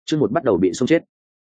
chương một bắt đầu bị xông chết.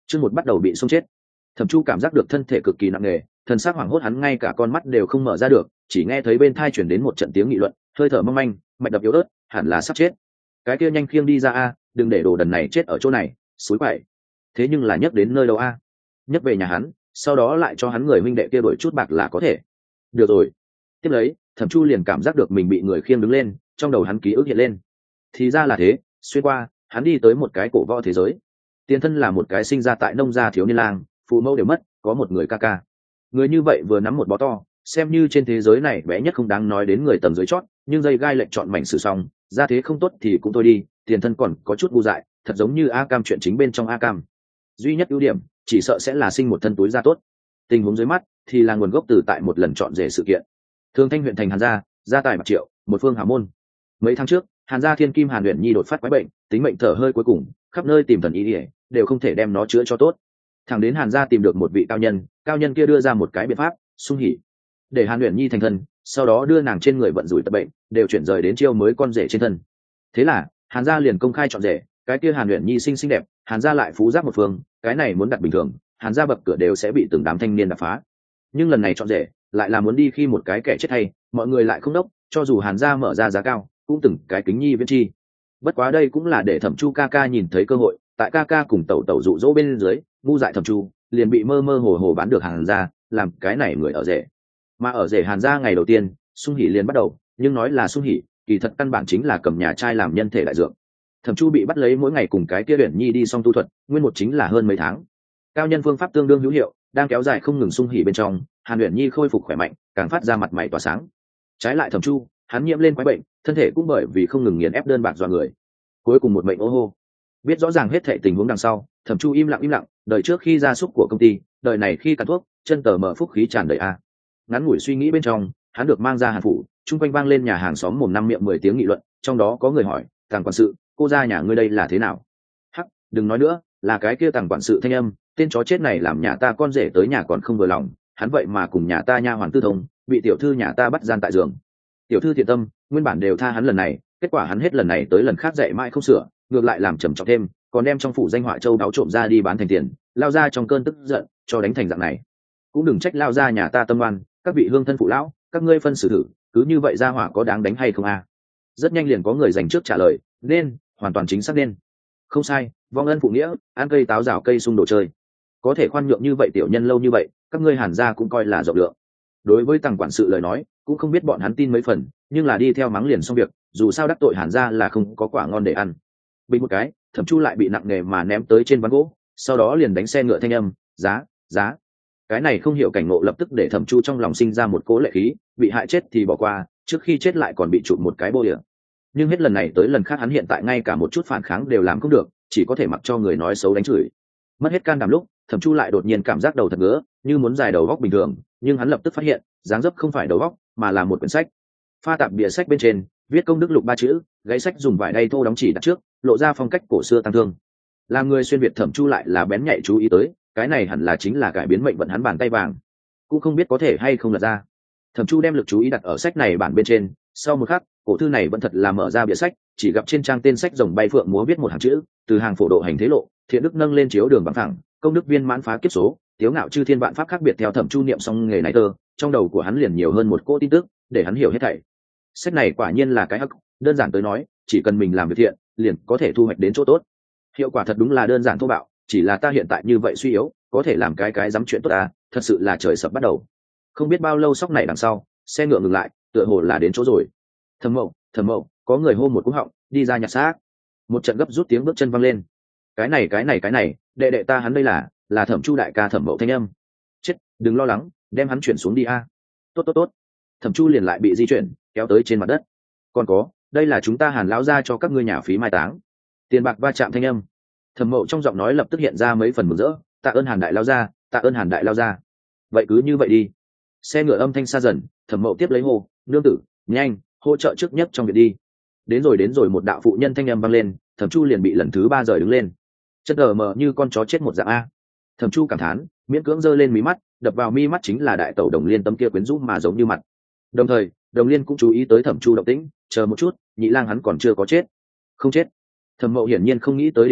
Thẩm Chu cảm giác được thân thể cực kỳ nặng nề, thần sắc hoảng hốt, hắn ngay cả con mắt đều không mở ra được, chỉ nghe thấy bên tai chuyển đến một trận tiếng nghị luận, hơi thở mong manh, mạch đập yếu ớt, hẳn là sắp chết. Cái kia nhanh khiêng đi ra a, đừng để đồ đần này chết ở chỗ này, xúi quậy. Thế nhưng là nhấc đến nơi đâu a? Nhấc về nhà hắn, sau đó lại cho hắn người huynh đệ kia đổi chút bạc là có thể. Được rồi. Tiếp lấy, Thẩm Chu liền cảm giác được mình bị người khiêng đứng lên, trong đầu hắn ký ức hiện lên. Thì ra là thế, xuyên qua, hắn đi tới một cái cổ võ thế giới. Tiền thân là một cái sinh ra tại nông gia thiếu niên lang, phụ mẫu đều mất, có một người ca ca. Người như vậy vừa nắm một bó to, xem như trên thế giới này bé nhất không đáng nói đến người tầm dưới chót, nhưng dây gai lệnh chọn mảnh sử xong, ra thế không tốt thì cũng thôi đi, tiền thân còn có chút ngu dại, thật giống như A Cam chuyện chính bên trong A Cam. Duy nhất ưu điểm, chỉ sợ sẽ là sinh một thân túi da tốt. Tình huống dưới mắt thì là nguồn gốc từ tại một lần chọn rể sự kiện. Thường Thanh huyện thành Hàn gia, gia tài bạc triệu, một phương hào môn. Mấy tháng trước, Hàn gia thiên kim Hàn Uyển Nhi đột phát quái bệnh, tính mệnh thở hơi cuối cùng, khắp nơi tìm thần y đều không thể đem nó chữa cho tốt. Thẳng đến Hàn gia tìm được một vị cao nhân kia đưa ra một cái biện pháp, sung hỉ, để Hàn Uyển Nhi thành thân, sau đó đưa nàng trên người vận rủi tật bệnh đều chuyển rời đến chiêu mới con rể trên thân. Thế là Hàn gia liền công khai chọn rể, cái kia Hàn Uyển Nhi xinh xinh đẹp, Hàn gia lại phú giáp một phương, cái này muốn đặt bình thường, Hàn gia bậc cửa đều sẽ bị từng đám thanh niên đập phá. Nhưng lần này chọn rể lại là muốn đi khi một cái kẻ chết hay, mọi người lại không đốc, cho dù Hàn gia mở ra giá cao, cũng từng cái kính nhi viễn chi. Bất quá đây cũng là để Thẩm Chu ca ca nhìn thấy cơ hội, tại ca ca cùng tẩu tẩu dụ dỗ bên dưới, ngu dại Thẩm Chu liền bị mơ mơ hồ hồ bán được Hàn gia, làm cái này người ở rể. Mà ở rể Hàn gia ngày đầu tiên, sung hỉ liền bắt đầu, nhưng nói là sung hỉ, kỳ thật căn bản chính là cầm nhà trai làm nhân thể đại dược. Thẩm Chu bị bắt lấy mỗi ngày cùng cái kia Uyển Nhi đi xong tu thuật, nguyên một chính là hơn mấy tháng. Cao nhân phương pháp tương đương hữu hiệu, đang kéo dài không ngừng sung hỉ bên trong, Hàn Uyển Nhi khôi phục khỏe mạnh, càng phát ra mặt mày tỏa sáng. Trái lại Thẩm Chu, hắn nhiễm lên quái bệnh, thân thể cũng bởi vì không ngừng nghiền ép đơn bạc dọa người, cuối cùng một mệnh ô hô. Biết rõ ràng hết thảy tình huống đằng sau, Thẩm Chu im lặng, đời trước khi ra súc của công ty, đời này khi cắn thuốc, chân tờ mở phúc khí tràn đầy a. Ngắn ngủi suy nghĩ bên trong, hắn được mang ra Hàn phủ, chung quanh vang lên nhà hàng xóm mồm năm miệng 10 tiếng nghị luận, trong đó có người hỏi, "Tàng quản sự, cô gia nhà ngươi đây là thế nào?" "Hắc, đừng nói nữa, là cái kia Tàng quản sự thanh âm, tên chó chết này làm nhà ta con rể tới nhà còn không vừa lòng, hắn vậy mà cùng nhà ta nha hoàn tư thông, bị tiểu thư nhà ta bắt gian tại giường. Tiểu thư thiện tâm, nguyên bản đều tha hắn lần này, kết quả hắn hết lần này tới lần khác dạy mãi không sửa, ngược lại làm trầm trọng thêm, còn đem trong phủ danh họa châu đáo trộm ra đi bán thành tiền, lao ra trong cơn tức giận cho đánh thành dạng này. Cũng đừng trách lao ra nhà ta tâm oan, các vị hương thân phụ lão, các ngươi phân xử thử, cứ như vậy ra hỏa có đáng đánh hay không a?" Rất nhanh liền có người dành trước trả lời, "Nên, hoàn toàn chính xác nên." "Không sai, vong ân phụ nghĩa, ăn cây táo rào cây sung đồ chơi. Có thể khoan nhượng như vậy tiểu nhân lâu như vậy, các ngươi Hàn gia cũng coi là rộng lượng." Đối với Tằng quản sự lời nói, cũng không biết bọn hắn tin mấy phần, nhưng là đi theo mắng liền xong việc, dù sao đắc tội Hàn gia là không có quả ngon để ăn. Bình một cái, Thẩm Chu lại bị nặng nề mà ném tới trên ván gỗ, sau đó liền đánh xe ngựa thanh âm, "Giá, giá." Cái này không hiểu cảnh ngộ lập tức để Thẩm Chu trong lòng sinh ra một cỗ lệ khí, bị hại chết thì bỏ qua, trước khi chết lại còn bị chụp một cái bô địa. Nhưng hết lần này tới lần khác hắn hiện tại ngay cả một chút phản kháng đều làm không được, chỉ có thể mặc cho người nói xấu đánh chửi. Mất hết can đảm lúc, Thẩm Chu lại đột nhiên cảm giác đầu thật ngứa, như muốn dài đầu góc bình thường, nhưng hắn lập tức phát hiện, dáng dấp không phải đầu góc, mà là một quyển sách. Pha tạp bìa sách bên trên, viết công đức lục 3 chữ, gáy sách dùng vải đay thô đóng chỉ đặt trước, lộ ra phong cách cổ xưa tăng thương. Làm người xuyên việt Thẩm Chu lại là bén nhạy chú ý tới, cái này hẳn là chính là cải biến mệnh vận hắn bàn tay vàng. Cũng không biết có thể hay không lật ra. Thẩm Chu đem lực chú ý đặt ở sách này bản bên trên, sau một khắc, cổ thư này vẫn thật là mở ra bìa sách, chỉ gặp trên trang tên sách rồng bay phượng múa viết một hàng chữ, từ hàng phổ độ hành thế lộ, thiện đức nâng lên chiếu đường bằng thẳng, công đức viên mãn phá kiếp số, tiếu ngạo chư thiên vạn pháp khác biệt. Theo Thẩm Chu niệm xong nghề này tơ, trong đầu của hắn liền nhiều hơn một cỗ tin tức, để hắn hiểu hết thảy. Sách này quả nhiên là cái hắc, đơn giản tới nói, chỉ cần mình làm việc thiện, liền có thể thu hoạch đến chỗ tốt. Hiệu quả thật đúng là đơn giản thô bạo, chỉ là ta hiện tại như vậy suy yếu, có thể làm cái dám chuyện tốt à, thật sự là trời sập bắt đầu. Không biết bao lâu sóc này đằng sau, xe ngựa ngừng lại, tựa hồ là đến chỗ rồi. Thẩm Mậu, có người hô một cú họng, đi ra nhặt xác. Một trận gấp rút tiếng bước chân vang lên. Cái này, đệ ta hắn đây là Thẩm Chu đại ca Thẩm Mậu thanh âm. Chết, đừng lo lắng, đem hắn chuyển xuống đi a. Tốt. Thẩm Chu liền lại bị di chuyển, kéo tới trên mặt đất. Còn có, đây là chúng ta Hàn lão gia cho các ngươi nhà phí mai táng. Tiền bạc va chạm thanh âm. Thẩm Mậu trong giọng nói lập tức hiện ra mấy phần mừng rỡ, tạ ơn Hàn đại lão gia, tạ ơn Hàn đại lão gia. Vậy cứ như vậy đi. Xe ngựa âm thanh xa dần, Thẩm Mậu tiếp lấy hô, nương tử, nhanh, hỗ trợ trước nhất trong việc đi. Đến rồi, một đạo phụ nhân thanh âm vang lên, Thẩm Chu liền bị lần thứ 3 rời đứng lên. Chất đờ mờ như con chó chết một dạng a. Thẩm Chu cảm thán, miễn cưỡng giơ lên mí mắt, đập vào mi mắt chính là đại tẩu Đồng Liên tấm kia quyến rũ mà giống như mặt. Đồng thời, Đồng Liên cũng chú ý tới Thẩm Chu động tĩnh, chờ một chút, nhị lang hắn còn chưa có chết. Không chết. Thẩm Mậu hiển nhiên không nghĩ tới điểm này,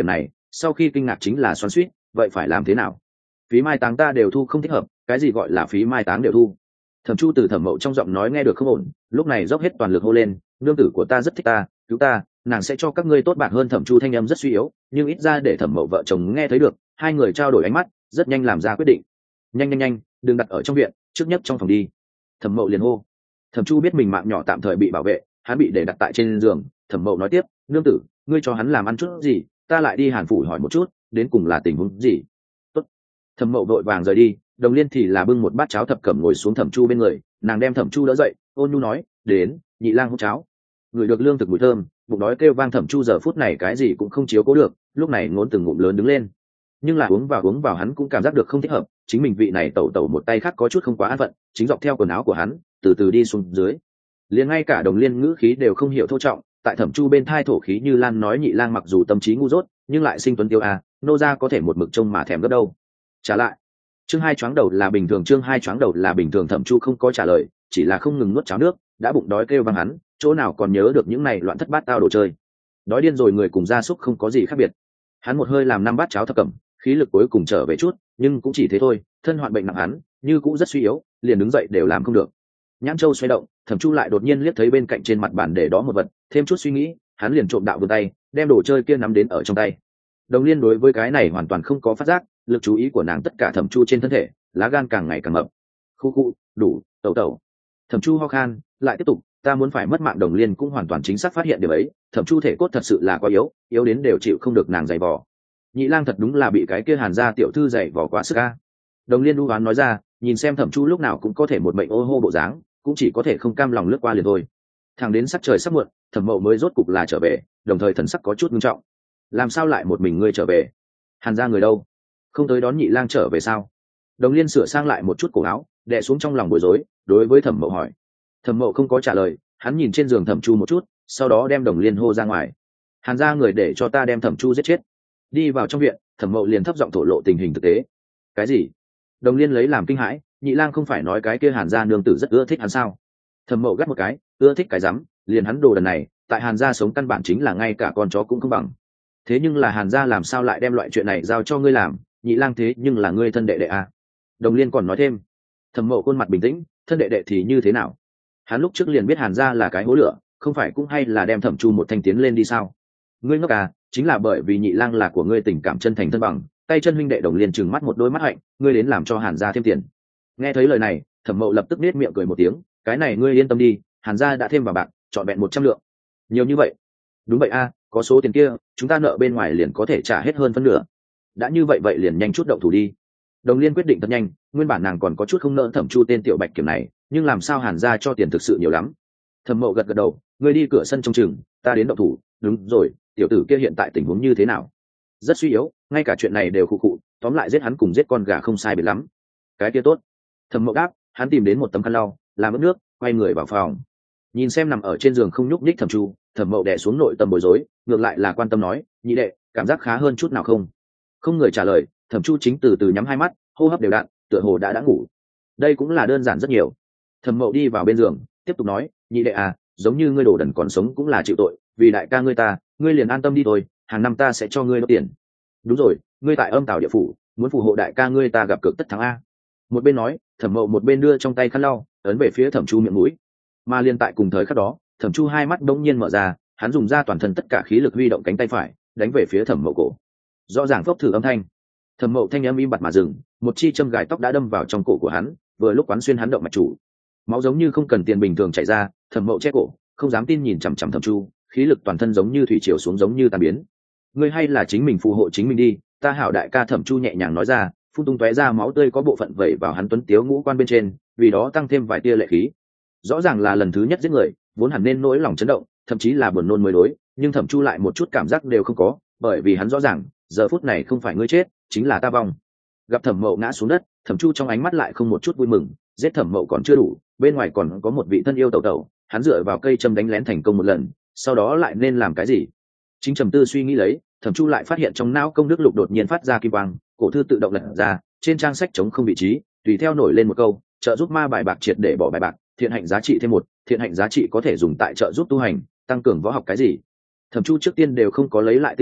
sau khi kinh ngạc chính là xoắn xuýt, vậy phải làm thế nào? Phí mai táng ta đều thu không thích hợp, cái gì gọi là phí mai táng đều thu? Thẩm Chu từ Thẩm Mậu trong giọng nói nghe được không ổn, lúc này dốc hết toàn lực hô lên, nương tử của ta rất thích ta, cứu ta, nàng sẽ cho các ngươi tốt bạc hơn. Thẩm Chu thanh âm rất suy yếu, nhưng ít ra để Thẩm Mậu vợ chồng nghe thấy được, hai người trao đổi ánh mắt, rất nhanh làm ra quyết định. Nhanh nhanh nhanh, đừng đặt ở trong viện, trước nhất trong phòng đi. Thẩm Mậu liền hô. Thẩm Chu biết mình mạng nhỏ tạm thời bị bảo vệ, hắn bị để đặt tại trên giường. Thẩm Mậu nói tiếp, nương tử, ngươi cho hắn làm ăn chút gì, ta lại đi Hàn phủ hỏi một chút, đến cùng là tình huống gì. Tốt. Thẩm Mậu vội vàng rời đi. Đồng Liên thì là bưng một bát cháo thập cẩm ngồi xuống Thẩm Chu bên người, nàng đem Thẩm Chu đỡ dậy, ôn nhu nói, đến, nhị lang hút cháo. Người được lương thực mùi thơm, bụng đói kêu vang. Thẩm Chu giờ phút này cái gì cũng không chiếu cố được, lúc này ngốn từng ngụm lớn đứng lên, nhưng là uống vào hắn cũng cảm giác được không thích hợp, chính mình vị này tẩu tẩu một tay khác có chút không quá an phận, chính dọc theo quần áo của hắn từ từ đi xuống dưới, liền ngay cả Đồng Liên ngữ khí đều không hiểu thô trọng, tại Thẩm Chu bên thai thổ khí như lan nói, nhị lang mặc dù tâm trí ngu dốt nhưng lại sinh tuấn tiêu a, nô gia có thể một mực trông mà thèm gấp đâu. Trả lại, chương hai choáng đầu là bình thường. Thẩm Chu không có trả lời, chỉ là không ngừng nuốt cháo nước, đã bụng đói kêu vang, hắn chỗ nào còn nhớ được những này loạn thất bát tao đồ chơi, đói điên rồi người cùng gia súc không có gì khác biệt. Hắn một hơi làm 5 bát cháo thập cẩm, khí lực cuối cùng trở về chút, nhưng cũng chỉ thế thôi, thân hoạn bệnh nặng hắn như cũng rất suy yếu, liền đứng dậy đều làm không được. Nhãn châu xoay động, Thẩm Chu lại đột nhiên liếc thấy bên cạnh trên mặt bàn để đó một vật, thêm chút suy nghĩ, hắn liền trộm đạo vươn tay, đem đồ chơi kia nắm đến ở trong tay. Đồng Liên đối với cái này hoàn toàn không có phát giác, lực chú ý của nàng tất cả Thẩm Chu trên thân thể, lá gan càng ngày càng mập. Khu, đủ, tẩu. Thẩm Chu ho khan, lại tiếp tục, ta muốn phải mất mạng. Đồng Liên cũng hoàn toàn chính xác phát hiện điều ấy, Thẩm Chu thể cốt thật sự là quá yếu đến đều chịu không được nàng giày vò. Nhị lang thật đúng là bị cái kia Hàn gia tiểu thư giày vò quá sức a. Đồng Liên đu oán nói ra, nhìn xem Thẩm Chu lúc nào cũng có thể một mệnh ô hô bộ dáng, cũng chỉ có thể không cam lòng lướt qua liền thôi. Thẳng đến sắc trời sắp muộn, Thẩm Mậu mới rốt cục là trở về, đồng thời thần sắc có chút nghiêm trọng. Làm sao lại một mình ngươi trở về? Hàn gia người đâu? Không tới đón nhị lang trở về sao? Đồng Liên sửa sang lại một chút cổ áo, đè xuống trong lòng bối rối, đối với Thẩm Mậu hỏi. Thẩm Mậu không có trả lời, hắn nhìn trên giường Thẩm Chu một chút, sau đó đem Đồng Liên hô ra ngoài. Hàn gia người để cho ta đem Thẩm Chu giết chết. Đi vào trong viện, Thẩm Mậu liền thấp giọng thổ lộ tình hình thực tế. Cái gì? Đồng Liên lấy làm kinh hãi, nhị lang không phải nói cái kia Hàn gia nương tử rất ưa thích hắn sao? Thẩm Mậu gắt một cái, ưa thích cái rắm, liền hắn đồ đần này, tại Hàn gia sống căn bản chính là ngay cả con chó cũng không bằng. Thế nhưng là Hàn gia làm sao lại đem loại chuyện này giao cho ngươi làm, nhị lang thế nhưng là ngươi thân đệ đệ à? Đồng Liên còn nói thêm. Thẩm Mậu khuôn mặt bình tĩnh, thân đệ đệ thì như thế nào? Hắn lúc trước liền biết Hàn gia là cái hố lửa, không phải cũng hay là đem Thẩm Chu một thanh tiến lên đi sao? Ngươi ngốc à, chính là bởi vì nhị lang là của ngươi tình cảm chân thành thân bằng, tay chân huynh đệ. Đồng Liên trừng mắt một đôi mắt hạnh, ngươi đến làm cho Hàn gia thêm tiền. Nghe thấy lời này, Thẩm Mậu lập tức nết miệng cười một tiếng, cái này ngươi yên tâm đi, Hàn gia đã thêm vào bạc, trọn vẹn 100 lượng. Nhiều như vậy? Đúng vậy a, có số tiền kia, chúng ta nợ bên ngoài liền có thể trả hết hơn phân nửa. Đã như vậy vậy liền nhanh chút động thủ đi. Đồng Liên quyết định thật nhanh, nguyên bản nàng còn có chút không nỡ Thẩm Chu tên tiểu bạch kiểm này, nhưng làm sao Hàn gia cho tiền thực sự nhiều lắm. Thẩm Mậu gật gật đầu, ngươi đi cửa sân trông chừng, ta đến động thủ. Đúng rồi, tiểu tử kia hiện tại tình huống như thế nào? Rất suy yếu, ngay cả chuyện này đều khụ khụ, tóm lại giết hắn cùng giết con gà không sai biệt lắm. Cái kia tốt. Thẩm Mậu đáp, hắn tìm đến một tấm khăn lau, làm ướt nước, quay người vào phòng. Nhìn xem nằm ở trên giường không nhúc nhích Thẩm Chu, Thẩm Mậu đè xuống nội tâm bối rối, ngược lại là quan tâm nói, nhị đệ, cảm giác khá hơn chút nào không? Không người trả lời, Thẩm Chu chính từ từ nhắm hai mắt, hô hấp đều đặn, tựa hồ đã ngủ. Đây cũng là đơn giản rất nhiều. Thẩm Mậu đi vào bên giường, tiếp tục nói, nhị đệ à, giống như ngươi đồ đần còn sống cũng là chịu tội, vì đại ca ngươi liền an tâm đi thôi, hàng năm ta sẽ cho ngươi đốt tiền. Đúng rồi, ngươi tại Âm Tào địa phủ, muốn phù hộ đại ca ngươi ta gặp cược tất thắng a. Một bên nói, Thẩm Mậu một bên đưa trong tay khăn lau, ấn về phía Thẩm Chu miệng mũi. Mà liên tại cùng thời khắc đó, Thẩm Chu hai mắt đống nhiên mở ra, hắn dùng ra toàn thân tất cả khí lực huy động cánh tay phải, đánh về phía Thẩm Mậu cổ. Rõ ràng phốc thử âm thanh. Thẩm Mậu thanh âm im bặt mà dừng, một chi châm gài tóc đã đâm vào trong cổ của hắn, vừa lúc quán xuyên hắn động mạch chủ. Máu giống như không cần tiền bình thường chảy ra, Thẩm Mậu che cổ, không dám tin nhìn chằm chằm Thẩm Chu, khí lực toàn thân giống như thủy triều xuống giống như tan biến. Ngươi hay là chính mình phù hộ chính mình đi, ta hảo đại ca. Thẩm Chu nhẹ nhàng nói ra, phun tung tóe ra máu tươi có bộ phận vẩy vào hắn tuấn tiếu ngũ quan bên trên, vì đó tăng thêm vài tia lệ khí. Rõ ràng là lần thứ nhất giết người, vốn hẳn nên nỗi lòng chấn động, thậm chí là buồn nôn mới đối, nhưng Thẩm Chu lại một chút cảm giác đều không có, bởi vì hắn rõ ràng, giờ phút này không phải ngươi chết, chính là ta vong. Gặp Thẩm Mậu ngã xuống đất, Thẩm Chu trong ánh mắt lại không một chút vui mừng, giết Thẩm Mậu còn chưa đủ, bên ngoài còn có một vị thân yêu tẩu tẩu, hắn dựa vào cây châm đánh lén thành công một lần, sau đó lại nên làm cái gì? Chính trầm tư suy nghĩ lấy, Thẩm Chu lại phát hiện trong não công đức lục đột nhiên phát ra kim quang, cổ thư tự động lật ra, trên trang sách trống không vị trí, tùy theo nổi lên một câu, trợ giúp ma bài bạc triệt để bỏ bài bạc, thiện hạnh giá trị thêm một, thiện hạnh giá trị có thể dùng tại trợ giúp tu hành, tăng cường võ học cái gì. Thẩm Chu trước tiên đều không có lấy lại tinh thần,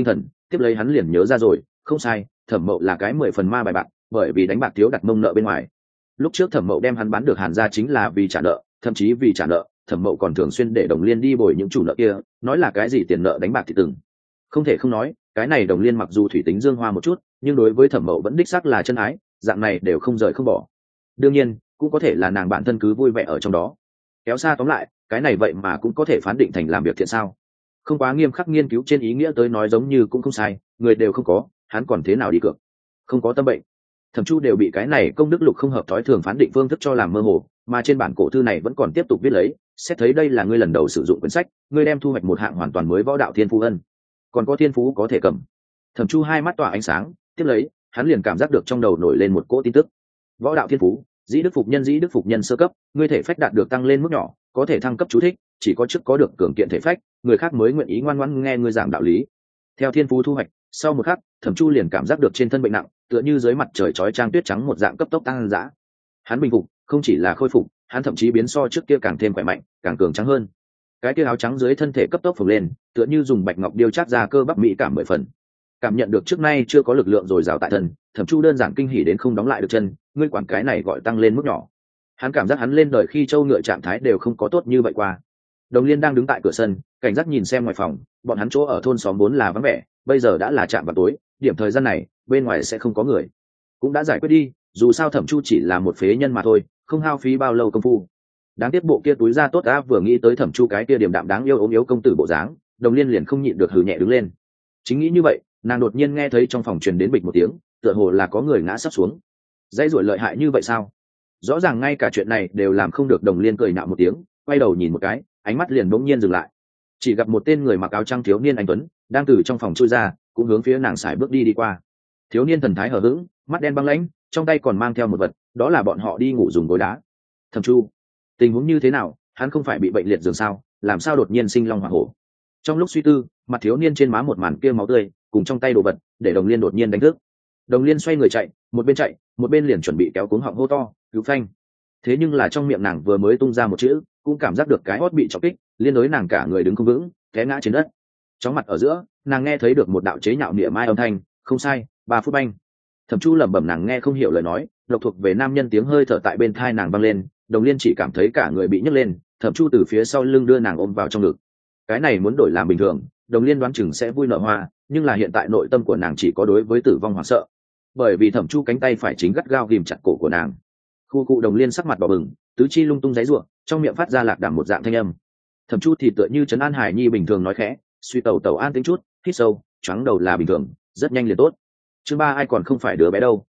tiếp lấy hắn liền nhớ ra rồi, không sai, Thẩm Mậu là cái 10 phần ma bài bạc, bởi vì đánh bạc thiếu đặt mông nợ bên ngoài. Lúc trước Thẩm Mậu đem hắn bán được Hàn gia chính là vì trả nợ, thậm chí vì trả nợ, Thẩm Mậu còn thường xuyên để Đồng Liên đi bồi những chủ nợ kia, nói là cái gì tiền nợ đánh bạc thì từng. Không thể không nói, cái này Đồng Liên mặc dù thủy tính dương hoa một chút, nhưng đối với Thẩm Mậu vẫn đích xác là chân ái, dạng này đều không rời không bỏ. Đương nhiên, cũng có thể là nàng bản thân cứ vui vẻ ở trong đó. Kéo xa tóm lại, cái này vậy mà cũng có thể phán định thành làm việc thiện sao? Không quá nghiêm khắc nghiên cứu trên ý nghĩa tới nói giống như cũng không sai, người đều không có, hắn còn thế nào đi cược? Không có tâm bệnh. Thẩm Chu đều bị cái này công đức lục không hợp thói thường phán định phương thức cho làm mơ hồ, mà trên bản cổ thư này vẫn còn tiếp tục viết lấy, xét thấy đây là ngươi lần đầu sử dụng quyển sách, ngươi đem thu hoạch một hạng hoàn toàn mới võ đạo thiên phú ân. Còn có thiên phú có thể cầm. Thẩm Chu hai mắt tỏa ánh sáng, tiếp lấy, hắn liền cảm giác được trong đầu nổi lên một cỗ tin tức. Võ đạo thiên phú, dĩ đức phục nhân sơ cấp, ngươi thể phách đạt được tăng lên mức nhỏ, có thể thăng cấp chú thích, chỉ có trước có được cường kiện thể phách, người khác mới nguyện ý ngoan ngoãn nghe ngươi giảng đạo lý. Theo thiên phú thu hoạch, sau một khắc, Thẩm Chu liền cảm giác được trên thân bệnh nặng, tựa như dưới mặt trời chói chang tuyết trắng một dạng cấp tốc tăng dã. Hắn bình phục, không chỉ là khôi phục, hắn thậm chí biến so trước kia càng thêm khỏe mạnh, càng cường trắng hơn. Cái kia áo trắng dưới thân thể cấp tốc phồng lên, tựa như dùng bạch ngọc điêu chắc ra cơ bắp mỹ cảm 10 phần. Cảm nhận được trước nay chưa có lực lượng dồi dào tại thân, Thẩm Chu đơn giản kinh hỉ đến không đóng lại được chân, ngươi quản cái này gọi tăng lên mức nhỏ. Hắn cảm giác hắn lên đời khi châu ngựa trạng thái đều không có tốt như vậy qua. Đồng Liên đang đứng tại cửa sân, cảnh giác nhìn xem ngoài phòng, bọn hắn chỗ ở thôn xóm vốn là vắng vẻ, bây giờ đã là trạm vào tối, điểm thời gian này, bên ngoài sẽ không có người. Cũng đã giải quyết đi, dù sao Thẩm Chu chỉ là một phế nhân mà thôi, không hao phí bao lâu công phu. Đáng tiếc bộ kia túi da tốt đã vừa nghĩ tới Thẩm Chu cái kia điềm đạm đáng yêu ốm yếu công tử bộ dáng, Đồng Liên liền không nhịn được hừ nhẹ đứng lên. Chính nghĩ như vậy, nàng đột nhiên nghe thấy trong phòng truyền đến bịch một tiếng, tựa hồ là có người ngã sắp xuống. Dãy ruổi lợi hại như vậy sao? Rõ ràng ngay cả chuyện này đều làm không được. Đồng Liên cười nhạo một tiếng, quay đầu nhìn một cái, ánh mắt liền bỗng nhiên dừng lại. Chỉ gặp một tên người mặc áo trắng thiếu niên anh tuấn đang từ trong phòng chui ra, cũng hướng phía nàng sải bước đi qua. Thiếu niên thần thái hờ hững, mắt đen băng lãnh, trong tay còn mang theo một vật, đó là bọn họ đi ngủ dùng gối đá. Thẩm Chu, tình huống như thế nào? Hắn không phải bị bệnh liệt giường sao? Làm sao đột nhiên sinh long hỏa hổ? Trong lúc suy tư, mặt thiếu niên trên má một màn kia máu tươi cùng trong tay đồ vật để Đồng Liên đột nhiên đánh thức. Đồng Liên xoay người chạy, một bên liền chuẩn bị kéo cuống họng hô to cứu phanh. Thế nhưng là trong miệng nàng vừa mới tung ra một chữ, cũng cảm giác được cái hót bị chọc kích, liên đối nàng cả người đứng không vững, té ngã trên đất. Chóng mặt ở giữa, nàng nghe thấy được một đạo chế nhạo niệm mai âm thanh, không sai, 3 phút banh. Thẩm Chu lẩm bẩm, nàng nghe không hiểu lời nói, độc thuộc về nam nhân tiếng hơi thở tại bên tai nàng vang lên. Đồng Liên chỉ cảm thấy cả người bị nhấc lên, Thẩm Chu từ phía sau lưng đưa nàng ôm vào trong ngực. Cái này muốn đổi làm bình thường, Đồng Liên đoán chừng sẽ vui nở hoa, nhưng là hiện tại nội tâm của nàng chỉ có đối với tử vong hoảng sợ, bởi vì Thẩm Chu cánh tay phải chính gắt gao ghìm chặt cổ của nàng. Khu cụ Đồng Liên sắc mặt đỏ bừng, tứ chi lung tung giãy giụa, trong miệng phát ra lạc đàm một dạng thanh âm. Thẩm Chu thì tựa như trấn an Hải Nhi bình thường nói khẽ, suy tẩu tẩu an tĩnh chút, hít sâu, choáng đầu là bình thường, rất nhanh liền tốt. Chương 3 ai còn không phải đứa bé đâu.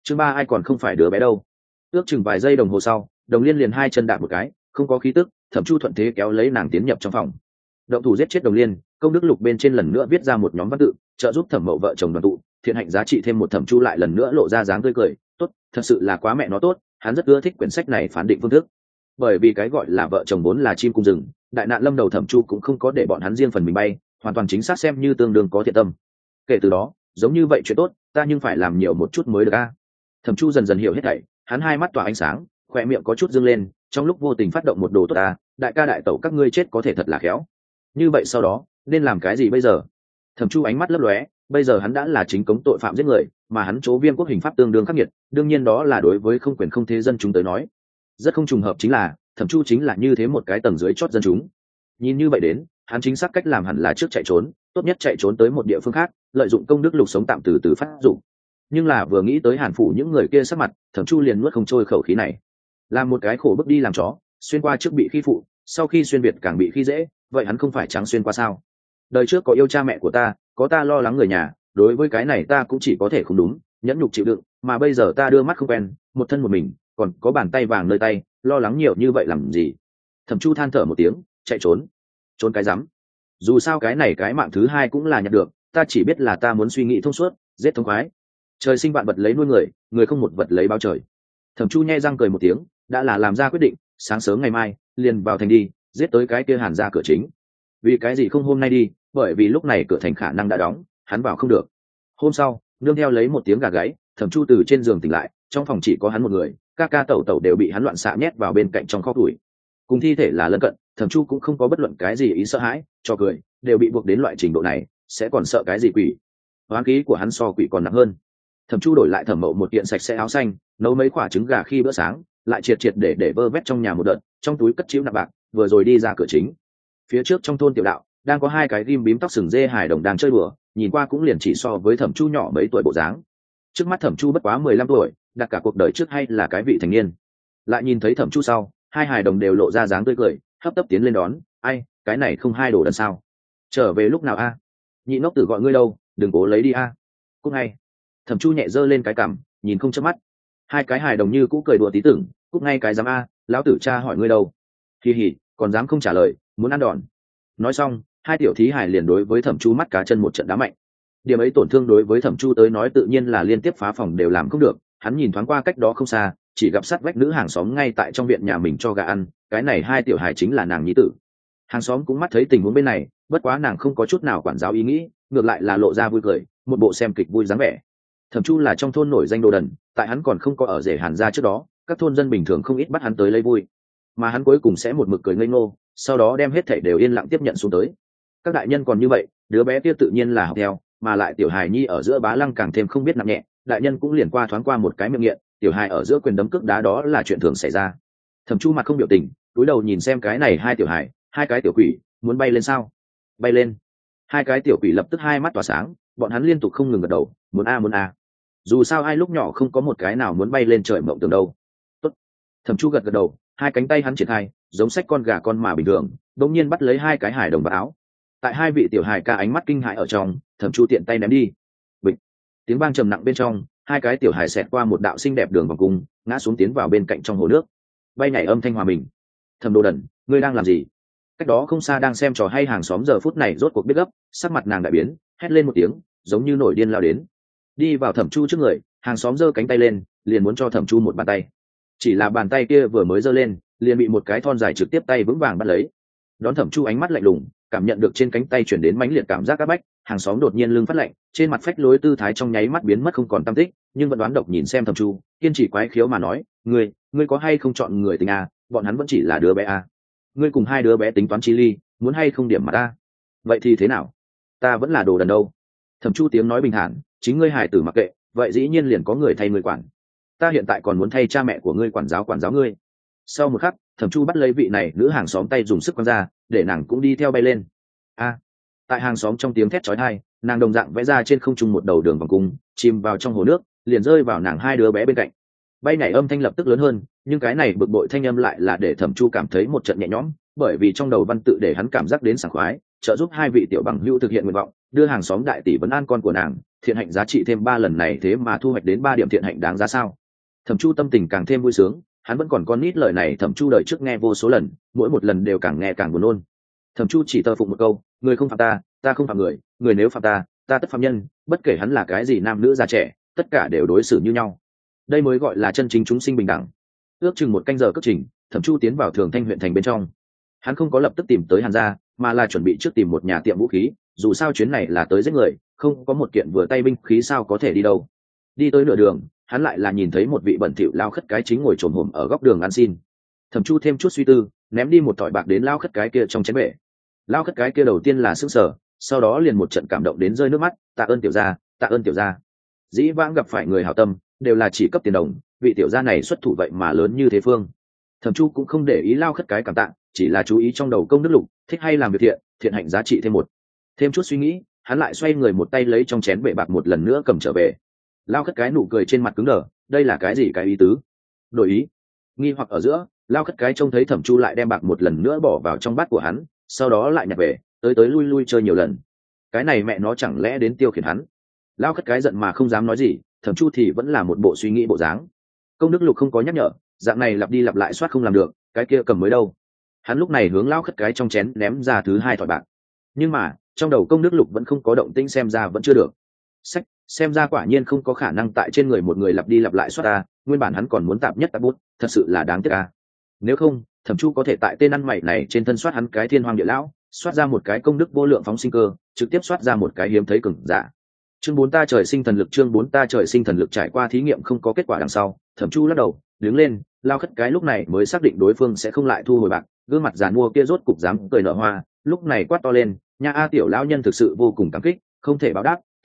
Ước chừng vài giây đồng hồ sau, Đồng Liên liền hai chân đạp một cái, không có khí tức, Thẩm Chu thuận thế kéo lấy nàng tiến nhập trong phòng. Động thủ giết chết Đồng Liên, công đức lục bên trên lần nữa viết ra một nhóm văn tự, trợ giúp Thẩm Mậu vợ chồng đoàn tụ, thiện hạnh giá trị thêm một. Thẩm Chu lại lần nữa lộ ra dáng tươi cười, tốt, thật sự là quá mẹ nó tốt, hắn rất ưa thích quyển sách này phán định phương thức. Bởi vì cái gọi là vợ chồng vốn là chim cung rừng, đại nạn lâm đầu Thẩm Chu cũng không có để bọn hắn riêng phần mình bay, hoàn toàn chính xác xem như tương đương có thiện tâm. Kể từ đó, giống như vậy chuyện tốt, ta nhưng phải làm nhiều một chút mới được a. Thẩm Chu dần dần hiểu hết thảy, hắn hai mắt tỏa ánh sáng, khóe miệng có chút dương lên, trong lúc vô tình phát động một đồ tốt ta, đại ca đại tẩu các ngươi chết có thể thật là khéo. Như vậy sau đó, nên làm cái gì bây giờ? Thẩm Chu ánh mắt lấp lóe, bây giờ hắn đã là chính cống tội phạm giết người, mà hắn chỗ Viêm quốc hình pháp tương đương khắc nghiệt, đương nhiên đó là đối với không quyền không thế dân chúng tới nói. Rất không trùng hợp chính là, Thẩm Chu chính là như thế một cái tầng dưới chót dân chúng. Nhìn như vậy đến, hắn chính xác cách làm hẳn là trước chạy trốn, tốt nhất chạy trốn tới một địa phương khác, lợi dụng công đức lục sống tạm từ từ phát dụng. Nhưng là vừa nghĩ tới Hàn phủ những người kia sắc mặt, Thẩm Chu liền nuốt không trôi khẩu khí này. Làm một cái khổ bước đi làm chó, xuyên qua trước bị khi phụ, sau khi xuyên việt càng bị khi dễ, vậy hắn không phải trắng xuyên qua sao? Đời trước có yêu cha mẹ của ta, có ta lo lắng người nhà, đối với cái này ta cũng chỉ có thể không đúng, nhẫn nhục chịu đựng, mà bây giờ ta đưa mắt không quen, một thân một mình, còn có bàn tay vàng nơi tay, lo lắng nhiều như vậy làm gì? Thẩm Chu than thở một tiếng, chạy trốn. Trốn cái rắm. Dù sao cái này cái mạng thứ hai cũng là nhặt được, ta chỉ biết là ta muốn suy nghĩ thông suốt, giết thống khoái. Trời sinh vạn vật lấy nuôi người, người không một vật lấy bao trời. Thẩm Chu nhe răng cười một tiếng, đã là làm ra quyết định, sáng sớm ngày mai liền vào thành đi, giết tới cái kia Hàn ra cửa chính. Vì cái gì không hôm nay đi? Bởi vì lúc này cửa thành khả năng đã đóng, hắn vào không được. Hôm sau, nương theo lấy một tiếng gà gáy, Thẩm Chu từ trên giường tỉnh lại, trong phòng chỉ có hắn một người, ca ca tẩu tẩu đều bị hắn loạn xạ nhét vào bên cạnh trong kho tuổi. Cùng thi thể là lân cận, Thẩm Chu cũng không có bất luận cái gì ý sợ hãi, cho cười, đều bị buộc đến loại trình độ này, sẽ còn sợ cái gì quỷ? hoán khí của hắn so quỷ còn nặng hơn. Thẩm Chu đổi lại Thẩm Mậu một kiện sạch sẽ áo xanh, nấu mấy quả trứng gà khi bữa sáng, lại triệt triệt để vơ vét trong nhà một đợt, trong túi cất chĩu nặng bạc, vừa rồi đi ra cửa chính. Phía trước trong thôn tiểu đạo, đang có hai cái ghim bím tóc sừng dê hài đồng đang chơi đùa, nhìn qua cũng liền chỉ so với Thẩm Chu nhỏ mấy tuổi bộ dáng. Trước mắt Thẩm Chu bất quá 15 tuổi, đặt cả cuộc đời trước hay là cái vị thành niên. Lại nhìn thấy Thẩm Chu sau, hai hài đồng đều lộ ra dáng tươi cười, hấp tấp tiến lên đón. Ai, cái này không hai đồ đần sao? Trở về lúc nào a? Nhị ngốc tử gọi ngươi đâu, đừng cố lấy đi a. Cúc ngay. Thẩm Chu nhẹ giơ lên cái cằm, nhìn không chớp mắt. Hai cái hài đồng như cũ cười đùa tí tưởng, cúc ngay cái dám a, lão tử cha hỏi ngươi đâu? Kỳ hỉ, còn dám không trả lời, muốn ăn đòn. Nói xong, hai tiểu thí hài liền đối với Thẩm Chu mắt cá chân một trận đá mạnh. Điểm ấy tổn thương đối với Thẩm Chu tới nói tự nhiên là liên tiếp phá phòng đều làm không được. Hắn nhìn thoáng qua cách đó không xa, chỉ gặp sát vách nữ hàng xóm ngay tại trong viện nhà mình cho gà ăn, cái này hai tiểu hài chính là nàng nhi tử. Hàng xóm cũng mắt thấy tình huống bên này, bất quá nàng không có chút nào quản giáo ý nghĩ, ngược lại là lộ ra vui cười, một bộ xem kịch vui dáng vẻ. Thẩm Chu là trong thôn nổi danh đồ đần, tại hắn còn không có ở rể Hàn gia trước đó, các thôn dân bình thường không ít bắt hắn tới lấy vui, mà hắn cuối cùng sẽ một mực cười ngây ngô, sau đó đem hết thảy đều yên lặng tiếp nhận xuống tới. Các đại nhân còn như vậy, đứa bé kia tự nhiên là học theo, mà lại tiểu hài nhi ở giữa bá lăng càng thêm không biết nặng nhẹ, đại nhân cũng liền qua thoáng qua một cái miệng nghiện, tiểu hài ở giữa quyền đấm cước đá đó là chuyện thường xảy ra. Thẩm Chu mặt không biểu tình, cúi đầu nhìn xem cái này hai tiểu hài, hai cái tiểu quỷ, muốn bay lên sao? Bay lên. Hai cái tiểu quỷ lập tức hai mắt tỏa sáng, bọn hắn liên tục không ngừng gật đầu, muốn a muốn a. Dù sao ai lúc nhỏ không có một cái nào muốn bay lên trời mộng tưởng đâu. Tốt. Thẩm Chu gật gật đầu, hai cánh tay hắn triển khai, giống xách con gà con mà bình thường, đột nhiên bắt lấy hai cái hài đồng vào áo. Tại hai vị tiểu hài ca ánh mắt kinh hãi ở trong, Thẩm Chu tiện tay ném đi. Bịch. Tiếng vang trầm nặng bên trong, hai cái tiểu hài xẹt qua một đạo xinh đẹp đường vòng cung, ngã xuống tiến vào bên cạnh trong hồ nước. Bay nhảy âm thanh hòa mình. Thẩm Đồ Đần, ngươi đang làm gì? Cách đó không xa đang xem trò hay hàng xóm giờ phút này rốt cuộc biết gấp, sắc mặt nàng đại biến, hét lên một tiếng, giống như nổi điên lao đến. Đi vào Thẩm Chu trước người, hàng xóm giơ cánh tay lên, liền muốn cho Thẩm Chu một bàn tay. Chỉ là bàn tay kia vừa mới giơ lên, liền bị một cái thon dài trực tiếp tay vững vàng bắt lấy. Đón Thẩm Chu ánh mắt lạnh lùng, cảm nhận được trên cánh tay chuyển đến mãnh liệt cảm giác áp bách, hàng xóm đột nhiên lưng phát lạnh, trên mặt phách lối tư thái trong nháy mắt biến mất không còn tăm tích, nhưng vẫn đoán độc nhìn xem Thẩm Chu, kiên trì quái khiếu mà nói, ngươi có hay không chọn người tình à, bọn hắn vẫn chỉ là đứa bé à. Ngươi cùng hai đứa bé tính toán chi ly, muốn hay không điểm mà ta? Vậy thì thế nào? Ta vẫn là đồ đần đâu. Thẩm Chu tiếng nói bình thản, chính ngươi hài tử mặc kệ, vậy dĩ nhiên liền có người thay ngươi quản. Ta hiện tại còn muốn thay cha mẹ của ngươi quản giáo ngươi. Sau một khắc, Thẩm Chu bắt lấy vị này nữ hàng xóm tay dùng sức quăng ra, để nàng cũng đi theo bay lên. A! Tại hàng xóm trong tiếng thét chói tai, nàng đồng dạng vẽ ra trên không trung một đầu đường vòng cung, chìm vào trong hồ nước, liền rơi vào nàng hai đứa bé bên cạnh. Bay nhảy âm thanh lập tức lớn hơn, nhưng cái này bực bội thanh âm lại là để Thẩm Chu cảm thấy một trận nhẹ nhõm, bởi vì trong đầu văn tự để hắn cảm giác đến sảng khoái, trợ giúp hai vị tiểu bằng hữu thực hiện nguyện vọng, đưa hàng xóm đại tỷ vấn an con của nàng, thiện hạnh giá trị thêm 3 lần này thế mà thu hoạch đến 3 điểm thiện hạnh đáng giá sao? Thẩm Chu tâm tình càng thêm vui sướng, hắn vẫn còn con nít lời này Thẩm Chu đời trước nghe vô số lần, mỗi một lần đều càng nghe càng buồn nôn. Thẩm Chu chỉ tơ phụng một câu, người không phạm ta, ta không phạm người, người nếu phạm ta, ta tất phạm nhân, bất kể hắn là cái gì nam nữ già trẻ, tất cả đều đối xử như nhau. Đây mới gọi là chân chính chúng sinh bình đẳng. Ước chừng một canh giờ cất trình, Thẩm Chu tiến vào Thường Thanh huyện thành bên trong. Hắn không có lập tức tìm tới Hàn gia, mà là chuẩn bị trước tìm một nhà tiệm vũ khí, dù sao chuyến này là tới giết người, không có một kiện vừa tay binh khí sao có thể đi đâu. Đi tới nửa đường, hắn lại là nhìn thấy một vị bẩn thỉu lao khất cái chính ngồi trồm hổm ở góc đường ăn xin. Thẩm Chu thêm chút suy tư, ném đi một thỏi bạc đến lao khất cái kia trong chén bể. Lao khất cái kia đầu tiên là sững sờ, sau đó liền một trận cảm động đến rơi nước mắt, tạ ơn tiểu gia, tạ ơn tiểu gia. Dĩ vãng gặp phải người hảo tâm, đều là chỉ cấp tiền đồng, vị tiểu gia này xuất thủ vậy mà lớn như thế phương. Thẩm Chu cũng không để ý lao khất cái cảm tạ, chỉ là chú ý trong đầu công đức lục, thích hay làm việc thiện, thiện hạnh giá trị thêm một. Thêm chút suy nghĩ, hắn lại xoay người một tay lấy trong chén bể bạc một lần nữa cầm trở về. Lao khất cái nụ cười trên mặt cứng đờ, đây là cái gì cái ý tứ? Đổi ý? Nghi hoặc ở giữa, lao khất cái trông thấy Thẩm Chu lại đem bạc một lần nữa bỏ vào trong bát của hắn, sau đó lại nhặt về, tới tới lui lui chơi nhiều lần. Cái này mẹ nó chẳng lẽ đến tiêu khiển hắn? Lao khất cái giận mà không dám nói gì, Thẩm Chu thì vẫn là một bộ suy nghĩ bộ dáng. Công đức lục không có nhắc nhở, dạng này lặp đi lặp lại soát không làm được, cái kia cầm mới đâu. Hắn lúc này hướng lao khất cái trong chén ném ra thứ 2 thỏi bạc, nhưng mà trong đầu công đức lục vẫn không có động tĩnh, xem ra vẫn chưa được. Xem ra quả nhiên không có khả năng tại trên người một người lặp đi lặp lại soát ta, nguyên bản hắn còn muốn tạm nhất tạp bút, thật sự là đáng tiếc à. Nếu không, Thẩm Chu có thể tại tên ăn mày này trên thân soát hắn cái thiên hoàng địa lão, soát ra một cái công đức vô lượng phóng sinh cơ, trực tiếp soát ra một cái hiếm thấy cường giả. Chương 4 ta trời sinh thần lực, chương 4 ta trời sinh thần lực. Trải qua thí nghiệm không có kết quả đằng sau, Thẩm Chu lắc đầu, đứng lên, lao khất cái lúc này mới xác định đối phương sẽ không lại thu hồi bạc, gương mặt giàn mua kia rốt cục dám cười nở hoa, lúc này quát to lên, nha a tiểu lão nhân thực sự vô cùng cảm kích, không thể báo đáp,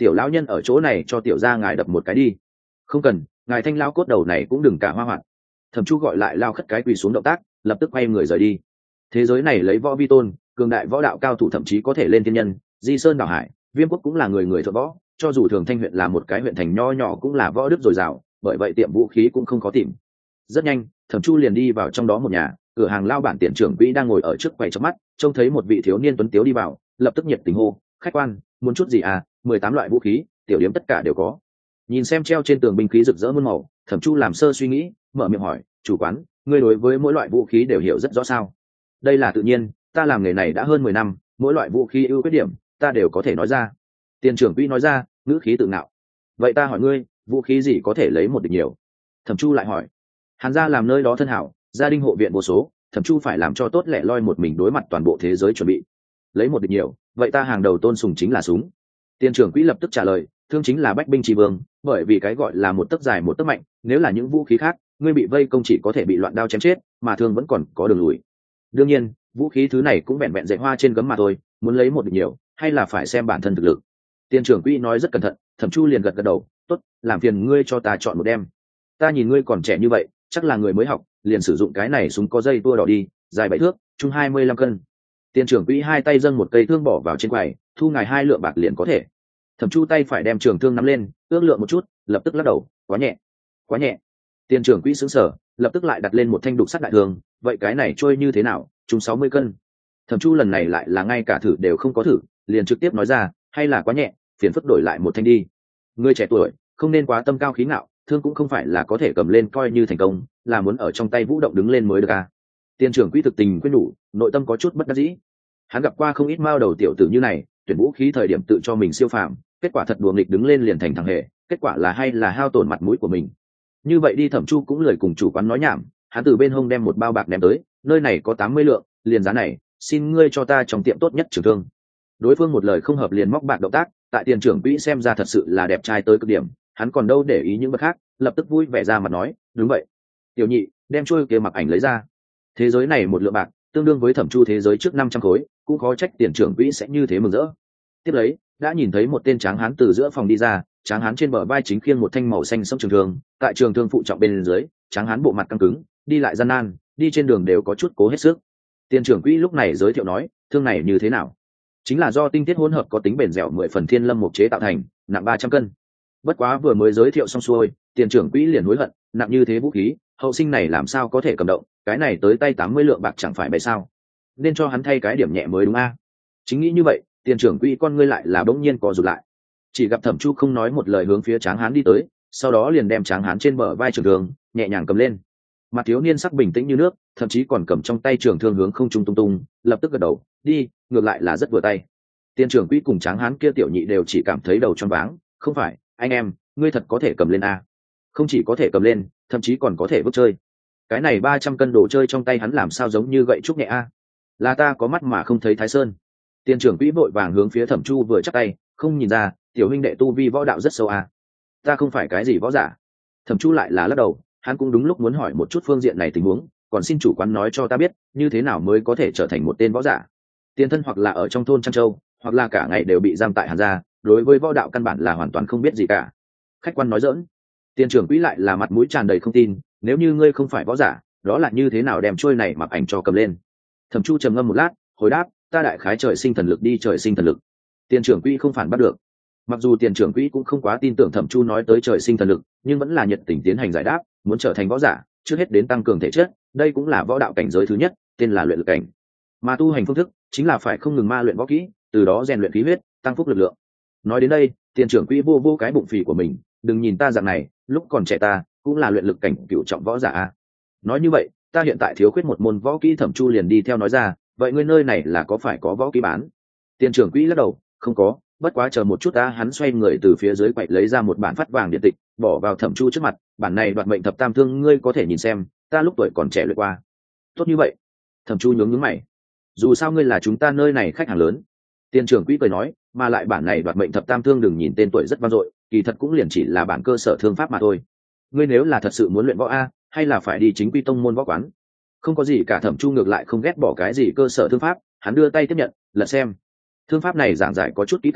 tiểu lão nhân ở chỗ này cho tiểu gia ngài đập một cái đi. Không cần, ngài thanh lao cốt đầu này cũng đừng cả hoa hoạn. Thẩm Chu gọi lại lao khất cái quỳ xuống động tác, lập tức quay người rời đi. Thế giới này lấy võ vi tôn, cường đại võ đạo cao thủ thậm chí có thể lên thiên nhân, di sơn đảo hải, Viêm Quốc cũng là người người thợ võ, cho dù Thường Thanh huyện là một cái huyện thành nho nhỏ cũng là võ đức dồi dào, bởi vậy tiệm vũ khí cũng không khó tìm. Rất nhanh, Thẩm Chu liền đi vào trong đó một nhà, cửa hàng lao bản tiền trưởng quỹ đang ngồi ở trước quầy trong mắt, trông thấy một vị thiếu niên tuấn tiếu đi vào, lập tức nhiệt tình hô: "Khách quan, muốn chút gì à? 18 loại vũ khí, tiểu điểm tất cả đều có." Nhìn xem treo trên tường binh khí rực rỡ muôn màu, Thẩm Chu làm sơ suy nghĩ, mở miệng hỏi: "Chủ quán, ngươi đối với mỗi loại vũ khí đều hiểu rất rõ sao?" "Đây là tự nhiên, ta làm nghề này đã hơn 10 năm, mỗi loại vũ khí ưu khuyết điểm, ta đều có thể nói ra." Tiền trưởng quỹ nói ra, ngữ khí tự ngạo. "Vậy ta hỏi ngươi, vũ khí gì có thể lấy một địch nhiều?" Thẩm Chu lại hỏi. Hàn gia làm nơi đó thân hảo, gia đình hộ viện vô số, Thẩm Chu phải làm cho tốt lẻ loi một mình đối mặt toàn bộ thế giới chuẩn bị. Lấy một địch nhiều, vậy ta hàng đầu tôn sùng chính là súng. Tiền trưởng quỹ lập tức trả lời, thương chính là bách binh tri vương, bởi vì cái gọi là một tấc dài một tấc mạnh, nếu là những vũ khí khác, ngươi bị vây công chỉ có thể bị loạn đao chém chết, mà thương vẫn còn có đường lùi. Đương nhiên, vũ khí thứ này cũng vẹn vẹn dạy hoa trên gấm mà thôi, muốn lấy một địch nhiều, hay là phải xem bản thân thực lực. Tiền trưởng quỹ nói rất cẩn thận, Thẩm Chu liền gật gật đầu, tốt, làm phiền ngươi cho ta chọn một đem. Ta nhìn ngươi còn trẻ như vậy, chắc là người mới học, liền sử dụng cái này súng có dây tua đỏ đi, dài 7 thước, trung 25 cân. Tiền trưởng quỹ hai tay dâng một cây thương bỏ vào trên quầy, thu ngài 2 lượng bạc liền có thể. Thẩm Chu tay phải đem trường thương nắm lên, ước lượng một chút, lập tức lắc đầu, quá nhẹ, quá nhẹ. Tiền trưởng quỹ sững sờ, lập tức lại đặt lên một thanh đục sắt đại thương, vậy cái này trôi như thế nào, trung 60 cân. Thẩm Chu lần này lại là ngay cả thử đều không có thử, liền trực tiếp nói ra, hay là quá nhẹ, phiền phức đổi lại một thanh đi. Ngươi trẻ tuổi, không nên quá tâm cao khí ngạo, thương cũng không phải là có thể cầm lên coi như thành công, là muốn ở trong tay vũ động đứng lên mới được à. Tiền trưởng quỹ thực tình quyết nhủ, nội tâm có chút bất đắc dĩ. Hắn gặp qua không ít mao đầu tiểu tử như này, tuyển vũ khí thời điểm tự cho mình siêu phàm, kết quả thật đùa nghịch đứng lên liền thành thằng hề, kết quả là hay là hao tổn mặt mũi của mình. Như vậy đi, Thẩm Chu cũng lười cùng chủ quán nói nhảm, hắn từ bên hông đem một bao bạc ném tới, nơi này có 80 lượng, liền giá này, xin ngươi cho ta trong tiệm tốt nhất trường thương. Đối phương một lời không hợp liền móc bạc động tác, tại tiền trưởng quỹ xem ra thật sự là đẹp trai tới cực điểm, hắn còn đâu để ý những vật khác, lập tức vui vẻ ra mặt nói, đúng vậy. Tiểu nhị, đem trôi kia mặc ảnh lấy ra. Thế giới này một lượng bạc, tương đương với Thẩm Chu thế giới trước 500 khối, cũng khó trách tiền trưởng quỹ sẽ như thế mừng rỡ. Tiếp lấy, đã nhìn thấy một tên tráng hán từ giữa phòng đi ra, tráng hán trên bờ vai chính khiêng một thanh màu xanh sẫm trường thương, tại trường thương phụ trọng bên dưới, tráng hán bộ mặt căng cứng, đi lại gian nan, đi trên đường đều có chút cố hết sức. Tiền trưởng quỹ lúc này giới thiệu nói, thương này như thế nào? Chính là do tinh tiết hỗn hợp có tính bền dẻo 10 phần thiên lâm mục chế tạo thành, nặng 300 cân. Bất quá vừa mới giới thiệu xong xuôi, tiền trưởng quỹ liền hối hận, nặng như thế vũ khí, hậu sinh này làm sao có thể cầm động, cái này tới tay 80 lượng bạc chẳng phải bậy sao? Nên cho hắn thay cái điểm nhẹ mới đúng a. Chính nghĩ như vậy, tiền trưởng quỹ con ngươi lại là bỗng nhiên co rụt lại. Chỉ gặp Thẩm Chu không nói một lời hướng phía tráng hán đi tới, sau đó liền đem tráng hán trên bờ vai trường thương nhẹ nhàng cầm lên. Mặt thiếu niên sắc bình tĩnh như nước, thậm chí còn cầm trong tay trường thương hướng không trung tung tung, lập tức gật đầu, đi, ngược lại là rất vừa tay. Tiền trưởng quỹ cùng tráng hán kia tiểu nhị đều chỉ cảm thấy đầu choáng váng, không phải, anh em, ngươi thật có thể cầm lên a? Không chỉ có thể cầm lên, thậm chí còn có thể vứt chơi. Cái này 300 cân đồ chơi trong tay hắn làm sao giống như gậy trúc nhẹ a? Là ta có mắt mà không thấy Thái Sơn. Tiền trưởng quỹ vội vàng hướng phía Thẩm Chu vừa chắc tay, không nhìn ra, tiểu huynh đệ tu vi võ đạo rất sâu a. Ta không phải cái gì võ giả. Thẩm Chu lại là lắc đầu, hắn cũng đúng lúc muốn hỏi một chút phương diện này tình huống, còn xin chủ quán nói cho ta biết, như thế nào mới có thể trở thành một tên võ giả. Tiền thân hoặc là ở trong thôn Trăng Châu, hoặc là cả ngày đều bị giam tại Hàn gia, đối với võ đạo căn bản là hoàn toàn không biết gì cả. Khách quan nói giỡn. Tiền trưởng quỹ lại là mặt mũi tràn đầy không tin, nếu như ngươi không phải võ giả, đó là như thế nào đem trôi này mặc ảnh cho cầm lên. Thẩm Chu trầm ngâm một lát, hồi đáp, ta đại khái trời sinh thần lực đi trời sinh thần lực. Tiền trưởng quỹ không phản bắt được. Mặc dù tiền trưởng quỹ cũng không quá tin tưởng Thẩm Chu nói tới trời sinh thần lực, nhưng vẫn là nhiệt tình tiến hành giải đáp, muốn trở thành võ giả, trước hết đến tăng cường thể chất, đây cũng là võ đạo cảnh giới thứ nhất, tên là luyện lực cảnh. Mà tu hành phương thức chính là phải không ngừng ma luyện võ kỹ, từ đó rèn luyện khí huyết, tăng phúc lực lượng. Nói đến đây, tiền trưởng quỹ vô vô cái bụng phì của mình, đừng nhìn ta dạng này, lúc còn trẻ ta cũng là luyện lực cảnh cửu trọng võ giả a. Nói như vậy, ta hiện tại thiếu khuyết một môn võ kỹ. Thẩm Chu liền đi theo nói ra, vậy ngươi nơi này là có phải có võ kỹ bán? Tiền trưởng quỹ lắc đầu, không có, bất quá chờ một chút ta. Hắn xoay người từ phía dưới quậy lấy ra một bản phát vàng điện tịch, bỏ vào Thẩm Chu trước mặt, bản này đoạt mệnh thập tam thương, ngươi có thể nhìn xem, ta lúc tuổi còn trẻ luyện qua. Tốt như vậy. Thẩm Chu nhướng nhướng mày, dù sao ngươi là chúng ta nơi này khách hàng lớn. Tiền trưởng quỹ cười nói, mà lại bản này đoạt mệnh thập tam thương đừng nhìn tên tuổi rất vang dội, kỳ thật cũng liền chỉ là bản cơ sở thương pháp mà thôi. Ngươi nếu là thật sự muốn luyện võ a, hay là phải đi chính quy tông môn võ quán. Không có gì cả. Thẩm Chu ngược lại không ghét bỏ cái gì cơ sở thương pháp, hắn đưa tay tiếp nhận, lật xem. Thương pháp này giảng giải có chút kỹ càng,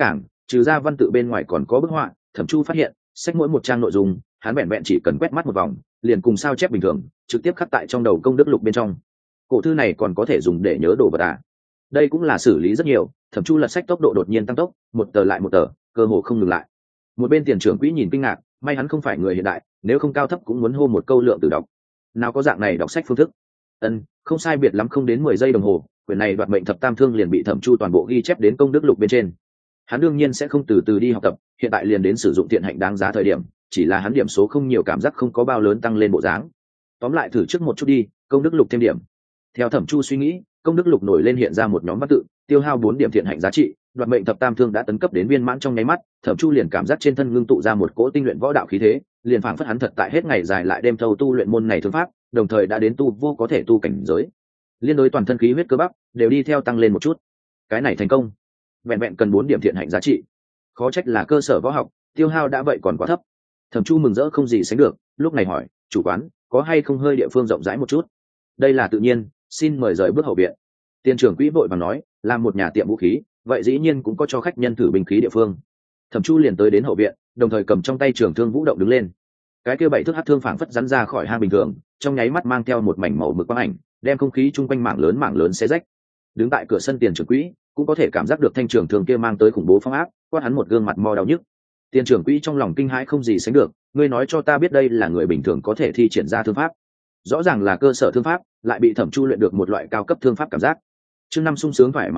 trừ ra văn tự bên ngoài còn có bức họa. Thẩm Chu phát hiện sách mỗi một trang nội dung hắn vẹn vẹn chỉ cần quét mắt một vòng liền cùng sao chép bình thường trực tiếp khắc tại trong đầu công đức lục bên trong. Cổ thư này còn có thể dùng để nhớ đồ vật à? Đây cũng là xử lý rất nhiều. Thẩm Chu lật sách tốc độ đột nhiên tăng tốc, một tờ lại một tờ, cơ hồ không ngừng lại. Một bên tiền trưởng quỹ nhìn kinh ngạc, may hắn không phải người hiện đại, nếu không cao thấp cũng muốn hô một câu lượng từ đọc. Nào có dạng này đọc sách phương thức. Không sai biệt lắm không đến 10 giây đồng hồ, quyển này đoạt mệnh thập tam thương liền bị Thẩm Chu toàn bộ ghi chép đến công đức lục bên trên. Hắn đương nhiên sẽ không từ từ đi học tập, hiện tại liền đến sử dụng thiện hạnh đáng giá thời điểm, chỉ là hắn điểm số không nhiều, cảm giác không có bao lớn tăng lên bộ dáng. Tóm lại thử trước một chút đi, công đức lục thêm điểm. Theo Thẩm Chu suy nghĩ, công đức lục nổi lên hiện ra một nhóm văn tự, tiêu hao 4 điểm thiện hạnh giá trị, đoạt mệnh thập tam thương đã tấn cấp đến viên mãn trong nháy mắt. Thẩm Chu liền cảm giác trên thân ngưng tụ ra một cỗ tinh luyện võ đạo khí thế, liền phảng phất hắn thật tại hết ngày dài lại đêm thâu tu luyện môn này thương pháp, đồng thời đã đến tu vô có thể tu cảnh giới. Liên đối toàn thân khí huyết cơ bắp đều đi theo tăng lên một chút. Cái này thành công. Vẹn vẹn cần 4 điểm thiện hạnh giá trị. Khó trách là cơ sở võ học, tiêu hao đã vậy còn quá thấp. Thẩm Chu mừng rỡ không gì sánh được, lúc này hỏi, "Chủ quán, có hay không hơi địa phương rộng rãi một chút?" "Đây là tự nhiên, xin mời rời bước hậu viện." Tiền trưởng quỹ vội vàng nói, làm một nhà tiệm vũ khí, vậy dĩ nhiên cũng có cho khách nhân thử binh khí địa phương. Thẩm Chu liền tới đến hậu viện, đồng thời cầm trong tay trường thương vũ động đứng lên. Cái kia 7 thước hắc thương phảng phất rắn ra khỏi hang bình thường, trong nháy mắt mang theo một mảnh màu mực quang ảnh, đem không khí chung quanh mảng lớn xé rách. Đứng tại cửa sân tiền trưởng quỹ cũng có thể cảm giác được thanh trường thương kia mang tới khủng bố phong áp, quát hắn một gương mặt mo đau nhức. Tiền trưởng quỹ trong lòng kinh hãi không gì sánh được, ngươi nói cho ta biết đây là người bình thường có thể thi triển ra thương pháp, rõ ràng là cơ sở thương pháp, lại bị Thẩm Chu luyện được một loại cao cấp thương pháp cảm giác. Chương 5 sung sướng thoải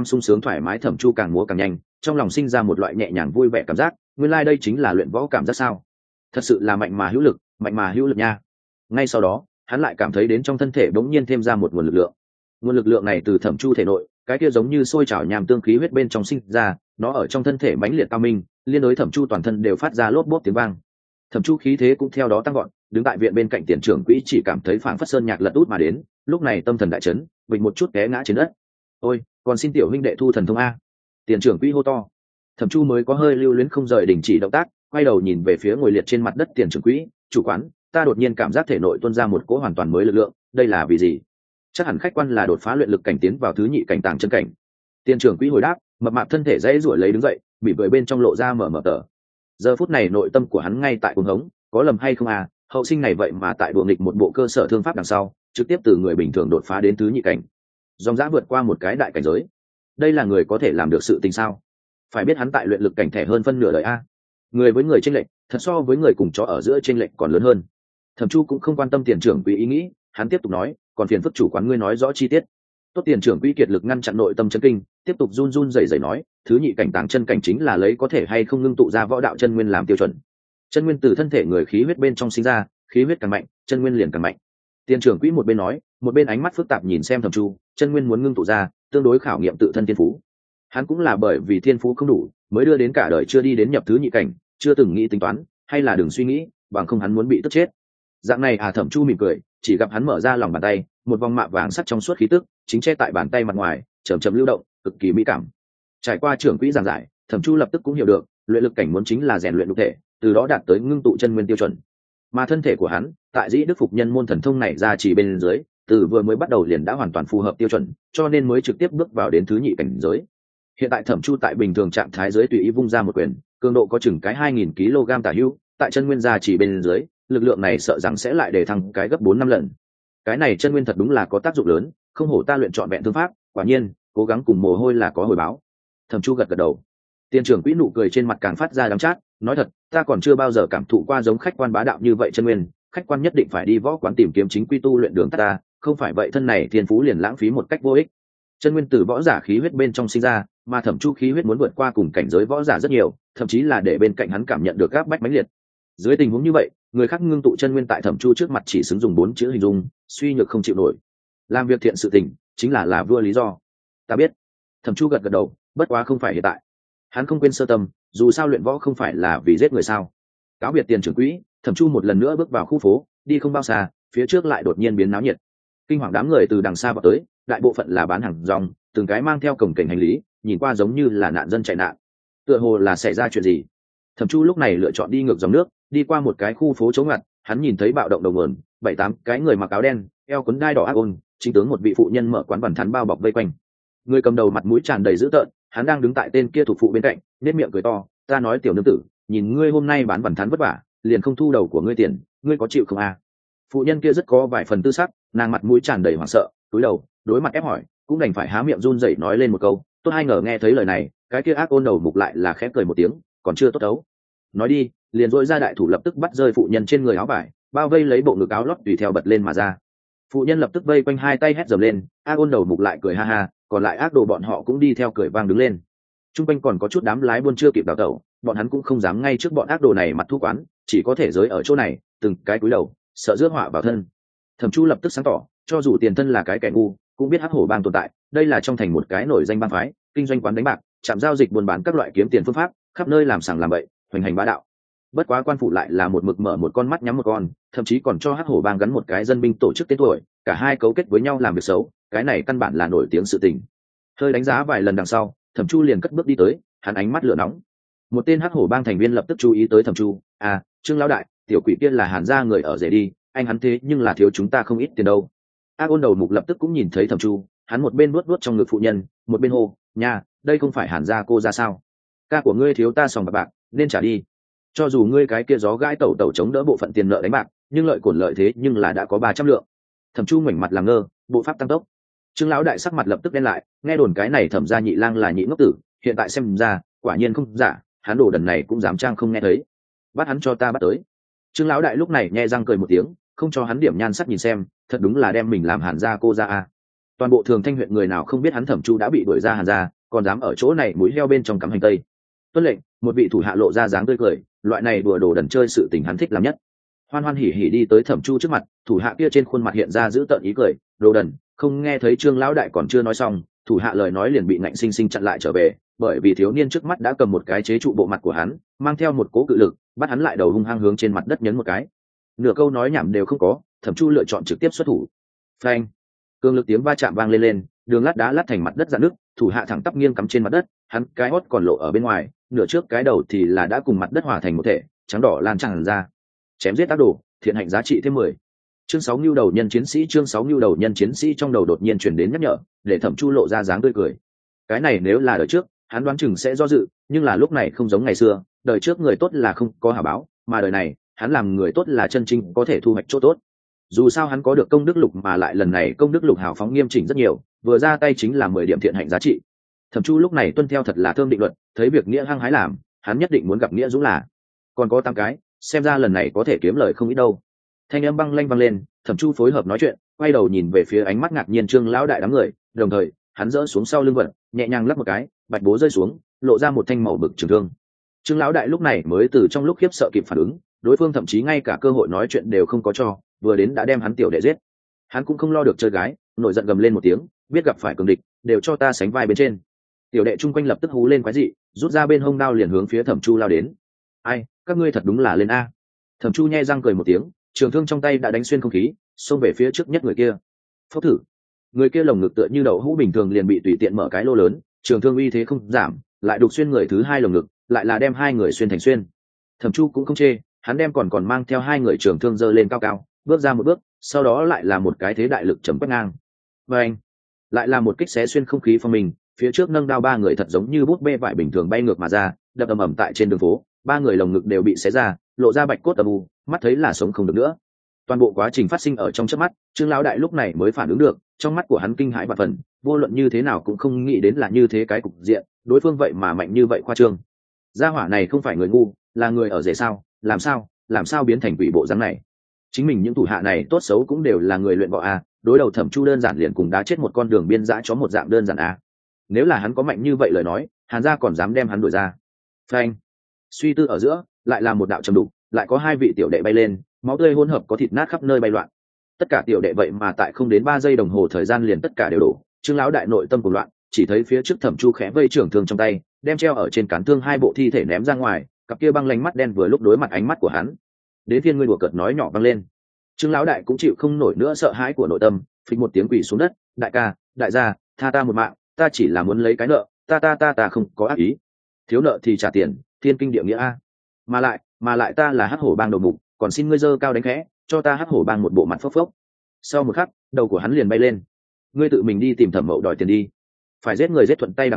mái, Thẩm Chu càng múa càng nhanh, trong lòng sinh ra một loại nhẹ nhàng vui vẻ cảm giác, nguyên lai đây chính là luyện võ cảm giác sao? Thật sự là mạnh mà hữu lực nha. Ngay sau đó, hắn lại cảm thấy đến trong thân thể bỗng nhiên thêm ra một nguồn lực lượng. Nguồn lực lượng này từ Thẩm Chu thể nội, cái kia giống như sôi trào nham tương khí huyết bên trong sinh ra, nó ở trong thân thể mãnh liệt cao minh, liên đối Thẩm Chu toàn thân đều phát ra lốp bốp tiếng vang. Thẩm Chu khí thế cũng theo đó tăng gọn, đứng tại viện bên cạnh tiền trưởng quỹ chỉ cảm thấy phảng phất sơn nhạc lật út mà đến, lúc này tâm thần đại chấn, bình một chút té ngã trên đất. "Ôi, còn xin tiểu huynh đệ thu thần thông a." Tiền trưởng quỹ hô to. Thẩm Chu mới có hơi lưu luyến không rời đình chỉ động tác, quay đầu nhìn về phía ngồi liệt trên mặt đất tiền trưởng quỹ, "Chủ quán, ta đột nhiên cảm giác thể nội tuôn ra một cỗ hoàn toàn mới lực lượng, đây là vì gì?" "Chắc hẳn khách quan là đột phá luyện lực cảnh tiến vào thứ nhị cảnh tàng chân cảnh." Tiền trưởng quỹ hồi đáp, mập mạp thân thể dãy ruổi lấy đứng dậy, bị vợi bên trong lộ ra mở tờ. Giờ phút này nội tâm của hắn ngay tại cuồng hống, có lầm hay không à, hậu sinh này vậy mà tại đùa nghịch một bộ cơ sở thương pháp đằng sau, trực tiếp từ người bình thường đột phá đến thứ nhị cảnh, dòng dã vượt qua một cái đại cảnh giới. Đây là người có thể làm được sự tình sao? Phải biết hắn tại luyện lực cảnh thẻ hơn phân nửa đời a. Người với người chênh lệch, thật so với người cùng chó ở giữa chênh lệch còn lớn hơn. Thẩm Chu cũng không quan tâm tiền trưởng quỹ ý nghĩ, hắn tiếp tục nói, "Còn phiền phức chủ quán ngươi nói rõ chi tiết." Tốt, tiền trưởng quỹ kiệt lực ngăn chặn nội tâm chấn kinh, tiếp tục run rẩy nói, "Thứ nhị cảnh tàng chân cảnh chính là lấy có thể hay không ngưng tụ ra võ đạo chân nguyên làm tiêu chuẩn. Chân nguyên từ thân thể người khí huyết bên trong sinh ra, khí huyết càng mạnh, chân nguyên liền càng mạnh." Tiền trưởng quỹ một bên nói, một bên ánh mắt phức tạp nhìn xem Thẩm Chu, chân nguyên muốn ngưng tụ ra, tương đối khảo nghiệm tự thân thiên phú. Hắn cũng là bởi vì thiên phú không đủ, mới đưa đến cả đời chưa đi đến nhập thứ nhị cảnh, chưa từng nghĩ tính toán, hay là đừng suy nghĩ, bằng không hắn muốn bị tức chết. Dạng này à? Thẩm Chu mỉm cười, chỉ gặp hắn mở ra lòng bàn tay, một vòng mạ vàng sắt trong suốt khí tức chính che tại bàn tay mặt ngoài, chậm chậm lưu động, cực kỳ mỹ cảm. Trải qua trưởng quỹ giảng giải, Thẩm Chu lập tức cũng hiểu được, luyện lực cảnh muốn chính là rèn luyện nhục thể, từ đó đạt tới ngưng tụ chân nguyên tiêu chuẩn. Mà thân thể của hắn, tại dĩ đức phục nhân môn thần thông này ra chỉ bên dưới, từ vừa mới bắt đầu liền đã hoàn toàn phù hợp tiêu chuẩn, cho nên mới trực tiếp bước vào đến thứ nhị cảnh giới. Hiện tại Thẩm Chu tại bình thường trạng thái dưới tùy ý vung ra một quyền, cường độ có chừng cái 2000 kg tả hữu, tại chân nguyên gia chỉ bên dưới, lực lượng này sợ rằng sẽ lại để thăng cái gấp 4-5 lần. Cái này chân nguyên thật đúng là có tác dụng lớn, không hổ ta luyện chọn vẹn thương pháp, quả nhiên, cố gắng cùng mồ hôi là có hồi báo. Thẩm Chu gật gật đầu. Tiền trưởng quỹ nụ cười trên mặt càng phát ra đắng chát, nói thật, ta còn chưa bao giờ cảm thụ qua giống khách quan bá đạo như vậy chân nguyên, khách quan nhất định phải đi võ quán tìm kiếm chính quy tu luyện đường tắt ta, không phải vậy thân này thiên phú liền lãng phí một cách vô ích. Chân nguyên từ võ giả khí huyết bên trong sinh ra, mà Thẩm Chu khí huyết muốn vượt qua cùng cảnh giới võ giả rất nhiều, thậm chí là để bên cạnh hắn cảm nhận được áp bách mãnh liệt. Dưới tình huống như vậy, người khác ngưng tụ chân nguyên tại Thẩm Chu trước mặt chỉ xứng dùng 4 chữ hình dung, suy nhược không chịu nổi. Làm việc thiện sự tình, chính là vua lý do. Ta biết. Thẩm Chu gật gật đầu, bất quá không phải hiện tại. Hắn không quên sơ tâm, dù sao luyện võ không phải là vì giết người sao. Cáo biệt tiền trưởng quỹ, Thẩm Chu một lần nữa bước vào khu phố, đi không bao xa, phía trước lại đột nhiên biến náo nhiệt. Kinh hoàng đám người từ đằng xa vào tới, đại bộ phận là bán hàng rong, từng cái mang theo cồng kềnh hành lý, nhìn qua giống như là nạn dân chạy nạn. Tựa hồ là xảy ra chuyện gì. Thẩm Chu lúc này lựa chọn đi ngược dòng nước, đi qua một cái khu phố chống ngặt, hắn nhìn thấy bạo động đầu nguồn, 7-8 cái người mặc áo đen, eo quấn đai đỏ ác ôn, chính tướng một vị phụ nhân mở quán bản thắn bao bọc vây quanh. Người cầm đầu mặt mũi tràn đầy dữ tợn, hắn đang đứng tại tên kia thuộc phụ bên cạnh nết miệng cười to, ta nói tiểu nương tử, nhìn ngươi hôm nay bán vằn thắn vất vả, liền không thu đầu của ngươi tiền, ngươi có chịu không à? Phụ nhân kia rất có vài phần tư sắc, nàng mặt mũi tràn đầy hoảng sợ, cúi đầu đối mặt ép hỏi, cũng đành phải há miệng run rẩy nói lên một câu. Tốt ai ngờ nghe thấy lời này, cái kia ác ôn đầu mục lại là khẽ cười một tiếng, còn chưa tốt đấu. Nói đi, liền dội ra đại thủ lập tức bắt rơi phụ nhân trên người áo vải, bao vây lấy bộ ngực áo lót tùy theo bật lên mà ra. Phụ nhân lập tức vây quanh hai tay hét dầm lên, ác ôn đầu mục lại cười ha ha, còn lại ác đồ bọn họ cũng đi theo cười vang đứng lên. Trung quanh còn có chút đám lái buôn chưa kịp đào tẩu, bọn hắn cũng không dám ngay trước bọn ác đồ này mặt thu quán, chỉ có thể giới ở chỗ này, từng cái cúi đầu, sợ rước họa vào thân. Thẩm Chu lập tức sáng tỏ, cho dù tiền thân là cái kẻ ngu, cũng biết hắc hổ bang tồn tại, đây là trong thành một cái nổi danh bang phái, kinh doanh quán đánh bạc, chạm giao dịch buôn bán các loại kiếm tiền phương pháp, khắp nơi làm sàng làm bậy, hoành hành bá đạo. Bất quá quan phủ lại là một mực mở một con mắt nhắm một con, thậm chí còn cho hắc hổ bang gắn một cái dân binh tổ chức tên tuổi, cả hai cấu kết với nhau làm việc xấu, cái này căn bản là nổi tiếng sự tình. Hơi đánh giá vài lần đằng sau, Thẩm Chu liền cất bước đi tới, hắn ánh mắt lửa nóng. Một tên hắc hổ bang thành viên lập tức chú ý tới Thẩm Chu, à, Trương lão đại, tiểu quỷ kia là Hàn gia người ở rể đi, anh hắn thế nhưng là thiếu chúng ta không ít tiền đâu. Ác ôn đầu mục lập tức cũng nhìn thấy Thẩm Chu, hắn một bên nuốt trong ngực phụ nhân, một bên hô, nha, đây không phải Hàn gia cô ra sao? Ca của ngươi thiếu ta sòng bạc, nên trả đi. Cho dù ngươi cái kia gió gãi tẩu chống đỡ bộ phận tiền nợ đánh bạc, nhưng lợi cổn lợi thế nhưng là đã có 300 lượng. Thẩm Chu ngoảnh mặt làm ngơ, bộ pháp tăng tốc. Trương lão đại sắc mặt lập tức đen lại, nghe đồn cái này Thẩm gia nhị lang là nhị ngốc tử, hiện tại xem ra, quả nhiên không giả, hắn đồ đần này cũng dám trang không nghe thấy. Bắt hắn cho ta bắt tới. Trương lão đại lúc này nhe răng cười một tiếng, không cho hắn điểm nhan sắc nhìn xem, thật đúng là đem mình làm Hàn gia cô ra a. Toàn bộ Thường Thanh huyện người nào không biết hắn Thẩm Chu đã bị đuổi ra Hàn gia, còn dám ở chỗ này mũi heo bên trong cắm hành tây. Tuân lệnh, một vị thủ hạ lộ ra dáng tươi cười, loại này đùa đồ đần chơi sự tình hắn thích làm nhất. Hoan hoan hỉ hỉ đi tới Thẩm Chu trước mặt, thủ hạ kia trên khuôn mặt hiện ra giữ tợn ý cười, đồ đần, không nghe thấy Trương lão đại còn chưa nói xong, thủ hạ lời nói liền bị ngạnh sinh sinh chặn lại trở về, bởi vì thiếu niên trước mắt đã cầm một cái chế trụ bộ mặt của hắn, mang theo một cố cự lực, bắt hắn lại đầu hung hăng hướng trên mặt đất nhấn một cái. Nửa câu nói nhảm đều không có, Thẩm Chu lựa chọn trực tiếp xuất thủ. Phanh! Cường lực tiếng va chạm vang lên, đường lát đá lát thành mặt đất rạn nước, thủ hạ thẳng tắp nghiêng cắm trên mặt đất, hắn cái hót còn lộ ở bên ngoài, nửa trước cái đầu thì là đã cùng mặt đất hòa thành một thể, trắng đỏ lan tràn ra. Chém giết tác đồ, thiện hạnh giá trị thêm 10. Chương 6 nưu đầu nhân chiến sĩ, chương 6 nưu đầu nhân chiến sĩ trong đầu đột nhiên truyền đến nhắc nhở, để Thẩm Chu lộ ra dáng tươi cười. Cái này nếu là đời trước, hắn đoán chừng sẽ do dự, nhưng là lúc này không giống ngày xưa, đời trước người tốt là không có hảo báo, mà đời này, hắn làm người tốt là chân chính có thể thu hoạch chỗ tốt. Dù sao hắn có được công đức lục, mà lại lần này công đức lục hào phóng nghiêm chỉnh rất nhiều, vừa ra tay chính là 10 điểm thiện hạnh giá trị. Thẩm Chu lúc này tuân theo thật là thơm định luật, thấy việc nghĩa hăng hái làm, hắn nhất định muốn gặp nghĩa dũng là. Còn có 8 cái, xem ra lần này có thể kiếm lời không ít đâu. Thanh âm băng lanh vang lên, Thẩm Chu phối hợp nói chuyện, quay đầu nhìn về phía ánh mắt ngạc nhiên Trương lão đại đám người, đồng thời, hắn giơ xuống sau lưng vật, nhẹ nhàng lắp một cái, bạch bố rơi xuống, lộ ra một thanh màu bực trường thương. Trương lão đại lúc này mới từ trong lúc khiếp sợ kịp phản ứng, đối phương thậm chí ngay cả cơ hội nói chuyện đều không có cho, vừa đến đã đem hắn tiểu đệ giết. Hắn cũng không lo được chơi gái, nổi giận gầm lên một tiếng, biết gặp phải cường địch, đều cho ta sánh vai bên trên. Tiểu đệ chung quanh lập tức hú lên quái dị, rút ra bên hông đao liền hướng phía Thẩm Chu lao đến. Ai, các ngươi thật đúng là lên a. Thẩm Chu nhe răng cười một tiếng, trường thương trong tay đã đánh xuyên không khí, xông về phía trước nhất người kia. Phốc thử. Người kia lồng ngực tựa như đậu hũ bình thường liền bị tùy tiện mở cái lô lớn, trường thương uy thế không giảm, lại đục xuyên người thứ hai lồng ngực, lại là đem hai người xuyên thành xuyên. Thẩm Chu cũng không chê, hắn đem còn mang theo hai người trường thương giơ lên cao cao, bước ra một bước, sau đó lại là một cái thế đại lực chấm quét ngang. Và anh, lại là một kích xé xuyên không khí phong mình, phía trước nâng đao ba người thật giống như bút bê vải bình thường bay ngược mà ra, đập ầm ầm tại trên đường phố, ba người lồng ngực đều bị xé ra, lộ ra bạch cốt âm u, mắt thấy là sống không được nữa. Toàn bộ quá trình phát sinh ở trong chớp mắt, Trương lão đại lúc này mới phản ứng được, trong mắt của hắn kinh hãi vạn phần, vô luận như thế nào cũng không nghĩ đến là như thế cái cục diện, đối phương vậy mà mạnh như vậy khoa trương. Gia hỏa này không phải người ngu, là người ở rể sao, làm sao biến thành quỷ bộ dáng này. Chính mình những thủ hạ này tốt xấu cũng đều là người luyện võ a, đối đầu Thẩm Chu đơn giản liền cùng đá chết một con đường biên dã chó một dạng đơn giản a. Nếu là hắn có mạnh như vậy lời nói, Hàn gia còn dám đem hắn đuổi ra. Phanh. Suy tư ở giữa, lại là một đạo trầm đục, lại có hai vị tiểu đệ bay lên, máu tươi hỗn hợp có thịt nát khắp nơi bay loạn. Tất cả tiểu đệ vậy mà tại không đến 3 giây đồng hồ thời gian liền tất cả đều đổ. Trương lão đại nội tâm cuồng loạn, chỉ thấy phía trước Thẩm Chu khẽ vây trưởng thương trong tay, đem treo ở trên cán thương hai bộ thi thể ném ra ngoài, cặp kia băng lanh mắt đen vừa lúc đối mặt ánh mắt của hắn. Đến phiên ngươi đùa cợt nói nhỏ vang lên. Trương lão đại cũng chịu không nổi nữa sợ hãi của nội tâm, phịch một tiếng quỳ xuống đất, đại ca, đại gia, tha ta một mạng, ta chỉ là muốn lấy cái nợ, ta không có ác ý. Thiếu nợ thì trả tiền, thiên kinh địa nghĩa a. Mà lại ta là hắc hổ bang đầu mục, còn xin ngươi dơ cao đánh khẽ, cho ta hắc hổ bang một bộ mặt phốc phốc. Sau một khắc, đầu của hắn liền bay lên. Ngươi tự mình đi tìm Thẩm Mậu đòi tiền đi. Phải giết người giết thuận tay đằng sau,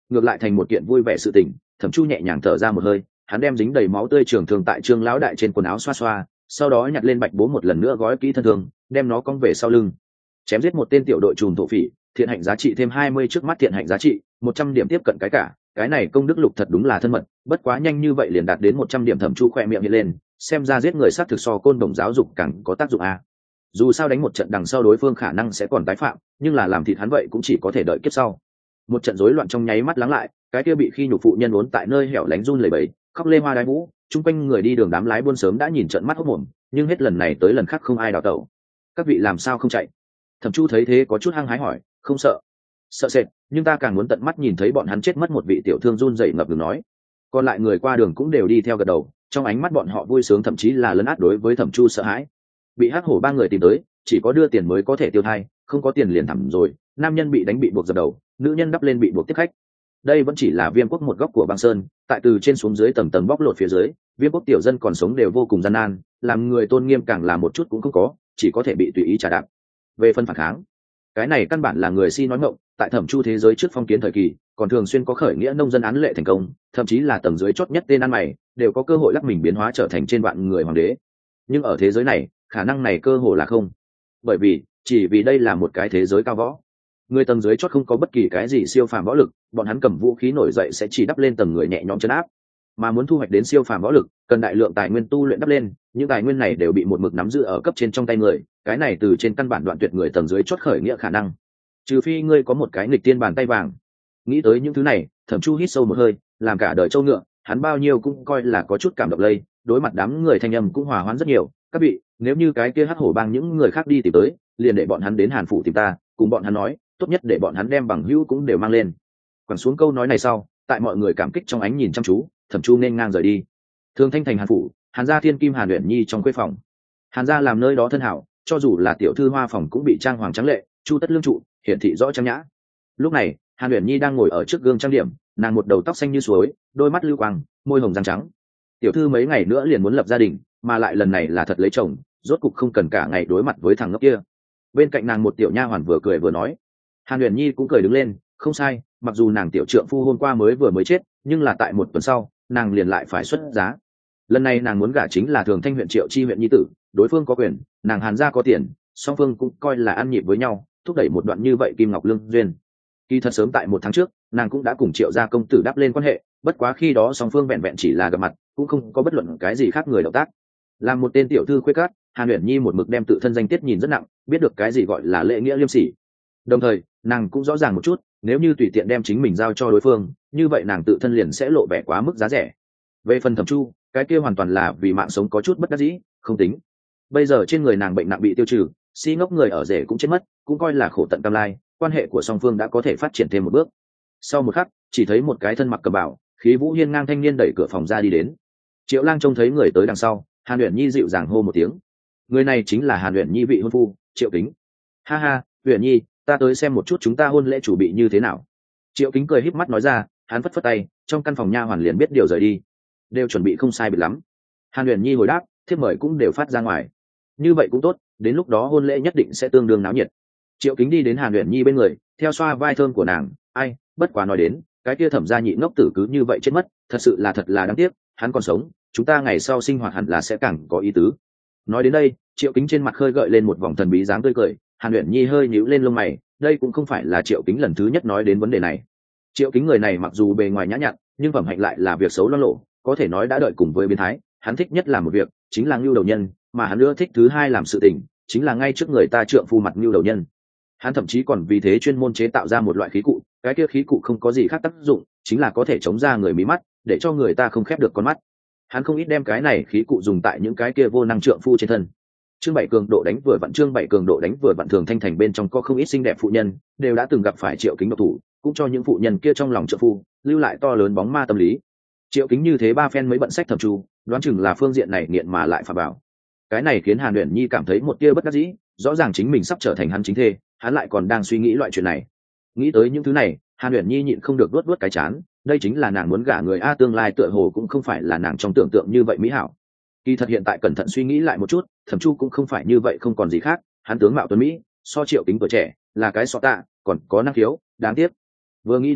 ngược lại thành một kiện vui vẻ sự tình. Thẩm Chu nhẹ nhàng thở ra một hơi, hắn đem dính đầy máu tươi trường thương tại Trương lão đại trên quần áo xoa xoa, sau đó nhặt lên bạch bố một lần nữa gói kỹ thân thương, đem nó cong về sau lưng. Chém giết một tên tiểu đội trùm thổ phỉ, thiện hạnh giá trị thêm 20 trước mắt thiện hạnh giá trị, 100 điểm tiếp cận cái cả, cái này công đức lục thật đúng là thân mật, bất quá nhanh như vậy liền đạt đến 100 điểm. Thẩm Chu khỏe miệng hiện lên, xem ra giết người sát thực so côn đồng giáo dục càng có tác dụng a. Dù sao đánh một trận đằng sau đối phương khả năng sẽ còn tái phạm, nhưng là làm thịt hắn vậy cũng chỉ có thể đợi kiếp sau. Một trận rối loạn trong nháy mắt lắng lại, cái kia bị khi nhục phụ nhân uốn tại nơi hẻo lánh run lẩy bẩy, khóc lê hoa đái vũ, chung quanh người đi đường đám lái buôn sớm đã nhìn trận mắt hốc mồm, nhưng hết lần này tới lần khác không ai đào tẩu. Các vị làm sao không chạy? Thẩm Chu thấy thế có chút hăng hái hỏi. Không sợ? Sợ sệt, nhưng ta càng muốn tận mắt nhìn thấy bọn hắn chết mất. Một vị tiểu thương run rẩy ngập ngừng nói. Còn lại người qua đường cũng đều đi theo gật đầu, trong ánh mắt bọn họ vui sướng, thậm chí là lấn át đối với Thẩm Chu sợ hãi. Bị hắc hổ ba người tìm tới, chỉ có đưa tiền mới có thể tiêu thai, không có tiền liền thẳm rồi. Nam nhân bị đánh bị buộc dập đầu, nữ nhân đắp lên bị buộc tiếp khách. Đây vẫn chỉ là Viêm quốc một góc của băng sơn, tại từ trên xuống dưới tầng tầng bóc lột phía dưới, Viêm quốc tiểu dân còn sống đều vô cùng gian nan, làm người tôn nghiêm càng là một chút cũng không có, chỉ có thể bị tùy ý trả đạp. Về phân phản kháng, cái này căn bản là người si nói ngọng. Tại Thẩm Chu thế giới trước phong kiến thời kỳ, còn thường xuyên có khởi nghĩa nông dân án lệ thành công, thậm chí là tầng dưới chót nhất tên ăn mày đều có cơ hội lắc mình biến hóa trở thành trên vạn người hoàng đế. Nhưng ở thế giới này, khả năng này cơ hồ là không, bởi vì chỉ vì đây là một cái thế giới cao võ, người tầng dưới chót không có bất kỳ cái gì siêu phàm võ lực, bọn hắn cầm vũ khí nổi dậy sẽ chỉ đắp lên tầng người nhẹ nhõm chấn áp, mà muốn thu hoạch đến siêu phàm võ lực cần đại lượng tài nguyên tu luyện đắp lên, những tài nguyên này đều bị một mực nắm giữ ở cấp trên trong tay người, cái này từ trên căn bản đoạn tuyệt người tầng dưới chót khởi nghĩa khả năng, trừ phi ngươi có một cái nghịch tiên bàn tay vàng. Nghĩ tới những thứ này, Thẩm Chu hít sâu một hơi, làm cả đời trâu ngựa hắn bao nhiêu cũng coi là có chút cảm động lây, đối mặt đám người thanh âm cũng hòa hoãn rất nhiều. Các vị, nếu như cái kia hắc hổ bang những người khác đi tìm tới, liền để bọn hắn đến Hàn phủ tìm ta, cùng bọn hắn nói, tốt nhất để bọn hắn đem bằng hữu cũng đều mang lên. Quẳng xuống câu nói này sau, tại mọi người cảm kích trong ánh nhìn chăm chú, Thẩm Chu nên ngang rời đi. Thường Thanh thành Hàn phủ, Hàn gia thiên kim Hàn Uyển Nhi trong khuê phòng. Hàn gia làm nơi đó thân hảo, cho dù là tiểu thư hoa phòng cũng bị trang hoàng trắng lệ, chu tất lương trụ, hiển thị rõ trang nhã. Lúc này, Hàn Uyển Nhi đang ngồi ở trước gương trang điểm, nàng một đầu tóc xanh như suối, đôi mắt lưu quang, môi hồng răng trắng. Tiểu thư mấy ngày nữa liền muốn lập gia đình, mà lại lần này là thật lấy chồng, rốt cục không cần cả ngày đối mặt với thằng ngốc kia. Bên cạnh nàng một tiểu nha hoàn vừa cười vừa nói. Hàn Uyển Nhi cũng cười đứng lên, không sai, mặc dù nàng tiểu trượng phu hôm qua mới chết, nhưng là tại một tuần sau, nàng liền lại phải xuất giá. Lần này nàng muốn gả chính là Thường Thanh huyện Triệu Chi huyện nhi tử, đối phương có quyền, nàng Hàn gia có tiền, song phương cũng coi là ăn nhịp với nhau, thúc đẩy một đoạn như vậy kim ngọc lương duyên. Kỳ thật sớm tại một tháng trước, nàng cũng đã cùng Triệu gia công tử đáp lên quan hệ, bất quá khi đó song phương vẹn vẹn chỉ là gặp mặt, cũng không có bất luận cái gì khác người động tác. Làm một tên tiểu thư khuê cát, Hàn Uyển Nhi một mực đem tự thân danh tiết nhìn rất nặng, biết được cái gì gọi là lễ nghĩa liêm sỉ. Đồng thời, nàng cũng rõ ràng một chút, nếu như tùy tiện đem chính mình giao cho đối phương, như vậy nàng tự thân liền sẽ lộ vẻ quá mức giá rẻ. Về phần Thẩm Chu, cái kia hoàn toàn là vì mạng sống có chút bất đắc dĩ, không tính. Bây giờ trên người nàng bệnh nặng bị tiêu trừ, si ngốc người ở rể cũng chết mất, cũng coi là khổ tận cam lai, quan hệ của song phương đã có thể phát triển thêm một bước. Sau một khắc, chỉ thấy một cái thân mặc cẩm bào, khí vũ hiên ngang thanh niên đẩy cửa phòng ra đi đến. Triệu Lang trông thấy người tới đằng sau, Hàn Uyển Nhi dịu dàng hô một tiếng. Người này chính là Hàn Uyển Nhi vị hôn phu, Triệu Kính. Ha ha, Uyển Nhi, ta tới xem một chút chúng ta hôn lễ chuẩn bị như thế nào. Triệu Kính cười híp mắt nói ra, hắn phất phất tay, trong căn phòng nha hoàn liền biết điều rời đi. Đều chuẩn bị không sai biệt lắm. Hàn Uyển Nhi hồi đáp, thiếp mời cũng đều phát ra ngoài. Như vậy cũng tốt, đến lúc đó hôn lễ nhất định sẽ tương đương náo nhiệt. Triệu Kính đi đến Hàn Uyển Nhi bên người, theo xoa vai thơm của nàng, ai, bất quá nói đến, cái kia Thẩm gia nhị ngốc tử cứ như vậy chết mất, thật là đáng tiếc, hắn còn sống, chúng ta ngày sau sinh hoạt hẳn là sẽ càng có ý tứ. Nói đến đây, Triệu Kính trên mặt khơi gợi lên một vòng thần bí dáng tươi cười, Hàn Uyển Nhi hơi nhíu lên lông mày, đây cũng không phải là Triệu Kính lần thứ nhất nói đến vấn đề này. Triệu Kính người này mặc dù bề ngoài nhã nhặn, nhưng phẩm hạnh lại là việc xấu loang lộ, có thể nói đã đợi cùng với biến thái, hắn thích nhất làm một việc, chính là ngưu đầu nhân, mà hắn nữa thích thứ hai làm sự tình, chính là ngay trước người ta trượng phu mặt ngưu đầu nhân. Hắn thậm chí còn vì thế chuyên môn chế tạo ra một loại khí cụ, cái kia khí cụ không có gì khác tác dụng, chính là có thể chống ra người mí mắt, để cho người ta không khép được con mắt. Hắn không ít đem cái này khí cụ dùng tại những cái kia vô năng trượng phu trên thân. Chương 7 cường độ đánh vừa vặn, chương 7 cường độ đánh vừa vặn. Thường Thanh thành bên trong có không ít xinh đẹp phụ nhân, đều đã từng gặp phải Triệu Kính độc thủ, cũng cho những phụ nhân kia trong lòng trượng phu lưu lại to lớn bóng ma tâm lý. Triệu Kính như thế ba phen mới bận sách Thẩm Chu, đoán chừng là phương diện này nghiện mà lại phà bảo. Cái này khiến Hàn Uyển Nhi cảm thấy một tia bất đắc dĩ, rõ ràng chính mình sắp trở thành hắn chính thê, hắn lại còn đang suy nghĩ loại chuyện này. Nghĩ tới những thứ này, Hàn Uyển Nhi nhịn không được vuốt cái trán, đây chính là nàng muốn gả người a, tương lai tựa hồ cũng không phải là nàng trong tưởng tượng như vậy mỹ hảo. Kỳ thật hiện tại cẩn thận suy nghĩ lại một chút, Thẩm Chu cũng không phải như vậy, không còn gì khác, hắn tướng mạo tuấn mỹ, so Triệu Kính tuổi trẻ, là cái sọ tạ, còn có năng khiếu, đáng tiếc. Vừa nghĩ đến đây,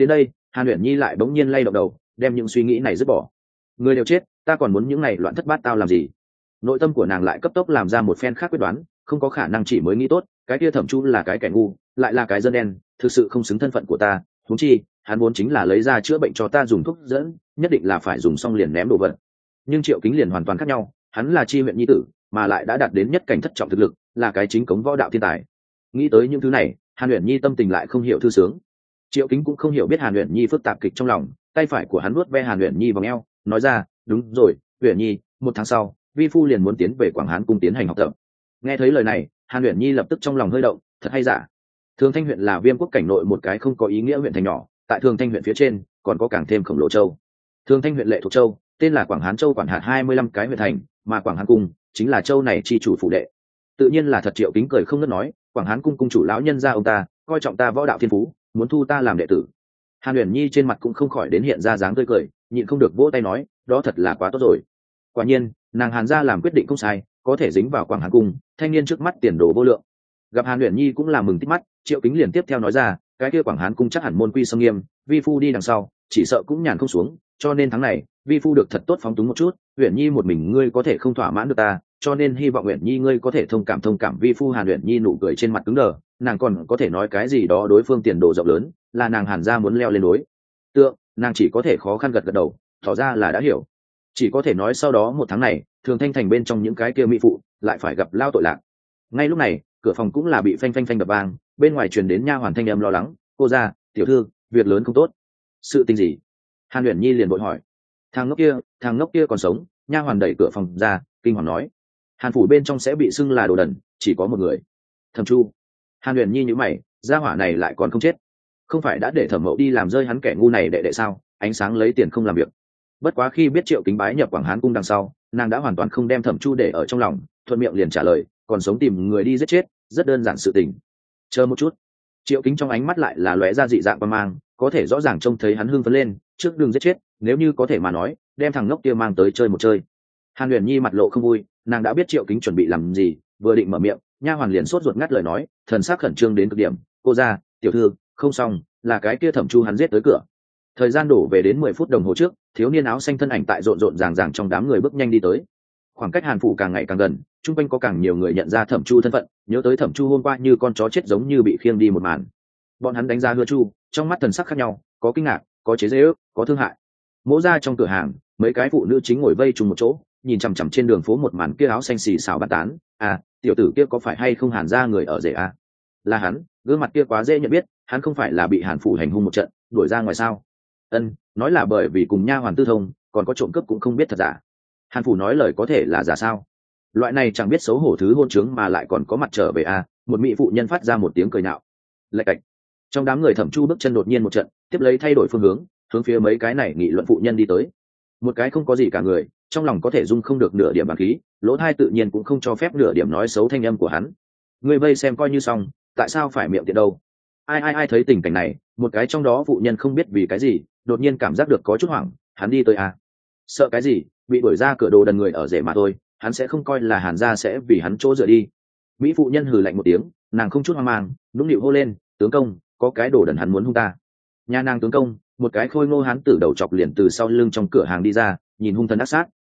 Hàn Uyển Nhi lại bỗng nhiên lay động đầu, đem những suy nghĩ này dứt bỏ. Người đều chết, ta còn muốn những này loạn thất bát tao làm gì? Nội tâm của nàng lại cấp tốc làm ra một phen khác quyết đoán, không có khả năng chỉ mới nghĩ tốt, cái kia Thẩm Chu là cái kẻ ngu, lại là cái dân đen, thực sự không xứng thân phận của ta. Huống chi, hắn vốn chính là lấy ra chữa bệnh cho ta dùng thuốc dẫn, nhất định là phải dùng xong liền ném đồ vật. Nhưng Triệu Kính liền hoàn toàn khác nhau, hắn là chi huyện nhi tử, mà lại đã đạt đến nhất cảnh thất trọng thực lực, là cái chính cống võ đạo thiên tài. Nghĩ tới những thứ này, Hàn Uyển Nhi tâm tình lại không hiểu thư sướng. Triệu Kính cũng không hiểu biết Hàn Uyển Nhi phức tạp kịch trong lòng, tay phải của hắn vuốt ve Hàn Uyển Nhi vòng eo, nói ra, đúng rồi, Uyển Nhi, 1 tháng sau, vi phu liền muốn tiến về Quảng Hán cung tiến hành học tập. Nghe thấy lời này, Hàn Uyển Nhi lập tức trong lòng hơi động, thật hay giả? Thường Thanh huyện là Viêm quốc cảnh nội một cái không có ý nghĩa huyện thành nhỏ, tại Thường Thanh huyện phía trên còn có càng thêm khổng lồ châu. Thường Thanh huyện lệ thuộc châu, tên là Quảng Hán châu, quản hạt 25 cái huyện thành, mà Quảng Hán cung chính là châu này chi chủ phụ đệ. Tự nhiên là thật. Triệu Kính cười không ngớt nói, Quảng Hán cung cung chủ lão nhân gia ông ta coi trọng ta võ đạo thiên phú, muốn thu ta làm đệ tử. Hàn Uyển Nhi trên mặt cũng không khỏi đến hiện ra dáng tươi cười, nhịn không được vỗ tay nói, đó thật là quá tốt rồi. Quả nhiên, nàng Hàn gia làm quyết định không sai, có thể dính vào Quảng Hán cung, thanh niên trước mắt tiền đồ vô lượng. Gặp Hàn Uyển Nhi cũng là mừng tít mắt, Triệu Kính liền tiếp theo nói ra, cái kia Quảng Hán cung chắc hẳn môn quy sâm nghiêm, vi phu đi đằng sau, chỉ sợ cũng nhàn không xuống, cho nên tháng này, vi phu được thật tốt phóng túng một chút. Uyển Nhi một mình ngươi có thể không thỏa mãn được ta, cho nên hy vọng Uyển Nhi ngươi có thể thông cảm vi phu. Hàn Uyển Nhi nụ cười trên mặt cứng đờ, nàng còn có thể nói cái gì đó, đối phương tiền đồ rộng lớn, là nàng Hàn gia muốn leo lên đối tượng, nàng chỉ có thể khó khăn gật gật đầu, tỏ ra là đã hiểu. Chỉ có thể nói sau đó 1 tháng này, Thường Thanh thành bên trong những cái kia mỹ phụ lại phải gặp lao tội lạc. Ngay lúc này, cửa phòng cũng là bị phanh phanh phanh đập vang, bên ngoài truyền đến nha hoàn thanh âm lo lắng, cô gia, tiểu thư, việc lớn không tốt. Sự tình gì? Hàn Uyển Nhi liền vội hỏi. Thằng ngốc kia còn sống. Nha hoàn đẩy cửa phòng ra, kinh hoàng nói, Hàn phủ bên trong sẽ bị xưng là đồ đần, chỉ có một người, Thẩm Chu. Hàn Uyển Nhi nhíu mày, gia hỏa này lại còn không chết, không phải đã để Thẩm Mậu đi làm rơi hắn kẻ ngu này đệ sao? Ánh sáng lấy tiền không làm việc. Bất quá khi biết Triệu Kính bái nhập Quảng Hán cung đằng sau, nàng đã hoàn toàn không đem Thẩm Chu để ở trong lòng, thuận miệng liền trả lời, còn sống tìm người đi giết chết, rất đơn giản sự tình. Chờ một chút. Triệu Kính trong ánh mắt lại là lóe ra dị dạng quan mang, có thể rõ ràng trông thấy hắn hưng phấn lên, trước đường giết chết, nếu như có thể mà nói, đem thằng ngốc kia mang tới chơi một chơi. Hàn Uyển Nhi mặt lộ không vui, nàng đã biết Triệu Kính chuẩn bị làm gì, vừa định mở miệng, nha hoàn liền sốt ruột ngắt lời nói, thần sắc khẩn trương đến cực điểm, cô gia, tiểu thư, không xong, là cái kia Thẩm Chu hắn giết tới cửa. Thời gian đổ về đến 10 phút đồng hồ trước, thiếu niên áo xanh thân ảnh tại rộn rộn ràng ràng trong đám người bước nhanh đi tới. Khoảng cách Hàn phủ càng ngày càng gần, chung quanh có càng nhiều người nhận ra Thẩm Chu thân phận, nhớ tới Thẩm Chu hôm qua như con chó chết giống như bị khiêng đi một màn. Bọn hắn đánh giá Hứa Chu, trong mắt thần sắc khác nhau, có kinh ngạc, có chế giễu, có thương hại. Mỗ ra trong cửa hàng, mấy cái phụ nữ chính ngồi vây chung một chỗ, nhìn chằm chằm trên đường phố một màn kia áo xanh xì xào bàn tán. À, tiểu tử kia có phải hay không Hàn ra người ở rể à? Là hắn, gương mặt kia quá dễ nhận biết, hắn không phải là bị Hàn phủ hành hung một trận, đuổi ra ngoài sao? Ân, nói là bởi vì cùng nha hoàn tư thông, còn có trộm cướp cũng không biết thật giả. Hàn phủ nói lời có thể là giả sao? Loại này chẳng biết xấu hổ thứ hôn trướng mà lại còn có mặt trở về à? Một mỹ phụ nhân phát ra một tiếng cười nhạo. Lạch cạch. Trong đám người Thẩm Chu bước chân đột nhiên một trận, tiếp lấy thay đổi phương hướng phía mấy cái này nghị luận phụ nhân đi tới. Một cái không có gì cả người, trong lòng có thể dung không được nửa điểm bàng khí, lỗ tai tự nhiên cũng không cho phép nửa điểm nói xấu thanh âm của hắn. Người vây xem coi như xong, tại sao phải miệng tiện đâu? Ai thấy tình cảnh này, một cái trong đó phụ nhân không biết vì cái gì, đột nhiên cảm giác được có chút hoảng, hắn đi tới à? Sợ cái gì, bị đuổi ra cửa đồ đần người ở rể mà thôi, hắn sẽ không coi là Hàn gia sẽ vì hắn chỗ dựa đi. Mỹ phụ nhân hừ lạnh một tiếng, nàng không chút hoang mang, nũng nịu hô lên, tướng công, có cái đồ đần hắn muốn hung ta. Nhà nàng tướng công, một cái khôi ngô hán tử đầu chọc liền từ sau lưng trong cửa hàng đi ra, nhìn hung thần ác sát,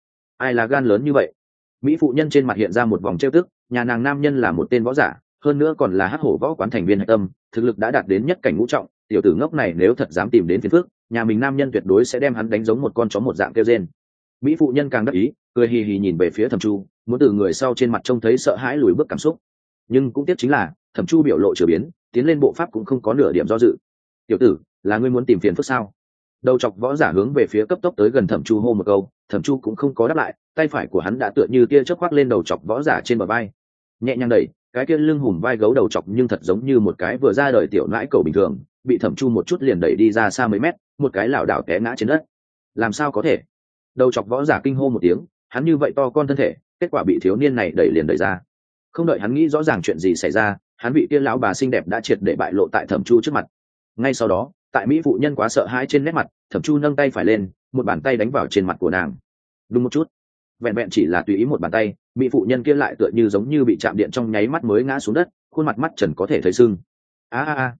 ai là gan lớn như vậy? Mỹ phụ nhân trên mặt hiện ra một vòng trêu tức, nhà nàng nam nhân là một tên võ giả, hơn nữa còn là hắc hổ võ quán thành viên hạch tâm, thực lực đã đạt đến nhất cảnh ngũ trọng, tiểu tử ngốc này nếu thật dám tìm đến phiền phức, nhà mình nam nhân tuyệt đối sẽ đem hắn đánh giống một con chó một dạng kêu rên. Mỹ phụ nhân càng đắc ý, cười hì hì nhìn về phía Thẩm Chu, muốn từ người sau trên mặt trông thấy sợ hãi lùi bước cảm xúc. Nhưng cũng tiếc chính là, Thẩm Chu biểu lộ chửa biến, tiến lên bộ pháp cũng không có nửa điểm do dự. Tiểu tử, là ngươi muốn tìm phiền phức sao? Đầu chọc võ giả hướng về phía cấp tốc tới gần Thẩm Chu hô một câu, Thẩm Chu cũng không có đáp lại, tay phải của hắn đã tựa như tia chớp khoác lên đầu chọc võ giả trên bờ vai, nhẹ nhàng đẩy, cái kia lưng hùm vai gấu đầu chọc nhưng thật giống như một cái vừa ra đời tiểu nãi cầu bình thường, bị Thẩm Chu một chút liền đẩy đi ra xa mấy mét, một cái lảo đảo té ngã trên đất. Làm sao có thể? Đầu chọc võ giả kinh hô một tiếng, hắn như vậy to con thân thể, kết quả bị thiếu niên này đẩy liền đẩy ra. Không đợi hắn nghĩ rõ ràng chuyện gì xảy ra, hắn bị kia lão bà xinh đẹp đã triệt để bại lộ tại Thẩm Chu trước mặt. Ngay sau đó, tại mỹ phụ nhân quá sợ hãi trên nét mặt, Thẩm Chu nâng tay phải lên, một bàn tay đánh vào trên mặt của nàng. Đúng một chút, vẹn vẹn chỉ là tùy ý một bàn tay, mỹ phụ nhân kia lại tựa như giống như bị chạm điện trong nháy mắt mới ngã xuống đất, khuôn mặt mắt trần có thể thấy sưng.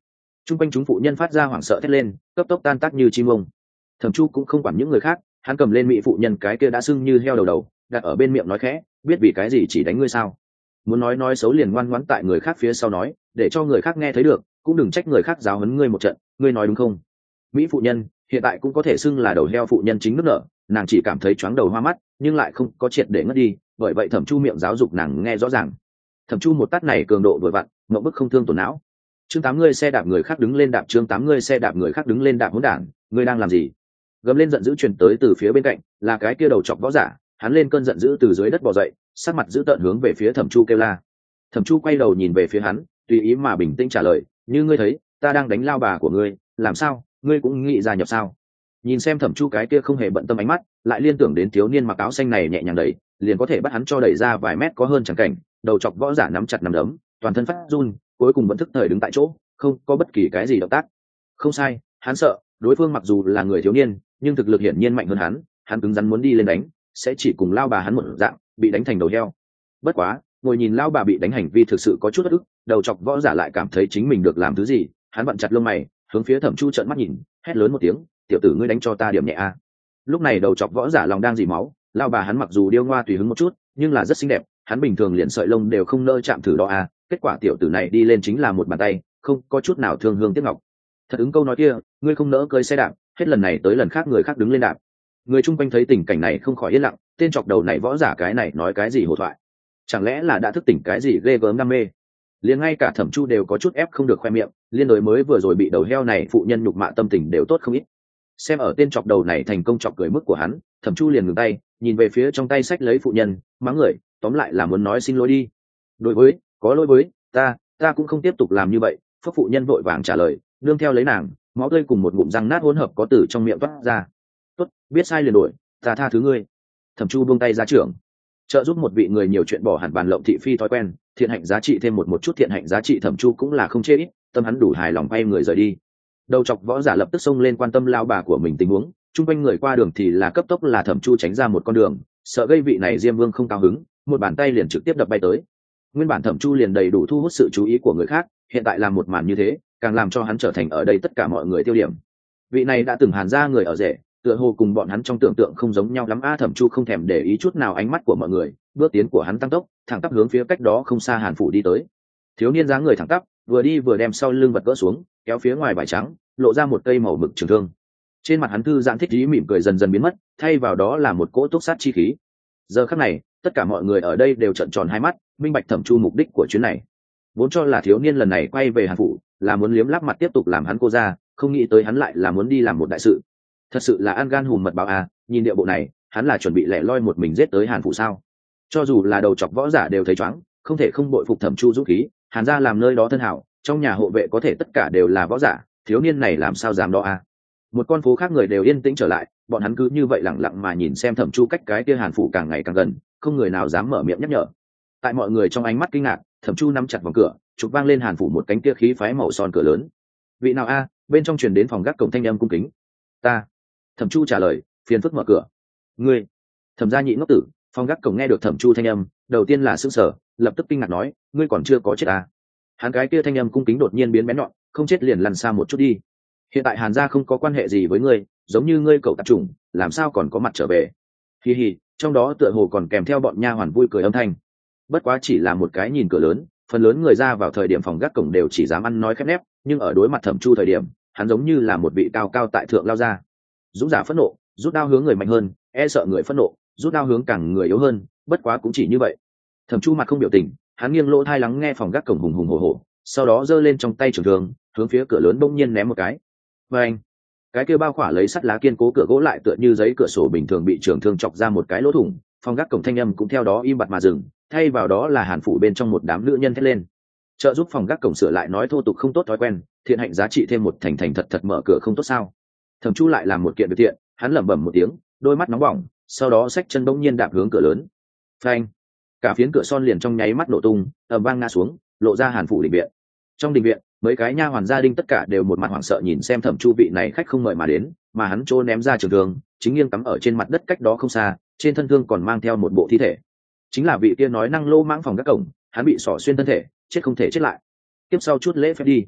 Trung quanh chúng phụ nhân phát ra hoảng sợ thét lên, cấp tốc tan tác như chim ông. Thẩm Chu cũng không quản những người khác, hắn cầm lên mỹ phụ nhân cái kia đã sưng như heo đầu đặt ở bên miệng nói khẽ, biết vì cái gì chỉ đánh ngươi sao? Muốn nói xấu liền ngoan ngoãn tại người khác phía sau nói, để cho người khác nghe thấy được, cũng đừng trách người khác giáo huấn ngươi một trận, ngươi nói đúng không? Mỹ phụ nhân hiện tại cũng có thể xưng là đầu heo phụ nhân chính nước nở, nàng chỉ cảm thấy chóng đầu hoa mắt, nhưng lại không có triệt để ngất đi, bởi vậy Thẩm Chu miệng giáo dục nàng nghe rõ ràng. Thẩm Chu một tát này cường độ vừa vặn, ngậm bức không thương tổn não. Chương 8 ngươi xe đạp người khác đứng lên đạp, chương 8 ngươi xe đạp người khác đứng lên đạp, hỗn đản, ngươi đang làm gì? Gầm lên giận dữ truyền tới từ phía bên cạnh, là cái kia đầu chọc võ giả, hắn lên cơn giận dữ từ dưới đất bò dậy, sắc mặt dữ tợn hướng về phía Thẩm Chu kêu la. Thẩm Chu quay đầu nhìn về phía hắn, tùy ý mà bình tĩnh trả lời, như ngươi thấy, ta đang đánh lao bà của ngươi, làm sao, ngươi cũng nghĩ gia nhập sao? Nhìn xem Thẩm Chu cái kia không hề bận tâm ánh mắt, lại liên tưởng đến thiếu niên mặc áo xanh này nhẹ nhàng đẩy, liền có thể bắt hắn cho đẩy ra vài mét có hơn chẳng cảnh, đầu chọc võ giả nắm chặt nắm đấm, toàn thân phát run, cuối cùng vẫn thức thời đứng tại chỗ, không có bất kỳ cái gì động tác. Không sai, hắn sợ, đối phương mặc dù là người thiếu niên, nhưng thực lực hiển nhiên mạnh hơn hắn cứng rắn muốn đi lên đánh, sẽ chỉ cùng lao bà hắn một dạng, bị đánh thành đầu heo. Bất quá, ngồi nhìn lao bà bị đánh hành vi thực sự có chút bất ức, đầu chọc võ giả lại cảm thấy chính mình được làm thứ gì, hắn vặn chặt lông mày, hướng phía Thẩm Chu trợn mắt nhìn, hét lớn một tiếng, tiểu tử ngươi đánh cho ta điểm nhẹ a. Lúc này đầu chọc võ giả lòng đang dỉ máu, lao bà hắn mặc dù điêu ngoa tùy hứng một chút, nhưng là rất xinh đẹp, hắn bình thường liền sợi lông đều không nỡ chạm thử đó a, kết quả tiểu tử này đi lên chính là một bàn tay, không có chút nào thương hương tiếc ngọc. Thật ứng câu nói kia, ngươi không nỡ cơi xe đạp, hết lần này tới lần khác người khác đứng lên đạp. Người chung quanh thấy tình cảnh này không khỏi yên lặng, tên chọc đầu này võ giả cái này nói cái gì hồ thoại, chẳng lẽ là đã thức tỉnh cái gì ghê gớm đam mê? Liền ngay cả Thẩm Chu đều có chút ép không được khoe miệng, liên đối mới vừa rồi bị đầu heo này phụ nhân nhục mạ tâm tình đều tốt không ít. Xem ở tên chọc đầu này thành công chọc cười mức của hắn, Thẩm Chu liền ngừng tay, nhìn về phía trong tay sách lấy phụ nhân, mắng người, tóm lại là muốn nói xin lỗi đi. Đối với, có lỗi với, ta cũng không tiếp tục làm như vậy. Phúc phụ nhân vội vàng trả lời, nương theo lấy nàng, máu tươi cùng một ngụm răng nát hỗn hợp có từ trong miệng toát ra. Tốt, biết sai liền đổi, ta tha thứ ngươi. Thẩm Chu buông tay ra trưởng, trợ giúp một vị người nhiều chuyện bỏ hẳn bàn lộng thị phi thói quen, thiện hạnh giá trị thêm một chút thiện hạnh giá trị, Thẩm Chu cũng là không chê ít, tâm hắn đủ hài lòng quay người rời đi. Đầu chọc võ giả lập tức xông lên quan tâm lao bà của mình tình huống, chung quanh người qua đường thì là cấp tốc là Thẩm Chu tránh ra một con đường, sợ gây vị này Diêm Vương không cao hứng, một bàn tay liền trực tiếp đập bay tới. Nguyên bản Thẩm Chu liền đầy đủ thu hút sự chú ý của người khác, hiện tại làm một màn như thế, càng làm cho hắn trở thành ở đây tất cả mọi người tiêu điểm. Vị này đã từng Hàn ra người ở rể, tựa hồ cùng bọn hắn trong tưởng tượng không giống nhau lắm a. Thẩm Chu không thèm để ý chút nào ánh mắt của mọi người, bước tiến của hắn tăng tốc, thẳng tắp hướng phía cách đó không xa Hàn phủ đi tới. Thiếu niên dáng người thẳng tắp, vừa đi vừa đem sau lưng vật gỡ xuống, kéo phía ngoài vải trắng, lộ ra một cây màu mực trường thương. Trên mặt hắn thư giãn thích ý mỉm cười dần dần biến mất, thay vào đó là một cỗ túc sát chi khí. Giờ khắc này, tất cả mọi người ở đây đều trợn tròn hai mắt, minh bạch Thẩm Chu mục đích của chuyến này. Vốn cho là thiếu niên lần này quay về Hàn phủ là muốn liếm láp mặt tiếp tục làm hắn cô ra, không nghĩ tới hắn lại là muốn đi làm một đại sự. Thật sự là ăn gan hùm mật báo à, nhìn địa bộ này, hắn là chuẩn bị lẻ loi một mình giết tới Hàn phủ sao? Cho dù là đầu chọc võ giả đều thấy choáng, không thể không bội phục Thẩm Chu dũng khí. Hàn gia làm nơi đó thân hảo, trong nhà hộ vệ có thể tất cả đều là võ giả, thiếu niên này làm sao dám đó à? Một con phố khác người đều yên tĩnh trở lại, bọn hắn cứ như vậy lặng lặng mà nhìn xem Thẩm Chu cách cái kia Hàn phủ càng ngày càng gần, không người nào dám mở miệng nhắc nhở. Tại mọi người trong ánh mắt kinh ngạc, Thẩm Chu nắm chặt vòng cửa, chụp vang lên Hàn phủ một cánh kia khí phái màu son cửa lớn. Vị nào a? Bên trong truyền đến phòng gác cổng thanh âm cung kính. Ta. Thẩm Chu trả lời, phiền phức mở cửa. Ngươi. Thẩm gia nhị ngốc tử. Phòng gác cổng nghe được Thẩm Chu thanh âm, đầu tiên là sững sờ, lập tức kinh ngạc nói, ngươi còn chưa có chết à? Hắn cái kia thanh âm cung kính đột nhiên biến bén nhọn, không chết liền lăn xa một chút đi. Hiện tại Hàn gia không có quan hệ gì với ngươi, giống như ngươi cậu tạp chủng, làm sao còn có mặt trở về? Hi hi, trong đó tựa hồ còn kèm theo bọn nha hoàn vui cười âm thanh. Bất quá chỉ là một cái nhìn cửa lớn, phần lớn người ra vào thời điểm phòng gác cổng đều chỉ dám ăn nói khép nép, nhưng ở đối mặt Thẩm Chu thời điểm, hắn giống như là một vị cao cao tại thượng lao ra. Dũng giả phẫn nộ, rút đao hướng người mạnh hơn, e sợ người phẫn nộ, rút đao hướng càng người yếu hơn, bất quá cũng chỉ như vậy. Thẩm Chu mặt không biểu tình, hắn nghiêng lỗ tai lắng nghe phòng gác cổng hùng hùng hổ hổ, sau đó giơ lên trong tay trường thương, hướng phía cửa lớn bỗng nhiên ném một cái. Và anh, cái kia bao khỏa lấy sắt lá kiên cố cửa gỗ lại tựa như giấy cửa sổ bình thường bị trường thương chọc ra một cái lỗ thủng, phòng gác cổng thanh âm cũng theo đó im bặt mà dừng, thay vào đó là Hàn phủ bên trong một đám nữ nhân thét lên. Trợ giúp phòng gác cổng sửa lại nói thô tục không tốt thói quen, thiện hạnh giá trị thêm một thành thành thật thật mở cửa không tốt sao? Thẩm Chu lại làm một kiện việc thiện, hắn lẩm bẩm một tiếng, đôi mắt nóng bỏng, sau đó xách chân bỗng nhiên đạp hướng cửa lớn. Phanh! Cả phiến cửa son liền trong nháy mắt nổ tung, ầm vang ngã xuống, lộ ra Hàn phủ đình viện. Trong đình viện, mấy cái nha hoàn gia đình tất cả đều một mặt hoảng sợ nhìn xem Thẩm Chu vị này khách không mời mà đến, mà hắn trô ném ra trường thương, chính nghiêng cắm ở trên mặt đất cách đó không xa, trên thân thương còn mang theo một bộ thi thể. Chính là vị kia nói năng lô mãng phòng gác cổng, hắn bị xỏ xuyên thân thể, chết không thể chết lại. Tiếp sau chút lễ phép đi.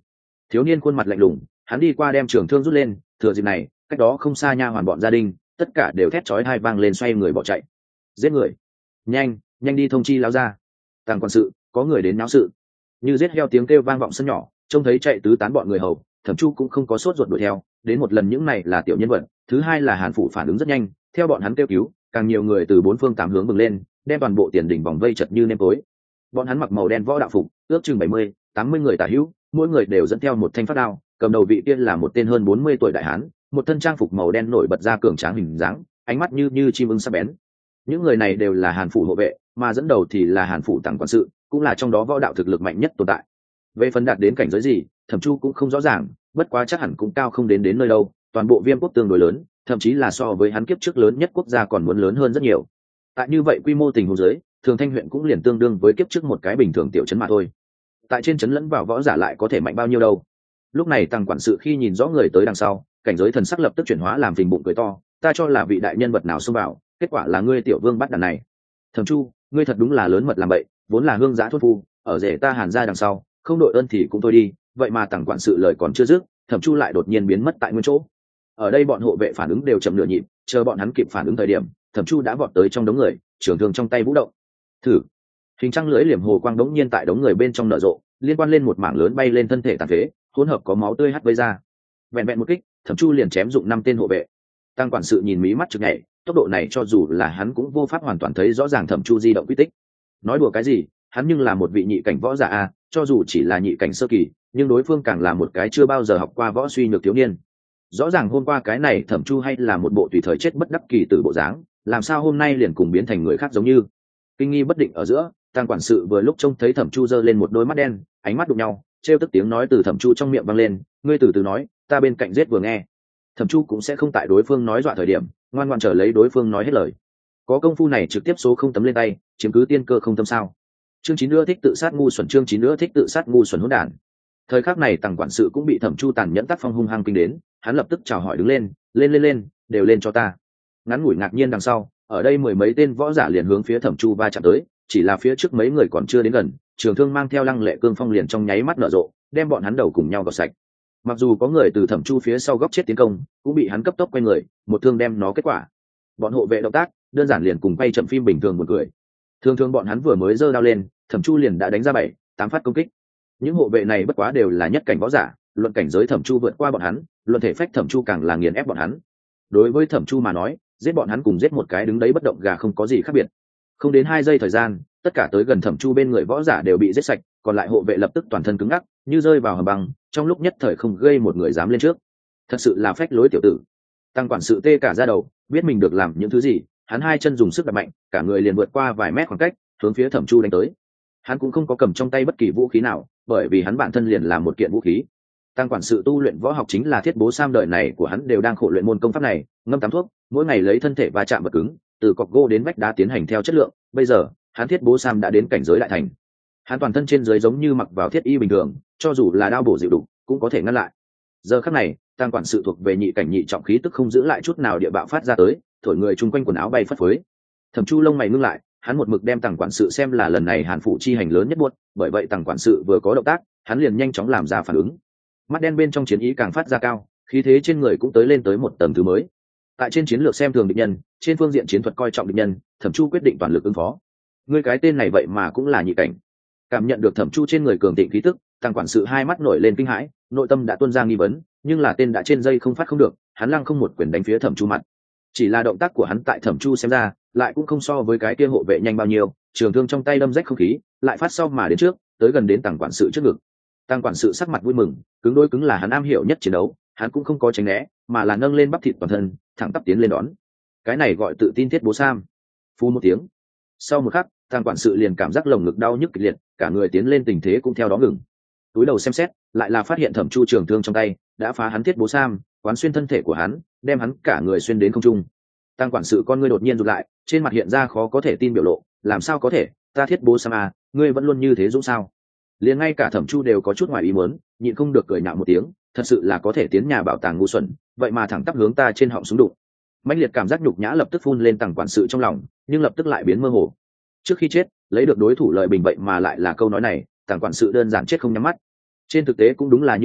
Thiếu niên khuôn mặt lạnh lùng, hắn đi qua đem trường thương rút lên, thừa dịp này cách đó không xa nha hoàn bọn gia đình tất cả đều thét chói tai vang lên, xoay người bỏ chạy. Giết người, nhanh nhanh đi thông chi lão gia. Tàng quản sự, có người đến náo sự. Như giết heo tiếng kêu vang vọng sân nhỏ, trông thấy chạy tứ tán bọn người hầu, Thẩm Chu cũng không có sốt ruột đuổi theo. Đến một lần những này là tiểu nhân vật, thứ hai là Hàn Phụ phản ứng rất nhanh, theo bọn hắn kêu cứu, càng nhiều người từ bốn phương tám hướng bừng lên, đem toàn bộ tiền đỉnh vòng vây chật như nêm tối. Bọn hắn mặc màu đen võ đạo phục, ước chừng 70-80 người tả hữu, mỗi người đều dẫn theo một thanh phát đao, cầm đầu vị tiên là một tên hơn 40 tuổi đại hán, một thân trang phục màu đen nổi bật ra cường tráng hình dáng, ánh mắt như chim ưng sắc bén. Những người này đều là Hàn Phụ hộ vệ, mà dẫn đầu thì là Hàn Phụ Tàng quản sự, cũng là trong đó võ đạo thực lực mạnh nhất tồn tại. Về phần đạt đến cảnh giới gì, Thẩm Chu cũng không rõ ràng, bất quá chắc hẳn cũng cao không đến nơi đâu. Toàn bộ Viêm quốc tương đối lớn, thậm chí là so với hắn kiếp trước lớn nhất quốc gia còn muốn lớn hơn rất nhiều. Tại như vậy quy mô tình huống dưới, Thường Thanh huyện cũng liền tương đương với kiếp trước một cái bình thường tiểu trấn mà thôi. Tại trên trấn lẫn vào võ giả lại có thể mạnh bao nhiêu đâu. Lúc này Tàng quản sự khi nhìn rõ người tới đằng sau, cảnh giới thần sắc lập tức chuyển hóa làm phình bụng cười to, ta cho là vị đại nhân vật nào xông vào, kết quả là ngươi tiểu vương bắt đàn này. Thẩm Chu, ngươi thật đúng là lớn mật làm bậy, vốn là hương giá thốt phu, ở rể ta Hàn ra đằng sau, không đội ơn thì cũng thôi đi, vậy mà Tàng quản sự lời còn chưa dứt, Thẩm Chu lại đột nhiên biến mất tại nguyên chỗ. Ở đây bọn hộ vệ phản ứng đều chậm nửa nhịp, chờ bọn hắn kịp phản ứng thời điểm, Thẩm Chu đã vọt tới trong đống người, trường thương trong tay vũ động. Thử. Hình trăng lưỡi liềm hồ quang đống nhiên tại đống người bên trong nở rộ, liên quan lên một mảng lớn bay lên thân thể tàn phế, hỗn hợp có máu tươi hắt vây ra. Vẹn vẹn một kích, Thẩm Chu liền chém dụng 5 tên hộ vệ. Tăng quản sự nhìn mí mắt chực nhảy, tốc độ này cho dù là hắn cũng vô pháp hoàn toàn thấy rõ ràng Thẩm Chu di động quy tích. Nói đùa cái gì, hắn nhưng là một vị nhị cảnh võ giả a, cho dù chỉ là nhị cảnh sơ kỳ, nhưng đối phương càng là một cái chưa bao giờ học qua võ suy nhược thiếu niên. Rõ ràng hôm qua cái này Thẩm Chu hay là một bộ tùy thời chết bất đắc kỳ tử bộ dáng, làm sao hôm nay liền cùng biến thành người khác giống như. Kinh nghi bất định ở giữa, Tăng quản sự vừa lúc trông thấy Thẩm Chu giơ lên một đôi mắt đen, ánh mắt đụng nhau, trêu tức tiếng nói từ Thẩm Chu trong miệng vang lên, ngươi từ từ nói, ta bên cạnh giết vừa nghe. Thẩm Chu cũng sẽ không tại đối phương nói dọa thời điểm, ngoan ngoãn chờ lấy đối phương nói hết lời. Có công phu này trực tiếp số không tấm lên tay, chiếm cứ tiên cơ không tâm sao. Chương 9 nữa thích tự sát ngu xuẩn, chương 9 nữa thích tự sát ngu xuẩn hỗn đản. Thời khắc này Tăng quản sự cũng bị Thẩm Chu tàn nhẫn tác phong hung hăng kinh đến, hắn lập tức chào hỏi đứng lên, lên, đều lên cho ta. Ngắn ngủi ngạc nhiên đằng sau, ở đây mười mấy tên võ giả liền hướng phía Thẩm Chu va chạm tới, chỉ là phía trước mấy người còn chưa đến gần, trường thương mang theo lăng lệ cương phong liền trong nháy mắt nở rộ, đem bọn hắn đầu cùng nhau gọt sạch. Mặc dù có người từ Thẩm Chu phía sau góc chết tiến công, cũng bị hắn cấp tốc quay người, một thương đem nó kết quả. Bọn hộ vệ động tác đơn giản liền cùng quay chậm phim bình thường một người. Thường bọn hắn vừa mới giơ đao lên, Thẩm Chu liền đã đánh ra 7-8 phát công kích. Những hộ vệ này bất quá đều là nhất cảnh võ giả, luận cảnh giới Thẩm Chu vượt qua bọn hắn, luận thể phách Thẩm Chu càng là nghiền ép bọn hắn. Đối với Thẩm Chu mà nói, giết bọn hắn cùng giết một cái đứng đấy bất động gà không có gì khác biệt. Không đến 2 giây thời gian, tất cả tới gần Thẩm Chu bên người võ giả đều bị giết sạch, còn lại hộ vệ lập tức toàn thân cứng ngắc, như rơi vào hầm băng, trong lúc nhất thời không gây một người dám lên trước. Thật sự là phách lối tiểu tử. Tăng quản sự tê cả da đầu, biết mình được làm những thứ gì, hắn hai chân dùng sức đạp mạnh, cả người liền vượt qua vài mét khoảng cách, hướng phía Thẩm Chu đánh tới. Hắn cũng không có cầm trong tay bất kỳ vũ khí nào, bởi vì hắn bản thân liền là một kiện vũ khí. Tăng quản sự tu luyện võ học chính là Thiết Bố Sam, đời này của hắn đều đang khổ luyện môn công pháp này, ngâm tắm thuốc, mỗi ngày lấy thân thể va chạm vật cứng, từ cọc gỗ đến vách đá tiến hành theo chất lượng. Bây giờ, hắn Thiết Bố Sam đã đến cảnh giới đại thành. Hắn toàn thân trên dưới giống như mặc vào thiết y bình thường, cho dù là đao bổ dịu đục cũng có thể ngăn lại. Giờ khắc này, Tăng quản sự thuộc về nhị cảnh nhị trọng khí tức không giữ lại chút nào địa bạo phát ra tới, thổi người chung quanh quần áo bay phất phới. Thẩm Chu lông mày ngưng lại, hắn một mực đem Tăng quản sự xem là lần này Hàn Phủ chi hành lớn nhất buốt, bởi vậy Tăng quản sự vừa có động tác, hắn liền nhanh chóng làm ra phản ứng. Mắt đen bên trong chiến ý càng phát ra cao, khí thế trên người cũng lên tới một tầng thứ mới. Tại trên chiến lược xem thường địch nhân, trên phương diện chiến thuật coi trọng địch nhân, Thẩm Chu quyết định toàn lực ứng phó. Ngươi cái tên này vậy mà cũng là nhị cảnh. Cảm nhận được Thẩm Chu trên người cường thịnh khí tức, Tăng quản sự hai mắt nổi lên kinh hãi, nội tâm đã tuôn ra nghi vấn, nhưng là tên đã trên dây không phát không được, hắn lăng không một quyền đánh phía Thẩm Chu mặt. Chỉ là động tác của hắn tại Thẩm Chu xem ra, lại cũng không so với cái kia hộ vệ nhanh bao nhiêu, trường thương trong tay đâm rách không khí, lại phát sau mà đến trước, tới gần đến Tăng quản sự trước ngực. Tăng quản sự sắc mặt vui mừng, cứng đối cứng là hắn am hiểu nhất chiến đấu, hắn cũng không có tránh né, mà là nâng lên bắp thịt toàn thân, thẳng tắp tiến lên đón. Cái này gọi tự tin Thiết Bố Sam. Phu một tiếng. Sau một khắc, Tăng quản sự liền cảm giác lồng ngực đau nhức kịch liệt, cả người tiến lên tình thế cũng theo đó ngừng. Túi đầu xem xét, lại là phát hiện Thẩm Chu trường thương trong tay đã phá hắn Thiết Bố Sam, quán xuyên thân thể của hắn, đem hắn cả người xuyên đến không trung. Tăng quản sự con ngươi đột nhiên rụt lại, trên mặt hiện ra khó có thể tin biểu lộ, làm sao có thể, ta Thiết Bố Sam à, ngươi vẫn luôn như thế dũng sao? Liền ngay cả Thẩm Chu đều có chút ngoài ý muốn, nhịn không được cười nhạo một tiếng, thật sự là có thể tiến nhà bảo tàng ngu xuẩn, vậy mà thẳng tắp hướng ta trên họng súng đụng. Mãnh liệt cảm giác nhục nhã lập tức phun lên Tăng quản sự trong lòng, nhưng lập tức lại biến mơ hồ. Trước khi chết, lấy được đối thủ lợi bình vậy mà lại là câu nói này, Tăng quản sự đơn giản chết không nhắm mắt. Trên thực tế cũng đúng là như thế,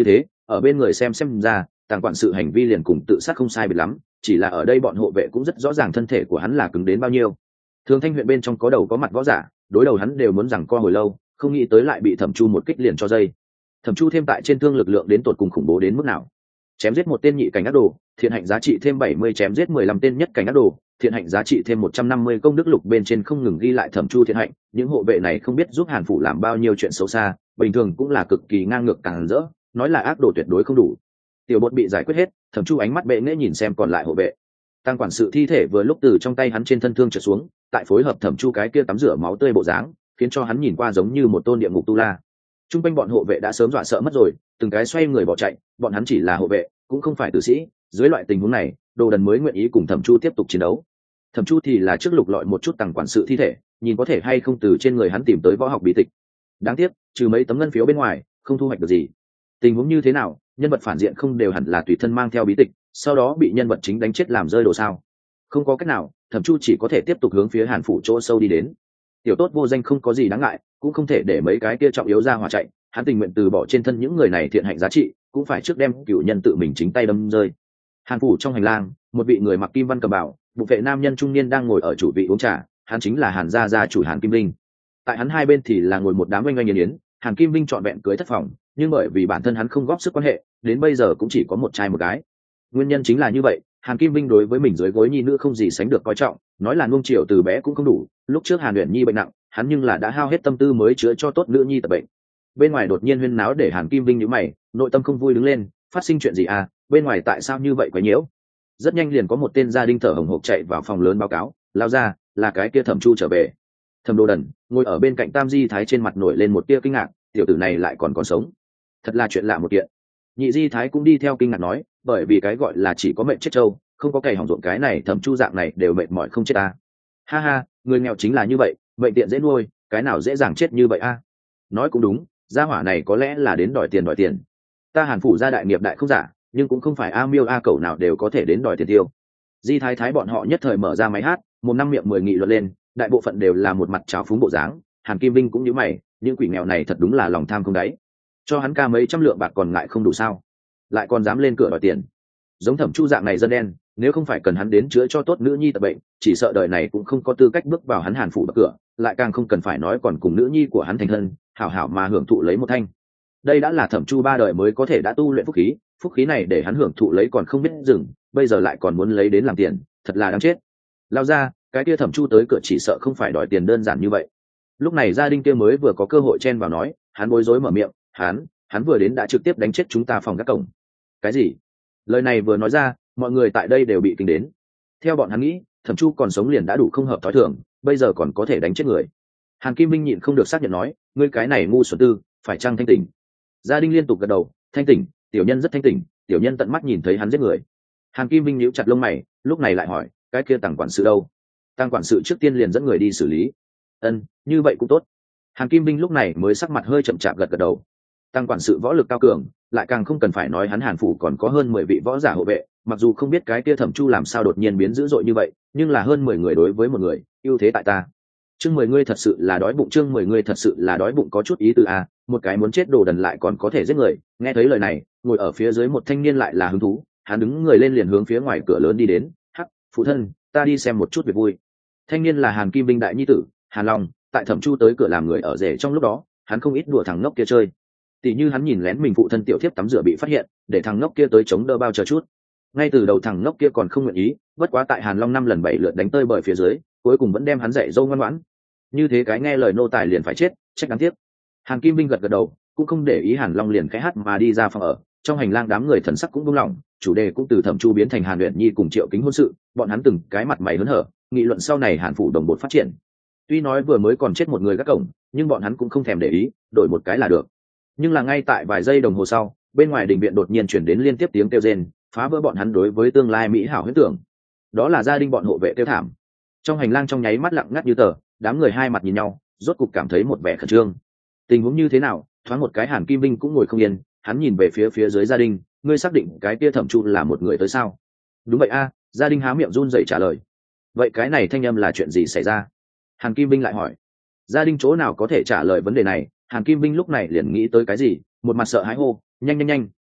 ở bên người xem ra Tàng quản sự hành vi liền cùng tự sát không sai biệt lắm, chỉ là ở đây bọn hộ vệ cũng rất rõ ràng thân thể của hắn là cứng đến bao nhiêu. Thường Thanh huyện bên trong có đầu có mặt võ giả, đối đầu hắn đều muốn rằng co hồi lâu, không nghĩ tới lại bị Thẩm Chu một kích liền cho dây. Thẩm Chu thêm tại trên thương lực lượng đến tột cùng khủng bố đến mức nào? Chém giết một tên nhị cảnh ác đồ, thiện hạnh giá trị thêm 70, chém giết 15 tên nhất cảnh ác đồ, thiện hạnh giá trị thêm 150. Công đức lục bên trên không ngừng ghi lại Thẩm Chu thiện hạnh, những hộ vệ này không biết giúp Hàn phủ làm bao nhiêu chuyện xấu xa, bình thường cũng là cực kỳ ngang ngược càng rỡ, nói là ác đồ tuyệt đối không đủ. Tiểu Bột bị giải quyết hết, Thẩm Chu ánh mắt bệ nghễ nhìn xem còn lại hộ vệ. Tăng quản sự thi thể vừa lúc từ trong tay hắn trên thân thương trượt xuống, tại phối hợp Thẩm Chu cái kia tắm rửa máu tươi bộ dáng, khiến cho hắn nhìn qua giống như một tôn địa ngục tu la. Trung quanh bọn hộ vệ đã sớm dọa sợ mất rồi, từng cái xoay người bỏ chạy, bọn hắn chỉ là hộ vệ, cũng không phải tử sĩ. Dưới loại tình huống này, Đồ Đần mới nguyện ý cùng Thẩm Chu tiếp tục chiến đấu. Thẩm Chu thì là trước lục lọi một chút Tăng quản sự thi thể, nhìn có thể hay không từ trên người hắn tìm tới võ học bí tịch. Đáng tiếc, trừ mấy tấm ngân phiếu bên ngoài, không thu hoạch được gì. Tình huống như thế nào, nhân vật phản diện không đều hẳn là tùy thân mang theo bí tịch, sau đó bị nhân vật chính đánh chết làm rơi đồ sao? Không có cách nào, Thẩm Chu chỉ có thể tiếp tục hướng phía Hàn phủ chỗ sâu đi đến. Tiểu tốt vô danh không có gì đáng ngại, cũng không thể để mấy cái kia trọng yếu ra hỏa chạy, hắn tình nguyện từ bỏ trên thân những người này thiện hạnh giá trị, cũng phải trước đem cửu nhân tự mình chính tay đâm rơi. Hàn phủ trong hành lang, một vị người mặc kim văn cầm bảo, bụng vệ nam nhân trung niên đang ngồi ở chủ vị uống trà, hắn chính là Hàn gia gia chủ Hàn Kim Linh. Tại hắn hai bên thì là ngồi một đám oanh oanh yến yến, Hàn Kim Linh trọn vẹn cưới thất phòng, nhưng bởi vì bản thân hắn không góp sức quan hệ, đến bây giờ cũng chỉ có một trai một gái. Nguyên nhân chính là như vậy, Hàn Kim Linh đối với mình dưới gối nhi nữ không gì sánh được coi trọng, nói là nuông chiều từ bé cũng không đủ. Lúc trước Hàn Uyển Nhi bệnh nặng, hắn nhưng là đã hao hết tâm tư mới chữa cho tốt nữ nhi tập bệnh. Bên ngoài đột nhiên huyên náo để Hàn Kim Linh nhíu mày, nội tâm không vui đứng lên, phát sinh chuyện gì à? Bên ngoài tại sao như vậy quấy nhiễu? Rất nhanh liền có một tên gia đình thở hổn hộc chạy vào phòng lớn báo cáo, lao ra, là cái kia Thẩm Chu trở về. Thẩm Đồ Đần ngồi ở bên cạnh Tam Di Thái trên mặt nổi lên một tia kinh ngạc, tiểu tử này lại còn sống, thật là chuyện lạ một kiện. Nhị Di Thái cũng đi theo kinh ngạc nói, bởi vì cái gọi là chỉ có mệnh chết trâu, không có cày hỏng ruộng, cái này Thẩm Chu dạng này đều mệt mỏi không chết ta. Ha ha, người nghèo chính là như vậy, mệnh tiện dễ nuôi, cái nào dễ dàng chết như vậy a? Nói cũng đúng, gia hỏa này có lẽ là đến đòi tiền. Ta Hàn phủ gia đại nghiệp đại không giả, nhưng cũng không phải a miêu a cẩu nào đều có thể đến đòi tiền tiêu. Di Thái Thái bọn họ nhất thời mở ra máy hát, một năm miệng 10 nghị luận lên, đại bộ phận đều là một mặt trào phúng bộ dáng. Hàn Kim Vinh cũng như mày, những quỷ nghèo này thật đúng là lòng tham không đáy, cho hắn ca mấy trăm lượng bạc còn ngại không đủ sao, lại còn dám lên cửa đòi tiền. Giống Thẩm Chu dạng này dân đen, nếu không phải cần hắn đến chữa cho tốt nữ nhi tập bệnh, chỉ sợ đời này cũng không có tư cách bước vào hắn Hàn phủ bậc cửa, lại càng không cần phải nói còn cùng nữ nhi của hắn thành thân, hảo hảo mà hưởng thụ lấy một thanh. Đây đã là Thẩm Chu 3 đời mới có thể đã tu luyện phúc khí này để hắn hưởng thụ lấy còn không biết dừng, bây giờ lại còn muốn lấy đến làm tiền, thật là đáng chết. Lao ra, cái kia Thẩm Chu tới cửa chỉ sợ không phải đòi tiền đơn giản như vậy. Lúc này gia đình kia mới vừa có cơ hội chen vào nói, hắn bối rối mở miệng, hắn vừa đến đã trực tiếp đánh chết chúng ta phòng các cổng. Cái gì? Lời này vừa nói ra, mọi người tại đây đều bị kinh đến. Theo bọn hắn nghĩ, Thẩm Chu còn sống liền đã đủ không hợp thói thường, bây giờ còn có thể đánh chết người. Hàn Kim Minh nhịn không được xác nhận nói, ngươi cái này ngu xuẩn tư, phải chăng thanh tỉnh? Gia đình liên tục gật đầu, thanh tỉnh, tiểu nhân rất thanh tỉnh, tiểu nhân tận mắt nhìn thấy hắn giết người. Hàn Kim Minh nhíu chặt lông mày, lúc này lại hỏi, cái kia Tàng quản sự đâu? Tàng quản sự trước tiên liền dẫn người đi xử lý. Như vậy cũng tốt. Hàn Kim Minh lúc này mới sắc mặt hơi chậm chạp gật đầu. Tàng quản sự võ lực cao cường, lại càng không cần phải nói hắn Hàn phủ còn có hơn 10 vị võ giả hộ vệ, mặc dù không biết cái kia Thẩm Chu làm sao đột nhiên biến dữ dội như vậy, nhưng là hơn 10 người đối với một người, ưu thế tại ta. Chương 10 ngươi thật sự là đói bụng, chương 10 ngươi thật sự là đói bụng có chút ý tứ a, một cái muốn chết đồ đần lại còn có thể giết người. Nghe thấy lời này, ngồi ở phía dưới một thanh niên lại là hứng thú, hắn đứng người lên liền hướng phía ngoài cửa lớn đi đến, "Hắc, phụ thân, ta đi xem một chút việc vui." Thanh niên là Hàn Kim Vinh đại nhi tử, Hàn Long, tại Thẩm Chu tới cửa làm người ở rể trong lúc đó, hắn không ít đùa thằng ngốc kia chơi. Tỷ như hắn nhìn lén mình phụ thân tiểu thiếp tắm rửa bị phát hiện, để thằng ngốc kia tới chống đỡ bao chờ chút. Ngay từ đầu thằng ngốc kia còn không nguyện ý, bất quá tại Hàn Long 5 lần 7 lượt đánh tơi bời phía dưới, cuối cùng vẫn đem hắn dạy dâu ngoan ngoãn. Như thế cái nghe lời nô tài liền phải chết, trách đáng tiếc. Hàn Kim Vinh gật gật đầu, cũng không để ý Hàn Long liền khẽ hát mà đi ra phòng ở. Trong hành lang đám người thần sắc cũng buông lỏng, chủ đề cũng từ Thẩm Chu biến thành Hàn Uyển Nhi cùng Triệu Kính hôn sự, bọn hắn từng cái mặt mày hớn hở, nghị luận sau này Hàn phủ đồng bộ phát triển. Tuy nói vừa mới còn chết một người gác cổng, nhưng bọn hắn cũng không thèm để ý, đổi một cái là được. Nhưng là ngay tại vài giây đồng hồ sau, bên ngoài đình viện đột nhiên chuyển đến liên tiếp tiếng kêu rên, phá vỡ bọn hắn đối với tương lai mỹ hảo huyễn tưởng. Đó là gia đình bọn hộ vệ kêu thảm. Trong hành lang trong nháy mắt lặng ngắt như tờ, đám người hai mặt nhìn nhau, rốt cục cảm thấy một vẻ khẩn trương. Tình huống như thế nào? Thoáng một cái Hàn Kim Vinh cũng ngồi không yên, hắn nhìn về phía dưới gia đình, ngươi xác định cái kia Thẩm Chu là một người tới sao? Đúng vậy a, gia đình há miệng run rẩy trả lời. Vậy cái này thanh âm là chuyện gì xảy ra? Hàn Kim Vinh lại hỏi. Gia đình chỗ nào có thể trả lời vấn đề này? Hàn Kim Vinh lúc này liền nghĩ tới cái gì, một mặt sợ hãi hô, nhanh,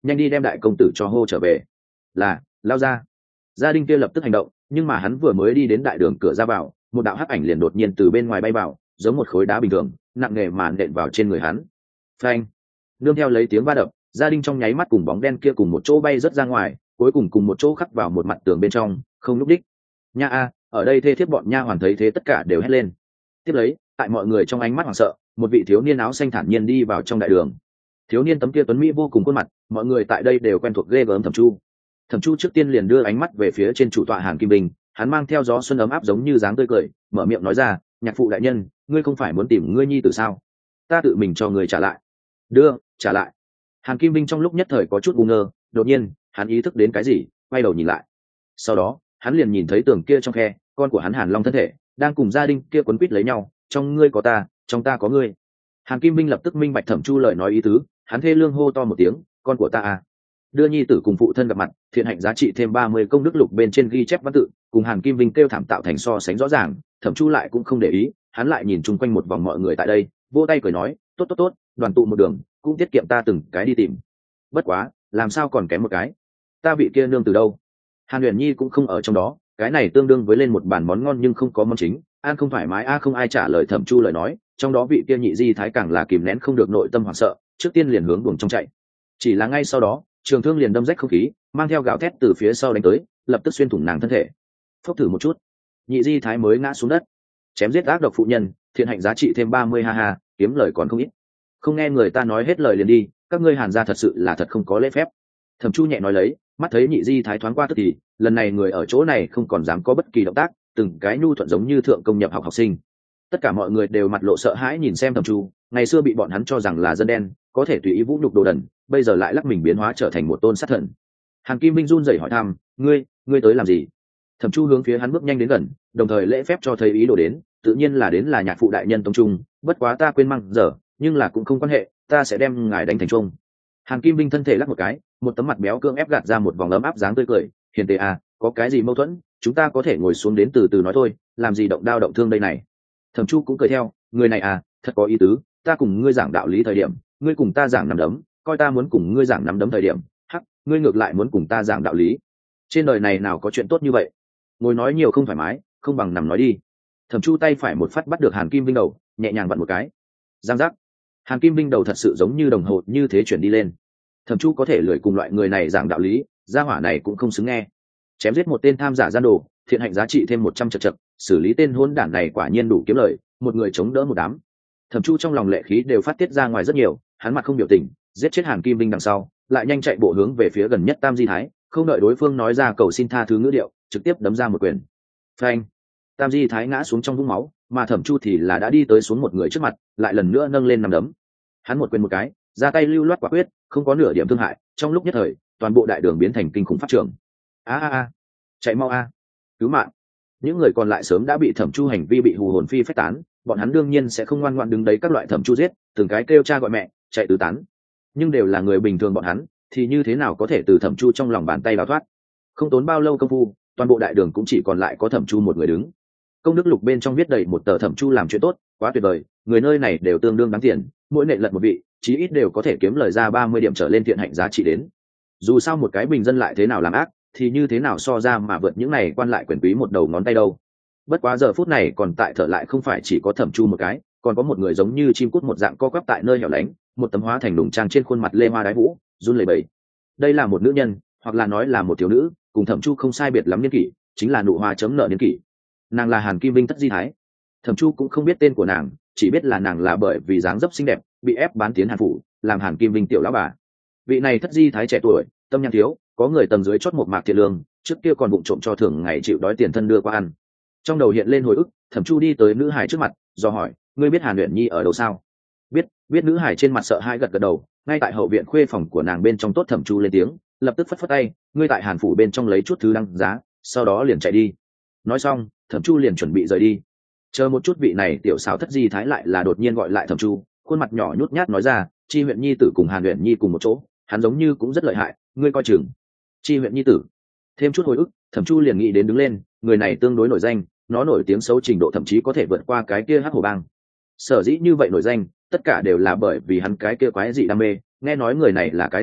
nhanh đi đem đại công tử cho hô trở về. Là, lao ra. Gia đình kia lập tức hành động, nhưng mà hắn vừa mới đi đến đại đường cửa ra vào, một đạo hắc ảnh liền đột nhiên từ bên ngoài bay vào, giống một khối đá bình thường, nặng nề mà nện vào trên người hắn. Phanh! Nương theo lấy tiếng va đập, Gia đình trong nháy mắt cùng bóng đen kia cùng một chỗ bay rất ra ngoài, cuối cùng cùng một chỗ khắc vào một mặt tường bên trong, không lúc đích. Nha a, ở đây thê thiếp bọn nha hoàn thấy thế tất cả đều hét lên. Tiếp lấy, tại mọi người trong ánh mắt hoảng sợ, một vị thiếu niên áo xanh thản nhiên đi vào trong đại đường. Thiếu niên tấm kia tuấn mỹ vô cùng khuôn mặt, mọi người tại đây đều quen thuộc ghê gớm Thẩm Chu. Thẩm Chu trước tiên liền đưa ánh mắt về phía trên chủ tọa Hàn Kim Bình, hắn mang theo gió xuân ấm áp giống như dáng tươi cười, mở miệng nói ra, nhạc phụ đại nhân, ngươi không phải muốn tìm ngươi nhi tử sao? Ta tự mình cho người trả lại. Đưa, trả lại. Hàn Kim Bình trong lúc nhất thời có chút ngu ngơ, đột nhiên, hắn ý thức đến cái gì, quay đầu nhìn lại. Sau đó, hắn liền nhìn thấy tường kia trong khe, con của hắn Hàn Long thân thể đang cùng gia đình kia quấn quýt lấy nhau, trong ngươi có ta, trong ta có ngươi. Hàn Kim Minh lập tức minh bạch Thẩm Chu lời nói ý tứ, hắn thê lương hô to một tiếng, con của ta à. Đưa nhi tử cùng phụ thân gặp mặt, thiện hạnh giá trị thêm 30 công đức lục bên trên ghi chép văn tự, cùng Hàn Kim Vinh kêu thảm tạo thành so sánh rõ ràng. Thẩm Chu lại cũng không để ý, hắn lại nhìn chung quanh một vòng mọi người tại đây, vỗ tay cười nói, tốt tốt tốt, đoàn tụ một đường, cũng tiết kiệm ta từng cái đi tìm. Bất quá, làm sao còn kém một cái? Ta vị kia nương từ đâu? Hàn Uyển Nhi cũng không ở trong đó, cái này tương đương với lên một bàn món ngon nhưng không có món chính, an không thoải mái a không ai trả lời Thẩm Chu lời nói, trong đó vị kia nhị di thái càng là kìm nén không được nội tâm hoảng sợ, trước tiên liền hướng buồng trong chạy. Chỉ là ngay sau đó, trường thương liền đâm rách không khí, mang theo gào thét từ phía sau đánh tới, lập tức xuyên thủng nàng thân thể. Phốc thử một chút, nhị di thái mới ngã xuống đất. Chém giết ác độc phụ nhân, thiện hạnh giá trị thêm 30 ha ha, kiếm lời còn không ít. Không nghe người ta nói hết lời liền đi, các ngươi Hàn gia thật sự là thật không có lễ phép. Thẩm Chu nhẹ nói lấy, mắt thấy nhị di thái thoáng qua tức thì, lần này người ở chỗ này không còn dám có bất kỳ động tác, từng cái nhu thuận giống như thượng công nhập học học sinh. Tất cả mọi người đều mặt lộ sợ hãi nhìn xem Thẩm Chu, ngày xưa bị bọn hắn cho rằng là dân đen, có thể tùy ý vũ nhục đồ đần, bây giờ lại lắc mình biến hóa trở thành một tôn sát thần. Hàn Kim Minh run rẩy hỏi thăm, ngươi tới làm gì? Thẩm Chu hướng phía hắn bước nhanh đến gần, đồng thời lễ phép cho thấy ý đồ đến, tự nhiên là đến là nhạc phụ đại nhân tông trung, bất quá ta quên mang giờ, nhưng là cũng không quan hệ, ta sẽ đem ngài đánh thành trung. Hàn Kim Minh thân thể lắc một cái, một tấm mặt béo cưỡng ép gạt ra một vòng ấm áp dáng tươi cười, hiền tề à, có cái gì mâu thuẫn, chúng ta có thể ngồi xuống đến từ từ nói thôi, làm gì động đao động thương đây này. Thẩm Chu cũng cười theo, người này à, thật có ý tứ, ta cùng ngươi giảng đạo lý thời điểm, ngươi cùng ta giảng nắm đấm, coi ta muốn cùng ngươi giảng nắm đấm thời điểm, hắc, ngươi ngược lại muốn cùng ta giảng đạo lý. Trên đời này nào có chuyện tốt như vậy, ngồi nói nhiều không thoải mái, không bằng nằm nói đi. Thẩm Chu tay phải một phát bắt được Hàn Kim Vinh đầu, nhẹ nhàng vặn một cái, giang giác. Hàn Kim Vinh đầu thật sự giống như đồng hồ như thế chuyển đi lên. Thẩm Chu có thể lười cùng loại người này giảng đạo lý, gia hỏa này cũng không xứng nghe. Chém giết một tên tham giả gian đồ, thiện hạnh giá trị thêm 100 chật chật, xử lý tên hỗn đản này quả nhiên đủ kiếm lời, một người chống đỡ một đám. Thẩm Chu trong lòng lệ khí đều phát tiết ra ngoài rất nhiều, hắn mặt không biểu tình, giết chết Hàn Kim Vinh đằng sau, lại nhanh chạy bộ hướng về phía gần nhất Tam Di Thái, không đợi đối phương nói ra cầu xin tha thứ ngữ điệu, trực tiếp đấm ra một quyền. Phanh! Tam Di Thái ngã xuống trong vũng máu, mà Thẩm Chu thì là đã đi tới xuống một người trước mặt, lại lần nữa nâng lên nắm đấm. Hắn một quyền một cái, ra tay lưu loát quả quyết, không có nửa điểm thương hại, trong lúc nhất thời, toàn bộ đại đường biến thành kinh khủng pháp trường. Chạy mau a, cứu mạng! Những người còn lại sớm đã bị Thẩm Chu hành vi bị hù hồn phi phách tán, bọn hắn đương nhiên sẽ không ngoan ngoãn đứng đấy các loại Thẩm Chu giết, từng cái kêu cha gọi mẹ, chạy tứ tán. Nhưng đều là người bình thường bọn hắn, thì như thế nào có thể từ Thẩm Chu trong lòng bàn tay đào thoát? Không tốn bao lâu công phu, toàn bộ đại đường cũng chỉ còn lại có Thẩm Chu một người đứng. Công đức lục bên trong viết đầy một tờ Thẩm Chu làm chuyện tốt, quá tuyệt vời, người nơi này đều tương đương đáng tiền, mỗi nệ lật một vị, chí ít đều có thể kiếm lời ra 30 điểm trở lên thiện hạnh giá trị đến. Dù sao một cái bình dân lại thế nào làm ác, thì như thế nào so ra mà vượt những này quan lại quyền quý một đầu ngón tay đâu. Bất quá giờ phút này còn tại thở lại không phải chỉ có Thẩm Chu một cái, còn có một người giống như chim cút một dạng co quắp tại nơi hẻo lánh, một tấm hóa thành đùng trang trên khuôn mặt lê hoa đái vũ, run lẩy bẩy. Đây là một nữ nhân, hoặc là nói là một thiếu nữ, cùng Thẩm Chu không sai biệt lắm niên kỷ, chính là nụ hoa chấm nợ niên kỷ. Nàng là Hàn Kim Vinh Thất Di Thái. Thẩm Chu cũng không biết tên của nàng, chỉ biết là nàng là bởi vì dáng dấp xinh đẹp, bị ép bán tiến Hàn phủ, làm Hàn Kim Vinh tiểu lão bà. Vị này Thất Di Thái trẻ tuổi, tâm nhãn thiếu, có người tầng dưới chót một mạc thiện lương, trước kia còn vụng trộm cho thường ngày chịu đói tiền thân đưa qua ăn. Trong đầu hiện lên hồi ức, Thẩm Chu đi tới nữ hài trước mặt, do hỏi, ngươi biết Hàn Uyển Nhi ở đâu sao? Biết nữ hài trên mặt sợ hãi gật gật đầu, ngay tại hậu viện khuê phòng của nàng bên trong tốt. Thẩm Chu lên tiếng, lập tức phất phất tay, ngươi tại Hàn phủ bên trong lấy chút thứ đăng giá, sau đó liền chạy đi. Nói xong, Thẩm Chu liền chuẩn bị rời đi. Chờ một chút, vị này tiểu xảo Thất Di Thái lại là đột nhiên gọi lại Thẩm Chu, khuôn mặt nhỏ nhút nhát nói ra, Chi huyện nhi tử cùng Hàn Uyển Nhi cùng một chỗ, hắn giống như cũng rất lợi hại, ngươi coi chừng. Chi huyện nhi tử. Thêm chút hồi ức, Thẩm Chu liền nghĩ đến đứng lên, người này tương đối nổi danh, nó nổi tiếng xấu trình độ thậm chí có thể vượt qua cái kia Hắc Hổ Bang. Sở dĩ như vậy nổi danh, tất cả đều là bởi vì hắn cái kia quái dị đam mê, nghe nói người này là cái tào tặc,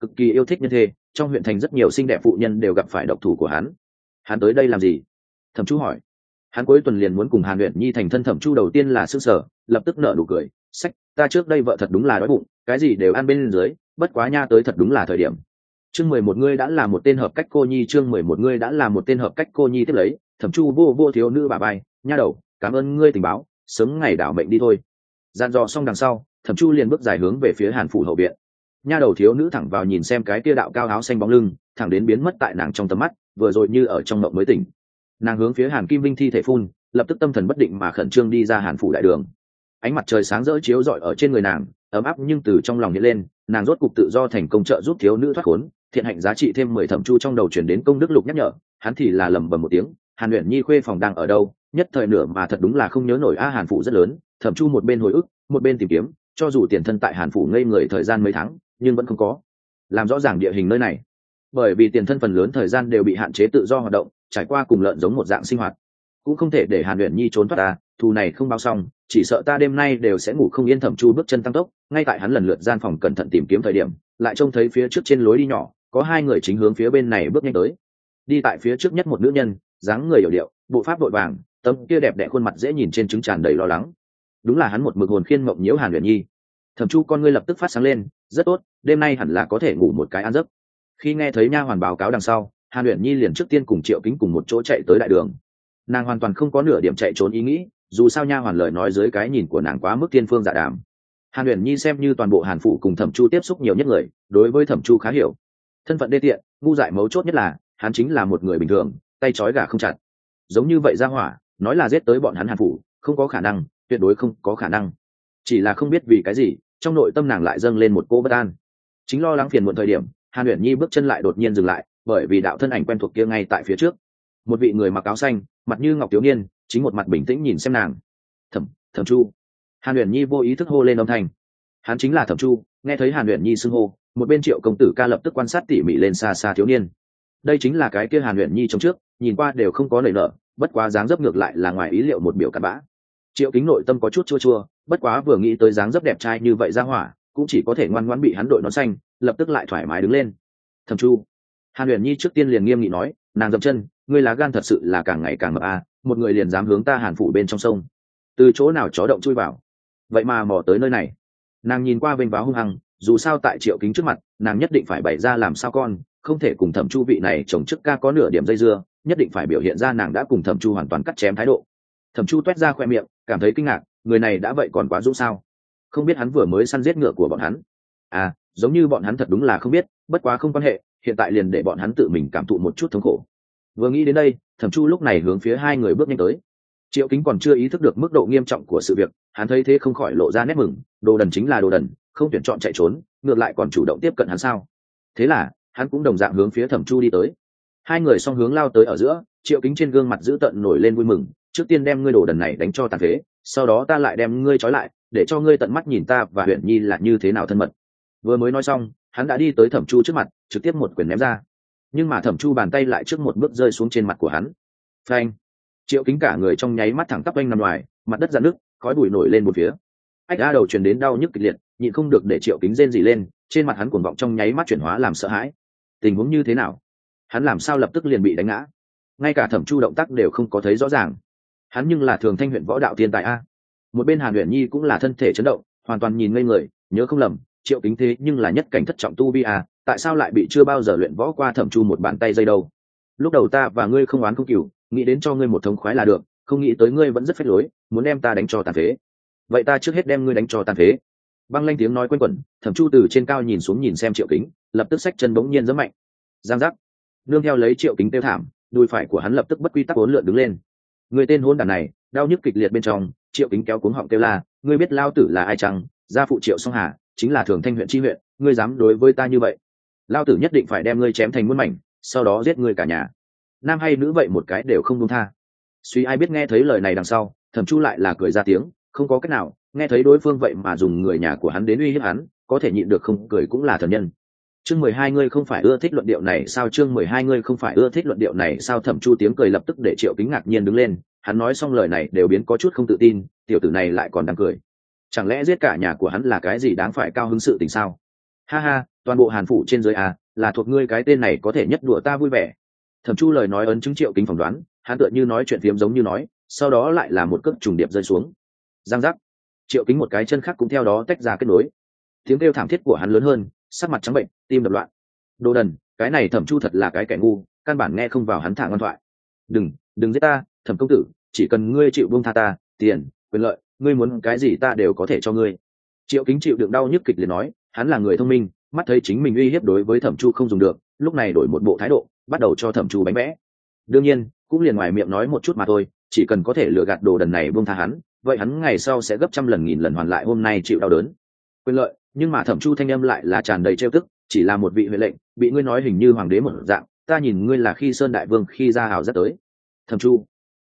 cực kỳ yêu thích nhân thê, trong huyện thành rất nhiều xinh đẹp phụ nhân đều gặp phải độc thủ của hắn. Hắn tới đây làm gì? Thẩm Chu hỏi. Hắn cuối tuần liền muốn cùng Hàn Uyển Nhi thành thân. Thẩm Chu đầu tiên là sững sờ, lập tức nở nụ cười, sách, ta trước đây vợ thật đúng là đói bụng, cái gì đều ăn bên dưới, bất quá nha tới thật đúng là thời điểm. Chương 11 ngươi đã là một tên hợp cách cô nhi, chương 11 ngươi đã là một tên hợp cách cô nhi. Tiếp lấy, Thẩm Chu vô thiếu nữ bà bay, nha đầu, cảm ơn ngươi tình báo, sớm ngày đảo mệnh đi thôi. Gian dò xong đằng sau, Thẩm Chu liền bước dài hướng về phía Hàn phủ hậu viện. Nha đầu thiếu nữ thẳng vào nhìn xem cái kia đạo cao áo xanh bóng lưng, thẳng đến biến mất tại nàng trong tầm mắt, vừa rồi như ở trong mộng mới tỉnh. Nàng hướng phía Hàn Kim Vinh thi thể phun, lập tức tâm thần bất định mà khẩn trương đi ra Hàn phủ đại đường. Ánh mặt trời sáng rỡ chiếu rọi ở trên người nàng, ấm áp nhưng từ trong lòng hiện lên, nàng rốt cục tự do thành công trợ giúp thiếu nữ thoát khốn, thiện hạnh giá trị thêm 10. Thẩm Chu trong đầu chuyển đến công đức lục nhắc nhở, hắn thì là lẩm bẩm một tiếng, Hàn Uyển Nhi khuê phòng đang ở đâu? Nhất thời nửa mà thật đúng là không nhớ nổi. Hàn phủ rất lớn, Thẩm Chu một bên hồi ức, một bên tìm kiếm, cho dù tiền thân tại Hàn phủ ngây người thời gian mấy tháng, nhưng vẫn không có làm rõ ràng địa hình nơi này. Bởi vì tiền thân phần lớn thời gian đều bị hạn chế tự do hoạt động, trải qua cùng lợn giống một dạng sinh hoạt, cũng không thể để Hàn Uyển Nhi trốn thoát ta, thù này không bao xong, chỉ sợ ta đêm nay đều sẽ ngủ không yên. Thẩm Chu bước chân tăng tốc, ngay tại hắn lần lượt gian phòng cẩn thận tìm kiếm thời điểm, lại trông thấy phía trước trên lối đi nhỏ có hai người chính hướng phía bên này bước nhanh tới. Đi tại phía trước nhất một nữ nhân, dáng người hiểu điệu, bộ pháp vội vàng, tấm kia đẹp đẽ khuôn mặt dễ nhìn trên trứng tràn đầy lo lắng. Đúng là hắn một mực hồn khiên mộng nhiễu Hàn Uyển Nhi. Thẩm Chu con ngươi lập tức phát sáng lên, rất tốt, đêm nay hẳn là có thể ngủ một cái an giấc. Khi nghe thấy nha hoàn báo cáo đằng sau, Hàn Uyển Nhi liền trước tiên cùng Triệu Kính cùng một chỗ chạy tới đại đường. Nàng hoàn toàn không có nửa điểm chạy trốn ý nghĩ, dù sao nha hoàn lời nói dưới cái nhìn của nàng quá mức thiên phương dạ đàm. Hàn Uyển Nhi xem như toàn bộ Hàn phủ cùng Thẩm Chu tiếp xúc nhiều nhất người, đối với Thẩm Chu khá hiểu. Thân phận đê tiện, ngu dại, mấu chốt nhất là hắn chính là một người bình thường, tay trói gà không chặt. Giống như vậy ra hỏa, nói là giết tới bọn hắn Hàn phủ, không có khả năng, tuyệt đối không có khả năng. Chỉ là không biết vì cái gì, trong nội tâm nàng lại dâng lên một cô bất an. Chính lo lắng phiền muộn thời điểm, Hàn Uyển Nhi bước chân lại đột nhiên dừng lại, bởi vì đạo thân ảnh quen thuộc kia ngay tại phía trước. Một vị người mặc áo xanh, mặt như ngọc thiếu niên, chính một mặt bình tĩnh nhìn xem nàng. Thẩm Chu. Hàn Uyển Nhi vô ý thức hô lên âm thanh. Hắn chính là Thẩm Chu. Nghe thấy Hàn Uyển Nhi xưng hô, một bên Triệu công tử ca lập tức quan sát tỉ mỉ lên xa xa thiếu niên. Đây chính là cái kia Hàn Uyển Nhi trong trước, nhìn qua đều không có nảy nở, bất quá dáng dấp ngược lại là ngoài ý liệu một biểu cặn bã. Triệu Kính nội tâm có chút chua chua, bất quá vừa nghĩ tới dáng dấp đẹp trai như vậy ra hỏa, cũng chỉ có thể ngoan ngoãn bị hắn đội nón xanh, lập tức lại thoải mái đứng lên. Thẩm Chu. Hàn Uyển Nhi trước tiên liền nghiêm nghị nói, nàng dậm chân, ngươi lá gan thật sự là càng ngày càng mập a, một người liền dám hướng ta Hàn phủ bên trong sông, từ chỗ nào chó động chui vào, vậy mà mò tới nơi này. Nàng nhìn qua vênh váo hung hăng, dù sao tại Triệu Kính trước mặt, nàng nhất định phải bày ra làm sao con, không thể cùng Thẩm Chu vị này chồng chức ca có nửa điểm dây dưa, nhất định phải biểu hiện ra nàng đã cùng Thẩm Chu hoàn toàn cắt chém thái độ. Thẩm Chu toét ra khoe miệng, cảm thấy kinh ngạc, người này đã vậy còn quá dũng sao? Không biết hắn vừa mới săn giết ngựa của bọn hắn? À, giống như bọn hắn thật đúng là không biết, bất quá không quan hệ, hiện tại liền để bọn hắn tự mình cảm thụ một chút thống khổ. Vừa nghĩ đến đây, Thẩm Chu lúc này hướng phía hai người bước nhanh tới. Triệu Kính còn chưa ý thức được mức độ nghiêm trọng của sự việc, hắn thấy thế không khỏi lộ ra nét mừng, đồ đần chính là đồ đần, không tuyển chọn chạy trốn, ngược lại còn chủ động tiếp cận hắn sao? Thế là, hắn cũng đồng dạng hướng phía Thẩm Chu đi tới. Hai người song hướng lao tới ở giữa, Triệu Kính trên gương mặt dữ tợn nổi lên vui mừng, trước tiên đem ngươi đồ đần này đánh cho tàn phế, sau đó ta lại đem ngươi trói lại, để cho ngươi tận mắt nhìn ta và Uyển Nhi là như thế nào thân mật. Vừa mới nói xong, hắn đã đi tới Thẩm Chu trước mặt, trực tiếp một quyền ném ra. Nhưng mà Thẩm Chu bàn tay lại trước một bước rơi xuống trên mặt của hắn. Phanh! Triệu Kính cả người trong nháy mắt thẳng tắp anh nằm ngoài, mặt đất rạn nứt, khói bụi nổi lên một phía. Ách a đầu truyền đến đau nhức kịch liệt, nhịn không được để Triệu Kính rên rỉ lên, trên mặt hắn cuồng vọng trong nháy mắt chuyển hóa làm sợ hãi. Tình huống như thế nào? Hắn làm sao lập tức liền bị đánh ngã? Ngay cả Thẩm Chu động tác đều không có thấy rõ ràng. Hắn nhưng là Thường Thanh huyện võ đạo thiên tài a. Một bên Hàn Uyển Nhi cũng là thân thể chấn động, hoàn toàn nhìn ngây người, nhớ không lầm, Triệu Kính thế nhưng là nhất cảnh thất trọng tu vi a, tại sao lại bị chưa bao giờ luyện võ qua Thẩm Chu một bàn tay dây đâu? Lúc đầu ta và ngươi không oán không cừu, nghĩ đến cho ngươi một thống khoái là được, không nghĩ tới ngươi vẫn rất phách lối, muốn đem ta đánh cho tàn phế. Vậy ta trước hết đem ngươi đánh cho tàn phế. Băng lanh tiếng nói quanh quẩn, Thẩm Chu từ trên cao nhìn xuống nhìn xem Triệu Kính, lập tức xách chân bỗng nhiên giẫm mạnh. Giang giác. Nương theo lấy Triệu Kính tiêu thảm, đùi phải của hắn lập tức bất quy tắc uốn lượn đứng lên. Người tên hôn đản này, đau nhức kịch liệt bên trong, Triệu Kính kéo cuống họng kêu la, ngươi biết lao tử là ai chăng? Gia phụ Triệu Song Hà, chính là Thường Thanh huyện chi huyện, ngươi dám đối với ta như vậy, lao tử nhất định phải đem ngươi chém thành muôn mảnh, sau đó giết ngươi cả nhà. Nam hay nữ vậy một cái đều không buông tha. Suy ai biết nghe thấy lời này đằng sau, Thẩm Chu lại là cười ra tiếng, không có cách nào, nghe thấy đối phương vậy mà dùng người nhà của hắn đến uy hiếp hắn, có thể nhịn được không cười cũng là thần nhân. Chương 12 ngươi không phải ưa thích luận điệu này sao? Chương 12 ngươi không phải ưa thích luận điệu này sao? Thẩm Chu tiếng cười lập tức để Triệu Kính ngạc nhiên đứng lên, hắn nói xong lời này đều biến có chút không tự tin, tiểu tử này lại còn đang cười. Chẳng lẽ giết cả nhà của hắn là cái gì đáng phải cao hứng sự tình sao? Ha ha, toàn bộ Hàn phủ trên dưới à, là thuộc ngươi cái tên này có thể nhất đùa ta vui vẻ. Thẩm Chu lời nói ấn chứng Triệu Kính phỏng đoán, hắn tựa như nói chuyện phiếm giống như nói, sau đó lại là một cước trùng điệp rơi xuống. Giang giác. Triệu Kính một cái chân khác cũng theo đó tách ra kết nối. Tiếng kêu thảm thiết của hắn lớn hơn, sắc mặt trắng bệnh, tim đập loạn. Đồ đần, cái này Thẩm Chu thật là cái kẻ ngu, căn bản nghe không vào hắn thả ngoan thoại. Đừng giết ta, Thẩm công tử, chỉ cần ngươi chịu buông tha ta, tiền, quyền lợi, ngươi muốn cái gì ta đều có thể cho ngươi. Triệu Kính chịu đựng đau nhức kịch liệt nói, hắn là người thông minh, mắt thấy chính mình uy hiếp đối với Thẩm Chu không dùng được, lúc này đổi một bộ thái độ, bắt đầu cho Thẩm Chu bánh vẽ. Đương nhiên, cũng liền ngoài miệng nói một chút mà thôi, chỉ cần có thể lừa gạt đồ đần này buông tha hắn, vậy hắn ngày sau sẽ gấp trăm lần nghìn lần hoàn lại hôm nay chịu đau đớn. Quyền lợi, nhưng mà Thẩm Chu thanh âm lại là tràn đầy trêu tức, chỉ là một vị huệ lệnh, bị ngươi nói hình như hoàng đế một dạng, ta nhìn ngươi là khi Sơn đại vương khi ra hào rất tới. Thẩm Chu,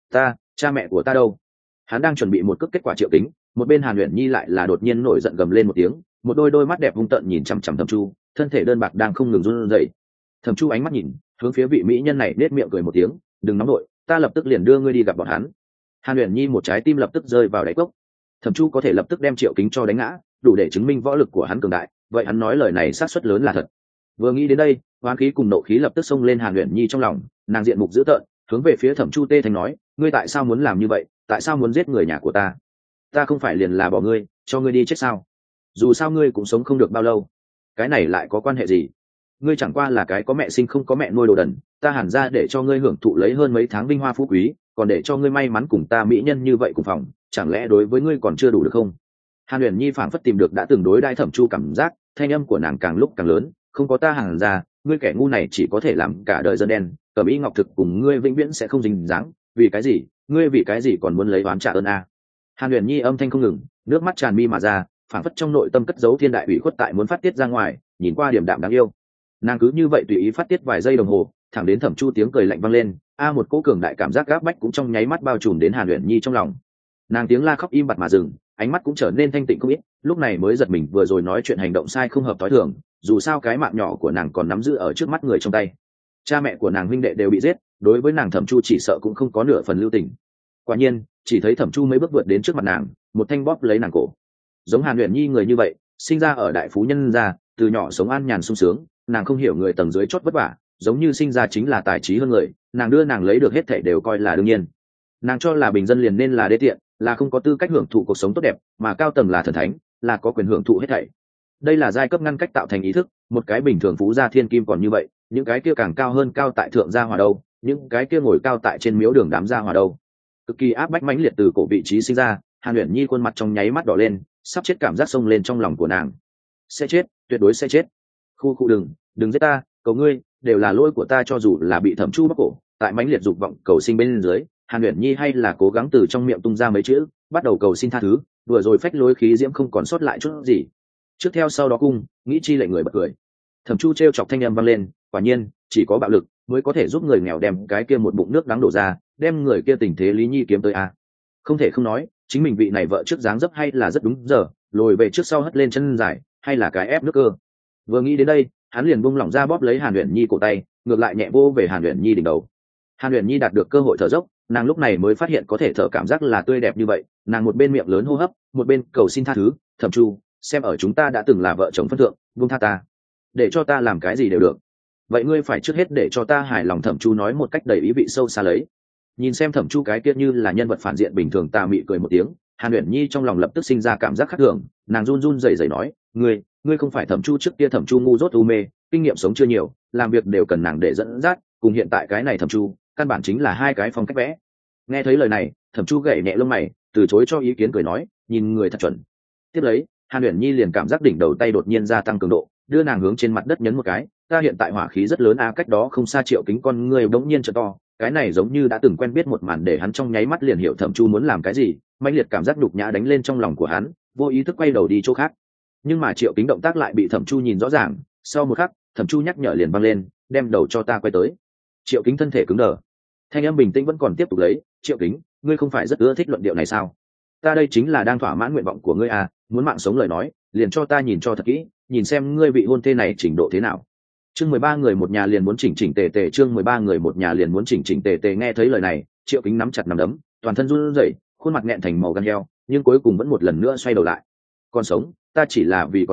cha mẹ của ta đâu? Hắn đang chuẩn bị một cước kết quả Triệu Kính, một bên Hàn Uyển Nhi lại là đột nhiên nổi giận gầm lên một tiếng, một đôi mắt đẹp hung tợn nhìn chằm chằm Thẩm Chu, thân thể đơn bạc đang không ngừng run rẩy. Thẩm Chu ánh mắt nhìn, hướng phía vị mỹ nhân này nết miệng cười một tiếng, đừng nóng nổi, ta lập tức liền đưa ngươi đi gặp bọn hắn. Hàn Uyển Nhi một trái tim lập tức rơi vào đáy cốc. Thẩm Chu có thể lập tức đem Triệu Kính cho đánh ngã, đủ để chứng minh võ lực của hắn cường đại, vậy hắn nói lời này xác suất lớn là thật. Vừa nghĩ đến đây, oán khí cùng nộ khí lập tức xông lên Hàn Uyển Nhi trong lòng, nàng diện mục dữ tợn, hướng về phía Thẩm Chu tê thành nói, ngươi tại sao muốn làm như vậy, tại sao muốn giết người nhà của ta? Ta không phải liền là bỏ ngươi, cho ngươi đi chết sao? Dù sao ngươi cũng sống không được bao lâu, cái này lại có quan hệ gì? Ngươi chẳng qua là cái có mẹ sinh không có mẹ nuôi đồ đần, ta Hàn ra để cho ngươi hưởng thụ lấy hơn mấy tháng vinh hoa phú quý, còn để cho ngươi may mắn cùng ta mỹ nhân như vậy cùng phòng, chẳng lẽ đối với ngươi còn chưa đủ được không? Hàn Uyển Nhi phảng phất tìm được đã từng đối đãi Thẩm Chu cảm giác, thanh âm của nàng càng lúc càng lớn, không có ta Hàn ra, ngươi kẻ ngu này chỉ có thể làm cả đời dân đen, Cẩm Y Ngọc Thực cùng ngươi vĩnh viễn sẽ không dính dáng, vì cái gì? Ngươi vì cái gì còn muốn lấy oán trả ơn a? Hàn Uyển Nhi âm thanh không ngừng, nước mắt tràn mi mà ra, phảng phất trong nội tâm cất giấu thiên đại ủy khuất tại muốn phát tiết ra ngoài, nhìn qua điểm đạm đáng yêu. Nàng cứ như vậy tùy ý phát tiết vài giây đồng hồ, thẳng đến Thẩm Chu tiếng cười lạnh vang lên, một cỗ cường đại cảm giác gáp bách cũng trong nháy mắt bao trùm đến Hàn Uyển Nhi trong lòng. Nàng tiếng la khóc im bặt mà dừng, ánh mắt cũng trở nên thanh tịnh không ít, lúc này mới giật mình vừa rồi nói chuyện hành động sai không hợp tối thường, dù sao cái mạng nhỏ của nàng còn nắm giữ ở trước mắt người trong tay. Cha mẹ của nàng huynh đệ đều bị giết, đối với nàng Thẩm Chu chỉ sợ cũng không có nửa phần lưu tình. Quả nhiên, chỉ thấy Thẩm Chu mấy bước vượt đến trước mặt nàng, một thanh bóp lấy nàng cổ. Giống Hàn Uyển Nhi người như vậy, sinh ra ở đại phú nhân gia, từ nhỏ sống an nhàn sung sướng, nàng không hiểu người tầng dưới chót vất vả, giống như sinh ra chính là tài trí hơn người, nàng đưa nàng lấy được hết thảy đều coi là đương nhiên. Nàng cho là bình dân liền nên là đê tiện, là không có tư cách hưởng thụ cuộc sống tốt đẹp, mà cao tầng là thần thánh, là có quyền hưởng thụ hết thảy. Đây là giai cấp ngăn cách tạo thành ý thức, một cái bình thường phú gia thiên kim còn như vậy, những cái kia càng cao hơn cao tại thượng gia hòa đâu, những cái kia ngồi cao tại trên miếu đường đám gia hòa đâu. Cực kỳ áp bách mãnh liệt từ cổ vị trí sinh ra, Hàn Uyển Nhi khuôn mặt trong nháy mắt đỏ lên, sắp chết cảm giác xông lên trong lòng của nàng. Sẽ chết, tuyệt đối sẽ chết. Khu đừng giết ta, cầu ngươi, đều là lỗi của ta, cho dù là bị Thẩm Chu bóc cổ, tại mãnh liệt dục vọng cầu sinh bên dưới, Hàn Uyển Nhi hay là cố gắng từ trong miệng tung ra mấy chữ, bắt đầu cầu xin tha thứ, vừa rồi phách lối khí diễm không còn sót lại chút gì. Trước theo sau đó cung, nghĩ chi lệnh người bật cười. Thẩm Chu trêu chọc thanh âm vang lên, quả nhiên, chỉ có bạo lực mới có thể giúp người nghèo đem cái kia một bụng nước đắng đổ ra, đem người kia tình thế Lý Nhi kiếm tới a. Không thể không nói, chính mình vị này vợ trước dáng dấp hay là rất đúng giờ, lồi về trước sau hất lên chân dài, hay là cái ép nước cơ. Vừa nghĩ đến đây, hắn liền buông lỏng ra bóp lấy Hàn Uyển Nhi cổ tay, ngược lại nhẹ vô về Hàn Uyển Nhi đỉnh đầu. Hàn Uyển Nhi đạt được cơ hội thở dốc, nàng lúc này mới phát hiện có thể thở cảm giác là tươi đẹp như vậy, nàng một bên miệng lớn hô hấp, một bên cầu xin tha thứ, Thẩm Chu, xem ở chúng ta đã từng là vợ chồng phân thượng, buông tha ta, để cho ta làm cái gì đều được. Vậy ngươi phải trước hết để cho ta hài lòng. Thẩm Chu nói một cách đầy ý vị sâu xa lấy. Nhìn xem Thẩm Chu cái kia như là nhân vật phản diện bình thường, tà mị cười một tiếng, Hàn Uyển Nhi trong lòng lập tức sinh ra cảm giác khác thường, nàng run run rẩy rẩy nói, ngươi không phải Thẩm Chu trước kia Thẩm Chu ngu dốt u mê, kinh nghiệm sống chưa nhiều, làm việc đều cần nàng để dẫn dắt, cùng hiện tại cái này Thẩm Chu, căn bản chính là hai cái phong cách vẽ. Nghe thấy lời này, Thẩm Chu gảy nhẹ lông mày, từ chối cho ý kiến cười nói, nhìn người thật chuẩn. Tiếp lấy, Hàn Uyển Nhi liền cảm giác đỉnh đầu tay đột nhiên gia tăng cường độ, đưa nàng hướng trên mặt đất nhấn một cái, ta hiện tại hỏa khí rất lớn a. Cách đó không xa Triệu Kính con người bỗng nhiên trợ to, cái này giống như đã từng quen biết một màn để hắn trong nháy mắt liền hiểu Thẩm Chu muốn làm cái gì, mãnh liệt cảm giác nhục nhã đánh lên trong lòng của hắn, vô ý thức quay đầu đi chỗ khác. Nhưng mà Triệu Kính động tác lại bị Thẩm Chu nhìn rõ ràng, sau một khắc, Thẩm Chu nhắc nhở liền vang lên, đem đầu cho ta quay tới. Triệu Kính thân thể cứng đờ, thanh âm bình tĩnh vẫn còn tiếp tục lấy, Triệu Kính, ngươi không phải rất ưa thích luận điệu này sao? Ta đây chính là đang thỏa mãn nguyện vọng của ngươi à, muốn mạng sống lời nói, liền cho ta nhìn cho thật kỹ, nhìn xem ngươi vị hôn thê này trình độ thế nào. Chương 13 người một nhà liền muốn chỉnh chỉnh tề tề, chương 13 người một nhà liền muốn chỉnh chỉnh tề tề. Nghe thấy lời này, Triệu Kính nắm chặt nắm đấm, toàn thân run rẩy, khuôn mặt nghẹn thành màu gan heo, nhưng cuối cùng vẫn một lần nữa xoay đầu lại. Còn sống, ta chỉ là vì còn sống,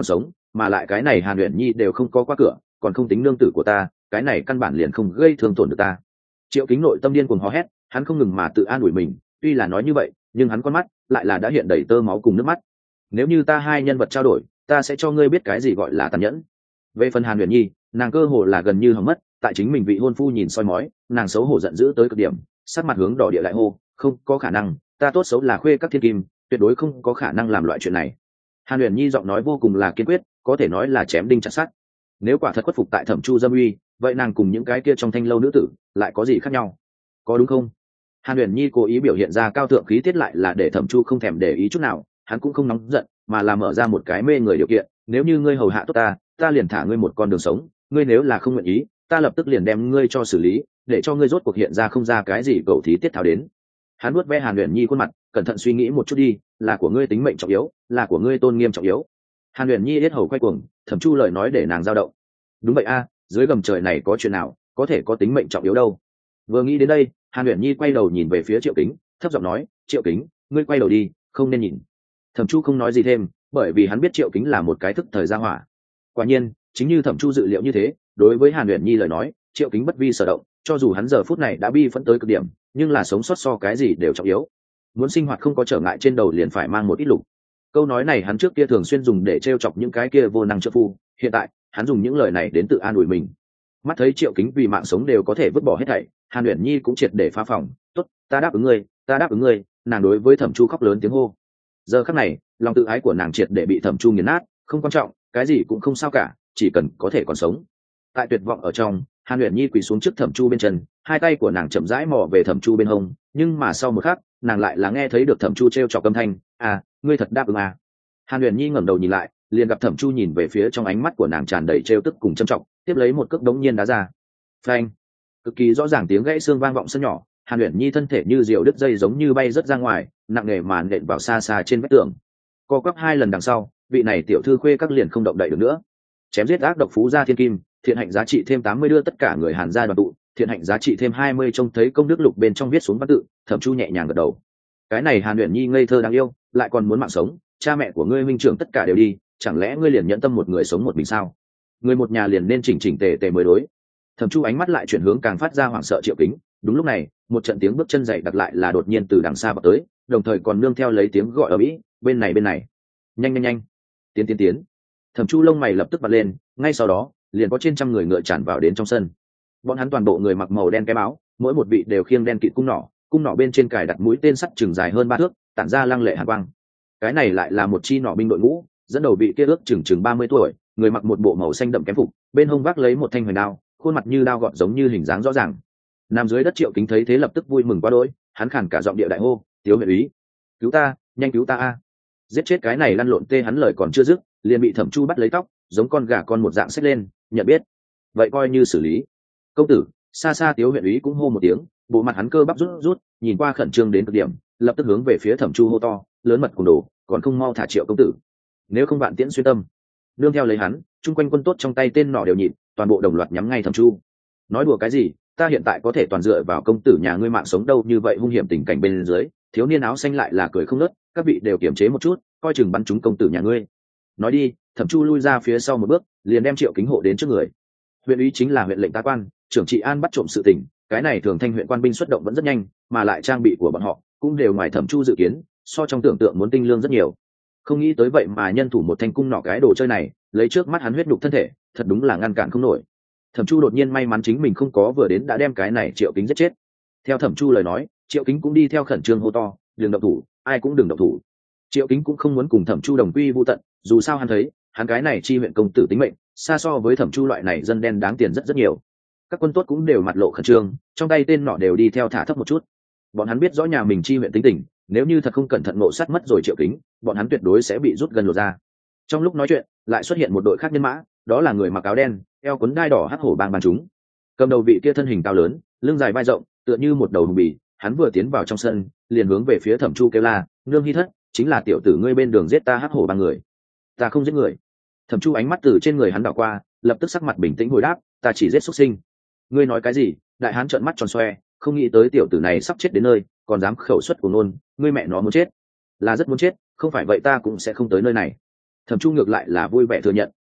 mà lại cái này Hàn Uyển Nhi đều không có qua cửa, còn không tính nương tử của ta, cái này căn bản liền không gây thương tổn được ta. Triệu Kính nội tâm điên cuồng hò hét, hắn không ngừng mà tự an ủi mình, tuy là nói như vậy nhưng hắn con mắt lại là đã hiện đầy tơ máu cùng nước mắt. Nếu như ta hai nhân vật trao đổi, ta sẽ cho ngươi biết cái gì gọi là tàn nhẫn. Về phần Hàn Uyển Nhi, nàng cơ hồ là gần như hỏng mất, tại chính mình vị hôn phu nhìn soi mói, nàng xấu hổ giận dữ tới cực điểm, sắc mặt hướng đỏ địa lại hô, không có khả năng, ta tốt xấu là khuê các thiên kim, tuyệt đối không có khả năng làm loại chuyện này. Hàn Uyển Nhi giọng nói vô cùng là kiên quyết, có thể nói là chém đinh chặt sắt. Nếu quả thật khuất phục tại Thẩm Chu dâm uy, vậy nàng cùng những cái kia trong thanh lâu nữ tử lại có gì khác nhau, có đúng không? Hàn Uyển Nhi cố ý biểu hiện ra cao thượng khí tiết lại là để Thẩm Chu không thèm để ý chút nào, hắn cũng không nóng giận, mà là mở ra một cái mê người điều kiện, nếu như ngươi hầu hạ tốt ta, ta liền thả ngươi một con đường sống, ngươi nếu là không nguyện ý, ta lập tức liền đem ngươi cho xử lý, để cho ngươi rốt cuộc hiện ra không ra cái gì cầu thí tiết tháo đến. Hắn nuốt ve Hàn Uyển Nhi khuôn mặt, cẩn thận suy nghĩ một chút đi, là của ngươi tính mệnh trọng yếu, là của ngươi tôn nghiêm trọng yếu. Hàn Uyển Nhi yết hầu quay cuồng, Thẩm Chu lời nói để nàng dao động. Đúng vậy a, dưới gầm trời này có chuyện nào có thể có tính mệnh trọng yếu đâu. Vừa nghĩ đến đây, Hàn Uyển Nhi quay đầu nhìn về phía Triệu Kính, thấp giọng nói, Triệu Kính, ngươi quay đầu đi, không nên nhìn. Thẩm Chu không nói gì thêm, bởi vì hắn biết Triệu Kính là một cái thức thời gia hỏa. Quả nhiên, chính như Thẩm Chu dự liệu như thế, đối với Hàn Uyển Nhi lời nói, Triệu Kính bất vi sở động, cho dù hắn giờ phút này đã bi phẫn tới cực điểm, nhưng là sống sót so cái gì đều trọng yếu. Muốn sinh hoạt không có trở ngại trên đầu liền phải mang một ít lục. Câu nói này hắn trước kia thường xuyên dùng để trêu chọc những cái kia vô năng trợ phu, hiện tại, hắn dùng những lời này đến tự an ủi mình. Mắt thấy Triệu Kính vì mạng sống đều có thể vứt bỏ hết thảy, Hàn Uyển Nhi cũng triệt để phá phòng, "Tốt, ta đáp ứng ngươi, ta đáp ứng ngươi." Nàng đối với Thẩm Chu khóc lớn tiếng hô. Giờ khắc này, lòng tự ái của nàng triệt để bị Thẩm Chu nghiền nát, không quan trọng, cái gì cũng không sao cả, chỉ cần có thể còn sống. Tại tuyệt vọng ở trong, Hàn Uyển Nhi quỳ xuống trước Thẩm Chu bên chân, hai tay của nàng chậm rãi mò về Thẩm Chu bên hông, nhưng mà sau một khắc, nàng lại là nghe thấy được Thẩm Chu trêu chọc âm thanh, "À, ngươi thật đáp ứng à?" Hàn Uyển Nhi ngẩng đầu nhìn lại, liền gặp Thẩm Chu nhìn về phía trong ánh mắt của nàng tràn đầy trêu tức cùng trầm trọng, tiếp lấy một cước đống nhiên đá ra. Phanh! Cực kỳ rõ ràng tiếng gãy xương vang vọng sân nhỏ, Hàn Uyển Nhi thân thể như diều đứt dây giống như bay rớt ra ngoài, nặng nề mà nện vào xa xa trên vách tường. Co quắp hai lần đằng sau, vị này tiểu thư khuê các liền không động đậy được nữa. Chém giết ác độc phú gia thiên kim, thiện hạnh giá trị thêm 80 đưa tất cả người Hàn gia đoàn tụ, thiện hạnh giá trị thêm 20 trông thấy công đức lục bên trong viết xuống văn tự, Thẩm Chu nhẹ nhàng gật đầu. Cái này Hàn Uyển Nhi ngây thơ đáng yêu, lại còn muốn mạng sống, cha mẹ của ngươi huynh trưởng tất cả đều đi, chẳng lẽ ngươi liền nhẫn tâm một người sống một mình sao? Người một nhà liền nên chỉnh chỉnh tề tề mới đối. Thẩm Chu ánh mắt lại chuyển hướng càng phát ra hoảng sợ Triệu Kính, đúng lúc này, một trận tiếng bước chân dậy đặt lại là đột nhiên từ đằng xa vào tới, đồng thời còn nương theo lấy tiếng gọi ở mỹ, bên này, nhanh nhanh nhanh, tiến. Thẩm Chu lông mày lập tức bật lên, ngay sau đó, liền có trên trăm người ngựa tràn vào đến trong sân. Bọn hắn toàn bộ người mặc màu đen cái áo, mỗi một vị đều khiêng đen kịt cung nỏ bên trên cài đặt mũi tên sắt chừng dài hơn 3 thước, tản ra lăng lệ hàn quang. Cái này lại là một chi nỏ binh đội ngũ, dẫn đầu vị kia ước chừng 30 tuổi, người mặc một bộ màu xanh đậm kém phục, bên hông vác lấy một thanh huyền đao, khuôn mặt như đao gọt giống như hình dáng rõ ràng. Nằm dưới đất Triệu Kính thấy thế lập tức vui mừng quá đỗi, hắn khàn cả giọng địa đại hô, "Tiếu huyện úy, cứu ta, nhanh cứu ta a!" Giết chết cái này lăn lộn tê, hắn lời còn chưa dứt, liền bị Thẩm Chu bắt lấy tóc, giống con gà con một dạng xách lên, nhận biết. Vậy coi như xử lý. Công tử, xa xa Tiếu huyện úy cũng hô một tiếng, bộ mặt hắn cơ bắp rút, nhìn qua khẩn trương đến cực điểm, lập tức hướng về phía Thẩm Chu hô to, lớn mật cùng đồ, còn không mau thả Triệu công tử. Nếu không vạn tiễn xuyên tâm. Nương theo lấy hắn, chung quanh quân tốt trong tay tên nỏ đều nhịp, toàn bộ đồng loạt nhắm ngay Thẩm Chu. Nói đùa cái gì, ta hiện tại có thể toàn dựa vào công tử nhà ngươi mạng sống đâu, như vậy hung hiểm tình cảnh bên dưới, thiếu niên áo xanh lại là cười không ngớt, các vị đều kiềm chế một chút, coi chừng bắn trúng công tử nhà ngươi. Nói đi, Thẩm Chu lui ra phía sau một bước, liền đem Triệu Kính hộ đến trước người. Huyện úy chính là huyện lệnh tá quan, trưởng trị an bắt trộm sự tình, cái này thường thanh huyện quan binh xuất động vẫn rất nhanh, mà lại trang bị của bọn họ cũng đều ngoài Thẩm Chu dự kiến, so trong tưởng tượng muốn tinh lương rất nhiều. Không nghĩ tới vậy mà nhân thủ một thanh cung nỏ cái đồ chơi này, lấy trước mắt hắn huyết nhục thân thể, thật đúng là ngăn cản không nổi. Thẩm Chu đột nhiên may mắn chính mình không có vừa đến đã đem cái này Triệu Kính giết chết. Theo Thẩm Chu lời nói, Triệu Kính cũng đi theo khẩn trương hô to, đừng động thủ, ai cũng đừng động thủ. Triệu Kính cũng không muốn cùng Thẩm Chu đồng quy vu tận, dù sao hắn thấy, hắn cái này chi huyện công tử tính mệnh, xa so với Thẩm Chu loại này dân đen đáng tiền rất nhiều. Các quân tốt cũng đều mặt lộ khẩn trương, trong tay tên nỏ đều đi theo thả thấp một chút. Bọn hắn biết rõ nhà mình chi huyện tính tình, nếu như thật không cẩn thận ngộ sát mất rồi Triệu Kính, bọn hắn tuyệt đối sẽ bị rút gần lột ra. Trong lúc nói chuyện, lại xuất hiện một đội khác nhân mã, đó là người mặc áo đen, eo quấn đai đỏ hắc hổ bang chúng. Cầm đầu vị kia thân hình cao lớn, lưng dài vai rộng, tựa như một đầu hùng bì, hắn vừa tiến vào trong sân, liền hướng về phía Thẩm Chu kêu la, "Nương Hi thất, chính là tiểu tử ngươi bên đường giết ta hắc hổ bang người." "Ta không giết người." Thẩm Chu ánh mắt từ trên người hắn đảo qua, lập tức sắc mặt bình tĩnh hồi đáp, "Ta chỉ giết xuất sinh." "Ngươi nói cái gì?" Đại hán trợn mắt tròn xoe, không nghĩ tới tiểu tử này sắp chết đến nơi, còn dám khẩu xuất của nôn, ngươi mẹ nó muốn chết. Là rất muốn chết, không phải vậy ta cũng sẽ không tới nơi này. Thẩm Chu ngược lại là vui vẻ thừa nhận,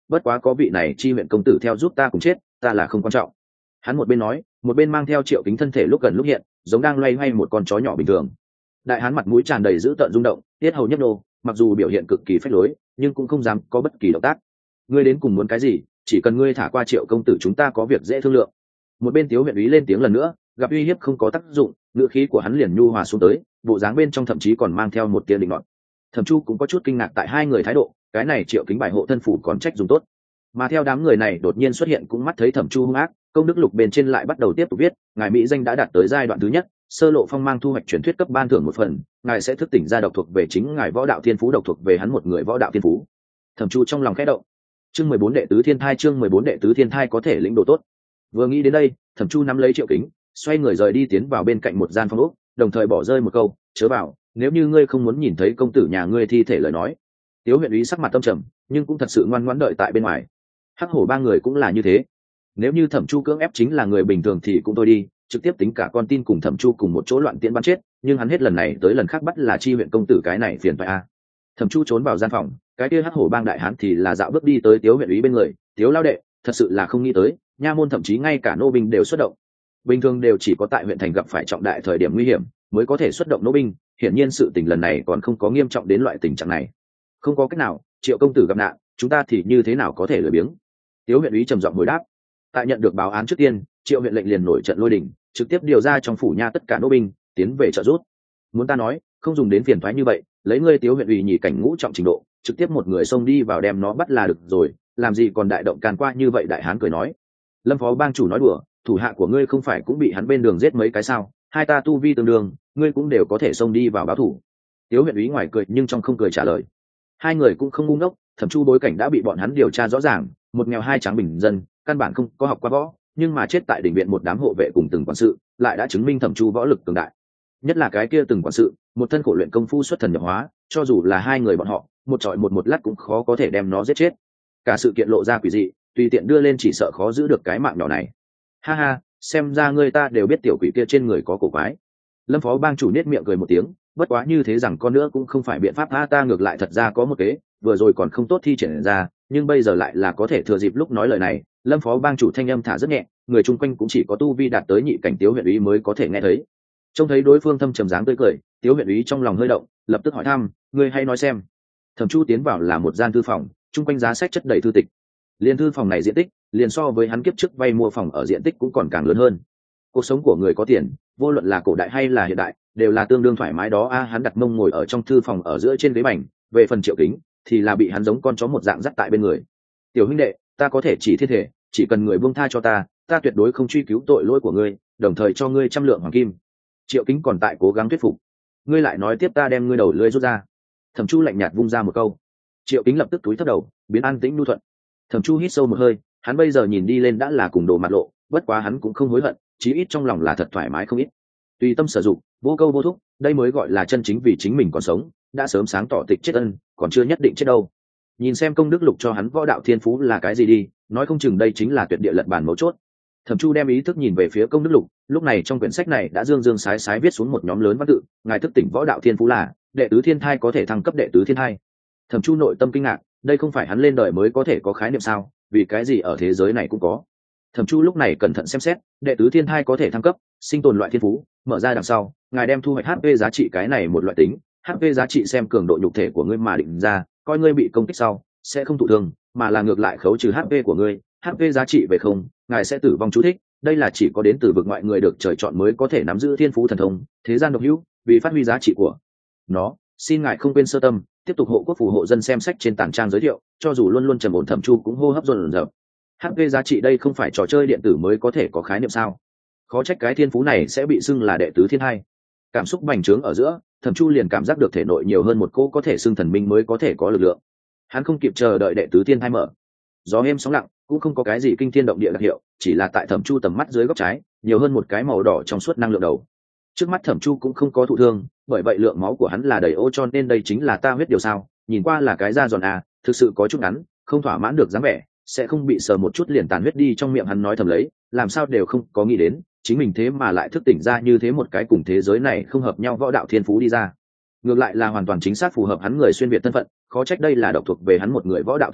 bất quá có vị này chi huyện công tử theo giúp ta cùng chết, ta là không quan trọng. Hắn một bên nói, một bên mang theo Triệu Kính thân thể lúc gần lúc hiện, giống đang loay hoay một con chó nhỏ bình thường. Đại hán mặt mũi tràn đầy dữ tợn rung động, tiết hầu nhấp nô, mặc dù biểu hiện cực kỳ phách lối, nhưng cũng không dám có bất kỳ động tác. Ngươi đến cùng muốn cái gì? Chỉ cần ngươi thả qua Triệu công tử, chúng ta có việc dễ thương lượng. Một bên Tiếu huyện úy lên tiếng lần nữa, gặp uy hiếp không có tác dụng, ngữ khí của hắn liền nhu hòa xuống tới, bộ dáng bên trong thậm chí còn mang theo một tia định nọt. Thẩm Chu cũng có chút kinh ngạc tại hai người thái độ, cái này Triệu Kính bài hộ thân phủ còn trách dùng tốt, mà theo đám người này đột nhiên xuất hiện cũng mắt thấy Thẩm Chu hung ác, công đức lục bên trên lại bắt đầu tiếp tục viết, ngài mỹ danh đã đạt tới giai đoạn thứ nhất, sơ lộ phong mang thu hoạch truyền thuyết cấp ban thưởng một phần, ngài sẽ thức tỉnh ra độc thuộc về chính ngài võ đạo thiên phú, độc thuộc về hắn một người võ đạo thiên phú. Thẩm Chu trong lòng khẽ động. Chương 14 đệ tứ thiên thai, chương 14 đệ tứ thiên thai có thể lĩnh độ tốt. Vừa nghĩ đến đây, Thẩm Chu nắm lấy Triệu Kính, xoay người rời đi tiến vào bên cạnh một gian phòng ốc, đồng thời bỏ rơi một câu, chớ bảo, nếu như ngươi không muốn nhìn thấy công tử nhà ngươi thi thể lời nói. Tiếu huyện úy sắc mặt tâm trầm, nhưng cũng thật sự ngoan ngoãn đợi tại bên ngoài. Hắc hổ ba người cũng là như thế. Nếu như Thẩm Chu cưỡng ép chính là người bình thường thì cũng thôi đi, trực tiếp tính cả con tin cùng Thẩm Chu cùng một chỗ loạn tiễn bắn chết, nhưng hắn hết lần này tới lần khác bắt là chi huyện công tử, cái này phiền phải a. Thẩm Chu trốn vào gian phòng, cái kia hắc hổ bang đại hán thì là dạo bước đi tới Tiếu huyện úy bên người, Tiếu lao đệ, thật sự là không nghĩ tới, nha môn thậm chí ngay cả nô binh đều xuất động. Bình thường đều chỉ có tại huyện thành gặp phải trọng đại thời điểm nguy hiểm mới có thể xuất động nô binh, hiển nhiên sự tình lần này còn không có nghiêm trọng đến loại tình trạng này. Không có cách nào, Triệu công tử gặp nạn, chúng ta thì như thế nào có thể lười biếng. Tiếu huyện úy trầm giọng hồi đáp. Tại nhận được báo án trước tiên, Triệu huyện lệnh liền nổi trận lôi đình, trực tiếp điều ra trong phủ nha tất cả nô binh tiến về trợ giúp. Muốn ta nói, không dùng đến phiền toái như vậy, lấy ngươi Tiếu huyện ủy nhì cảnh ngũ trọng trình độ, trực tiếp một người xông đi vào đem nó bắt là được rồi, làm gì còn đại động can qua như vậy. Đại hán cười nói. Lâm phó bang chủ nói đùa, thủ hạ của ngươi không phải cũng bị hắn bên đường giết mấy cái sao, hai ta tu vi tương đương, ngươi cũng đều có thể xông đi vào báo thủ. Tiếu huyện úy ngoài cười nhưng trong không cười trả lời. Hai người cũng không ngu ngốc, Thẩm Chu bối cảnh đã bị bọn hắn điều tra rõ ràng, một nghèo hai trắng bình dân, căn bản không có học qua võ, nhưng mà chết tại đỉnh viện một đám hộ vệ cùng từng quản sự, lại đã chứng minh Thẩm Chu võ lực cường đại. Nhất là cái kia từng quản sự, một thân khổ luyện công phu xuất thần nhập hóa, cho dù là hai người bọn họ, một trọi một lát cũng khó có thể đem nó giết chết. Cả sự kiện lộ ra quỷ dị, tùy tiện đưa lên chỉ sợ khó giữ được cái mạng nhỏ này. Ha ha, xem ra ngươi ta đều biết tiểu quỷ kia trên người có cổ quái. Lâm phó bang chủ nết miệng cười một tiếng, bất quá như thế rằng con nữa cũng không phải biện pháp, ta ngược lại thật ra có một kế, vừa rồi còn không tốt thi triển ra, nhưng bây giờ lại là có thể thừa dịp lúc nói lời này. Lâm phó bang chủ thanh âm thả rất nhẹ, người chung quanh cũng chỉ có tu vi đạt tới nhị cảnh Tiếu huyện úy mới có thể nghe thấy. Trông thấy đối phương thâm trầm dáng tươi cười, Tiếu huyện úy trong lòng hơi động, lập tức hỏi thăm, ngươi hay nói xem. Thẩm Chu tiến vào là một gian thư phòng, chung quanh giá sách chất đầy thư tịch. Liên thư phòng này diện tích, liền so với hắn kiếp trước vay mua phòng ở diện tích cũng còn càng lớn hơn. Cuộc sống của người có tiền, vô luận là cổ đại hay là hiện đại, đều là tương đương thoải mái đó. Hắn đặt mông ngồi ở trong thư phòng ở giữa trên ghế bành, về phần Triệu Kính thì là bị hắn giống con chó một dạng dắt tại bên người. Tiểu huynh đệ, ta có thể chỉ thiên thể, chỉ cần người buông tha cho ta, ta tuyệt đối không truy cứu tội lỗi của ngươi, đồng thời cho ngươi 100 lượng hoàng kim. Triệu Kính còn tại cố gắng thuyết phục. Ngươi lại nói tiếp, ta đem ngươi đầu lưỡi rút ra. Thẩm Chu lạnh nhạt vung ra một câu. Triệu Kính lập tức cúi thấp đầu, biến an tĩnh nhu thuận. Thẩm Chu hít sâu một hơi, hắn bây giờ nhìn đi lên đã là cùng đồ mặt lộ, bất quá hắn cũng không hối hận, chí ít trong lòng là thật thoải mái không ít. Tùy tâm sử dụng, vô câu vô thúc, đây mới gọi là chân chính vì chính mình còn sống, đã sớm sáng tỏ tịch chết ân, còn chưa nhất định chết đâu. Nhìn xem công đức lục cho hắn võ đạo thiên phú là cái gì đi, nói không chừng đây chính là tuyệt địa lật bản mấu chốt. Thẩm Chu đem ý thức nhìn về phía công đức lục, lúc này trong quyển sách này đã dương dương sái sái viết xuống một nhóm lớn văn tự, ngài thức tỉnh võ đạo thiên phú là đệ tứ thiên thai, có thể thăng cấp đệ tứ thiên thai. Thẩm Chu nội tâm kinh ngạc, đây không phải hắn lên đời mới có thể có khái niệm sao, vì cái gì ở thế giới này cũng có. Thẩm Chu lúc này cẩn thận xem xét, đệ tứ thiên thai có thể thăng cấp, sinh tồn loại thiên phú, mở ra đằng sau, ngài đem thu hoạch HP giá trị cái này một loại tính, HP giá trị xem cường độ nhục thể của ngươi mà định ra, coi ngươi bị công kích sau sẽ không thụ thương, mà là ngược lại khấu trừ HP của ngươi, HP giá trị về không, ngài sẽ tử vong. Chú thích: đây là chỉ có đến từ vực ngoại người được trời chọn mới có thể nắm giữ thiên phú thần thông, thế gian độc hữu, vì phát huy giá trị của nó, xin ngài không quên sơ tâm tiếp tục hộ quốc phù hộ dân. Xem sách trên tảng trang giới thiệu, cho dù luôn luôn trầm ổn Thẩm Chu cũng hô hấp dồn dập. HP giá trị đây không phải trò chơi điện tử mới có thể có khái niệm sao? Khó trách cái thiên phú này sẽ bị xưng là đệ tứ thiên thai. Cảm xúc bành trướng ở giữa, Thẩm Chu liền cảm giác được thể nội nhiều hơn một cỗ có thể xưng thần minh mới có thể có lực lượng. Hắn không kịp chờ đợi đệ tứ thiên thai mở. Gió êm sóng lặng, cũng không có cái gì kinh thiên động địa đặc hiệu, chỉ là tại Thẩm Chu tầm mắt dưới góc trái, nhiều hơn một cái màu đỏ trong suốt năng lượng đầu. Trước mắt Thẩm Chu cũng không có thụ thương, bởi vậy lượng máu của hắn là đầy ô, cho nên đây chính là ta huyết điều sao? Nhìn qua là cái da giòn thực sự có chút ngắn, không thỏa mãn được dáng vẻ, sẽ không bị sờ một chút liền tàn huyết đi. Trong miệng hắn nói thầm lấy, làm sao đều không có nghĩ đến, chính mình thế mà lại thức tỉnh ra như thế một cái cùng thế giới này không hợp nhau võ đạo thiên phú đi ra. Ngược lại là hoàn toàn chính xác phù hợp hắn người xuyên việt thân phận, khó trách đây là độc thuộc về hắn một người võ đạo thiên phú,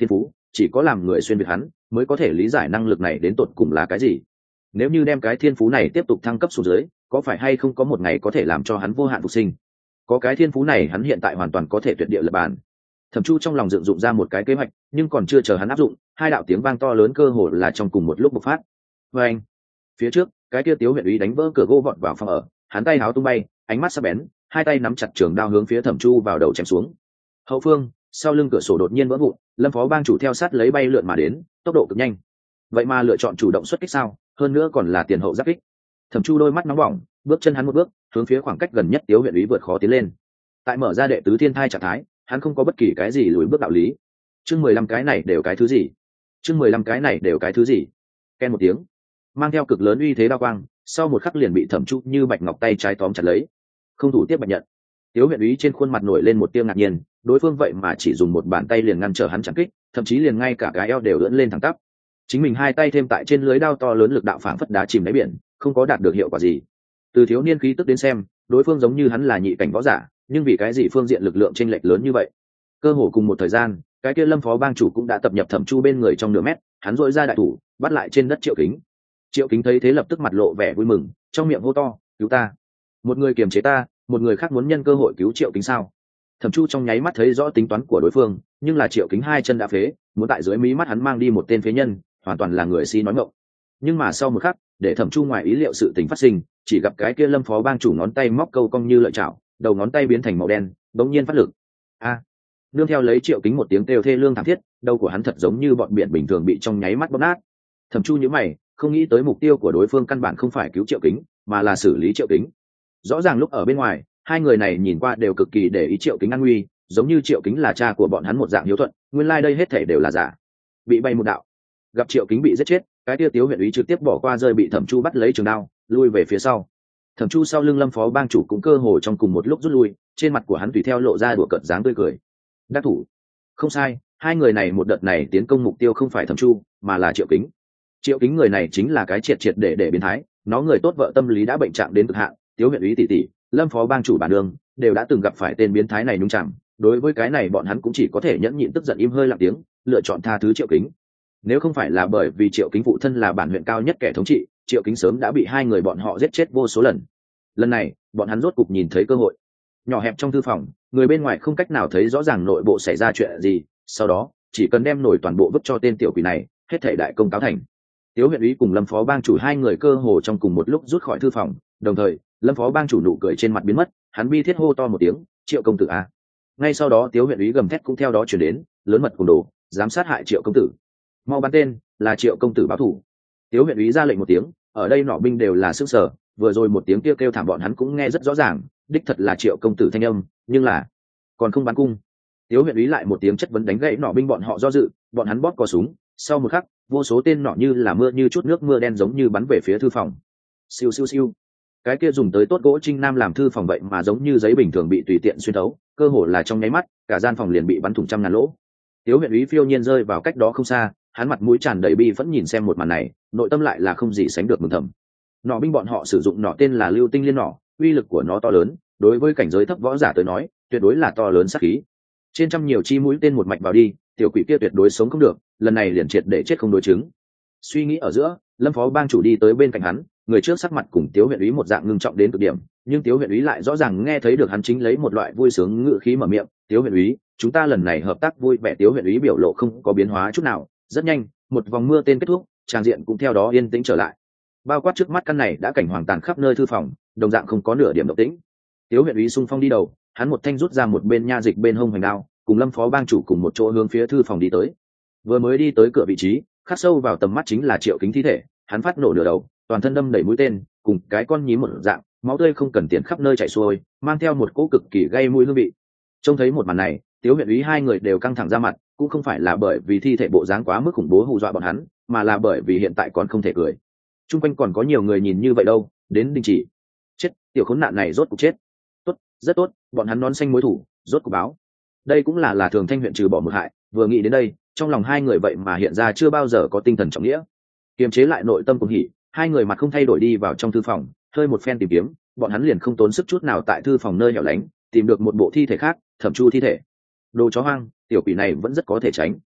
chỉ có làm người xuyên việt hắn mới có thể lý giải năng lực này đến tột cùng là cái gì. Nếu như đem cái thiên phú này tiếp tục thăng cấp xuống dưới, có phải hay không có một ngày có thể làm cho hắn vô hạn phục sinh? Có cái thiên phú này hắn hiện tại hoàn toàn có thể tuyệt địa lập bàn. Thẩm Chu trong lòng dựng dụng ra một cái kế hoạch, nhưng còn chưa chờ hắn áp dụng, hai đạo tiếng vang to lớn cơ hồ là trong cùng một lúc bộc phát. Và anh, phía trước, cái kia Tiếu huyện úy đánh vỡ cửa gỗ vọt vào phòng ở, hắn tay háo tung bay, ánh mắt sắc bén, hai tay nắm chặt trường đao hướng phía Thẩm Chu vào đầu chém xuống. Hậu phương, sau lưng cửa sổ đột nhiên vỡ vụn, Lâm Phó Bang chủ theo sát lấy bay lượn mà đến, tốc độ cực nhanh. Vậy mà lựa chọn chủ động xuất kích sao? Hơn nữa còn là tiền hậu giáp kích. Thẩm Chu đôi mắt nóng bỏng, bước chân hắn một bước, hướng phía khoảng cách gần nhất Tiếu huyện úy vượt khó tiến lên. Tại mở ra đệ tứ thiên thai trạng thái, hắn không có bất kỳ cái gì lùi bước đạo lý. Chương 15 cái này đều cái thứ gì? Chương 15 cái này đều cái thứ gì? Ken một tiếng, mang theo cực lớn uy thế đao quang, sau một khắc liền bị Thẩm Chu như bạch ngọc tay trái tóm chặt lấy. Không thủ tiếp bạch nhận. Tiếu huyện úy trên khuôn mặt nổi lên một tia ngạc nhiên, đối phương vậy mà chỉ dùng một bàn tay liền ngăn trở hắn chặn kích, thậm chí liền ngay cả cái eo đều ưỡn lên thẳng tắp. Chính mình hai tay thêm tại trên lưới đao to lớn lực đạo phảng phất đá chìm đáy biển, không có đạt được hiệu quả gì. Từ thiếu niên khí tức đến xem, đối phương giống như hắn là nhị cảnh võ giả, nhưng vì cái gì phương diện lực lượng chênh lệch lớn như vậy? Cơ hồ cùng một thời gian, cái kia Lâm Phó Bang chủ cũng đã tập nhập Thẩm Chu bên người trong nửa mét, hắn rỗi ra đại thủ, bắt lại trên đất Triệu Kính. Triệu Kính thấy thế lập tức mặt lộ vẻ vui mừng, trong miệng hô to, "Cứu ta! Một người kiềm chế ta, một người khác muốn nhân cơ hội cứu Triệu Kính sao?" Thẩm Chu trong nháy mắt thấy rõ tính toán của đối phương, nhưng là Triệu Kính hai chân đã phế, muốn tại dưới mí mắt hắn mang đi một tên phế nhân, hoàn toàn là người si nói ngọng. Nhưng mà sau một khắc, để Thẩm Chu ngoài ý liệu sự tình phát sinh, chỉ gặp cái kia Lâm Phó Bang chủ ngón tay móc câu cong như lợi chảo, đầu ngón tay biến thành màu đen, bỗng nhiên phát lực. A! Nương theo lấy Triệu Kính một tiếng kêu thê lương thảm thiết, đầu của hắn thật giống như bọn biển bình thường bị trong nháy mắt bóp nát. Thẩm Chu nhíu mày, không nghĩ tới mục tiêu của đối phương căn bản không phải cứu Triệu Kính, mà là xử lý Triệu Kính. Rõ ràng lúc ở bên ngoài, hai người này nhìn qua đều cực kỳ để ý Triệu Kính an nguy, giống như Triệu Kính là cha của bọn hắn một dạng hiếu thuận, nguyên lai đây hết thảy đều là giả. Bị bay một đạo, gặp Triệu Kính bị giết chết, cái tia Tiếu huyện úy trực tiếp bỏ qua rơi bị Thẩm Chu bắt lấy trường đao, lui về phía sau. Thẩm Chu sau lưng Lâm Phó Bang chủ cũng cơ hồ trong cùng một lúc rút lui, trên mặt của hắn tùy theo lộ ra đùa cợt dáng tươi cười. Đắc thủ. Không sai, hai người này một đợt này tiến công mục tiêu không phải Thẩm Chu, mà là Triệu Kính. Triệu Kính người này chính là cái triệt triệt để biến thái, nó người tốt vợ tâm lý đã bệnh trạng đến cực hạn, Tiếu huyện úy tỷ tỷ, Lâm Phó Bang chủ bản đường đều đã từng gặp phải tên biến thái này nhúng chạm, đối với cái này bọn hắn cũng chỉ có thể nhẫn nhịn tức giận im hơi lặng tiếng, lựa chọn tha thứ Triệu Kính. Nếu không phải là bởi vì Triệu Kính phụ thân là bản huyện cao nhất kẻ thống trị, Triệu Kính sớm đã bị hai người bọn họ giết chết vô số lần. Lần này, bọn hắn rốt cục nhìn thấy cơ hội. Nhỏ hẹp trong thư phòng, người bên ngoài không cách nào thấy rõ ràng nội bộ xảy ra chuyện gì, sau đó, chỉ cần đem nổi toàn bộ vứt cho tên tiểu quỷ này, hết thảy đại công cáo thành. Tiếu huyện úy cùng Lâm Phó Bang chủ hai người cơ hồ trong cùng một lúc rút khỏi thư phòng, đồng thời, Lâm Phó Bang chủ nụ cười trên mặt biến mất, hắn bi thiết hô to một tiếng, "Triệu công tử a!" Ngay sau đó Tiếu huyện úy gầm thét cũng theo đó truyền đến, lớn mật cùng đồ, dám sát hại Triệu công tử. Mau bắn tên, là Triệu công tử báo thù. Tiếu huyện úy ra lệnh một tiếng, ở đây nọ binh đều là sức sở, vừa rồi một tiếng kêu thảm bọn hắn cũng nghe rất rõ ràng, đích thật là Triệu công tử thanh âm, nhưng là còn không bắn cung. Tiếu huyện úy lại một tiếng chất vấn đánh gãy nọ binh bọn họ do dự, bọn hắn bóp cò súng, sau một khắc, vô số tên nọ như là mưa như chút nước mưa đen giống như bắn về phía thư phòng. Siêu siêu siêu. Cái kia dùng tới tốt gỗ trinh nam làm thư phòng vậy mà giống như giấy bình thường bị tùy tiện xuyên thấu, cơ hồ là trong nháy mắt, cả gian phòng liền bị bắn thủng trăm ngàn lỗ. Tiếu huyện úy phiêu nhiên rơi vào cách đó không xa, hắn mặt mũi tràn đầy bi vẫn nhìn xem một màn này, nội tâm lại là không gì sánh được mừng thầm. Nọ binh bọn họ sử dụng nọ tên là Lưu Tinh Liên nọ, uy lực của nó to lớn, đối với cảnh giới thấp võ giả tới nói, tuyệt đối là to lớn sát khí. Trên trăm nhiều chi mũi tên một mạch vào đi, tiểu quỷ kia tuyệt đối sống không được, lần này liền triệt để chết không đối chứng. Suy nghĩ ở giữa, Lâm Phó Bang chủ đi tới bên cạnh hắn, người trước sắc mặt cùng Tiếu huyện úy một dạng ngưng trọng đến cực điểm, nhưng Tiếu huyện úy lại rõ ràng nghe thấy được hắn chính lấy một loại vui sướng ngữ khí mở miệng, "Tiếu huyện úy, chúng ta lần này hợp tác vui vẻ." Tiếu huyện úy biểu lộ không có biến hóa chút nào, rất nhanh, một vòng mưa tên kết thúc, tràng diện cũng theo đó yên tĩnh trở lại. Bao quát trước mắt căn này đã cảnh hoàng tàn khắp nơi thư phòng, đồng dạng không có nửa điểm động tĩnh. Tiếu huyện úy xung phong đi đầu, hắn một thanh rút ra một bên nha dịch bên hông hoành đao, cùng Lâm Phó Bang chủ cùng một chỗ hướng phía thư phòng đi tới. Vừa mới đi tới cửa vị trí, khắc sâu vào tầm mắt chính là Triệu Kính thi thể, hắn phát nổ nửa đầu, toàn thân đâm đầy mũi tên, cùng cái con nhím một dạng, máu tươi không cần tiền khắp nơi chảy xuôi, mang theo một cỗ cực kỳ gây mũi hương vị. Trông thấy một màn này, Tiếu huyện úy hai người đều căng thẳng ra mặt, cũng không phải là bởi vì thi thể bộ dáng quá mức khủng bố hù dọa bọn hắn, mà là bởi vì hiện tại còn không thể cười. Trung quanh còn có nhiều người nhìn như vậy đâu, đến đình chỉ. Chết, tiểu khốn nạn này rốt cục chết. Tốt, rất tốt, bọn hắn nón xanh mối thủ, rốt cục báo. Đây cũng là Thường Thanh huyện trừ bỏ một hại, vừa nghĩ đến đây, trong lòng hai người vậy mà hiện ra chưa bao giờ có tinh thần trọng nghĩa. Kiềm chế lại nội tâm cuồng hỉ, hai người mặt không thay đổi đi vào trong thư phòng, hơi một phen tìm kiếm, bọn hắn liền không tốn sức chút nào tại thư phòng nơi hẻo lánh, tìm được một bộ thi thể khác, Thẩm Chu thi thể. Đồ chó hoang, tiểu quỷ này vẫn rất có thể tránh.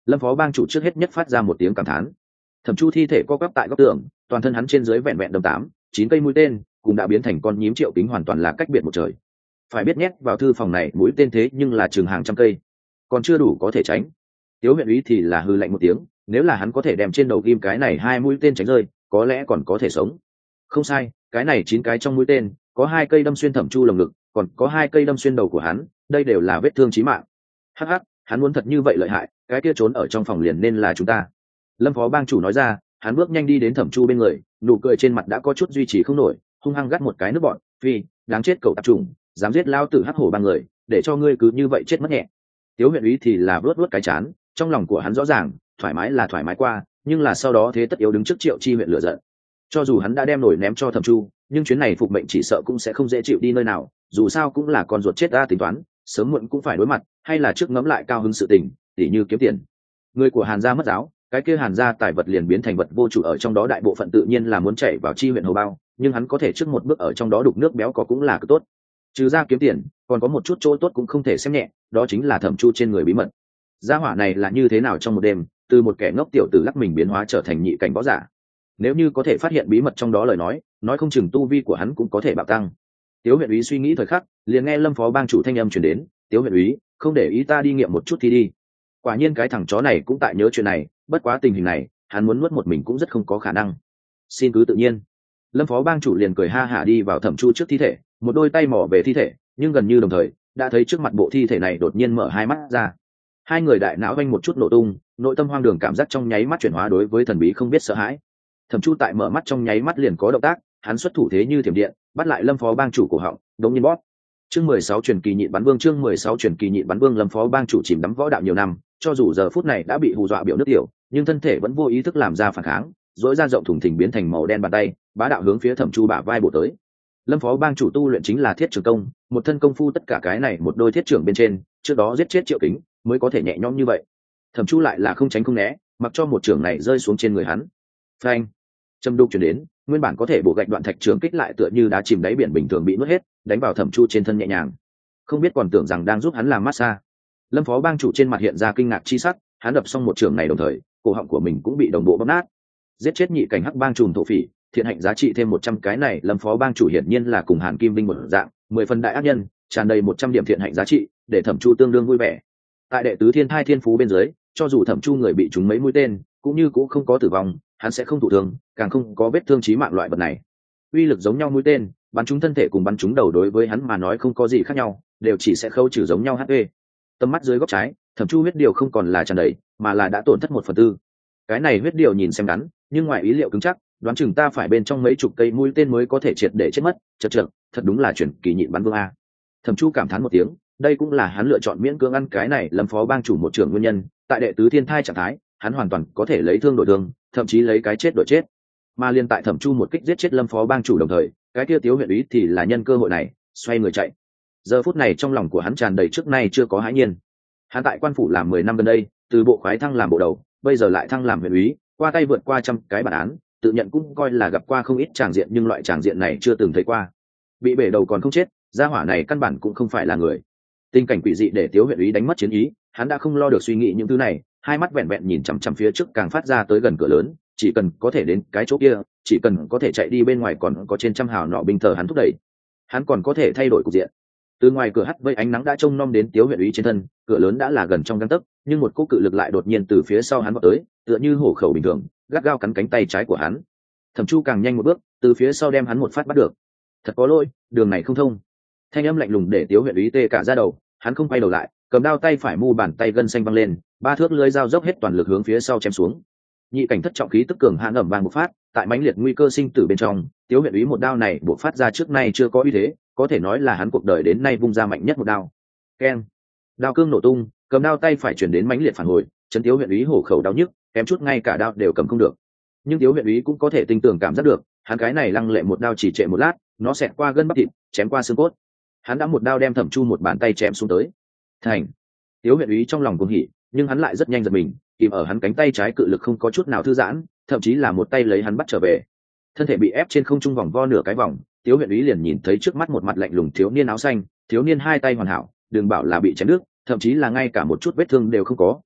Lâm phó bang chủ trước hết nhất phát ra một tiếng cảm thán. Thẩm Chu thi thể co quắp tại góc tường, toàn thân hắn trên dưới vẹn vẹn đâm 8-9 cây mũi tên, cũng đã biến thành con nhím Triệu Kính hoàn toàn là cách biệt một trời. Phải biết nhét vào thư phòng này mũi tên thế nhưng là chừng hàng trăm cây, còn chưa đủ có thể tránh. Tiếu huyện úy thì là hư lạnh một tiếng, nếu là hắn có thể đem trên đầu ghim cái này 2 mũi tên tránh rơi, có lẽ còn có thể sống. Không sai, cái này 9 cái trong mũi tên, có 2 cây đâm xuyên Thẩm Chu lồng ngực, còn có 2 cây đâm xuyên đầu của hắn, đây đều là vết thương chí mạng. Hắc hắc, hắn muốn thật như vậy lợi hại, cái kia trốn ở trong phòng liền nên là chúng ta. Lâm phó bang chủ nói ra, hắn bước nhanh đi đến Thẩm Chu bên người, nụ cười trên mặt đã có chút duy trì không nổi, hung hăng gắt một cái nước bọn, "Phi, đáng chết cậu tạp chủng, dám giết lao tử hắc hổ ba người, để cho ngươi cứ như vậy chết mất nhẹ." Tiếu huyện úy thì là vuốt vuốt cái chán, trong lòng của hắn rõ ràng, thoải mái là thoải mái qua, nhưng là sau đó thế tất yếu đứng trước Triệu Chi huyện lửa giận. Cho dù hắn đã đem nổi ném cho Thẩm Chu, nhưng chuyến này phục mệnh chỉ sợ cũng sẽ không dễ chịu đi nơi nào, dù sao cũng là con ruột chết ra tính toán, sớm muộn cũng phải đối mặt, hay là trước ngẫm lại cao hứng sự tình, tỉ như kiếm tiền. Người của Hàn gia mất giáo, cái kia Hàn gia tài vật liền biến thành vật vô chủ, ở trong đó đại bộ phận tự nhiên là muốn chạy vào Chi huyện hầu bao, nhưng hắn có thể trước một bước ở trong đó đục nước béo có cũng là cực tốt. Trừ ra kiếm tiền, còn có một chút chỗ tốt cũng không thể xem nhẹ, đó chính là Thẩm Chu trên người bí mật. Gia hỏa này là như thế nào trong một đêm, từ một kẻ ngốc tiểu tử lắc mình biến hóa trở thành nhị cảnh võ giả. Nếu như có thể phát hiện bí mật trong đó lời nói không chừng tu vi của hắn cũng có thể bạo tăng. Tiếu huyện úy suy nghĩ thời khắc, liền nghe Lâm phó bang chủ thanh âm truyền đến, "Tiếu huyện úy, không để ý ta đi nghiệm một chút thì đi." Quả nhiên cái thằng chó này cũng tại nhớ chuyện này, bất quá tình hình này, hắn muốn nuốt một mình cũng rất không có khả năng. "Xin cứ tự nhiên." Lâm phó bang chủ liền cười ha hả đi vào Thẩm Chu trước thi thể, một đôi tay mò về thi thể, nhưng gần như đồng thời, đã thấy trước mặt bộ thi thể này đột nhiên mở hai mắt ra. Hai người đại não vanh một chút nổ tung, nội tâm hoang đường cảm giác trong nháy mắt chuyển hóa đối với thần bí không biết sợ hãi. Thẩm Chu tại mở mắt trong nháy mắt liền có động tác, hắn xuất thủ thế như thiểm điện, bắt lại Lâm phó bang chủ cổ họng, đống nhiên bóp. Chương 16 truyền kỳ nhịn bắn vương, chương 16 truyền kỳ nhịn bắn vương. Lâm phó bang chủ chìm đắm võ đạo nhiều năm, cho dù giờ phút này đã bị hù dọa biểu nước tiểu, nhưng thân thể vẫn vô ý thức làm ra phản kháng, rỗi ra rộng thùng thình biến thành màu đen bàn tay, bá đạo hướng phía Thẩm Chu bả vai bổ tới. Lâm phó bang chủ tu luyện chính là thiết trường công, một thân công phu tất cả cái này một đôi thiết trường bên trên, trước đó giết chết Triệu Kính mới có thể nhẹ nhõm như vậy. Thẩm Chu lại là không tránh không né, mặc cho một trường này rơi xuống trên người hắn. Phanh! Châm đục chuyển đến, nguyên bản có thể bổ gạch đoạn thạch trường kích lại tựa như đá chìm đáy biển bình thường bị nuốt hết, đánh vào Thẩm Chu trên thân nhẹ nhàng. Không biết còn tưởng rằng đang giúp hắn làm massage. Lâm phó bang chủ trên mặt hiện ra kinh ngạc chi sắc, hắn đập xong một trường này đồng thời, cổ họng của mình cũng bị đồng bộ bóp nát. Giết chết nhị cảnh hắc bang trùm thổ phỉ, thiện hạnh giá trị thêm 100 cái này, Lâm phó bang chủ hiển nhiên là cùng Hàn Kim Vinh một dạng, 10 phần đại ác nhân, tràn đầy 100 điểm thiện hạnh giá trị, để Thẩm Chu tương đương vui vẻ. Tại đệ tứ thiên thai thiên phú bên dưới, cho dù Thẩm Chu người bị trúng mấy mũi tên, cũng không có tử vong, hắn sẽ không thụ thương, càng không có vết thương chí mạng loại vật này. Uy lực giống nhau mũi tên, bắn trúng thân thể cùng bắn trúng đầu đối với hắn mà nói không có gì khác nhau, đều chỉ sẽ khâu trừ giống nhau HP. Tầm mắt dưới góc trái, Thẩm Chu huyết điều không còn là tràn đầy, mà là đã tổn thất 1/4. Cái này huyết điều nhìn xem ngắn, nhưng ngoài ý liệu cứng chắc, đoán chừng ta phải bên trong mấy chục cây mũi tên mới có thể triệt để chết mất. Chậc, thật đúng là chuyển kỳ nhịn bắn vương a. Thẩm Chu cảm thán một tiếng, đây cũng là hắn lựa chọn miễn cưỡng ăn cái này Lâm phó bang chủ một trưởng nguyên nhân, tại đệ tứ thiên thai trạng thái, hắn hoàn toàn có thể lấy thương đổi thương, thậm chí lấy cái chết đổi chết. Mà liên tại Thẩm Chu một kích giết chết Lâm phó bang chủ đồng thời, cái kia Tiếu huyện úy thì là nhân cơ hội này, xoay người chạy. Giờ phút này trong lòng của hắn tràn đầy trước nay chưa có hãi nhiên. Hắn tại quan phủ làm 10 năm gần đây, từ bộ khoái thăng làm bộ đầu, bây giờ lại thăng làm huyện úy, qua tay vượt qua trăm cái bản án, tự nhận cũng coi là gặp qua không ít tràng diện, nhưng loại tràng diện này chưa từng thấy qua. Bị bể đầu còn không chết, gia hỏa này căn bản cũng không phải là người. Tình cảnh quỷ dị để Tiếu huyện úy đánh mất chiến ý, hắn đã không lo được suy nghĩ những thứ này, hai mắt vẹn vẹn nhìn chằm chằm phía trước càng phát ra tới gần cửa lớn, chỉ cần có thể đến cái chỗ kia, chỉ cần có thể chạy đi bên ngoài còn có trên trăm hào nọ binh thờ hắn thúc đẩy, hắn còn có thể thay đổi cục diện. Từ ngoài cửa hắt vây ánh nắng đã trông nom đến Tiếu huyện úy trên thân, cửa lớn đã là gần trong gang tấc, nhưng một cỗ cự lực lại đột nhiên từ phía sau hắn vọt tới, tựa như hổ khẩu bình thường, gắt gao cắn cánh tay trái của hắn. Thẩm Chu càng nhanh một bước, từ phía sau đem hắn một phát bắt được. Thật có lỗi, đường này không thông. Thanh âm lạnh lùng để Tiếu huyện úy tê cả da đầu, hắn không quay đầu lại, cầm đao tay phải mu bàn tay gân xanh văng lên, 3 thước lưỡi dao dốc hết toàn lực hướng phía sau chém xuống. Nhị cảnh thất trọng khí tức cường hãn ầm vang một phát, tại mãnh liệt nguy cơ sinh tử bên trong, Tiếu huyện úy một đao này bộc phát ra trước nay chưa có uy thế, có thể nói là hắn cuộc đời đến nay vung ra mạnh nhất một đao. Keng! Đao cương nổ tung, cầm đao tay phải chuyển đến mãnh liệt phản hồi, chấn Tiếu huyện úy hổ khẩu đau nhức, kém chút ngay cả đao đều cầm không được. Nhưng Tiếu huyện úy cũng có thể tinh tường cảm giác được, hắn cái này lăng lệ một đao chỉ trệ một lát, nó xẹt qua gân bắp thịt, chém qua xương cốt. Hắn đã một đao đem Thẩm Chu một bàn tay chém xuống tới. Thành! Tiếu huyện úy trong lòng cuồng hỉ, nhưng hắn lại rất nhanh giật mình, kìm ở hắn cánh tay trái cự lực không có chút nào thư giãn, thậm chí là một tay lấy hắn bắt trở về. Thân thể bị ép trên không trung vòng vo nửa cái vòng, Tiếu huyện úy liền nhìn thấy trước mắt một mặt lạnh lùng thiếu niên áo xanh, thiếu niên hai tay hoàn hảo, đừng bảo là bị chém đứt, thậm chí là ngay cả một chút vết thương đều không có,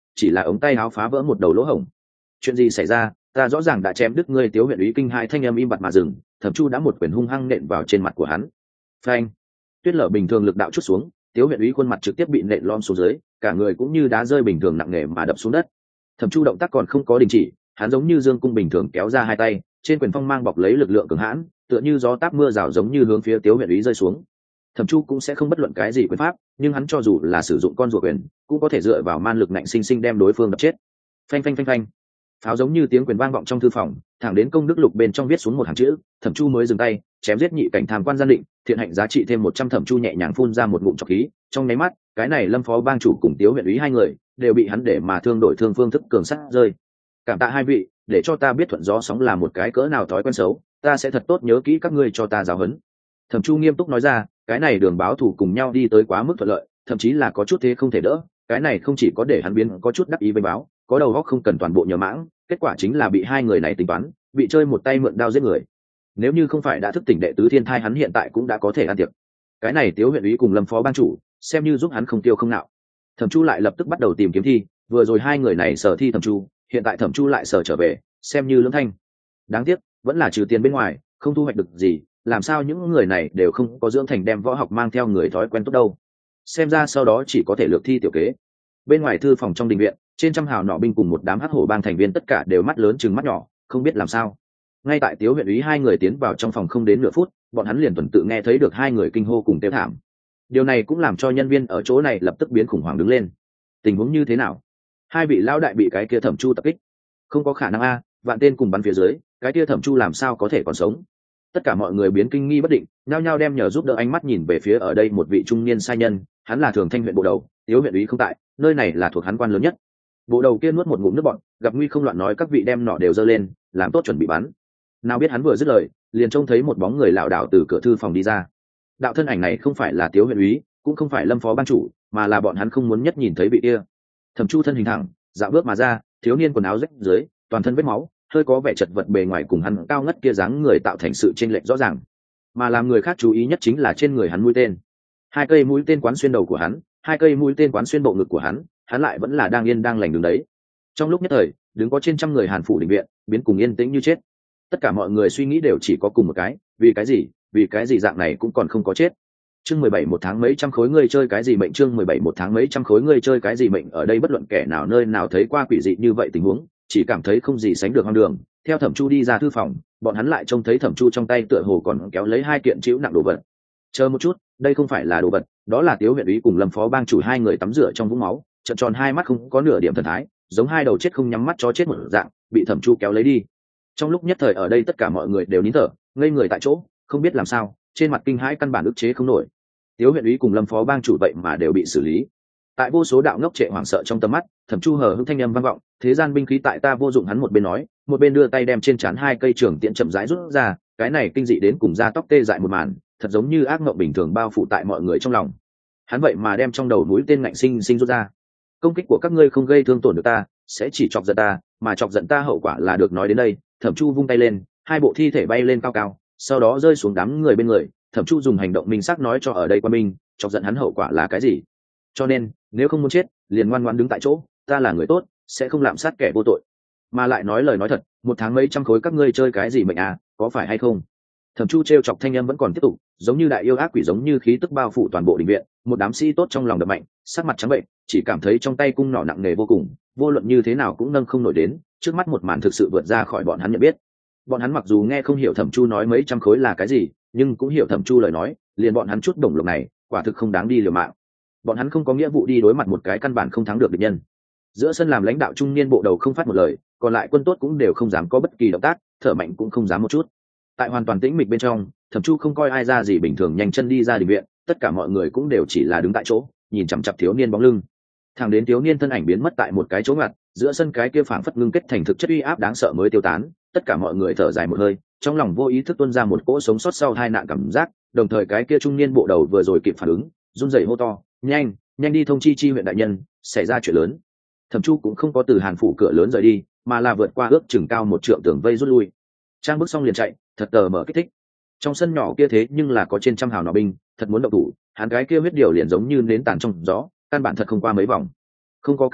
chỉ là ống tay áo phá vỡ một đầu lỗ hổng. Chuyện gì xảy ra? Ta rõ ràng đã chém đứt ngươi. Tiếu huyện úy kinh hai thanh âm im bặt mà dừng. Thẩm Chu đã một quyền hung hăng nện vào trên mặt của hắn. Phanh! Tuyết lở bình thường lực đạo chút xuống, Tiếu huyện úy khuôn mặt trực tiếp bị nện lom xuống dưới, cả người cũng như đá rơi bình thường nặng nề mà đập xuống đất. Thẩm Chu động tác còn không có đình chỉ, hắn giống như dương cung bình thường kéo ra hai tay, trên quyền phong mang bọc lấy lực lượng cường hãn, tựa như gió táp mưa rào giống như hướng phía Tiếu huyện úy rơi xuống. Thẩm Chu cũng sẽ không bất luận cái gì quyền pháp, nhưng hắn cho dù là sử dụng con rùa quyền, cũng có thể dựa vào man lực nạnh sinh sinh đem đối phương đập chết. Phanh phanh phanh phanh. Pháo giống như tiếng quyền vang vọng trong thư phòng, thẳng đến công đức lục bên trong viết xuống một hàng chữ, Thẩm Chu mới dừng tay, chém giết nhị cảnh tham quan gian định, thiện hạnh giá trị thêm 100. Thẩm Chu nhẹ nhàng phun ra một ngụm trọc khí, trong nháy mắt, cái này Lâm phó bang chủ cùng Tiếu huyện úy hai người đều bị hắn để mà thương đổi thương phương thức cường sát rơi. Cảm tạ hai vị, để cho ta biết thuận gió sóng là một cái cỡ nào thói quen xấu, ta sẽ thật tốt nhớ kỹ các ngươi cho ta giáo huấn. Thẩm Chu nghiêm túc nói ra, cái này đường báo thù cùng nhau đi tới quá mức thuận lợi, thậm chí là có chút thế không thể đỡ, cái này không chỉ có để hắn biến có chút đắc ý với báo, có đầu óc không cần toàn bộ nhờ mãng, kết quả chính là bị hai người này tính toán, bị chơi một tay mượn đao giết người. Nếu như không phải đã thức tỉnh đệ tứ thiên thai, hắn hiện tại cũng đã có thể ăn tiệc. Cái này Tiếu huyện úy cùng Lâm phó bang chủ, xem như giúp hắn không tiêu không nạo. Thẩm Chu lại lập tức bắt đầu tìm kiếm thi, vừa rồi hai người này sở thi Thẩm Chu, hiện tại Thẩm Chu lại sở trở về, xem như lưỡng thanh. Đáng tiếc, vẫn là trừ tiền bên ngoài, không thu hoạch được gì, làm sao những người này đều không có dưỡng thành đem võ học mang theo người thói quen tốt đâu. Xem ra sau đó chỉ có thể lược thi tiểu kế. Bên ngoài thư phòng trong đình viện, trên trăm hào nọ binh cùng một đám hắc hổ bang thành viên tất cả đều mắt lớn chừng mắt nhỏ, không biết làm sao. Ngay tại Tiếu huyện úy hai người tiến vào trong phòng không đến nửa phút, bọn hắn liền tuần tự nghe thấy được hai người kinh hô cùng kêu thảm. Điều này cũng làm cho nhân viên ở chỗ này lập tức biến khủng hoảng đứng lên. Tình huống như thế nào? Hai vị lão đại bị cái kia Thẩm Chu tập kích. Không có khả năng a, vạn tên cùng bắn phía dưới, cái kia Thẩm Chu làm sao có thể còn sống? Tất cả mọi người biến kinh nghi bất định, nhao nhao đem nhờ giúp đỡ ánh mắt nhìn về phía ở đây một vị trung niên sai nhân, hắn là Thường Thanh huyện bộ đầu, Tiếu huyện úy không tại, nơi này là thuộc hắn quan lớn nhất. Bộ đầu kia nuốt một ngụm nước bọt, gặp nguy không loạn nói các vị đem nọ đều giơ lên, làm tốt chuẩn bị bắn. Nào biết hắn vừa dứt lời, liền trông thấy một bóng người lảo đảo từ cửa thư phòng đi ra. Đạo thân ảnh này không phải là Tiếu huyện úy, cũng không phải Lâm phó ban chủ, mà là bọn hắn không muốn nhất nhìn thấy vị kia. Thẩm Chu thân hình thẳng, dạo bước mà ra, thiếu niên quần áo rách dưới, toàn thân vết máu, hơi có vẻ chật vật, bề ngoài cùng hắn cao ngất kia dáng người tạo thành sự chênh lệch rõ ràng. Mà làm người khác chú ý nhất chính là trên người hắn mũi tên. Hai cây mũi tên quán xuyên đầu của hắn, hai cây mũi tên quán xuyên bộ ngực của hắn lại vẫn là đang yên đang lành đứng đấy. Trong lúc nhất thời, đứng có trên trăm người Hàn phủ đình viện, biến cùng yên tĩnh như chết. Tất cả mọi người suy nghĩ đều chỉ có cùng một cái, vì cái gì dạng này cũng còn không có chết. Chương 17 một tháng mấy trăm khối ngươi chơi cái gì mệnh, chương 17 một tháng mấy trăm khối ngươi chơi cái gì mệnh. Ở đây bất luận kẻ nào nơi nào thấy qua quỷ dị như vậy tình huống, chỉ cảm thấy không gì sánh được hoang đường. Theo Thẩm Chu đi ra thư phòng, bọn hắn lại trông thấy Thẩm Chu trong tay tựa hồ còn kéo lấy hai kiện trĩu nặng đồ vật. Chờ một chút, đây không phải là đồ vật, đó là Tiếu huyện úy cùng Lâm phó bang chủ hai người tắm rửa trong vũng máu, trợn tròn hai mắt không có nửa điểm thần thái, giống hai đầu chết không nhắm mắt chó chết một dạng, bị Thẩm Chu kéo lấy đi. Trong lúc nhất thời ở đây tất cả mọi người đều nín thở, ngây người tại chỗ, không biết làm sao, trên mặt kinh hãi căn bản ức chế không nổi. Tiếu huyện úy cùng Lâm phó bang chủ vậy mà đều bị xử lý. Tại vô số đạo ngốc trệ hoảng sợ trong tầm mắt, Thẩm Chu hờ hững thanh âm vang vọng, thế gian binh khí tại ta vô dụng. Hắn một bên nói, một bên đưa tay đem trên trán hai cây trường tiễn chậm rãi rút ra, cái này kinh dị đến cùng da tóc tê dại một màn, thật giống như ác mộng bình thường bao phủ tại mọi người trong lòng. Hắn vậy mà đem trong đầu mũi tên ngạnh sinh sinh rút ra. Công kích của các ngươi không gây thương tổn được ta, sẽ chỉ chọc giận ta, mà chọc giận ta hậu quả là được nói đến đây. Thẩm Chu vung tay lên, hai bộ thi thể bay lên cao cao, sau đó rơi xuống đám người bên người. Thẩm Chu dùng hành động minh xác nói cho ở đây quan binh, chọc giận hắn hậu quả là cái gì. Cho nên, nếu không muốn chết, liền ngoan ngoãn đứng tại chỗ, ta là người tốt, sẽ không lạm sát kẻ vô tội. Mà lại nói lời nói thật, một tháng mấy trăm khối các ngươi chơi cái gì mệnh à, có phải hay không? Thẩm Chu trêu chọc thanh âm vẫn còn tiếp tục, giống như đại yêu ác quỷ, giống như khí tức bao phủ toàn bộ đình viện. Một đám sĩ tốt trong lòng đập mạnh, sắc mặt trắng bệnh, chỉ cảm thấy trong tay cung nỏ nặng nề vô cùng, vô luận như thế nào cũng nâng không nổi đến. Trước mắt một màn thực sự vượt ra khỏi bọn hắn nhận biết. Bọn hắn mặc dù nghe không hiểu Thẩm Chu nói mấy trăm khối là cái gì, nhưng cũng hiểu Thẩm Chu lời nói, liền bọn hắn chút đồng lộc này, quả thực không đáng đi liều mạng. Bọn hắn không có nghĩa vụ đi đối mặt một cái căn bản không thắng được địch nhân. Giữa sân làm lãnh đạo trung niên bộ đầu không phát một lời, còn lại quân tốt cũng đều không dám có bất kỳ động tác, thở mạnh cũng không dám một chút. Tại hoàn toàn tĩnh mịch bên trong, Thẩm Chu không coi ai ra gì bình thường nhanh chân đi ra đình viện, tất cả mọi người cũng đều chỉ là đứng tại chỗ, nhìn chằm chằm thiếu niên bóng lưng. Thẳng đến thiếu niên thân ảnh biến mất tại một cái chỗ ngoặt, giữa sân cái kia phảng phất ngưng kết thành thực chất uy áp đáng sợ mới tiêu tán, tất cả mọi người thở dài một hơi, trong lòng vô ý thức tuôn ra một cỗ sống sót sau tai nạn cảm giác, đồng thời cái kia trung niên bộ đầu vừa rồi kịp phản ứng, run rẩy hô to, nhanh đi thông chi chi huyện đại nhân, xảy ra chuyện lớn. Thẩm Chu cũng không có từ Hàn phủ cửa lớn rời đi, mà là vượt qua ước chừng cao một trượng tường vây rút lui. Trang bước xong liền chạy, thật tờ mở kích thích. Trong sân nhỏ kia thế nhưng là có trên trăm hào nọ binh, thật muốn động thủ, hắn cái kia huyết điều liền giống như nến tàn trong gió, căn bản thật không qua mấy vòng. Không có cách nào,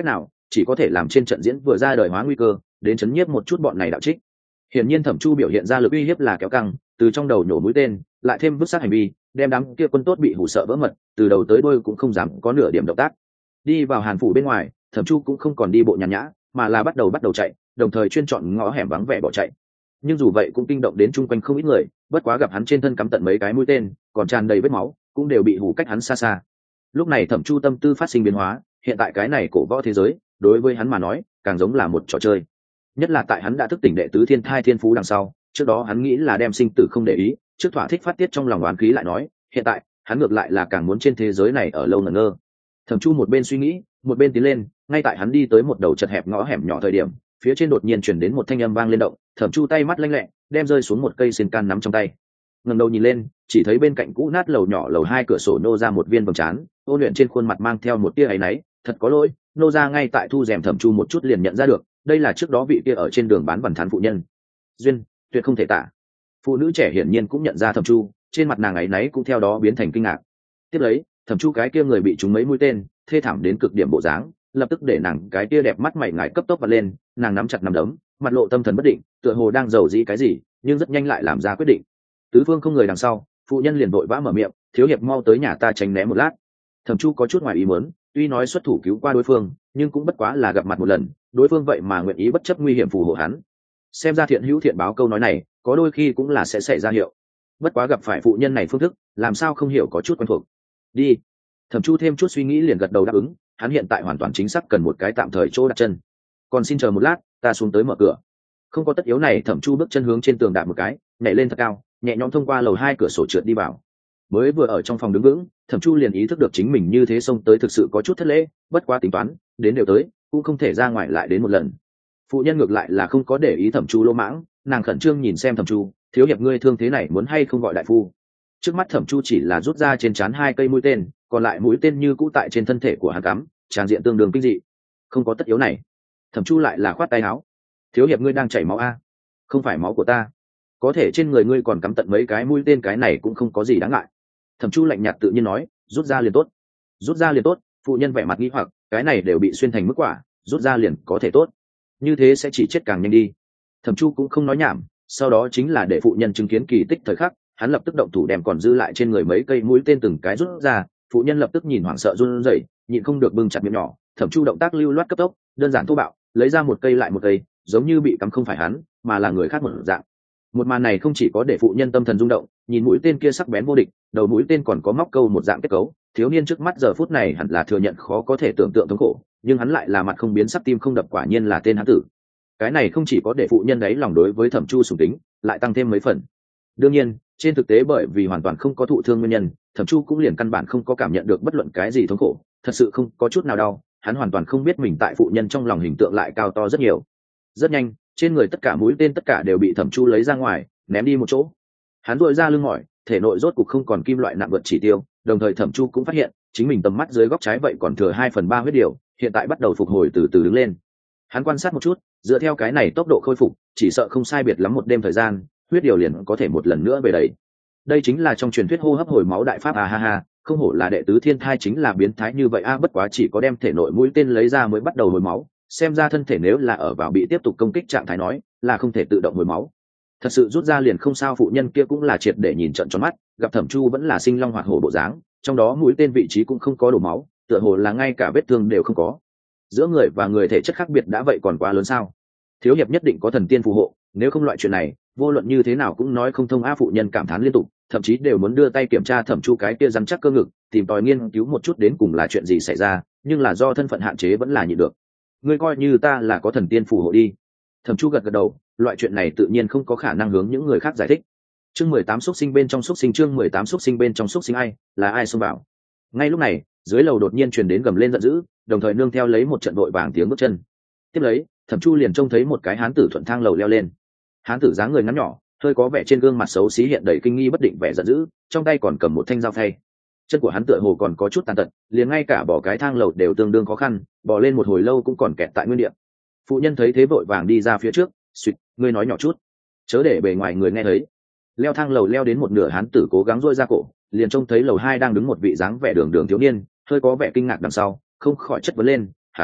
chỉ có thể làm trên trận diễn vừa ra đời hóa nguy cơ đến chấn nhiếp một chút bọn này đạo trích. Hiển nhiên Thẩm Chu biểu hiện ra lực uy hiếp là kéo căng, từ trong đầu nhổ mũi tên, lại thêm vứt sát hành vi, đem đám kia quân tốt bị hù sợ vỡ mật, từ đầu tới đuôi cũng không dám có nửa điểm động tác. Đi vào Hàn phủ bên ngoài, Thẩm Chu cũng không còn đi bộ nhàn nhã, mà là bắt đầu chạy, đồng thời chuyên chọn ngõ hẻm vắng vẻ bỏ chạy. Nhưng dù vậy cũng kinh động đến chung quanh không ít người, bất quá gặp hắn trên thân cắm tận mấy cái mũi tên, còn tràn đầy vết máu, cũng đều bị hù cách hắn xa xa. Lúc này Thẩm Chu tâm tư phát sinh biến hóa, hiện tại cái này cổ võ thế giới, đối với hắn mà nói, càng giống là một trò chơi. Nhất là tại hắn đã thức tỉnh đệ tứ thiên thai thiên phú đằng sau, trước đó hắn nghĩ là đem sinh tử không để ý, trước thỏa thích phát tiết trong lòng oán khí lại nói, hiện tại hắn ngược lại là càng muốn trên thế giới này ở lâu ngẩn ngơ. Thẩm Chu một bên suy nghĩ, một bên tiến lên, ngay tại hắn đi tới một đầu chật hẹp ngõ hẻm nhỏ thời điểm, phía trên đột nhiên chuyển đến một thanh âm vang lên động. Thẩm Chu tay mắt lanh lẹ, đem rơi xuống một cây xiên can nắm trong tay, ngẩng đầu nhìn lên, chỉ thấy bên cạnh cũ nát lầu nhỏ lầu 2 cửa sổ nô ra một viên vầng trán, Ôn Luyện trên khuôn mặt mang theo một tia áy náy, thật có lỗi, nô ra ngay tại thu rèm. Thẩm Chu một chút liền nhận ra được, đây là trước đó vị kia ở trên đường bán vằn thán phụ nhân. Duyên tuyệt không thể tả. Phụ nữ trẻ hiển nhiên cũng nhận ra Thẩm Chu, trên mặt nàng áy náy cũng theo đó biến thành kinh ngạc. Tiếp lấy, Thẩm Chu cái kia người bị trúng mấy mũi tên, thê thảm đến cực điểm bộ dáng, lập tức để nàng cái kia đẹp mắt mày ngài cấp tốc vặn lên, nàng nắm chặt nắm đấm, mặt lộ tâm thần bất định, tựa hồ đang giầu dĩ cái gì, nhưng rất nhanh lại làm ra quyết định. Tứ phương không người đằng sau, phụ nhân liền vội vã mở miệng, thiếu hiệp mau tới nhà ta tránh né một lát. Thẩm Chu có chút ngoài ý muốn, tuy nói xuất thủ cứu qua đối phương, nhưng cũng bất quá là gặp mặt một lần, đối phương vậy mà nguyện ý bất chấp nguy hiểm phù hộ hắn. Xem ra thiện hữu thiện báo câu nói này, có đôi khi cũng là sẽ xảy ra hiệu. Bất quá gặp phải phụ nhân này phương thức, làm sao không hiểu có chút quen thuộc. Đi. Thẩm Chu thêm chút suy nghĩ liền gật đầu đáp ứng, hắn hiện tại hoàn toàn chính xác cần một cái tạm thời chỗ đặt chân. Còn xin chờ một lát, ta xuống tới mở cửa. Không có tất yếu này, Thẩm Chu bước chân hướng trên tường đạp một cái, nhảy lên thật cao, nhẹ nhõm thông qua lầu 2 cửa sổ trượt đi vào. Mới vừa ở trong phòng đứng vững, Thẩm Chu liền ý thức được chính mình như thế xông tới thực sự có chút thất lễ, bất quá tính toán, đến đều tới, cũng không thể ra ngoài lại đến một lần. Phụ nhân ngược lại là không có để ý Thẩm Chu lỗ mãng, nàng khẩn trương nhìn xem Thẩm Chu, thiếu hiệp ngươi thương thế này muốn hay không gọi đại phu. Trước mắt Thẩm Chu chỉ là rút ra trên trán 2 cây mũi tên, còn lại mũi tên như cũ tại trên thân thể của hắn cắm, tràn diện tương đương kinh dị. Không có tất yếu này. Thẩm Chu lại là khoát tay áo, thiếu hiệp ngươi đang chảy máu a. Không phải máu của ta, có thể trên người ngươi còn cắm tận mấy cái mũi tên, cái này cũng không có gì đáng ngại. Thẩm Chu lạnh nhạt tự nhiên nói, rút ra liền tốt. Rút ra liền tốt. Phụ nhân vẻ mặt nghi hoặc, cái này đều bị xuyên thành mức quả, rút ra liền có thể tốt, như thế sẽ chỉ chết càng nhanh đi. Thẩm Chu cũng không nói nhảm, sau đó chính là để phụ nhân chứng kiến kỳ tích thời khắc, hắn lập tức động thủ đem còn dư lại trên người mấy cây mũi tên từng cái rút ra. Phụ nhân lập tức nhìn hoảng sợ run rẩy, nhịn không được bưng chặt miệng nhỏ. Thẩm Chu động tác lưu loát cấp tốc, đơn giản thô bạo, lấy ra một cây lại một cây, giống như bị cắm không phải hắn, mà là người khác một dạng. Một màn này không chỉ có để phụ nhân tâm thần rung động, nhìn mũi tên kia sắc bén vô địch, đầu mũi tên còn có móc câu một dạng kết cấu, thiếu niên trước mắt giờ phút này hẳn là thừa nhận khó có thể tưởng tượng thống khổ, nhưng hắn lại là mặt không biến sắc tim không đập, quả nhiên là tên hán tử. Cái này không chỉ có để phụ nhân đấy lòng đối với Thẩm Chu sùng kính, lại tăng thêm mấy phần. Đương nhiên, trên thực tế bởi vì hoàn toàn không có thụ thương nguyên nhân, Thẩm Chu cũng liền căn bản không có cảm nhận được bất luận cái gì thống khổ, thật sự không có chút nào đau, hắn hoàn toàn không biết mình tại phụ nhân trong lòng hình tượng lại cao to rất nhiều. Rất nhanh, trên người tất cả mũi tên tất cả đều bị Thẩm Chu lấy ra ngoài, ném đi một chỗ. Hắn duỗi ra lưng mỏi, thể nội rốt cục không còn kim loại nặng vượt chỉ tiêu, đồng thời Thẩm Chu cũng phát hiện, chính mình tầm mắt dưới góc trái vậy còn thừa 2/3 huyết điều, hiện tại bắt đầu phục hồi từ từ đứng lên. Hắn quan sát một chút, dựa theo cái này tốc độ khôi phục, chỉ sợ không sai biệt lắm một đêm thời gian, huyết điều liền có thể một lần nữa về đầy. Đây chính là trong truyền thuyết hô hấp hồi máu đại pháp ha ha, không hổ là đệ tứ thiên thai chính là biến thái như vậy bất quá chỉ có đem thể nội mũi tên lấy ra mới bắt đầu hồi máu, xem ra thân thể nếu là ở vào bị tiếp tục công kích trạng thái nói, là không thể tự động hồi máu. Thật sự rút ra liền không sao, phụ nhân kia cũng là triệt để nhìn trợn tròn mắt, gặp Thẩm Chu vẫn là sinh long hoạt hổ bộ dáng, trong đó mũi tên vị trí cũng không có đổ máu, tựa hồ là ngay cả vết thương đều không có. Giữa người và người thể chất khác biệt đã vậy còn quá lớn sao? Thiếu hiệp nhất định có thần tiên phù hộ, nếu không loại chuyện này, vô luận như thế nào cũng nói không thông. Phụ nhân cảm thán liên tục, thậm chí đều muốn đưa tay kiểm tra Thẩm Chu cái kia rắn chắc cơ ngực, tìm tòi nghiên cứu một chút đến cùng là chuyện gì xảy ra, nhưng là do thân phận hạn chế vẫn là nhịn được. Ngươi coi như ta là có thần tiên phù hộ đi. Thẩm Chu gật gật đầu, loại chuyện này tự nhiên không có khả năng hướng những người khác giải thích. Chương 18 xúc sinh bên trong xúc sinh, chương 18 xúc sinh bên trong xúc sinh, ai là ai xông vào. Ngay lúc này, dưới lầu đột nhiên truyền đến gầm lên giận dữ, đồng thời nương theo lấy một trận vội vàng tiếng bước chân. Tiếp lấy, Thẩm Chu liền trông thấy một cái hán tử thuận thang lầu leo lên. Hán tử dáng người ngắn nhỏ, hơi có vẻ trên gương mặt xấu xí hiện đầy kinh nghi bất định vẻ giận dữ, trong tay còn cầm một thanh dao phay. Chân của hắn tựa hồ còn có chút tàn tật, liền ngay cả bỏ cái thang lầu đều tương đương khó khăn, bỏ lên một hồi lâu cũng còn kẹt tại nguyên địa. Phụ nhân thấy thế vội vàng đi ra phía trước, "Xuyệt, ngươi nói nhỏ chút, chớ để bề ngoài người nghe thấy." Leo thang lầu leo đến một nửa, hán tử cố gắng duỗi ra cổ, liền trông thấy lầu 2 đang đứng một vị dáng vẻ đường đường thiếu niên, hơi có vẻ kinh ngạc đằng sau, không khỏi chất vấn lên,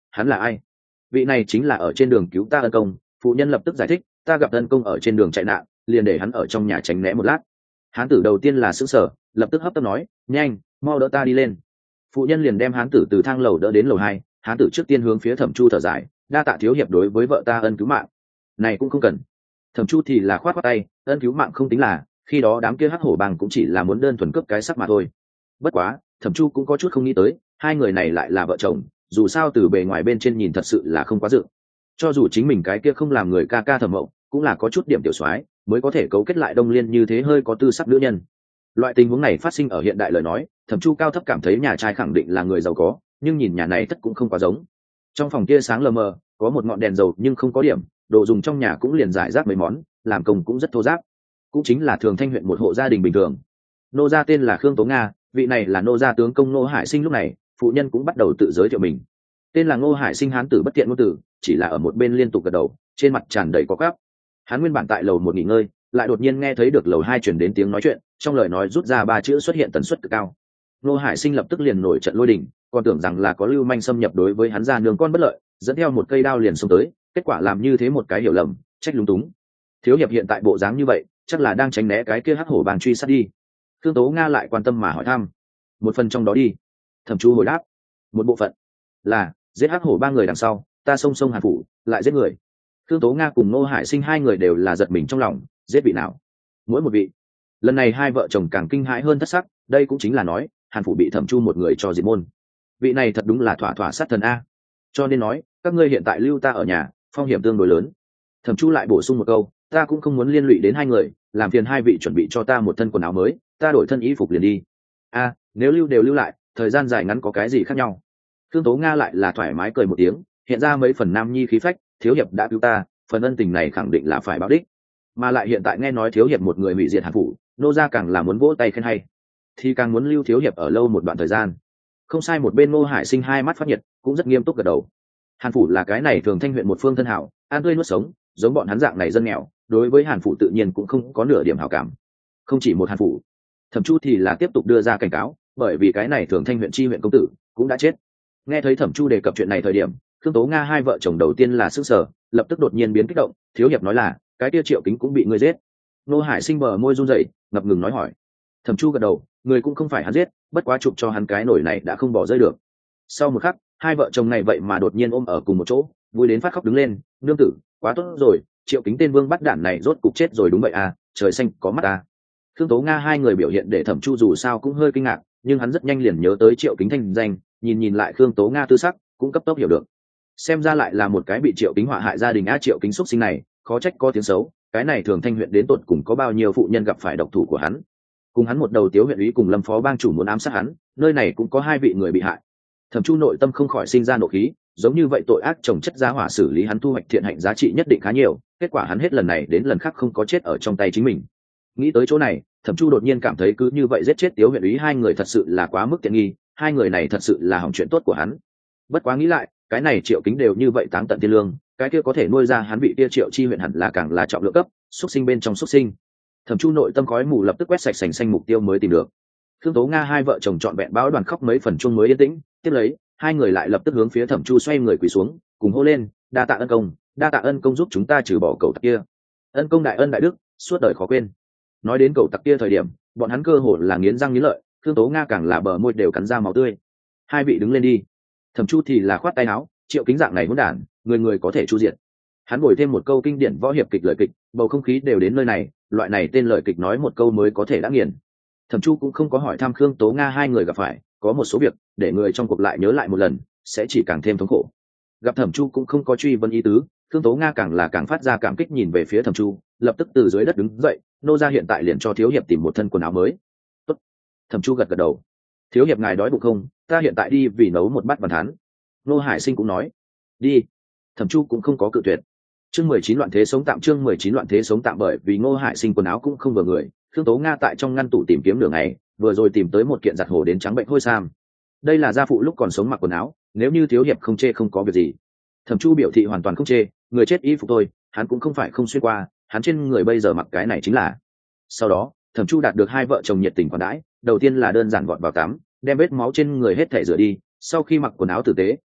hắn là ai? Vị này chính là ở trên đường cứu ta ân công. Phụ nhân lập tức giải thích, ta gặp ân công ở trên đường chạy nạn, liền để hắn ở trong nhà tránh né một lát. Hán tử đầu tiên là sững sờ, lập tức hấp tấp nói, nhanh, mau đỡ ta đi lên. Phụ nhân liền đem hán tử từ thang lầu đỡ đến lầu 2. Hán tử trước tiên hướng phía Thẩm Chu thở dài, đa tạ thiếu hiệp đối với vợ ta ân cứu mạng. Này cũng không cần. Thẩm Chu thì là khoát khoát tay, ân cứu mạng không tính là, khi đó đám kia hắc hổ bang cũng chỉ là muốn đơn thuần cướp cái sắc mà thôi. Bất quá, Thẩm Chu cũng có chút không nghĩ tới, hai người này lại là vợ chồng, dù sao từ bề ngoài bên trên nhìn thật sự là không quá dự. Cho dù chính mình cái kia không làm người ca ca Thẩm Mậu, cũng là có chút điểm tiểu soái, mới có thể cấu kết lại Đông Liên như thế hơi có tư sắc nữ nhân. Loại tình huống này phát sinh ở hiện đại lời nói, Thẩm Chu cao thấp cảm thấy nhà trai khẳng định là người giàu có, nhưng nhìn nhà này tất cũng không quá giống. Trong phòng kia sáng lờ mờ, có một ngọn đèn dầu nhưng không có điểm, đồ dùng trong nhà cũng liền giải rác mấy món, làm công cũng rất thô ráp, cũng chính là thường thanh huyện một hộ gia đình bình thường. Nô gia tên là Khương Tố Nga, vị này là nô gia tướng công Ngô Hải Sinh. Lúc này phụ nhân cũng bắt đầu tự giới thiệu mình, tên là Ngô Hải Sinh. Hán tử bất tiện ngôn từ, chỉ là ở một bên liên tục gật đầu, trên mặt tràn đầy có gáp. Hắn nguyên bản tại lầu 1 nghỉ ngơi, lại đột nhiên nghe thấy được lầu 2 chuyển đến tiếng nói chuyện, trong lời nói rút ra 3 chữ xuất hiện tần suất cực cao. Ngô Hải Sinh lập tức liền nổi trận lôi đình, còn tưởng rằng là có lưu manh xâm nhập đối với hắn gia nương con bất lợi, dẫn theo một cây đao liền xông tới, kết quả làm như thế một cái hiểu lầm, trách lúng túng. Thiếu hiệp hiện tại bộ dáng như vậy, chắc là đang tránh né cái kia hắc hổ bang truy sát đi. Khương Tố Nga lại quan tâm mà hỏi thăm. Một phần trong đó đi. Thẩm Chu hồi đáp. Một bộ phận là giết hắc hổ ba người đằng sau, ta xông xông Hàn phủ, lại giết người. Khương Tố Nga cùng Ngô Hải Sinh hai người đều là giật mình trong lòng, giết vị nào? Mỗi một vị. Lần này hai vợ chồng càng kinh hãi hơn thất sắc, đây cũng chính là nói, Hàn phủ bị Thẩm Chu một người cho diệt môn. Vị này thật đúng là thỏa thỏa sát thần a. Cho nên nói, các ngươi hiện tại lưu ta ở nhà, phong hiểm tương đối lớn. Thẩm Chu lại bổ sung một câu, ta cũng không muốn liên lụy đến hai người, làm phiền hai vị chuẩn bị cho ta một thân quần áo mới, ta đổi thân y phục liền đi. A, nếu lưu đều lưu lại, thời gian dài ngắn có cái gì khác nhau? Khương Tố Nga lại là thoải mái cười một tiếng, hiện ra mấy phần nam nhi khí phách, thiếu hiệp đã cứu ta, phần ân tình này khẳng định là phải báo đích. Mà lại hiện tại nghe nói thiếu hiệp một người hủy diệt Hàn phủ, nô gia càng là muốn vỗ tay khen hay, thì càng muốn lưu thiếu hiệp ở lâu một đoạn thời gian. Không sai, một bên Ngô Hải Sinh hai mắt phát nhiệt, cũng rất nghiêm túc gật đầu. Hàn phủ là cái này thường thanh huyện một phương thân hảo, an tươi nuốt sống, giống bọn hắn dạng này dân nghèo, đối với Hàn phủ tự nhiên cũng không có nửa điểm hảo cảm. Không chỉ một Hàn phủ, Thẩm Chu thì là tiếp tục đưa ra cảnh cáo, bởi vì cái này thường thanh huyện chi huyện công tử cũng đã chết. Nghe thấy Thẩm Chu đề cập chuyện này thời điểm, Khương Tố Nga hai vợ chồng đầu tiên là sững sờ, lập tức đột nhiên biến kích động, thiếu hiệp nói là cái kia Triệu Kính cũng bị ngươi giết. Ngô Hải Sinh bờ môi run rẩy, ngập ngừng nói hỏi. Thẩm Chu gật đầu, người cũng không phải hắn giết, bất quá chụp cho hắn cái nổi này đã không bỏ rơi được. Sau một khắc, hai vợ chồng này vậy mà đột nhiên ôm ở cùng một chỗ, vui đến phát khóc đứng lên, nương tử, quá tốt rồi, Triệu Kính tên vương bắt đản này rốt cục chết rồi đúng vậy à, trời xanh có mắt à. Khương Tố Nga hai người biểu hiện để Thẩm Chu dù sao cũng hơi kinh ngạc, nhưng hắn rất nhanh liền nhớ tới Triệu Kính thanh danh, nhìn lại Khương Tố Nga tư sắc, cũng cấp tốc hiểu được. Xem ra lại là một cái bị Triệu Kính họa hại gia đình a. Triệu Kính xuất sinh này, khó trách có tiếng xấu, cái này thường thanh huyện đến tột cùng có bao nhiêu phụ nhân gặp phải độc thủ của hắn. Cùng hắn một đầu Tiếu huyện úy cùng Lâm phó bang chủ muốn ám sát hắn, nơi này cũng có hai vị người bị hại. Thẩm Chu nội tâm không khỏi sinh ra nộ khí, giống như vậy tội ác chồng chất giá hỏa xử lý hắn thu hoạch thiện hạnh giá trị nhất định khá nhiều, kết quả hắn hết lần này đến lần khác không có chết ở trong tay chính mình. Nghĩ tới chỗ này, Thẩm Chu đột nhiên cảm thấy cứ như vậy giết chết Tiếu huyện úy hai người thật sự là quá mức tiện nghi, hai người này thật sự là hỏng chuyện tốt của hắn. Bất quá nghĩ lại, cái này Triệu Kính đều như vậy táng tận thiên lương, cái kia có thể nuôi ra hắn bị kia Triệu chi huyện hẳn là càng là trọng lượng cấp, xuất sinh bên trong xuất sinh. Thẩm Chu nội tâm khói mù lập tức quét sạch sành xanh mục tiêu mới tìm được. Khương Tố Nga hai vợ chồng trọn vẹn báo đoàn khóc mấy phần chung mới yên tĩnh, tiếp lấy hai người lại lập tức hướng phía Thẩm Chu xoay người quỳ xuống, cùng hô lên, đa tạ ân công, đa tạ ân công giúp chúng ta trừ bỏ cẩu tặc kia, ân công đại ân đại đức, suốt đời khó quên. Nói đến cẩu tặc kia thời điểm, bọn hắn cơ hồ là nghiến răng nghiến lợi, Khương Tố Nga càng là bờ môi đều cắn ra máu tươi. Hai vị đứng lên đi. Thẩm Chu thì là khoát tay áo, Triệu Kính dạng này hỗn đản, người người có thể chu diệt. Hắn bồi thêm một câu kinh điển võ hiệp kịch lời kịch, bầu không khí đều đến nơi này, loại này tên lời kịch nói một câu mới có thể đã nghiền. Thẩm Chu cũng không có hỏi thăm Khương Tố Nga hai người gặp phải, có một số việc để người trong cuộc lại nhớ lại một lần, sẽ chỉ càng thêm thống khổ. Gặp Thẩm Chu cũng không có truy vấn ý tứ, Khương Tố Nga càng là càng phát ra cảm kích nhìn về phía Thẩm Chu, lập tức từ dưới đất đứng dậy, nô gia hiện tại liền cho thiếu hiệp tìm một thân quần áo mới. Tốt. Thẩm Chu gật gật đầu. Thiếu hiệp ngài đói bụng không? Ta hiện tại đi vì nấu một bát bàn thán. Nô Hải Sinh cũng nói. Đi. Thẩm Chu cũng không có cự tuyệt. Chương 19 loạn thế sống tạm, chương 19 loạn thế sống tạm. Bởi vì Ngô Hải Sinh quần áo cũng không vừa người, Khương Tố Nga tại trong ngăn tủ tìm kiếm nửa ngày, vừa rồi tìm tới một kiện giặt hồ đến trắng bệnh hôi sam. Đây là gia phụ lúc còn sống mặc quần áo, nếu như thiếu hiệp không chê không có việc gì. Thẩm Chu biểu thị hoàn toàn không chê, người chết y phục tôi, hắn cũng không phải không xuyên qua, hắn trên người bây giờ mặc cái này chính là. Sau đó, Thẩm Chu đạt được hai vợ chồng nhiệt tình khoản đãi, đầu tiên là đơn giản gọn vào tắm, đem vết máu trên người hết thể rửa đi, sau khi mặc quần áo tử tế,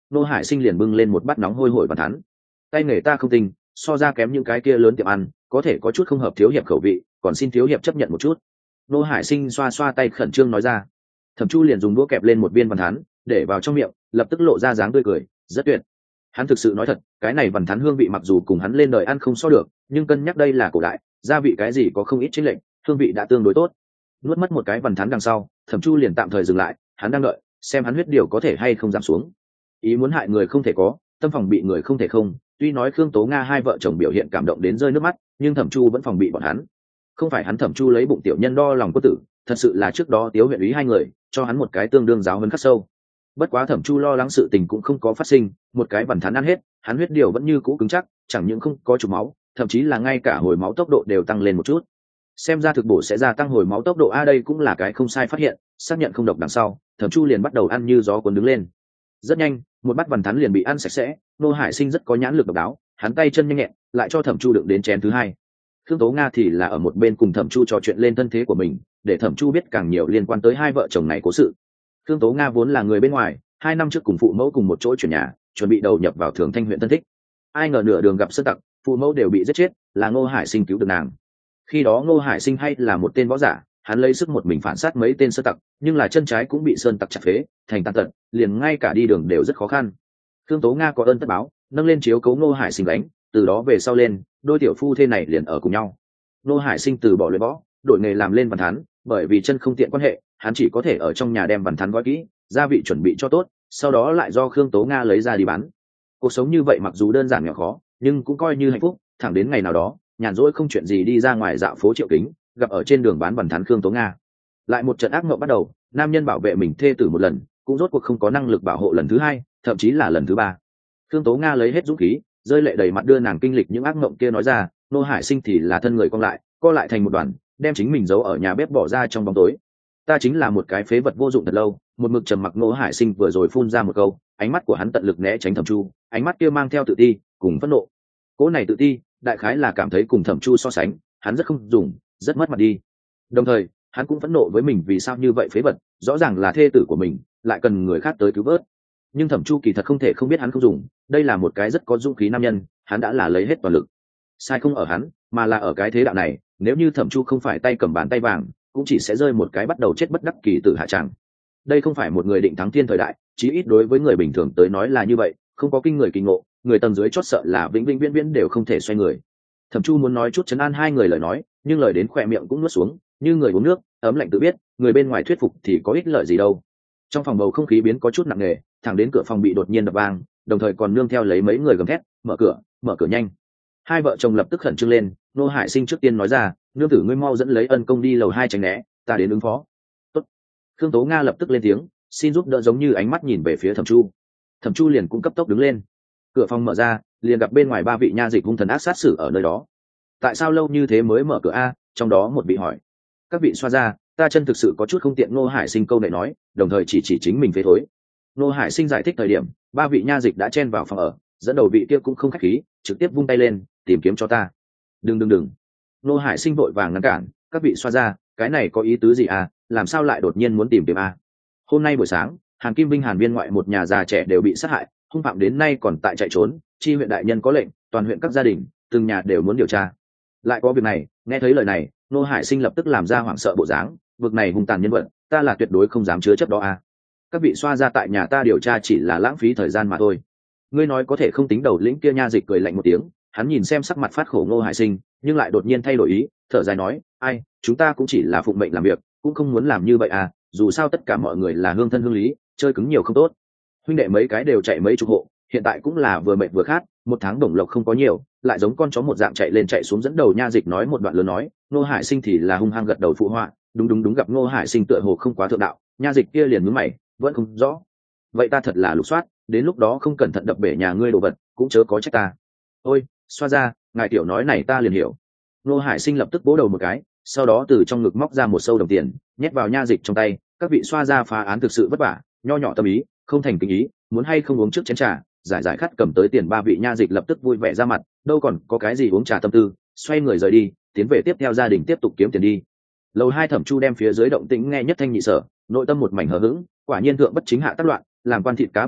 Nô Hải Sinh liền bưng lên một bát nóng hôi hổi bàn thắn. Tay nghề ta không tinh, so ra kém những cái kia lớn tiệm ăn, có thể có chút không hợp thiếu hiệp khẩu vị, còn xin thiếu hiệp chấp nhận một chút. Nô Hải Sinh xoa xoa tay khẩn trương nói ra. Thẩm Chu liền dùng đũa kẹp lên một viên bàn thắn, để vào trong miệng, lập tức lộ ra dáng tươi cười, rất tuyệt. Hắn thực sự nói thật, cái này bàn thắn hương vị mặc dù cùng hắn lên đời ăn không so được, nhưng cân nhắc đây là cổ đại, gia vị cái gì có không ít chênh lệch, hương vị đã tương đối tốt. Nuốt mất một cái bàn thắn đằng sau, Thẩm Chu liền tạm thời dừng lại, hắn đang đợi xem hắn huyết điều có thể hay không giảm xuống. Ý muốn hại người không thể có, tâm phòng bị người không thể không. Tuy nói Khương Tố Nga hai vợ chồng biểu hiện cảm động đến rơi nước mắt, nhưng Thẩm Chu vẫn phòng bị bọn hắn. Không phải hắn Thẩm Chu lấy bụng tiểu nhân đo lòng quân tử, thật sự là trước đó Tiếu huyện úy hai người cho hắn một cái tương đương giáo huấn khắc sâu. Bất quá Thẩm Chu lo lắng sự tình cũng không có phát sinh, một cái bàn thắn ăn hết, hắn huyết điều vẫn như cũ cứng chắc, chẳng những không có trục máu, thậm chí là ngay cả hồi máu tốc độ đều tăng lên một chút. Xem ra thực bổ sẽ gia tăng hồi máu tốc độ, đây cũng là cái không sai phát hiện. Xác nhận không độc đằng sau, Thẩm Chu liền bắt đầu ăn như gió cuốn đứng lên. Rất nhanh, một bát bàn thắn liền bị ăn sạch sẽ. Nô Hải Sinh rất có nhãn lực độc đáo, hắn tay chân nhanh nhẹn, lại cho Thẩm Chu đựng đến chén thứ hai. Khương Tố Nga thì là ở một bên cùng Thẩm Chu trò chuyện lên thân thế của mình, để Thẩm Chu biết càng nhiều liên quan tới hai vợ chồng này cố sự. Khương Tố Nga vốn là người bên ngoài, 2 năm trước cùng phụ mẫu cùng một chỗ chuyển nhà, chuẩn bị đầu nhập vào Thường Thanh huyện Tân Thích. Ai ngờ nửa đường gặp sơn tặc, phụ mẫu đều bị giết chết, là Ngô Hải Sinh cứu được nàng. Khi đó Ngô Hải Sinh hay là một tên võ giả, hắn lấy sức một mình phản sát mấy tên sơn tặc, nhưng là chân trái cũng bị sơn tặc chặt phế, thành tàn tật, liền ngay cả đi đường đều rất khó khăn. Khương Tố Nga có ơn tất báo, nâng lên chiếu cố Ngô Hải Sinh đánh, từ đó về sau lên, đôi tiểu phu thê này liền ở cùng nhau. Ngô Hải Sinh từ bỏ luyện võ, đổi nghề làm lên bàn thắn, bởi vì chân không tiện quan hệ, hắn chỉ có thể ở trong nhà đem bàn thắn gói kỹ, gia vị chuẩn bị cho tốt, sau đó lại do Khương Tố Nga lấy ra đi bán. Cuộc sống như vậy mặc dù đơn giản nghèo khó, nhưng cũng coi như hạnh phúc. Thẳng đến ngày nào đó, nhàn rỗi không chuyện gì đi ra ngoài dạo phố Triệu Kính, gặp ở trên đường bán bàn thắn Khương Tố Nga. Lại một trận ác mộng bắt đầu, nam nhân bảo vệ mình thê tử một lần, cũng rốt cuộc không có năng lực bảo hộ lần thứ hai, thậm chí là lần thứ ba. Khương Tố Nga lấy hết dũng khí, rơi lệ đầy mặt đưa nàng kinh lịch những ác mộng kia nói ra. Nô Hải Sinh thì là thân người co lại thành một đoàn, đem chính mình giấu ở nhà bếp bỏ ra trong bóng tối. Ta chính là một cái phế vật vô dụng thật lâu. Một mực trầm mặc Nô Hải Sinh vừa rồi phun ra một câu, ánh mắt của hắn tận lực né tránh Thẩm Chu, ánh mắt kia mang theo tự ti cùng phẫn nộ. Cố này tự ti, đại khái là cảm thấy cùng Thẩm Chu so sánh, hắn rất không dùng, rất mất mặt đi. Đồng thời, hắn cũng phẫn nộ với mình vì sao như vậy phế vật, rõ ràng là thê tử của mình, lại cần người khác tới cứu vớt. Nhưng Thẩm Chu kỳ thật không thể không biết hắn không dùng, đây là một cái rất có dũng khí nam nhân, hắn đã là lấy hết toàn lực. Sai không ở hắn, mà là ở cái thế đạo này, nếu như Thẩm Chu không phải tay cầm bàn tay vàng, cũng chỉ sẽ rơi một cái bắt đầu chết bất đắc kỳ tử hạ tràng. Đây không phải một người định thắng thiên thời đại, chí ít đối với người bình thường tới nói là như vậy, không có kinh người kỳ ngộ, người tầng dưới chót sợ là vĩnh vĩnh viễn viễn đều không thể xoay người. Thẩm Chu muốn nói chút trấn an hai người lời nói, nhưng lời đến khỏe miệng cũng nuốt xuống, như người uống nước, ấm lạnh tự biết, người bên ngoài thuyết phục thì có ích lợi gì đâu. Trong phòng bầu không khí biến có chút nặng nề, thẳng đến cửa phòng bị đột nhiên đập vang, đồng thời còn nương theo lấy mấy người gầm thét, mở cửa nhanh. Hai vợ chồng lập tức khẩn trương lên. Nô Hải Sinh trước tiên nói ra, nương tử ngươi mau dẫn lấy ân công đi lầu 2 tránh né, ta đến ứng phó. Tốt. Khương Tố Nga lập tức lên tiếng, xin giúp đỡ, giống như ánh mắt nhìn về phía Thẩm Chu. Thẩm Chu liền cũng cấp tốc đứng lên. Cửa phòng mở ra, liền gặp bên ngoài 3 vị nha dịch hung thần ác sát xử ở nơi đó. Tại sao lâu như thế mới mở cửa a? Trong đó một vị hỏi. Các vị xoa ra, ta chân thực sự có chút không tiện. Ngô Hải Sinh câu này nói, đồng thời chỉ chính mình phế thối. Ngô Hải Sinh giải thích thời điểm, 3 vị nha dịch đã chen vào phòng ở, dẫn đầu vị kia cũng không khách khí, trực tiếp vung tay lên, tìm kiếm cho ta. Đừng. Ngô Hải Sinh vội vàng ngăn cản, các vị xoa ra, cái này có ý tứ gì à, làm sao lại đột nhiên muốn tìm kiếm a? Hôm nay buổi sáng, Hàn Kim Vinh Hàn Viên ngoại một nhà già trẻ đều bị sát hại, hung phạm đến nay còn tại chạy trốn, chi huyện đại nhân có lệnh, toàn huyện các gia đình, từng nhà đều muốn điều tra. Lại có việc này, nghe thấy lời này, Ngô Hải Sinh lập tức làm ra hoảng sợ bộ dáng, vực này hung tàn nhân vật, ta là tuyệt đối không dám chứa chấp đó a. Các vị xoa ra tại nhà ta điều tra chỉ là lãng phí thời gian mà thôi. Ngươi nói có thể không tính đầu lĩnh kia nha dịch cười lạnh một tiếng, hắn nhìn xem sắc mặt phát khổ Ngô Hải Sinh, nhưng lại đột nhiên thay đổi ý, thở dài nói, ai, chúng ta cũng chỉ là phụng mệnh làm việc, cũng không muốn làm như vậy à, dù sao tất cả mọi người là hương thân hương lý, chơi cứng nhiều không tốt. Huynh đệ mấy cái đều chạy mấy chục hộ, hiện tại cũng là vừa mệt vừa khát, 1 tháng đồng lộc không có nhiều, lại giống con chó một dạng chạy lên chạy xuống. Dẫn đầu nha dịch nói một đoạn lớn nói, Ngô Hải Sinh thì là hung hăng gật đầu phụ họa, đúng, gặp Ngô Hải Sinh tựa hồ không quá thượng đạo. Nha dịch kia liền nhướng mày, vẫn không rõ. Vậy ta thật là lục soát, đến lúc đó không cẩn thận đập bể nhà ngươi đồ vật, cũng chớ có trách ta. Ôi, xoa ra, ngài tiểu nói này ta liền hiểu. Ngô Hải Sinh lập tức vỗ đầu một cái, sau đó từ trong ngực móc ra một sâu đồng tiền, nhét vào nha dịch trong tay. Các vị xoa ra phá án thực sự vất vả, nho nhỏ tâm ý, không thành kinh ý, muốn hay không uống trước chén trà. Giải khát cầm tới tiền. 3 vị nha dịch lập tức vui vẻ ra mặt, đâu còn có cái gì uống trà tâm tư, xoay người rời đi, tiến về tiếp theo gia đình tiếp tục kiếm tiền đi. Lầu 2 Thẩm Chu đem phía dưới động tĩnh nghe nhất thanh nhị sở, nội tâm một mảnh hờ hững, quả nhiên thượng bất chính hạ tác loạn, làm quan thịt cá bách tính,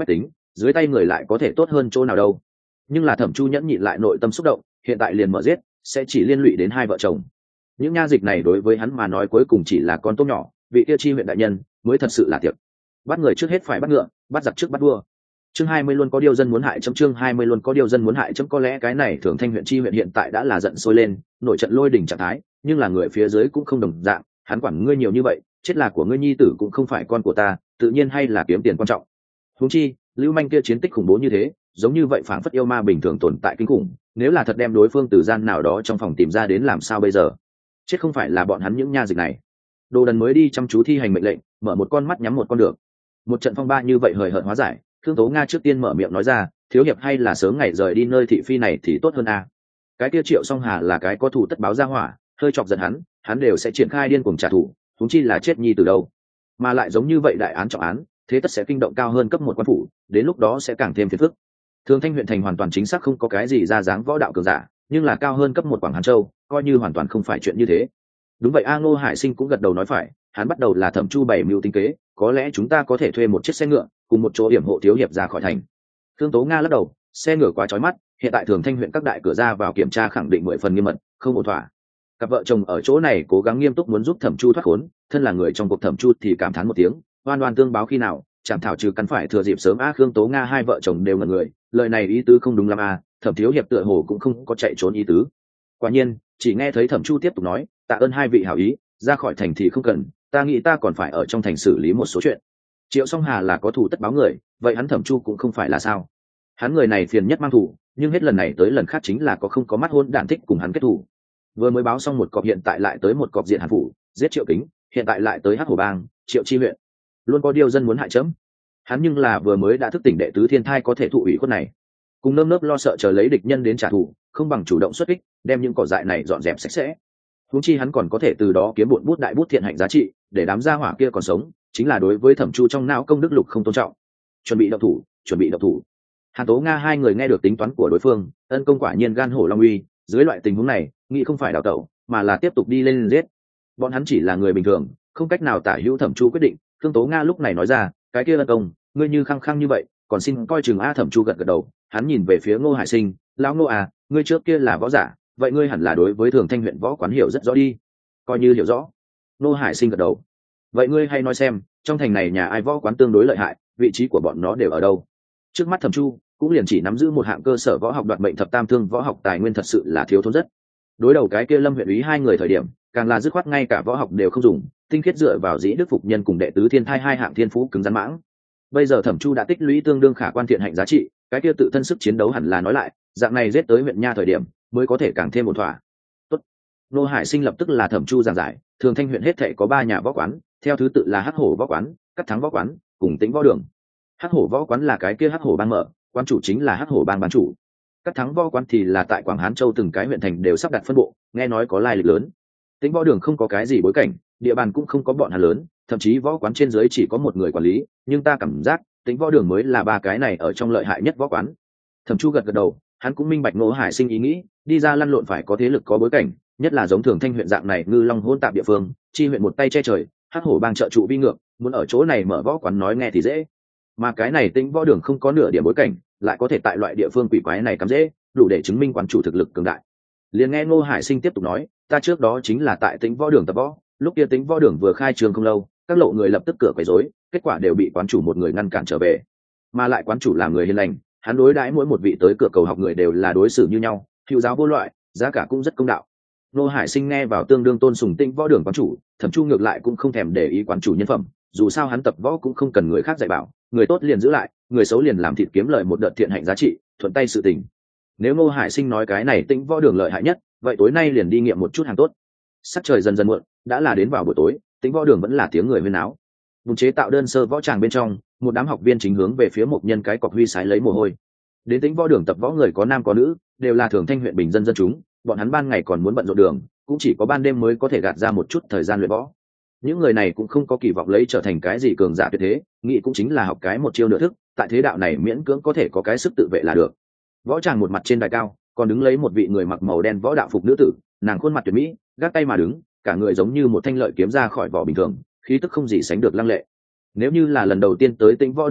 dưới tay người lại có thể tốt hơn chỗ nào đâu. Nhưng là Thẩm Chu nhẫn nhịn lại nội tâm xúc động, hiện tại liền mở giết sẽ chỉ liên lụy đến hai vợ chồng. Những nha dịch này đối với hắn mà nói cuối cùng chỉ là con tôm nhỏ, vị kia chi huyện đại nhân mới thật sự là tiệc. Bắt người trước hết phải bắt ngựa, bắt giặc trước bắt vua. Chương 20 luôn có điều dân muốn hại chấm, chương 20 luôn có điều dân muốn hại chấm. Có lẽ cái này Thường Thanh huyện chi huyện hiện tại đã là giận sôi lên, nổi trận lôi đình trạng thái, nhưng là người phía dưới cũng không đồng dạng, hắn quản ngươi nhiều như vậy, chết là của ngươi nhi tử cũng không phải con của ta, tự nhiên hay là kiếm tiền quan trọng. Huống chi, Lưu Manh kia chiến tích khủng bố như thế, giống như vậy phảng phất yêu ma bình thường tồn tại kinh khủng, nếu là thật đem đối phương từ gian nào đó trong phòng tìm ra đến làm sao bây giờ? Chết không phải là bọn hắn những nha dịch này. Đồ Đần mới đi chăm chú thi hành mệnh lệnh, mở một con mắt nhắm một con được. Một trận phong ba như vậy hời hợt hóa giải, Thương Tố Nga trước tiên mở miệng nói ra, thiếu hiệp hay là sớm ngày rời đi nơi thị phi này thì tốt hơn a. Cái kia Triệu Song Hà là cái có thù tất báo ra hỏa, hơi chọc giận hắn đều sẽ triển khai điên cuồng trả thù, huống chi là chết nhi từ đâu. Mà lại giống như vậy đại án trọng án, thế tất sẽ kinh động cao hơn cấp một quan phủ, đến lúc đó sẽ càng thêm phiền phức. Thường Thanh huyện thành hoàn toàn chính xác không có cái gì ra dáng võ đạo cường giả, nhưng là cao hơn cấp một Quảng Hàn Châu, coi như hoàn toàn không phải chuyện như thế. Đúng vậy, Ngô Hải Sinh cũng gật đầu nói phải, hắn bắt đầu là Thẩm Chu bày mưu tính kế, có lẽ chúng ta có thể thuê một chiếc xe ngựa, cùng một chỗ yểm hộ thiếu hiệp ra khỏi thành. Thương Tố Nga lắc đầu, xe ngựa quá chói mắt, hiện tại Thường Thanh huyện các đại cửa ra vào kiểm tra khẳng định 10 phần nghiêm mật, không ổn thỏa. Cặp vợ chồng ở chỗ này cố gắng nghiêm túc muốn giúp Thẩm Chu thoát khốn, thân là người trong cuộc Thẩm Chu thì cảm thán một tiếng, oan oan tương báo khi nào, chẳng thảo trừ căn phải thừa dịp sớm a. Khương Tố Nga hai vợ chồng đều là người, lời này ý tứ không đúng lắm a, Thẩm thiếu hiệp tựa hồ cũng không có chạy trốn ý tứ. Quả nhiên, chỉ nghe thấy Thẩm Chu tiếp tục nói, tạ ơn hai vị hảo ý, ra khỏi thành thì không cần, ta nghĩ ta còn phải ở trong thành xử lý một số chuyện. Triệu Song Hà là có thù tất báo người, vậy hắn Thẩm Chu cũng không phải là sao? Hắn người này phiền nhất mang thù, nhưng hết lần này tới lần khác chính là có không có mắt hôn đản thích cùng hắn kết thù. Vừa mới báo xong một cọp, hiện tại lại tới một cọp diện Hàn phủ, giết Triệu Kính, hiện tại lại tới Hắc Hổ Bang, Triệu Chi huyện. Luôn có điều dân muốn hại chấm. Hắn nhưng là vừa mới đã thức tỉnh đệ tứ thiên thai có thể thụ ủy khuất này. Cùng nơm nớp lo sợ chờ lấy địch nhân đến trả thù, không bằng chủ động xuất kích, đem những cỏ dại này dọn dẹp sạch sẽ. Huống chi hắn còn có thể từ đó kiếm bộn bút đại bút thiện hạnh giá trị, để đám gia hỏa kia còn sống, chính là đối với Thẩm Chu trong não công đức lục không tôn trọng. Chuẩn bị động thủ. Hàn Tố Nga hai người nghe được tính toán của đối phương, ân công quả nhiên gan hổ long uy, dưới loại tình huống này, nghĩ không phải đào tẩu, mà là tiếp tục đi lên giết. Bọn hắn chỉ là người bình thường, không cách nào tả hữu Thẩm Chu quyết định. Thương Tố Nga lúc này nói ra, cái kia ân công, ngươi như khăng khăng như vậy, còn xin coi chừng a. Thẩm Chu gật gật đầu, hắn nhìn về phía Ngô Hải Sinh, lão Ngô à, ngươi trước kia là võ giả, vậy ngươi hẳn là đối với Thường Thanh huyện võ quán hiểu rất rõ đi. Coi như hiểu rõ. Ngô Hải Sinh gật đầu. Vậy ngươi hay nói xem, trong thành này nhà ai võ quán tương đối lợi hại, vị trí của bọn nó đều ở đâu? Trước mắt Thẩm Chu cũng liền chỉ nắm giữ một hạng cơ sở võ học, đoạt mệnh thập tam thương võ học tài nguyên thật sự là thiếu thốn rất. Đối đầu cái kia Lâm huyện úy hai người thời điểm, càng là dứt khoát ngay cả võ học đều không dùng, tinh khiết dựa vào dĩ đức phục nhân cùng đệ tứ thiên thai hai hạng thiên phú cứng rắn mãng. Bây giờ Thẩm Chu đã tích lũy tương đương khả quan thiện hạnh giá trị, cái kia tự thân sức chiến đấu hẳn là nói lại, dạng này giết tới huyện nha thời điểm mới có thể càng thêm một thỏa. Tốt. Nô Hải Sinh lập tức là Thẩm Chu giảng giải, Thường Thanh huyện hết thảy có 3 nhà võ quán, theo thứ tự là Hắc Hổ võ quán, Cắt Thắng võ quán, cùng Tĩnh võ đường. Hắc Hổ võ quán là cái kia Hắc Hổ bang mở, quan chủ chính là Hắc Hổ bang ban chủ. Cắt Thắng võ quán thì là tại Quảng Hán Châu từng cái huyện thành đều sắp đặt phân bộ, nghe nói có lai lịch lớn. Tĩnh võ đường không có cái gì bối cảnh, địa bàn cũng không có bọn hắn lớn, thậm chí võ quán trên dưới chỉ có một người quản lý, nhưng ta cảm giác Tĩnh võ đường mới là 3 cái này ở trong lợi hại nhất võ quán. Thẩm Chu gật gật đầu, hắn cũng minh bạch Ngô Hải Sinh ý nghĩ, đi ra lăn lộn phải có thế lực có bối cảnh, nhất là giống Thường Thanh huyện dạng này ngư long hỗn tạp địa phương, chi huyện một tay che trời, Hắc Hổ bang trợ trụ vi ngược, muốn ở chỗ này mở võ quán nói nghe thì dễ, mà cái này Tĩnh võ đường không có nửa điểm bối cảnh, lại có thể tại loại địa phương quỷ quái này cắm dễ, đủ để chứng minh quán chủ thực lực cường đại. Liền nghe Ngô Hải Sinh tiếp tục nói, ta trước đó chính là tại Tĩnh võ đường tập võ, lúc kia Tĩnh võ đường vừa khai trường không lâu, các lộ người lập tức cửa quấy rối, kết quả đều bị quán chủ một người ngăn cản trở về, mà lại quán chủ là người hiền lành, hắn đối đãi mỗi một vị tới cửa cầu học người đều là đối xử như nhau, hữu giáo vô loại, giá cả cũng rất công đạo. Ngô Hải Sinh nghe vào tương đương tôn sùng Tĩnh võ đường quán chủ, Thẩm Chu ngược lại cũng không thèm để ý quán chủ nhân phẩm, dù sao hắn tập võ cũng không cần người khác dạy bảo, người tốt liền giữ lại, người xấu liền làm thịt kiếm lợi một đợt thiện hạnh giá trị, thuận tay sự tình. Nếu Ngô Hải Sinh nói cái này Tĩnh võ đường lợi hại nhất, vậy tối nay liền đi nghiệm một chút hàng tốt. Sắc trời dần dần muộn, đã là đến vào buổi tối, Tĩnh võ đường vẫn là tiếng người huyên náo. Vùng chế tạo đơn sơ võ tràng bên trong, một đám học viên chính hướng về phía một nhân cái cọc huy sái lấy mồ hôi. Đến Tĩnh võ đường tập võ người có nam có nữ, đều là Thường Thanh huyện bình dân dân chúng, bọn hắn ban ngày còn muốn bận rộn đường, cũng chỉ có ban đêm mới có thể gạt ra một chút thời gian luyện võ. Những người này cũng không có kỳ vọng lấy trở thành cái gì cường giả tuyệt thế, nghĩ cũng chính là học cái một chiêu nửa thức, tại thế đạo này miễn cưỡng có thể có cái sức tự vệ là được. Võ tràng một mặt trên đài cao, còn đứng lấy một vị người mặc màu đen võ đạo phục nữ tử, nàng khuôn mặt tuyệt mỹ, gác tay mà đứng, cả người giống như một thanh lợi kiếm ra khỏi vỏ bình thường, khí tức không gì sánh được lăng lệ. Nếu như là lần đầu tiên tới Tĩnh võ đường người,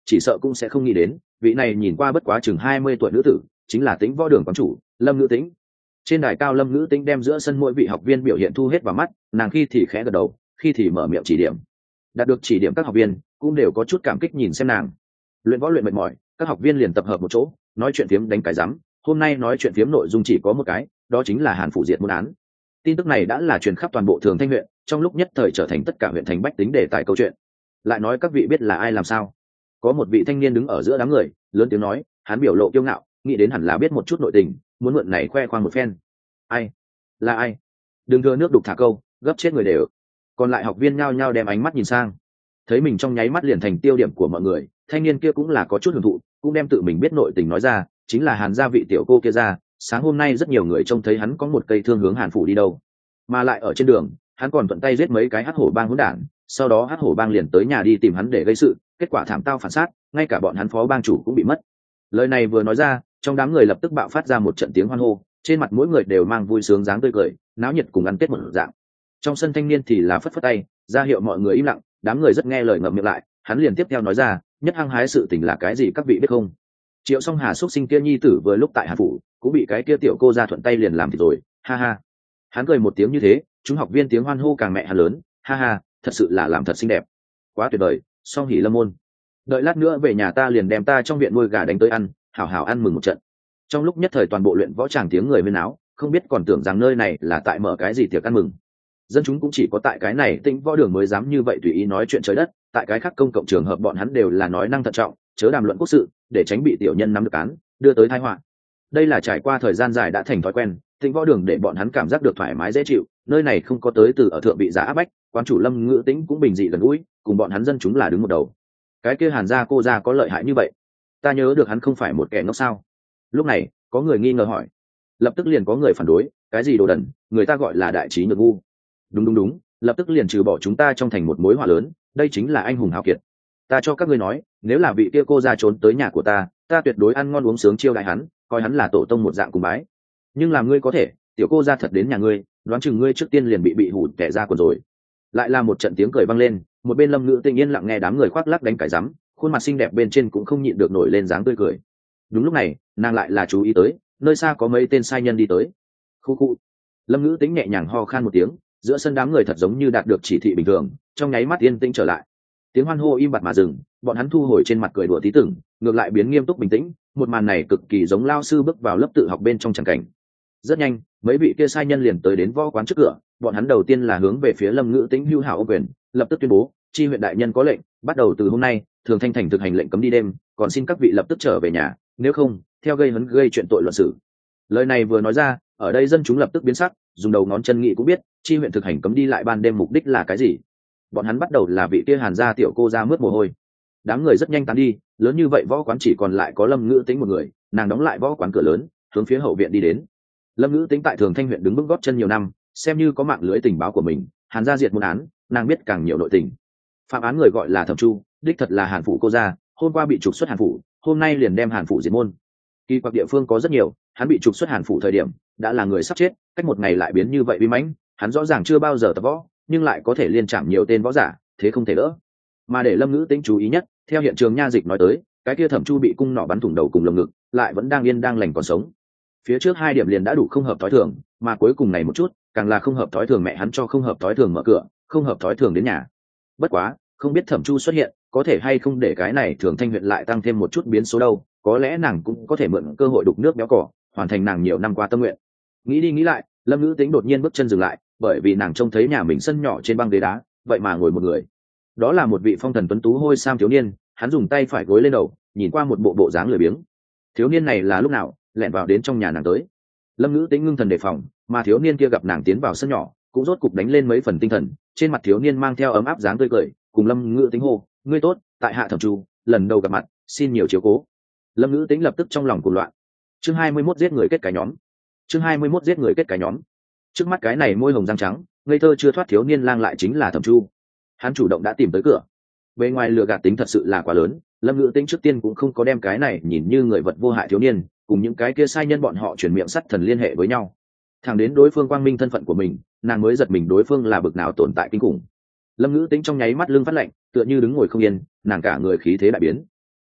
chỉ sợ cũng sẽ không nghĩ đến vị này nhìn qua bất quá chừng 20 tuổi nữ tử chính là Tĩnh Võ Đường quán chủ Lâm Ngữ Tĩnh. Trên đài cao, Lâm Ngữ Tĩnh đem giữa sân mỗi vị học viên biểu hiện thu hết vào mắt, nàng khi thì khẽ gật đầu, khi thì mở miệng chỉ điểm. Đạt được chỉ điểm các học viên cũng đều có chút cảm kích nhìn xem nàng. Luyện võ luyện mệt mỏi, các học viên liền tập hợp một chỗ nói chuyện phiếm đánh cái rắm. Hôm nay nói chuyện phiếm nội dung chỉ có một cái, đó chính là Hàn phủ diệt môn án. Tin tức này đã là truyền khắp toàn bộ Thường Thanh huyện, trong lúc nhất thời trở thành tất cả huyện thành bách tính đề tài câu chuyện. Lại nói các vị biết là ai làm sao? Có một vị thanh niên đứng ở giữa đám người, lớn tiếng nói, hắn biểu lộ kiêu ngạo, nghĩ đến hẳn là biết một chút nội tình, muốn mượn này khoe khoang một phen. Ai? Là ai? Đừng thừa nước đục thả câu, gấp chết người đều. Còn lại học viên nhao nhao đem ánh mắt nhìn sang, thấy mình trong nháy mắt liền thành tiêu điểm của mọi người. Thanh niên kia cũng là có chút hưởng thụ, cũng đem tự mình biết nội tình nói ra, chính là Hàn gia vị tiểu cô kia ra. Sáng hôm nay rất nhiều người trông thấy hắn có một cây thương hướng Hàn phủ đi đâu, mà lại ở trên đường hắn còn thuận tay giết mấy cái hắc hổ bang hỗn đản. Sau đó hắc hổ bang liền tới nhà đi tìm hắn để gây sự, kết quả thảm tao phản sát, ngay cả bọn hắn phó bang chủ cũng bị mất. Lời này vừa nói ra, trong đám người lập tức bạo phát ra một trận tiếng hoan hô, trên mặt mỗi người đều mang vui sướng dáng tươi cười, náo nhiệt cùng ăn tết một dạng. Trong sân thanh niên thì là phất phất tay ra hiệu mọi người im lặng, đám người rất nghe lời ngậm miệng lại. Hắn liền tiếp theo nói ra, nhất hăng hái sự tình là cái gì các vị biết không? Triệu Song Hà xuất sinh kia nhi tử vừa lúc tại Hàn phủ cũng bị cái kia tiểu cô ra thuận tay liền làm thì rồi, ha ha. Hắn cười một tiếng như thế, chúng học viên tiếng hoan hô càng mẹ hắn lớn, ha ha, thật sự là làm thật xinh đẹp, quá tuyệt vời, Song hỉ lâm môn. Đợi lát nữa về nhà ta liền đem ta trong viện nuôi gà đánh tới ăn, hảo hảo ăn mừng một trận. Trong lúc nhất thời toàn bộ luyện võ tràng tiếng người huyên náo, không biết còn tưởng rằng nơi này là tại mở cái gì tiệc ăn mừng. Dân chúng cũng chỉ có tại cái này Tĩnh Võ Đường mới dám như vậy tùy ý nói chuyện trời đất, tại cái khác công cộng trường hợp bọn hắn đều là nói năng thận trọng, chớ đàm luận quốc sự, để tránh bị tiểu nhân nắm được án, đưa tới tai họa. Đây là trải qua thời gian dài đã thành thói quen, Tĩnh Võ Đường để bọn hắn cảm giác được thoải mái dễ chịu, nơi này không có tới từ ở thượng bị giá áp bách, quán chủ Lâm Ngữ Tĩnh cũng bình dị gần gũi, cùng bọn hắn dân chúng là đứng một đầu. Cái kia Hàn gia cô gia có lợi hại như vậy? Ta nhớ được hắn không phải một kẻ ngốc sao? Lúc này, có người nghi ngờ hỏi. Lập tức liền có người phản đối, cái gì đồ đần, người ta gọi là đại trí nhược ngu. Đúng, lập tức liền trừ bỏ chúng ta trong thành một mối họa lớn, đây chính là anh hùng hào kiệt. Ta cho các ngươi nói, nếu là vị kia cô gia trốn tới nhà của ta tuyệt đối ăn ngon uống sướng chiêu đãi hắn, coi hắn là tổ tông một dạng cùng bái. Nhưng làm ngươi có thể, tiểu cô gia thật đến nhà ngươi, đoán chừng ngươi trước tiên liền bị hủ tẻ ra quần rồi. Lại là một trận tiếng cười vang lên, một bên Lâm Ngữ Tĩnh yên lặng nghe đám người khoác lác đánh cải rắm, khuôn mặt xinh đẹp bên trên cũng không nhịn được nổi lên dáng tươi cười. Đúng lúc này, nàng lại là chú ý tới, nơi xa có mấy tên sai nhân đi tới. Khu. Lâm Ngữ Tĩnh nhẹ nhàng ho khan một tiếng, giữa sân đám người thật giống như đạt được chỉ thị bình thường, trong nháy mắt yên tĩnh trở lại. Tiếng hoan hô im bặt mà dừng, bọn hắn thu hồi trên mặt cười đùa tí tưởng, ngược lại biến nghiêm túc bình tĩnh. Một màn này cực kỳ giống lao sư bước vào lớp tự học bên trong tràng cảnh. Rất nhanh, mấy vị kia sai nhân liền tới đến võ quán trước cửa, bọn hắn đầu tiên là hướng về phía Lâm Ngữ Tĩnh hưu hảo ô quyền, lập tức tuyên bố, chi huyện đại nhân có lệnh, bắt đầu từ hôm nay, Thường Thanh thành thực hành lệnh cấm đi đêm, còn xin các vị lập tức trở về nhà, nếu không, theo gây hấn gây chuyện tội luận xử. Lời này vừa nói ra, ở đây dân chúng lập tức biến sắc, dùng đầu ngón chân nghĩ cũng biết, chi huyện thực hành cấm đi lại ban đêm mục đích là cái gì. Bọn hắn bắt đầu là vị kia Hàn gia tiểu cô ra mướt mồ hôi. Đám người rất nhanh tán đi, lớn như vậy võ quán chỉ còn lại có Lâm Ngữ Tĩnh một người, nàng đóng lại võ quán cửa lớn, hướng phía hậu viện đi đến. Lâm Ngữ Tĩnh tại Thường Thanh huyện đứng vững gót chân nhiều năm, xem như có mạng lưới tình báo của mình, Hàn gia diệt môn án, nàng biết càng nhiều nội tình. Phạm án người gọi là Thẩm Chu, đích thật là Hàn phủ cô gia, hôm qua bị trục xuất Hàn phủ, hôm nay liền đem Hàn phủ diệt môn. Kỳ quặc địa phương có rất nhiều, hắn bị trục xuất Hàn phủ thời điểm đã là người sắp chết, cách một ngày lại biến như vậy uy mãnh, hắn rõ ràng chưa bao giờ tập võ, nhưng lại có thể liên chạm nhiều tên võ giả, thế không thể đỡ. Mà để Lâm Ngữ Tĩnh chú ý nhất, theo hiện trường nha dịch nói tới, cái kia Thẩm Chu bị cung nỏ bắn thủng đầu cùng lồng ngực, lại vẫn đang yên đang lành còn sống. Phía trước 2 điểm liền đã đủ không hợp thói thường, mà cuối cùng này một chút, càng là không hợp thói thường, mẹ hắn cho không hợp thói thường mở cửa, không hợp thói thường đến nhà. Bất quá, không biết Thẩm Chu xuất hiện, có thể hay không để cái này Thường Thanh huyện lại tăng thêm một chút biến số đâu, có lẽ nàng cũng có thể mượn cơ hội đục nước béo cỏ, hoàn thành nàng nhiều năm qua tâm nguyện. Nghĩ đi nghĩ lại, Lâm Ngữ Tĩnh đột nhiên bước chân dừng lại, bởi vì nàng trông thấy nhà mình sân nhỏ trên băng ghế đá, vậy mà ngồi một người. Đó là một vị phong thần tuấn tú hôi sam thiếu niên, hắn dùng tay phải gối lên đầu, nhìn qua một bộ dáng lười biếng. Thiếu niên này là lúc nào lẻn vào đến trong nhà nàng tới? Lâm Ngữ Tĩnh ngưng thần đề phòng, mà thiếu niên kia gặp nàng tiến vào sân nhỏ, cũng rốt cục đánh lên mấy phần tinh thần, trên mặt thiếu niên mang theo ấm áp dáng tươi cười, cùng Lâm Ngữ Tĩnh hô, "Ngươi tốt, tại hạ Thẩm Chu, lần đầu gặp mặt, xin nhiều chiếu cố." Lâm Ngữ Tĩnh lập tức trong lòng cuồng loạn. Chương 21 giết người kết cái nhóm. Chương 21 giết người kết cái nhóm. Trước mắt cái này môi hồng răng trắng, ngây thơ chưa thoát thiếu niên lang lại chính là Thẩm Chu. Hắn chủ động đã tìm tới cửa. Bề ngoài lừa gạt tính thật sự là quá lớn, Lâm Ngữ Tĩnh trước tiên cũng không có đem cái này nhìn như người vật vô hại thiếu niên cùng những cái kia sai nhân bọn họ chuyển miệng sắt thần liên hệ với nhau. Thẳng đến đối phương quang minh thân phận của mình, nàng mới giật mình đối phương là bực nào tồn tại kinh khủng. Lâm Ngữ Tĩnh trong nháy mắt lưng phát lạnh, tựa như đứng ngồi không yên, nàng cả người khí thế đại biến.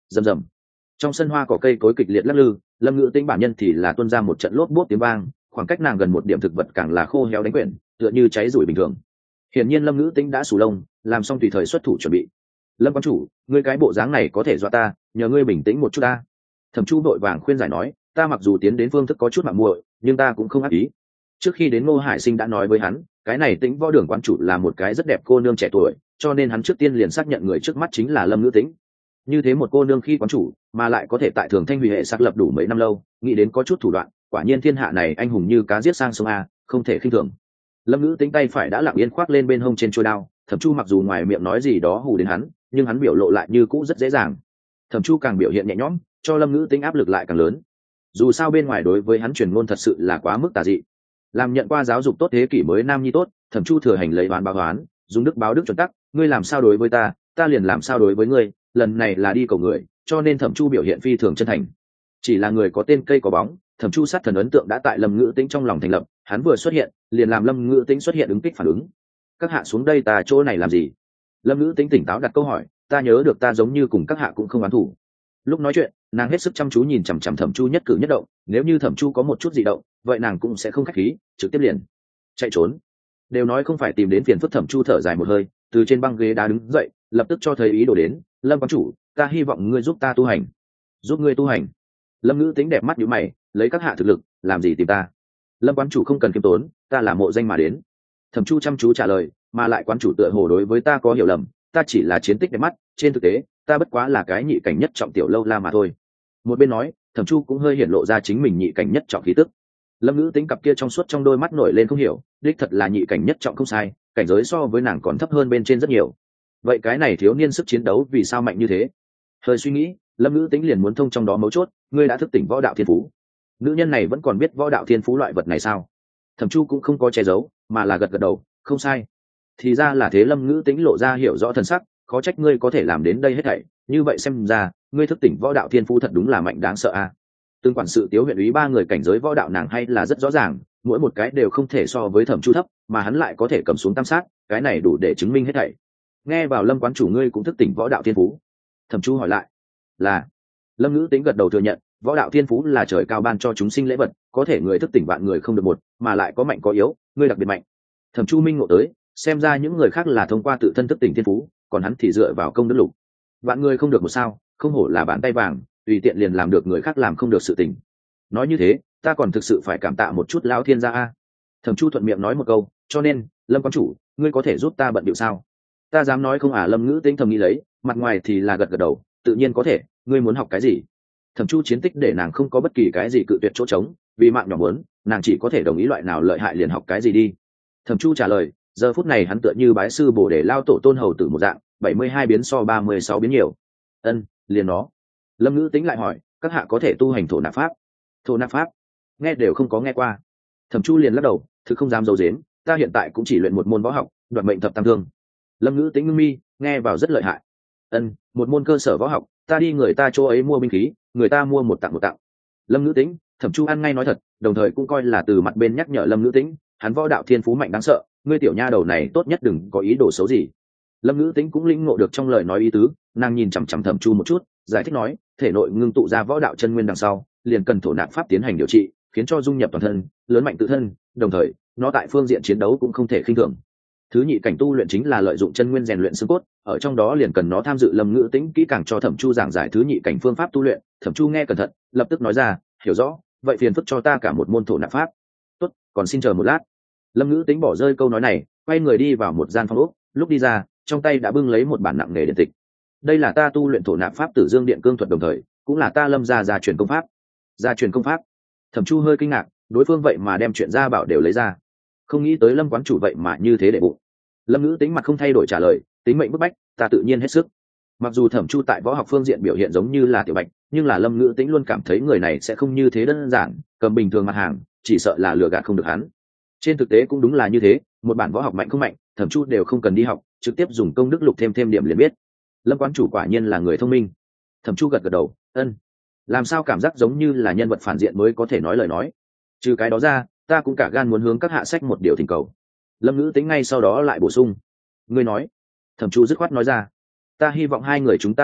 Rầm rầm. Trong sân hoa cỏ cây cối kịch liệt lắc lư, Lâm Ngữ Tĩnh bản nhân thì là tuôn ra một trận lốp bốp tiếng vang, khoảng cách nàng gần một điểm thực vật càng là khô héo đánh quyển, tựa như cháy rủi bình thường. Hiển nhiên Lâm Ngữ Tĩnh đã sù lông, làm xong tùy thời xuất thủ chuẩn bị. Lâm quán chủ, ngươi cái bộ dáng này có thể dọa ta, nhờ ngươi bình tĩnh một chút ta. Thẩm Chu vội vàng khuyên giải nói, ta mặc dù tiến đến phương thức có chút mạo muội, nhưng ta cũng không ác ý. Trước khi đến Ngô Hải Sinh đã nói với hắn, cái này Tĩnh Võ Đường quán chủ là một cái rất đẹp cô nương trẻ tuổi, cho nên hắn trước tiên liền xác nhận người trước mắt chính là Lâm Ngữ Tĩnh. Như thế một cô nương khi quán chủ, mà lại có thể tại Thường Thanh Huy hệ xác lập đủ mấy năm lâu, nghĩ đến có chút thủ đoạn, quả nhiên thiên hạ này anh hùng như cá giết sang sông a, không thể khinh thường. Lâm Ngữ Tĩnh tay phải đã lặng yên khoác lên bên hông trên chuôi đao, Thẩm Chu mặc dù ngoài miệng nói gì đó hù đến hắn, nhưng hắn biểu lộ lại như cũ rất dễ dàng. Thẩm Chu càng biểu hiện nhẹ nhõm, cho Lâm Ngữ Tĩnh áp lực lại càng lớn. Dù sao bên ngoài đối với hắn truyền ngôn thật sự là quá mức tà dị. Làm nhận qua giáo dục tốt thế kỷ mới nam nhi tốt, Thẩm Chu thừa hành lấy oán báo oán, dùng đức báo đức chuẩn tắc, ngươi làm sao đối với ta, ta liền làm sao đối với ngươi, lần này là đi cầu người, cho nên Thẩm Chu biểu hiện phi thường chân thành. Chỉ là người có tên cây có bóng, Thẩm Chu sát thần ấn tượng đã tại Lâm Ngữ Tĩnh trong lòng thành lập, hắn vừa xuất hiện, liền làm Lâm Ngữ Tĩnh xuất hiện ứng kích phản ứng. Các hạ xuống đây ta chỗ này làm gì? Lâm Ngữ Tĩnh tỉnh táo đặt câu hỏi, ta nhớ được ta giống như cùng các hạ cũng không oán thủ. Lúc nói chuyện, nàng hết sức chăm chú nhìn chằm chằm Thẩm Chu nhất cử nhất động, nếu như Thẩm Chu có một chút dị động, vậy nàng cũng sẽ không khách khí, trực tiếp liền chạy trốn. Đều nói không phải tìm đến phiền phức, Thẩm Chu thở dài một hơi, từ trên băng ghế đá đứng dậy, lập tức cho thấy ý đồ đến, Lâm quán chủ, ta hy vọng ngươi giúp ta tu hành. Giúp ngươi tu hành? Lâm Ngữ Tĩnh đẹp mắt nhíu mày, lấy các hạ thực lực, làm gì tìm ta? Lâm quán chủ không cần kiêm tốn, ta là mộ danh mà đến. Thẩm Chu chăm chú trả lời, mà lại quán chủ tựa hồ đối với ta có hiểu lầm, ta chỉ là chiến tích đẹp mắt, trên thực tế, ta bất quá là cái nhị cảnh nhất trọng tiểu lâu la mà thôi. Một bên nói, Thẩm Chu cũng hơi hiển lộ ra chính mình nhị cảnh nhất trọng khí tức. Lâm Ngữ Tĩnh cặp kia trong suốt trong đôi mắt nổi lên không hiểu, đích thật là nhị cảnh nhất trọng không sai, cảnh giới so với nàng còn thấp hơn bên trên rất nhiều. Vậy cái này thiếu niên sức chiến đấu vì sao mạnh như thế? Hơi suy nghĩ, Lâm Ngữ Tĩnh liền muốn thông trong đó mấu chốt, ngươi đã thức tỉnh võ đạo thiên phú. Nữ nhân này vẫn còn biết võ đạo thiên phú loại vật này sao? Thẩm Chu cũng không có che giấu, mà là gật gật đầu, không sai. Thì ra là thế. Lâm Ngữ Tĩnh lộ ra hiểu rõ thần sắc, khó trách ngươi có thể làm đến đây hết thảy, như vậy xem ra, ngươi thức tỉnh võ đạo thiên phú thật đúng là mạnh đáng sợ a. Từng quản sự Tiếu huyện úy ba người cảnh giới võ đạo nàng hay là rất rõ ràng, mỗi một cái đều không thể so với Thẩm Chu thấp, mà hắn lại có thể cầm xuống tam sát, cái này đủ để chứng minh hết thảy. Nghe vào Lâm quán chủ ngươi cũng thức tỉnh võ đạo thiên phú. Thẩm Chu hỏi lại. Là. Lâm Ngữ Tĩnh gật đầu thừa nhận, võ đạo thiên phú là trời cao ban cho chúng sinh lễ vật, có thể người thức tỉnh vạn người không được một, mà lại có mạnh có yếu, ngươi đặc biệt mạnh. Thẩm Chu minh ngộ tới, xem ra những người khác là thông qua tự thân thức tỉnh thiên phú, còn hắn thì dựa vào công đức lục. Vạn người không được một sao, không hổ là bàn tay vàng, tùy tiện liền làm được người khác làm không được sự tình. Nói như thế, ta còn thực sự phải cảm tạ một chút lão thiên gia a. Thẩm Chu thuận miệng nói một câu, cho nên, Lâm quán chủ, ngươi có thể giúp ta bận điệu sao? Ta dám nói không à? Lâm Ngữ Tĩnh thầm nghĩ lấy, mặt ngoài thì là gật gật đầu, tự nhiên có thể, ngươi muốn học cái gì? Thẩm Chu chiến tích để nàng không có bất kỳ cái gì cự tuyệt chỗ trống, vì mạng nhỏ muốn, nàng chỉ có thể đồng ý loại nào lợi hại liền học cái gì đi. Thẩm Chu trả lời, giờ phút này hắn tựa như bái sư bổ để lao tổ tôn hầu tử một dạng, 72 biến so 36 biến nhiều. Ân, liền nó. Lâm Ngữ Tĩnh lại hỏi, các hạ có thể tu hành thổ nạp pháp? Thổ nạp pháp? Nghe đều không có nghe qua. Thẩm Chu liền lắc đầu, thực không dám giấu giếm, ta hiện tại cũng chỉ luyện một môn võ học, đoạt mệnh thập tam thương. Lâm Ngữ Tĩnh ngưng mi, nghe vào rất lợi hại. Ân, một môn cơ sở võ học, ta đi người ta chỗ ấy mua binh khí, người ta mua một tặng một tặng. Lâm Ngữ Tĩnh, Thẩm Chu ăn ngay nói thật, đồng thời cũng coi là từ mặt bên nhắc nhở Lâm Ngữ Tĩnh, hắn võ đạo thiên phú mạnh đáng sợ, ngươi tiểu nha đầu này tốt nhất đừng có ý đồ xấu gì. Lâm Ngữ Tĩnh cũng lĩnh ngộ được trong lời nói ý tứ, nàng nhìn chằm chằm Thẩm Chu một chút, giải thích nói, thể nội ngưng tụ ra võ đạo chân nguyên đằng sau, liền cần thổ nạp pháp tiến hành điều trị, khiến cho dung nhập toàn thân, lớn mạnh tự thân, đồng thời, nó tại phương diện chiến đấu cũng không thể khinh thường. Thứ nhị cảnh tu luyện chính là lợi dụng chân nguyên rèn luyện xương cốt, ở trong đó liền cần nó tham dự. Lâm Ngữ Tĩnh kỹ càng cho Thẩm Chu giảng giải thứ nhị cảnh phương pháp tu luyện, Thẩm Chu nghe cẩn thận, lập tức nói ra, hiểu rõ, vậy phiền phức cho ta cả một môn thổ nạp pháp. Tốt, còn xin chờ một lát. Lâm Ngữ Tĩnh bỏ rơi câu nói này, quay người đi vào một gian phòng ốc, lúc đi ra, trong tay đã bưng lấy một bản nặng nghề điện tịch. Đây là ta tu luyện thổ nạp pháp Tử Dương Điện Cương thuật, đồng thời cũng là ta Lâm gia truyền công pháp. Gia truyền công pháp? Thẩm Chu hơi kinh ngạc, đối phương vậy mà đem chuyện gia bảo đều lấy ra, không nghĩ tới Lâm quán chủ vậy mà như thế để bụng. Lâm Ngữ Tĩnh mặt không thay đổi trả lời, tính mệnh bức bách, ta tự nhiên hết sức. Mặc dù Thẩm Chu tại võ học phương diện biểu hiện giống như là tiểu bạch, nhưng là Lâm Ngữ Tĩnh luôn cảm thấy người này sẽ không như thế đơn giản, cầm bình thường mặt hàng, chỉ sợ là lừa gạt không được hắn. Trên thực tế cũng đúng là như thế, một bản võ học mạnh không mạnh, Thẩm Chu đều không cần đi học, trực tiếp dùng công đức lục thêm điểm liền biết. Lâm quán chủ quả nhiên là người thông minh. Thẩm Chu gật gật đầu, ân. Làm sao cảm giác giống như là nhân vật phản diện mới có thể nói lời nói. Trừ cái đó ra, ta cũng cả gan muốn hướng các hạ sách một điều thỉnh cầu. Lâm Ngữ Tĩnh ngay sau đó lại bổ sung, ngươi nói. Thẩm Chu dứt khoát nói ra, ta hy vọng hai người chúng ta hợp tác,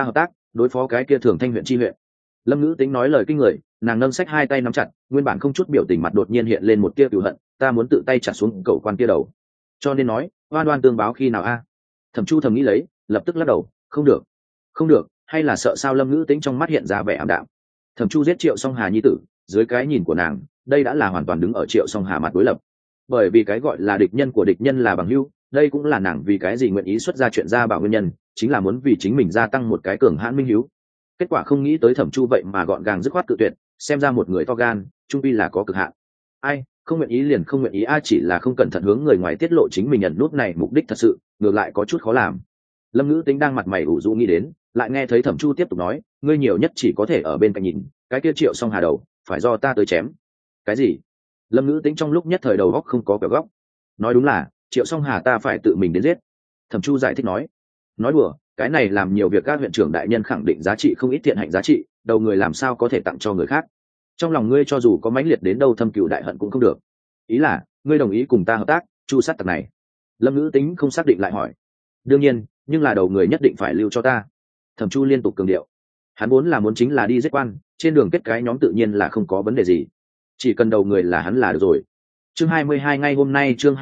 đối phó cái kia Thường Thanh huyện chi huyện. Lâm Ngữ Tính nói lời kinh người, nàng nâng sách hai tay nắm chặt, nguyên bản không chút biểu tình mặt đột nhiên hiện lên một tia cừu hận, ta muốn tự tay chặt xuống cậu quan kia đầu. Cho nên nói, oan oan tương báo khi nào a? Thẩm Chu thầm nghĩ lấy, lập tức lắc đầu, không được, không được, hay là sợ sao? Lâm Ngữ Tính trong mắt hiện ra vẻ ảm đạm. Thẩm Chu giết Triệu Song Hà nhi tử, dưới cái nhìn của nàng, đây đã là hoàn toàn đứng ở Triệu Song Hà mặt đối lập. Bởi vì cái gọi là địch nhân của địch nhân là bằng hữu, đây cũng là nàng vì cái gì nguyện ý xuất ra chuyện ra bảo nguyên nhân, chính là muốn vì chính mình gia tăng một cái cường hãn minh hiếu. Kết quả không nghĩ tới Thẩm Chu vậy mà gọn gàng dứt khoát cự tuyệt, xem ra một người to gan, trung quy là có cực hạn. Ai, không nguyện ý liền không nguyện ý, ai chỉ là không cẩn thận hướng người ngoài tiết lộ chính mình nhận nút này mục đích thật sự, ngược lại có chút khó làm. Lâm Ngữ Tính đang mặt mày ủ rũ nghĩ đến, lại nghe thấy Thẩm Chu tiếp tục nói, ngươi nhiều nhất chỉ có thể ở bên cạnh nhìn, cái kia Triệu Song Hà đầu, phải do ta tới chém. Cái gì? Lâm Ngữ Tính trong lúc nhất thời đầu góc không có quẹo góc. Nói đúng là, Triệu Song Hà ta phải tự mình đến giết. Thẩm Chu giải thích nói đùa, cái này làm nhiều việc các huyện trưởng đại nhân khẳng định giá trị không ít thiện hạnh giá trị, đầu người làm sao có thể tặng cho người khác. Trong lòng ngươi cho dù có mãnh liệt đến đâu thâm cừu đại hận cũng không được. Ý là, ngươi đồng ý cùng ta hợp tác, chu sát tặc này? Lâm Ngữ Tính không xác định lại hỏi. Đương nhiên, nhưng là đầu người nhất định phải lưu cho ta. Thẩm Chu liên tục cường điệu. Hắn muốn chính là đi giết quan, trên đường kết cái nhóm tự nhiên là không có vấn đề gì. Chỉ cần đầu người là hắn là được rồi. Chương 22 ngày hôm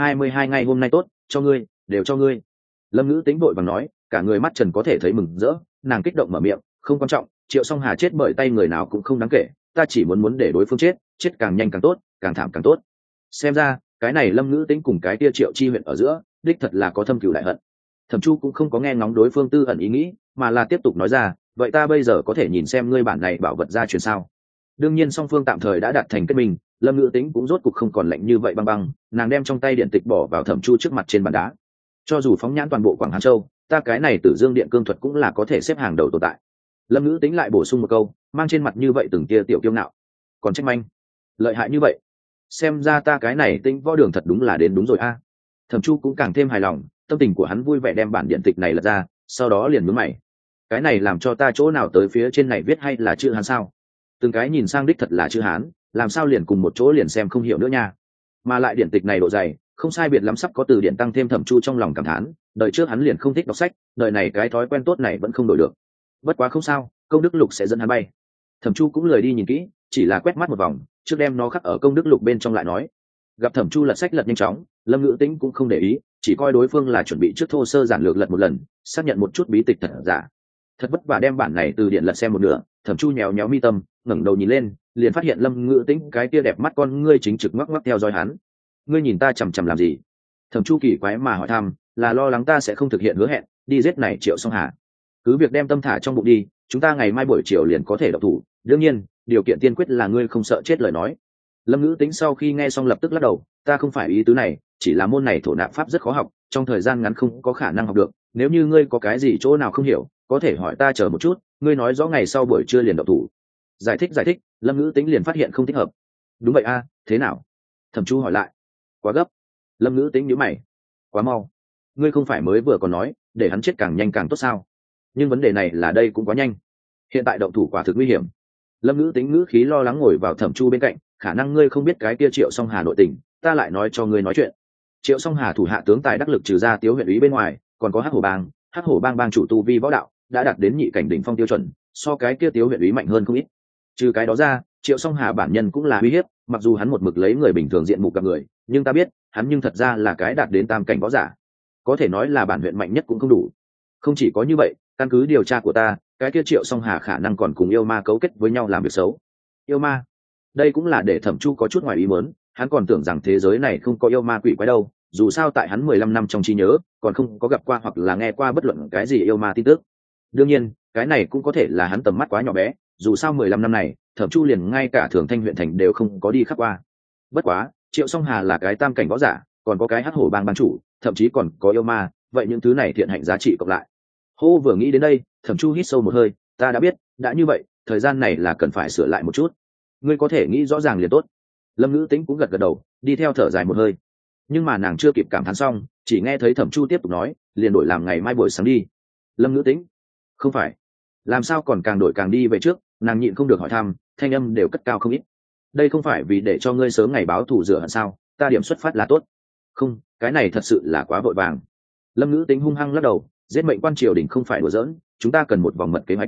nay tốt, cho ngươi, đều cho ngươi. Lâm Ngữ Tính vội vàng nói, cả người mắt trần có thể thấy mừng rỡ, nàng kích động mở miệng, không quan trọng, Triệu Song Hà chết bởi tay người nào cũng không đáng kể, ta chỉ muốn để đối phương chết, chết càng nhanh càng tốt, càng thảm càng tốt. Xem ra, cái này Lâm Ngữ Tính cùng cái kia Triệu Chi huyện ở giữa, đích thật là có thâm cừu đại hận. Thẩm Chu cũng không có nghe ngóng đối phương tư ẩn ý nghĩ, mà là tiếp tục nói ra, vậy ta bây giờ có thể nhìn xem ngươi bản này bảo vật ra truyền sao? Đương nhiên song phương tạm thời đã đạt thành kết minh, Lâm Ngữ Tính cũng rốt cục không còn lạnh như vậy băng băng, nàng đem trong tay điện tịch bỏ vào Thẩm Chu trước mặt trên bàn đá. Cho dù phóng nhãn toàn bộ Quảng Hàn Châu, ta cái này Tử Dương Điện cương thuật cũng là có thể xếp hàng đầu tồn tại. Lâm Ngữ Tính lại bổ sung một câu, mang trên mặt như vậy từng tia tiểu kiêu ngạo. Còn trách manh, lợi hại như vậy, xem ra ta cái này Tính võ đường thật đúng là đến đúng rồi a. Thẩm Chu cũng càng thêm hài lòng, tâm tình của hắn vui vẻ đem bản điện tịch này lật ra, sau đó liền nhướng mày. Cái này làm cho ta chỗ nào tới phía trên này viết hay là chữ Hán sao? Từng cái nhìn sang đích thật là chữ Hán, làm sao liền cùng một chỗ liền xem không hiểu nữa nha. Mà lại điện tịch này độ dày, không sai biệt lắm sắp có từ điển tăng thêm. Thẩm Chu trong lòng cảm thán, đời trước hắn liền không thích đọc sách, đời này cái thói quen tốt này vẫn không đổi được. Bất quá không sao, công đức lục sẽ dẫn hắn bay. Thẩm Chu cũng lười đi nhìn kỹ, chỉ là quét mắt một vòng, trước đem nó khắc ở công đức lục bên trong lại nói. Gặp Thẩm Chu lật sách lật nhanh chóng, Lâm Ngữ Tính cũng không để ý, chỉ coi đối phương là chuẩn bị trước thô sơ giản lược lật một lần, xác nhận một chút bí tịch thật giả. Thật vất vả đem bản này từ điển lật xem một nửa, Thẩm Chu nhéo nhéo mi tâm, ngẩng đầu nhìn lên, liền phát hiện Lâm Ngữ Tính cái kia đẹp mắt con ngươi chính trực ngoắc ngoắc theo dõi hắn. Ngươi nhìn ta chằm chằm làm gì? Thẩm Chu kỳ quái mà hỏi thăm, là lo lắng ta sẽ không thực hiện hứa hẹn, đi giết này Triệu Song Hà. Cứ việc đem tâm thả trong bụng đi, chúng ta ngày mai buổi chiều liền có thể động thủ, đương nhiên, điều kiện tiên quyết là ngươi không sợ chết lời nói. Lâm Ngữ Tính sau khi nghe xong lập tức lắc đầu, ta không phải ý tứ này, chỉ là môn này thổ nạp pháp rất khó học, trong thời gian ngắn không có khả năng học được, nếu như ngươi có cái gì chỗ nào không hiểu, có thể hỏi ta chờ một chút, ngươi nói rõ ngày sau buổi trưa liền động thủ. Giải thích, Lâm Ngữ Tính liền phát hiện không thích hợp. Đúng vậy a, thế nào? Thẩm Chu hỏi lại. Quá gấp. Lâm Ngữ Tính nhíu mày. Quá mau. Ngươi không phải mới vừa còn nói, để hắn chết càng nhanh càng tốt sao? Nhưng vấn đề này là đây cũng quá nhanh. Hiện tại động thủ quả thực nguy hiểm. Lâm Ngữ Tính ngữ khí lo lắng ngồi vào Thẩm Chu bên cạnh, khả năng ngươi không biết cái kia Triệu Song Hà nội tình, ta lại nói cho ngươi nói chuyện. Triệu Song Hà thủ hạ tướng tài đắc lực trừ ra Tiếu huyện úy bên ngoài, còn có Hắc Hổ Bang bang chủ tu vi võ đạo đã đạt đến nhị cảnh đỉnh phong tiêu chuẩn, so cái kia Tiếu huyện úy mạnh hơn không ít. Trừ cái đó ra, Triệu Song Hà bản nhân cũng là uy hiếp, mặc dù hắn một mực lấy người bình thường diện mục gặp người, nhưng ta biết, hắn nhưng thật ra là cái đạt đến tam cảnh võ giả. Có thể nói là bản huyện mạnh nhất cũng không đủ. Không chỉ có như vậy, căn cứ điều tra của ta, cái kia Triệu Song Hà khả năng còn cùng yêu ma cấu kết với nhau làm việc xấu. Yêu ma? Đây cũng là để Thẩm Chu có chút ngoài ý muốn, hắn còn tưởng rằng thế giới này không có yêu ma quỷ quái đâu, dù sao tại hắn 15 năm trong trí nhớ, còn không có gặp qua hoặc là nghe qua bất luận cái gì yêu ma tin tức. Đương nhiên, cái này cũng có thể là hắn tầm mắt quá nhỏ bé, dù sao 15 năm này, Thẩm Chu liền ngay cả Thường Thanh huyện thành đều không có đi khắp qua. Bất quá, Triệu Song Hà là cái tam cảnh võ giả, còn có cái Hắc Hổ Bang bang chủ, thậm chí còn có yêu ma, vậy những thứ này thiện hạnh giá trị cộng lại. Hô, vừa nghĩ đến đây, Thẩm Chu hít sâu một hơi, ta đã biết, đã như vậy, thời gian này là cần phải sửa lại một chút. Ngươi có thể nghĩ rõ ràng liền tốt. Lâm Ngữ Tính cũng gật gật đầu, đi theo thở dài một hơi. Nhưng mà nàng chưa kịp cảm thán xong, chỉ nghe thấy Thẩm Chu tiếp tục nói, liền đổi làm ngày mai buổi sáng đi. Lâm Ngữ Tính, không phải, làm sao còn càng đổi càng đi về trước? Nàng nhịn không được hỏi thăm, thanh âm đều cất cao không ít. Đây không phải vì để cho ngươi sớm ngày báo thù rửa hận sao? Ta điểm xuất phát là tốt. Không, cái này thật sự là quá vội vàng. Lâm Ngữ Tính hung hăng lắc đầu, giết mệnh quan triều đình không phải đùa giỡn, chúng ta cần một vòng mật kế hoạch.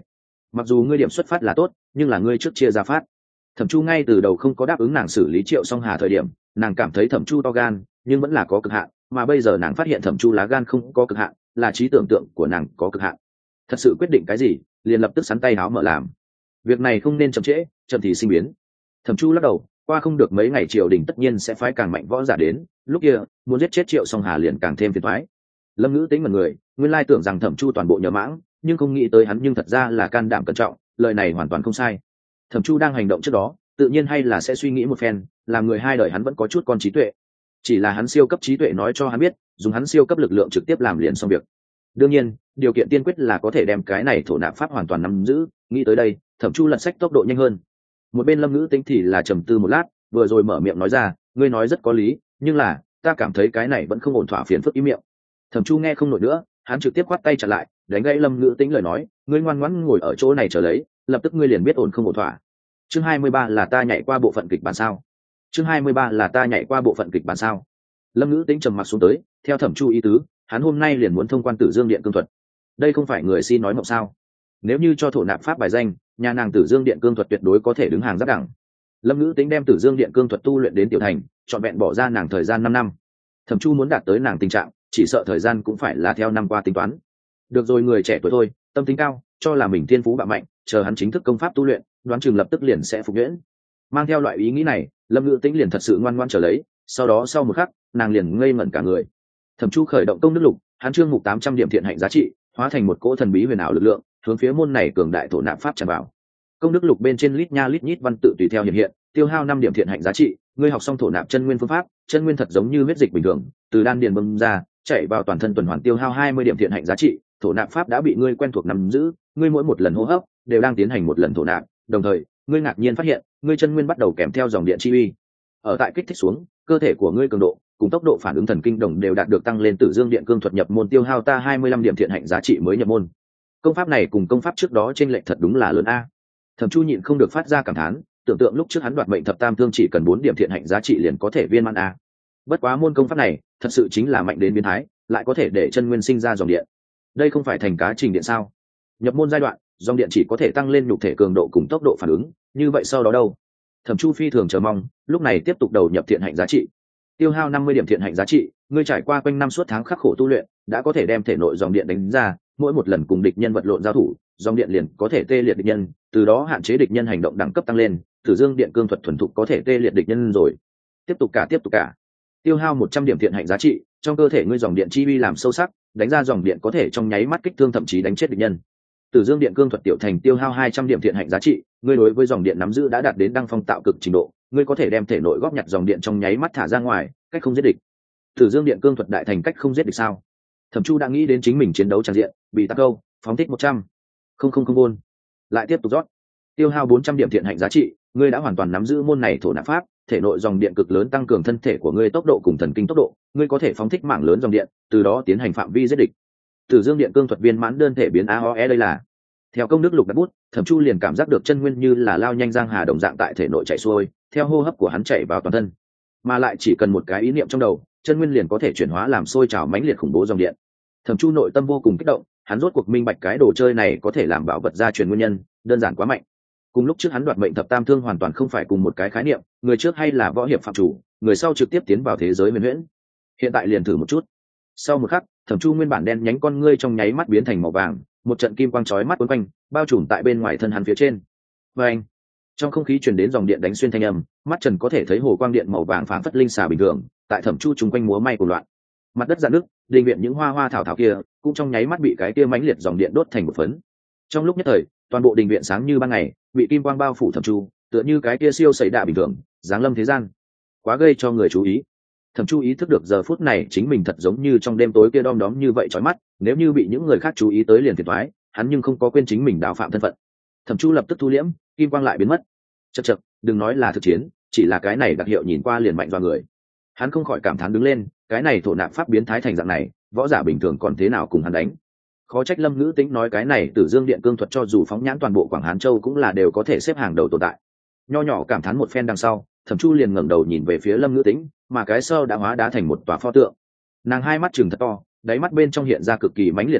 mặc dù ngươi điểm xuất phát là tốt nhưng là ngươi trước chia ra phát. Thẩm Chu ngay từ đầu không có đáp ứng nàng xử lý Triệu Song Hà thời điểm, nàng cảm thấy Thẩm Chu to gan nhưng vẫn là có cực hạn, mà bây giờ nàng phát hiện Thẩm Chu lá gan không có cực hạn, là trí tưởng tượng của nàng có cực hạn. Thật sự quyết định cái gì liền lập tức sắn tay áo mở làm. Việc này không nên chậm trễ, chậm thì sinh biến. Thẩm Chu lắc đầu, qua không được mấy ngày triều đình tất nhiên sẽ phái càng mạnh võ giả đến, lúc kia muốn giết chết Triệu Song Hà liền càng thêm phiền toái. Lâm Ngữ Tĩnh mật người, nguyên lai tưởng rằng Thẩm Chu toàn bộ nhờ mãng, nhưng không nghĩ tới hắn nhưng thật ra là can đảm cẩn trọng, lời này hoàn toàn không sai. Thẩm Chu đang hành động trước đó, tự nhiên hay là sẽ suy nghĩ một phen, làm người hai đời hắn vẫn có chút con trí tuệ. Chỉ là hắn siêu cấp trí tuệ nói cho hắn biết, dùng hắn siêu cấp lực lượng trực tiếp làm liền xong việc. Đương nhiên, điều kiện tiên quyết là có thể đem cái này thổ nạp pháp hoàn toàn nắm giữ, nghĩ tới đây, Thẩm Chu lật sách tốc độ nhanh hơn. Một bên Lâm Ngữ Tĩnh thì là trầm tư một lát, vừa rồi mở miệng nói ra, ngươi nói rất có lý, nhưng là, ta cảm thấy cái này vẫn không ổn thỏa, phiền phức ý miệng. Thẩm Chu nghe không nổi nữa, hắn trực tiếp quát tay trả lại, đánh gãy Lâm Ngữ Tĩnh lời nói, ngươi ngoan ngoãn ngồi ở chỗ này chờ lấy, lập tức ngươi liền biết ổn không ổn thỏa. Chương 23 là ta nhảy qua bộ phận kịch bản sao? Chương 23 là ta nhảy qua bộ phận kịch bản sao? Lâm Ngữ Tĩnh trầm mặc xuống tới, theo Thẩm Chu ý tứ, hắn hôm nay liền muốn thông quan Tử Dương Điện cương thuật. Đây không phải người xin nói mộng sao? Nếu như cho thổ nạp pháp bài danh, nhà nàng Tử Dương Điện cương thuật tuyệt đối có thể đứng hàng giáp đẳng. Lâm Ngữ Tĩnh đem Tử Dương Điện cương thuật tu luyện đến tiểu thành, chọn vẹn bỏ ra nàng thời gian 5 năm. Thẩm Chu muốn đạt tới nàng tình trạng, chỉ sợ thời gian cũng phải là theo năm qua tính toán. Được rồi, người trẻ tuổi thôi, tâm tính cao, cho là mình thiên phú bạo mạnh, chờ hắn chính thức công pháp tu luyện, đoán chừng lập tức liền sẽ phục nhuyễn. Mang theo loại ý nghĩ này, Lâm Ngữ Tĩnh liền thật sự ngoan ngoãn chờ lấy, sau đó sau một khắc, nàng liền ngây ngẩn cả người. Thẩm Chu khởi động công đức lục, hắn chương mục 800 điểm thiện hạnh giá trị, hóa thành một cỗ thần bí huyền ảo lực lượng, hướng phía môn này cường đại thổ nạp pháp tràn vào. Công đức lục bên trên lít nha lít nhít văn tự tùy theo hiện hiện, tiêu hao 5 điểm thiện hạnh giá trị, ngươi học xong thổ nạp chân nguyên phương pháp, chân nguyên thật giống như huyết dịch bình thường, từ đan điền bơm ra, chạy vào toàn thân tuần hoàn, tiêu hao 20 điểm thiện hạnh giá trị, thổ nạp pháp đã bị ngươi quen thuộc nắm giữ, ngươi mỗi một lần hô hấp đều đang tiến hành một lần thổ nạp, đồng thời, ngươi ngạc nhiên phát hiện, ngươi chân nguyên bắt đầu kèm theo dòng điện chi uy. Ở tại kích thích xuống, cơ thể của ngươi cường độ cùng tốc độ phản ứng thần kinh đồng đều đạt được tăng lên. Tử Dương Điện cương thuật nhập môn, tiêu hao ta 25 điểm thiện hạnh giá trị mới nhập môn. Công pháp này cùng công pháp trước đó trên lệch thật đúng là lớn a. Thẩm Chu nhịn không được phát ra cảm thán, tưởng tượng lúc trước hắn đoạt mệnh thập tam thương chỉ cần 4 điểm thiện hạnh giá trị liền có thể viên mãn a. Bất quá môn công pháp này, thật sự chính là mạnh đến biến thái, lại có thể để chân nguyên sinh ra dòng điện. Đây không phải thành cá trình điện sao? Nhập môn giai đoạn, dòng điện chỉ có thể tăng lên nhục thể cường độ cùng tốc độ phản ứng, như vậy sau đó đâu? Thẩm Chu phi thường chờ mong, lúc này tiếp tục đầu nhập thiện hạnh giá trị. Tiêu hao 50 điểm thiện hạnh giá trị, ngươi trải qua quanh năm suốt tháng khắc khổ tu luyện, đã có thể đem thể nội dòng điện đánh ra, mỗi một lần cùng địch nhân vật lộn giao thủ, dòng điện liền có thể tê liệt địch nhân, từ đó hạn chế địch nhân hành động đẳng cấp tăng lên. Tử Dương Điện cương thuật thuần thục có thể tê liệt địch nhân rồi. Tiếp tục cả. Tiêu hao 100 điểm thiện hạnh giá trị, trong cơ thể ngươi dòng điện chi uy làm sâu sắc, đánh ra dòng điện có thể trong nháy mắt kích thương thậm chí đánh chết địch nhân. Tử Dương Điện cương thuật tiểu thành, tiêu hao 200 điểm thiện hạnh giá trị, ngươi đối với dòng điện nắm giữ đã đạt đến đăng phong tạo cực trình độ, ngươi có thể đem thể nội góp nhặt dòng điện trong nháy mắt thả ra ngoài, cách không giết địch. Tử Dương Điện cương thuật đại thành, cách không giết địch sao? Thẩm Chu đã nghĩ đến chính mình chiến đấu tràn diện, bị tắc câu, phóng thích 100. Không buôn. Lại tiếp tục rót. Tiêu hao 400 điểm thiện hạnh giá trị, ngươi đã hoàn toàn nắm giữ môn này thổ nạp pháp, thể nội dòng điện cực lớn tăng cường thân thể của ngươi tốc độ cùng thần kinh tốc độ, ngươi có thể phóng thích mảng lớn dòng điện, từ đó tiến hành phạm vi giết địch. Tử Dương Điện cương thuật viên mãn đơn thể biến AOE, đây là. Theo công đức lục đặt bút, Thẩm Chu liền cảm giác được chân nguyên như là lao nhanh giang hà đồng dạng tại thể nội chảy xuôi, theo hô hấp của hắn chảy vào toàn thân, mà lại chỉ cần một cái ý niệm trong đầu, chân nguyên liền có thể chuyển hóa làm sôi trào mãnh liệt khủng bố dòng điện. Thẩm Chu nội tâm vô cùng kích động, hắn rốt cuộc minh bạch cái đồ chơi này có thể làm bảo vật gia truyền nguyên nhân, đơn giản quá mạnh. Cùng lúc trước hắn đoạt mệnh thập tam thương hoàn toàn không phải cùng một cái khái niệm, người trước hay là võ hiệp phạm chủ, người sau trực tiếp tiến vào thế giới huyền huyễn. Hiện tại liền thử một chút. Sau một khắc, Thẩm Chu nguyên bản đen nhánh con ngươi trong nháy mắt biến thành màu vàng, một trận kim quang chói mắt quấn quanh, bao trùm tại bên ngoài thân hắn phía trên. Và anh, trong không khí truyền đến dòng điện đánh xuyên thanh âm, mắt Trần có thể thấy hồ quang điện màu vàng phảng phất linh xà bình thường, tại Thẩm Chu chung quanh múa may của loạn. Mặt đất rạn nứt, đình viện những hoa thảo thảo kia cũng trong nháy mắt bị cái kia mãnh liệt dòng điện đốt thành một phấn. Trong lúc nhất thời, toàn bộ đình viện sáng như ban ngày, bị kim quang bao phủ. Thẩm Chu tựa như cái kia siêu sẩy đạ bình thường, giáng lâm thế gian, quá gây cho người chú ý. Thẩm Chu ý thức được giờ phút này chính mình thật giống như trong đêm tối kia đom đóm như vậy chói mắt, nếu như bị những người khác chú ý tới liền phiền toái, hắn nhưng không có quên chính mình đạo phạm thân phận. Thẩm Chu lập tức thu liễm, kim quang lại biến mất. Chậc, đừng nói là thực chiến, chỉ là cái này đặc hiệu nhìn qua liền mạnh do người. Hắn không khỏi cảm thán đứng lên, cái này thổ nạp pháp biến thái thành dạng này, võ giả bình thường còn thế nào cùng hắn đánh. Khó trách Lâm Ngữ Tĩnh nói cái này Tử Dương Điện cương thuật cho dù phóng nhãn toàn bộ Quảng Hán Châu cũng là đều có thể xếp hàng đầu tồn tại. Nho nhỏ cảm thán một phen đằng sau, Thẩm Chu liền ngẩng đầu nhìn về phía Lâm Ngữ Tĩnh, mà cái sau đã hóa đá thành một tòa pho tượng. Nàng hai mắt trừng thật to, đáy mắt bên trong hiện ra cực kỳ mãnh liệt rung động,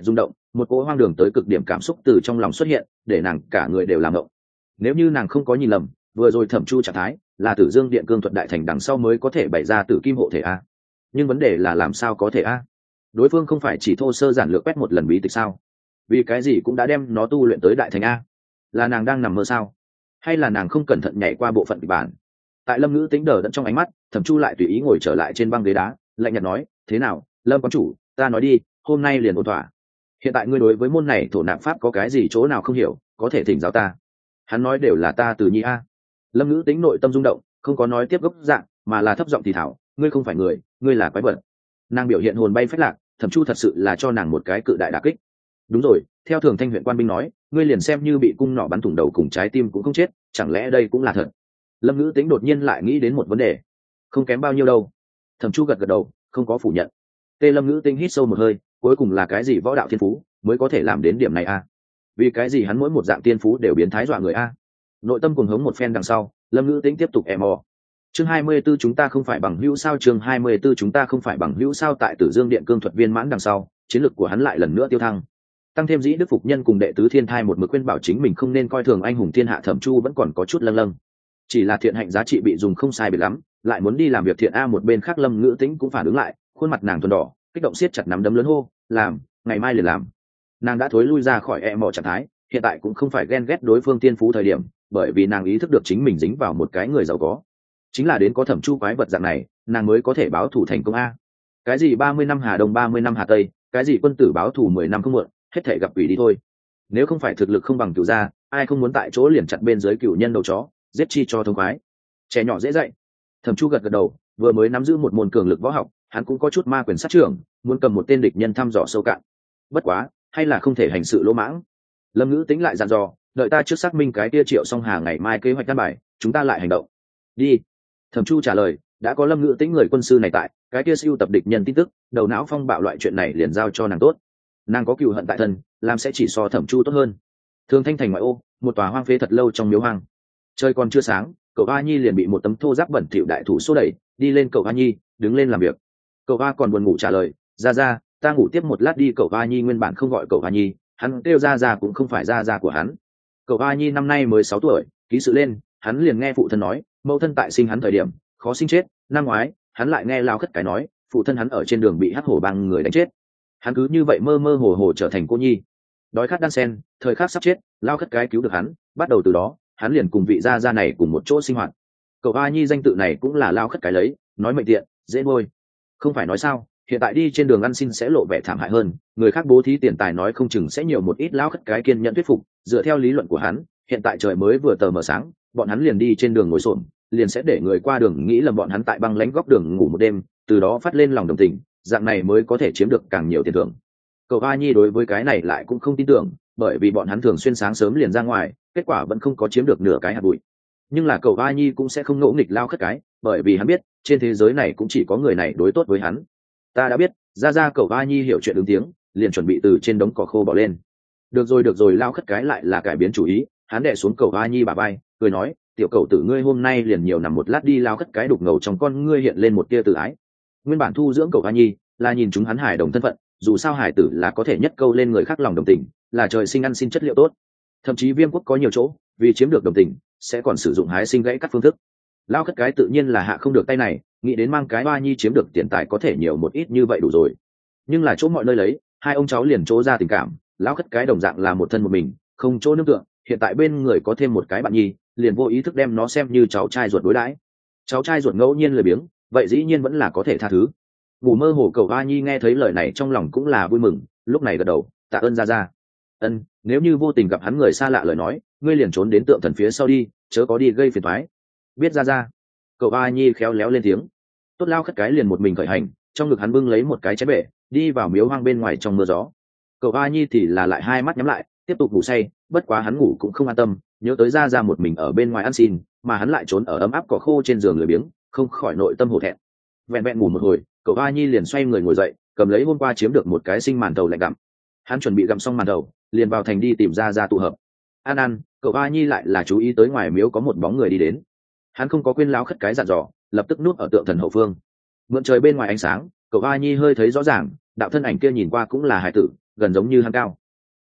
một cỗ hoang đường tới cực điểm cảm xúc từ trong lòng xuất hiện, để nàng cả người đều làm động. Nếu như nàng không có nhìn lầm, vừa rồi Thẩm Chu trạng thái là Tử Dương Điện Cương Thuật Đại Thành đằng sau mới có thể bày ra Tử Kim hộ thể a. Nhưng vấn đề là làm sao có thể a? Đối phương không phải chỉ thô sơ giản lược quét một lần bí tịch sao? Vì cái gì cũng đã đem nó tu luyện tới đại thành a? Là nàng đang nằm mơ sao? Hay là nàng không cẩn thận nhảy qua bộ phận kịch bản? Tại Lâm Ngữ Tĩnh đờ đẫn trong ánh mắt, Thẩm Chu lại tùy ý ngồi trở lại trên băng ghế đá, lạnh nhạt nói, thế nào, Lâm quán chủ, ta nói đi, hôm nay liền ổn thỏa. Hiện tại ngươi đối với môn này thổ nạp pháp có cái gì chỗ nào không hiểu, có thể thỉnh giáo ta. Hắn nói đều là ta từ nhi a. Lâm Ngữ Tĩnh nội tâm rung động, không có nói tiếp gốc dạng, mà là thấp giọng thì thảo, ngươi không phải người, ngươi là quái vật. Nàng biểu hiện hồn bay phách lạc, Thẩm Chu thật sự là cho nàng một cái cự đại đả kích. Đúng rồi, theo Thường Thanh huyện quan binh nói, ngươi liền xem như bị cung nỏ bắn thủng đầu cùng trái tim cũng không chết, chẳng lẽ đây cũng là thật? Lâm Ngữ Tĩnh đột nhiên lại nghĩ đến một vấn đề. Không kém bao nhiêu đâu. Thẩm Chu gật gật đầu, không có phủ nhận. Tê Lâm Ngữ Tĩnh hít sâu một hơi, cuối cùng là cái gì võ đạo thiên phú mới có thể làm đến điểm này a? Vì cái gì hắn mỗi một dạng tiên phú đều biến thái dọa người a? Nội tâm cuồng hống một phen đằng sau, Lâm Ngữ Tĩnh tiếp tục mò. Chương 24 chúng ta không phải bằng hữu sao? Chương 24 chúng ta không phải bằng hữu sao? Tại Tử Dương Điện Cương Thuật viên mãn đằng sau, chiến lực của hắn lại lần nữa tiêu thăng. Tăng thêm Dĩ Đức Phục Nhân cùng đệ tứ Thiên Thai một mực khuyên bảo chính mình không nên coi thường anh hùng thiên hạ, Thẩm Chu vẫn còn có chút lâng lâng. Chỉ là thiện hạnh giá trị bị dùng không sai biệt lắm, lại muốn đi làm việc thiện a. Một bên khác Lâm Ngữ Tĩnh cũng phản ứng lại, khuôn mặt nàng thuần đỏ, kích động siết chặt nắm đấm lớn hô, làm, ngày mai liền làm. Nàng đã thối lui ra khỏi mỏ trạng thái, hiện tại cũng không phải ghen ghét đối phương tiên phú thời điểm, bởi vì nàng ý thức được chính mình dính vào một cái người giàu có, chính là đến có Thẩm Chu quái vật dạng này, nàng mới có thể báo thù thành công a. Cái gì 30 năm Hà Đông 30 năm Hà Tây, cái gì quân tử báo thù 10 năm không muộn, hết thể gặp quỷ đi thôi. Nếu không phải thực lực không bằng cửu gia, ai không muốn tại chỗ liền chặt bên dưới cửu nhân đầu chó, giết chi cho thông khoái. Trẻ nhỏ dễ dạy. Thẩm Chu gật gật đầu, vừa mới nắm giữ một môn cường lực võ học, hắn cũng có chút ma quyền sát trưởng, muốn cầm một tên địch nhân thăm dò sâu cạn. Bất quá, hay là không thể hành sự lỗ mãng. Lâm Ngữ Tĩnh lại dặn dò, đợi ta trước xác minh cái kia Triệu Song Hà ngày mai kế hoạch căn bài, chúng ta lại hành động. Đi. Thẩm Chu trả lời, đã có Lâm Ngữ Tĩnh người quân sư này tại, cái kia siêu tập địch nhân tin tức, đầu não phong bạo loại chuyện này liền giao cho nàng tốt. Nàng có cừu hận tại thân, làm sẽ chỉ so Thẩm Chu tốt hơn. Thường Thanh thành ngoại ô, một tòa hoang phế thật lâu trong miếu hoang. Trời còn chưa sáng, cậu A Nhi liền bị một tấm thô giáp bẩn thỉu đại thủ xô đẩy, đi lên. Cậu A Nhi, đứng lên làm việc. Cậu A còn buồn ngủ trả lời, ra, ta ngủ tiếp một lát đi. Cậu A Nhi nguyên bản không gọi cậu A Nhi, hắn kêu ra cũng không phải ra của hắn. Cậu A Nhi năm nay mới 6 tuổi, ký sự lên, hắn liền nghe phụ thân nói, mẫu thân tại sinh hắn thời điểm khó sinh chết. Năm ngoái, hắn lại nghe Lao Khất Cái nói, phụ thân hắn ở trên đường bị hắc hổ bang người đánh chết. Hắn cứ như vậy mơ mơ hồ hồ trở thành cô nhi, đói khát đan sen, thời khắc sắp chết, Lao Khất Cái cứu được hắn, bắt đầu từ đó, hắn liền cùng vị gia này cùng một chỗ sinh hoạt. Cậu A Nhi danh tự này cũng là Lao Khất Cái lấy, nói mệnh tiện, dễ nuôi. Không phải nói sao, hiện tại đi trên đường ăn xin sẽ lộ vẻ thảm hại hơn, người khác bố thí tiền tài nói không chừng sẽ nhiều một ít. Lao Khất Cái kiên nhẫn thuyết phục, dựa theo lý luận của hắn, hiện tại trời mới vừa tờ mờ sáng, bọn hắn liền đi trên đường ngồi xổm, liền sẽ để người qua đường nghĩ lầm bọn hắn tại băng lánh góc đường ngủ một đêm, từ đó phát lên lòng đồng tình, dạng này mới có thể chiếm được càng nhiều tiền thưởng. Cậu A Nhi đối với cái này lại cũng không tin tưởng, bởi vì bọn hắn thường xuyên sáng sớm liền ra ngoài, kết quả vẫn không có chiếm được nửa cái hạt bụi. Nhưng là cậu A Nhi cũng sẽ không ngỗ nghịch Lao Khất Cái, bởi vì hắn biết trên thế giới này cũng chỉ có người này đối tốt với hắn. Ta đã biết, ra cậu A Nhi hiểu chuyện ứng tiếng, liền chuẩn bị từ trên đống cỏ khô bỏ lên. Được rồi, Lao Khất Cái lại là cải biến chủ ý, hắn đè xuống cậu A Nhi bả vai, cười nói, tiểu cậu tử ngươi hôm nay liền nhiều nằm một lát đi. Lao Khất Cái đục ngầu trong con ngươi hiện lên một tia tự ái. Nguyên bản thu dưỡng cậu A Nhi là nhìn chúng hắn hài đồng thân phận, dù sao hài tử là có thể nhất câu lên người khác lòng đồng tình, là trời sinh ăn xin chất liệu tốt. Thậm chí Viêm Quốc có nhiều chỗ vì chiếm được đồng tình sẽ còn sử dụng hái sinh gãy các phương thức. Lao Khất Cái tự nhiên là hạ không được tay này, nghĩ đến mang cái A Nhi chiếm được tiền tài có thể nhiều một ít như vậy đủ rồi. Nhưng là chỗ mọi nơi lấy, hai ông cháu liền chỗ ra tình cảm. Lao Khất Cái đồng dạng là một thân một mình, không chỗ nương tựa, hiện tại bên người có thêm một cái bạn nhi, liền vô ý thức đem nó xem như cháu trai ruột đối đãi. Cháu trai ruột ngẫu nhiên lười biếng, vậy dĩ nhiên vẫn là có thể tha thứ. Ngủ mơ hồ cậu A Nhi nghe thấy lời này trong lòng cũng là vui mừng, lúc này gật đầu, tạ ơn ra. Ân, nếu như vô tình gặp hắn người xa lạ lời nói, ngươi liền trốn đến tượng thần phía sau đi, chớ có đi gây phiền toái. Biết ra. Cậu A Nhi khéo léo lên tiếng. Tốt. Lao Khất Cái liền một mình khởi hành, trong ngực hắn bưng lấy một cái chén bể, đi vào miếu hoang bên ngoài trong mưa gió. Cậu A Nhi thì là lại hai mắt nhắm lại, tiếp tục ngủ say, bất quá hắn ngủ cũng không an tâm, nhớ tới ra một mình ở bên ngoài ăn xin, mà hắn lại trốn ở ấm áp cỏ khô trên giường lười biếng, không khỏi nội tâm hổ thẹn. Vẹn ngủ một hồi, cậu A Nhi liền xoay người ngồi dậy, cầm lấy hôm qua chiếm được một cái sinh màn thầu lạnh gặm. Hắn chuẩn bị gặm xong màn thầu, liền vào thành đi tìm ra tụ hợp. Ăn, cậu A Nhi lại là chú ý tới ngoài miếu có một bóng người đi đến. Hắn không có quên Lao Khất Cái dặn dò, lập tức núp ở tượng thần hậu phương. Mượn trời bên ngoài ánh sáng, cậu A Nhi hơi thấy rõ ràng, đạo thân ảnh kia nhìn qua cũng là hải tử, gần giống như hắn cao.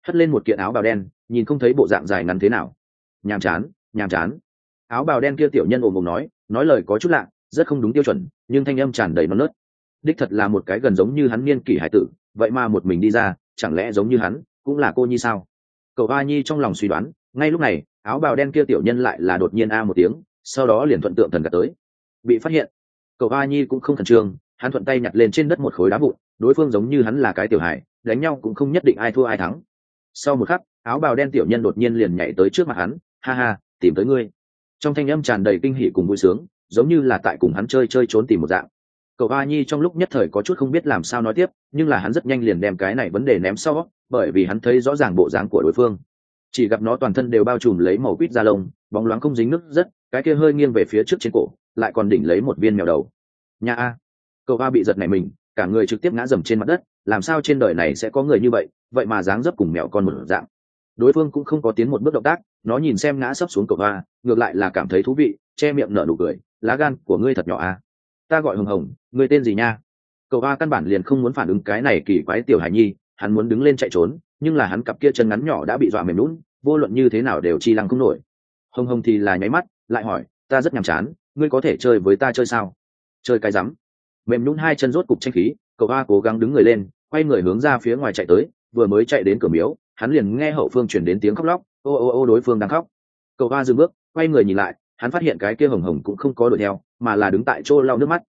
hất lên một kiện áo bào đen, nhìn không thấy bộ dạng dài ngắn thế nào. Nhàm chán, nhàm chán. Áo bào đen kia tiểu nhân ồm ồm nói lời có chút lạ, rất không đúng tiêu chuẩn, nhưng thanh âm tràn đầy non nớt. Đích thật là một cái gần giống như hắn niên kỷ hải tử, vậy mà một mình đi ra, chẳng lẽ giống như hắn cũng là cô nhi sao? Cậu A Nhi trong lòng suy đoán. Ngay lúc này, áo bào đen kia tiểu nhân lại là đột nhiên a một tiếng, sau đó liền thuận tượng thần gạt tới. Bị phát hiện. Cậu A Nhi cũng không khẩn trương, hắn thuận tay nhặt lên trên đất một khối đá vụn, đối phương giống như hắn là cái tiểu hải, đánh nhau cũng không nhất định ai thua ai thắng. Sau một khắc, áo bào đen tiểu nhân đột nhiên liền nhảy tới trước mặt hắn, ha ha, tìm tới ngươi. Trong thanh âm tràn đầy kinh hỉ cùng vui sướng, giống như là tại cùng hắn chơi trốn tìm một dạng. Cậu A Nhi trong lúc nhất thời có chút không biết làm sao nói tiếp, nhưng là hắn rất nhanh liền đem cái này vấn đề ném sau, bởi vì hắn thấy rõ ràng bộ dáng của đối phương. Chỉ gặp nó toàn thân đều bao trùm lấy màu quýt da lông, bóng loáng không dính nước rất, cái kia hơi nghiêng về phía trước trên cổ, lại còn đỉnh lấy một viên mèo đầu. Nha a! Cậu A bị giật này mình, cả người trực tiếp ngã dầm trên mặt đất, làm sao trên đời này sẽ có người như vậy, vậy mà dáng dấp cùng mèo con một dạng. Đối phương cũng không có tiến một bước động tác, nó nhìn xem ngã sấp xuống cậu A, ngược lại là cảm thấy thú vị, che miệng nở nụ cười, lá gan của ngươi thật nhỏ a. Ta gọi Hồng Hồng, ngươi tên gì nha? Cậu A căn bản liền không muốn phản ứng cái này kỳ quái tiểu hải nhi, hắn muốn đứng lên chạy trốn, nhưng là hắn cặp kia chân ngắn nhỏ đã bị dọa mềm lún, vô luận như thế nào đều chi lăng không nổi. Hồng Hồng thì là nháy mắt, lại hỏi, ta rất nhàm chán, ngươi có thể chơi với ta chơi sao? Chơi cái rắm. Mềm nhún hai chân rốt cục tranh khí, cậu A cố gắng đứng người lên, quay người hướng ra phía ngoài chạy tới, vừa mới chạy đến cửa miếu, hắn liền nghe hậu phương truyền đến tiếng khóc lóc, ô ô ô đối phương đang khóc. Cậu A dừng bước, quay người nhìn lại, hắn phát hiện cái kia Hồng Hồng cũng không có đuổi theo, mà là đứng tại chỗ lau nước mắt.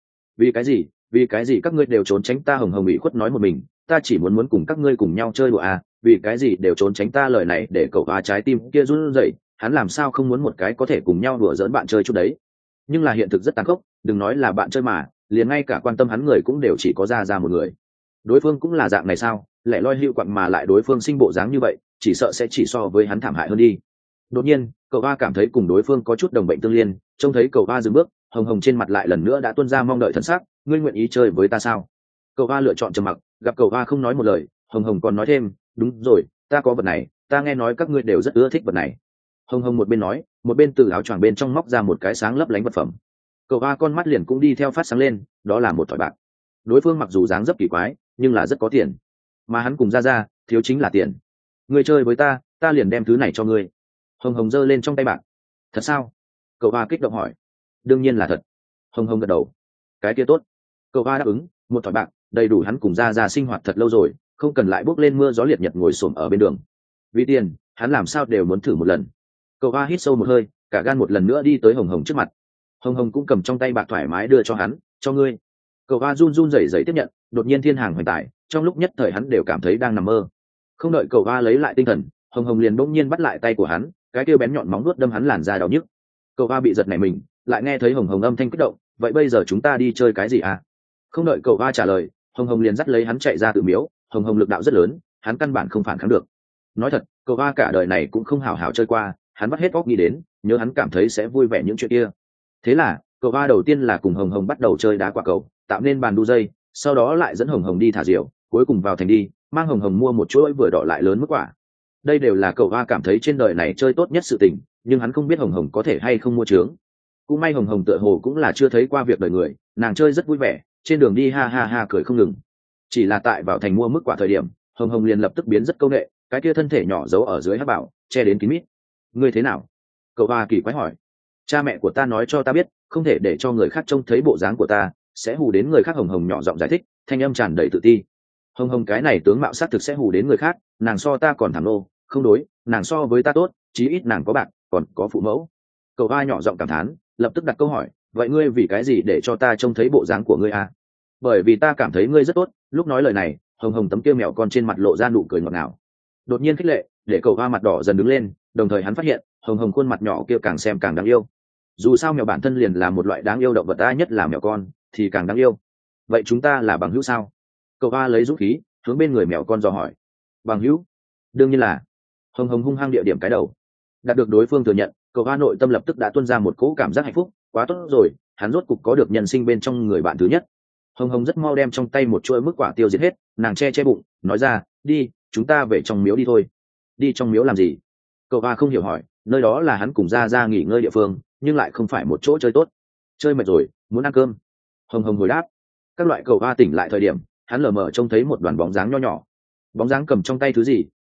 Vì cái gì các ngươi đều trốn tránh ta? Hồng Hồng ủy khuất nói một mình, ta chỉ muốn cùng các ngươi cùng nhau chơi đùa à, vì cái gì đều trốn tránh ta? Lời này để cậu A trái tim kia run rẩy, hắn làm sao không muốn một cái có thể cùng nhau đùa giỡn bạn chơi chút đấy. Nhưng là hiện thực rất tàn khốc, đừng nói là bạn chơi mà, liền ngay cả quan tâm hắn người cũng đều chỉ có ra một người. Đối phương cũng là dạng này sao? Lẻ loi hữu quặng mà lại đối phương sinh bộ dáng như vậy, chỉ sợ sẽ chỉ so với hắn thảm hại hơn đi. Đột nhiên, cậu A cảm thấy cùng đối phương có chút đồng bệnh tương liên, trông thấy cậu A dừng bước, Hồng Hồng trên mặt lại lần nữa đã tuôn ra mong đợi thần sắc, ngươi nguyện ý chơi với ta sao? Cậu A lựa chọn trầm mặc, gặp cậu A không nói một lời, Hồng Hồng còn nói thêm, đúng rồi, ta có vật này, ta nghe nói các ngươi đều rất ưa thích vật này. Hồng Hồng một bên nói, một bên từ áo choàng bên trong móc ra một cái sáng lấp lánh vật phẩm. Cậu A con mắt liền cũng đi theo phát sáng lên, đó là một thỏi bạc. Đối phương mặc dù dáng dấp kỳ quái, nhưng là rất có tiền, mà hắn cùng ra thiếu chính là tiền. Ngươi chơi với ta, ta liền đem thứ này cho ngươi. Hồng Hồng giơ lên trong tay bạc. Thật sao? Cậu A kích động hỏi. Đương nhiên là thật. Hồng Hồng gật đầu. Cái kia tốt. Cậu A đáp ứng, một thỏi bạc đầy đủ hắn cùng ra sinh hoạt thật lâu rồi, không cần lại bước lên mưa gió liệt nhật ngồi xổm ở bên đường. Vì tiền, hắn làm sao đều muốn thử một lần. Cậu A hít sâu một hơi, cả gan một lần nữa đi tới Hồng Hồng trước mặt. Hồng Hồng cũng cầm trong tay bạc thoải mái đưa cho hắn, cho ngươi. Cậu A run run rẩy rẩy tiếp nhận, đột nhiên thiên hàng hoành tải, trong lúc nhất thời hắn đều cảm thấy đang nằm mơ. Không đợi cậu A lấy lại tinh thần, Hồng Hồng liền bỗng nhiên bắt lại tay của hắn, cái kia bén nhọn móng vuốt đâm hắn làn da đau nhức. Cậu A bị giật nảy mình, lại nghe thấy Hồng Hồng âm thanh kích động, vậy bây giờ chúng ta đi chơi cái gì à? Không đợi cậu A trả lời, Hồng Hồng liền dắt lấy hắn chạy ra tự miếu. Hồng Hồng lực đạo rất lớn, hắn căn bản không phản kháng được. Nói thật, cậu A cả đời này cũng không hảo hảo chơi qua, hắn vắt hết óc nghĩ đến, nhớ hắn cảm thấy sẽ vui vẻ những chuyện kia. Thế là cậu A đầu tiên là cùng Hồng Hồng bắt đầu chơi đá quả cầu, tạo nên bàn đu dây, sau đó lại dẫn Hồng Hồng đi thả diều, cuối cùng vào thành đi mang Hồng Hồng mua một chuỗi vừa đỏ lại lớn mức quả. Đây đều là cậu A cảm thấy trên đời này chơi tốt nhất sự tình, nhưng hắn không biết Hồng Hồng có thể hay không mua trướng. Cũng may Hồng Hồng tựa hồ cũng là chưa thấy qua việc đời người, nàng chơi rất vui vẻ, trên đường đi ha ha ha cười không ngừng. Chỉ là tại vào thành mua mức quả thời điểm, Hồng Hồng liền lập tức biến rất câu nệ, cái kia thân thể nhỏ giấu ở dưới hắc bảo che đến kín mít. Ngươi thế nào? Cậu A kỳ quái hỏi. Cha mẹ của ta nói cho ta biết, không thể để cho người khác trông thấy bộ dáng của ta, sẽ hù đến người khác. Hồng Hồng nhỏ giọng giải thích, thanh âm tràn đầy tự ti. Hồng Hồng cái này tướng mạo xác thực sẽ hù đến người khác, nàng so ta còn thảm nô, không đối, nàng so với ta tốt, chí ít nàng có bạc, còn có phụ mẫu. Cậu A nhỏ giọng cảm thán, lập tức đặt câu hỏi, vậy ngươi vì cái gì để cho ta trông thấy bộ dáng của ngươi à? Bởi vì ta cảm thấy ngươi rất tốt. Lúc nói lời này, Hồng Hồng tấm kia mèo con trên mặt lộ ra nụ cười ngọt ngào. Đột nhiên khích lệ, để cậu A mặt đỏ dần đứng lên, đồng thời hắn phát hiện Hồng Hồng khuôn mặt nhỏ kia càng xem càng đáng yêu. Dù sao mèo bản thân liền là một loại đáng yêu động vật, ta nhất là mèo con thì càng đáng yêu. Vậy chúng ta là bằng hữu sao? Cậu A lấy dũng khí hướng bên người mèo con dò hỏi. Bằng hữu? Đương nhiên là. Hồng Hồng hung hăng địa điểm cái đầu. Đạt được đối phương thừa nhận, cậu A nội tâm lập tức đã tuôn ra một cỗ cảm giác hạnh phúc, quá tốt rồi, hắn rốt cục có được nhân sinh bên trong người bạn thứ nhất. Hồng Hồng rất mau đem trong tay một chuỗi mức quả tiêu diệt hết, nàng che bụng nói ra, đi, chúng ta về trong miếu đi thôi. Đi trong miếu làm gì? Cậu A không hiểu hỏi, nơi đó là hắn cùng ra nghỉ ngơi địa phương, nhưng lại không phải một chỗ chơi tốt. Chơi mệt rồi, muốn ăn cơm. Hồng Hồng hồi đáp. Các loại. Cậu A tỉnh lại thời điểm, hắn lờ mờ trông thấy một đoàn bóng dáng nho nhỏ. Bóng dáng cầm trong tay thứ gì,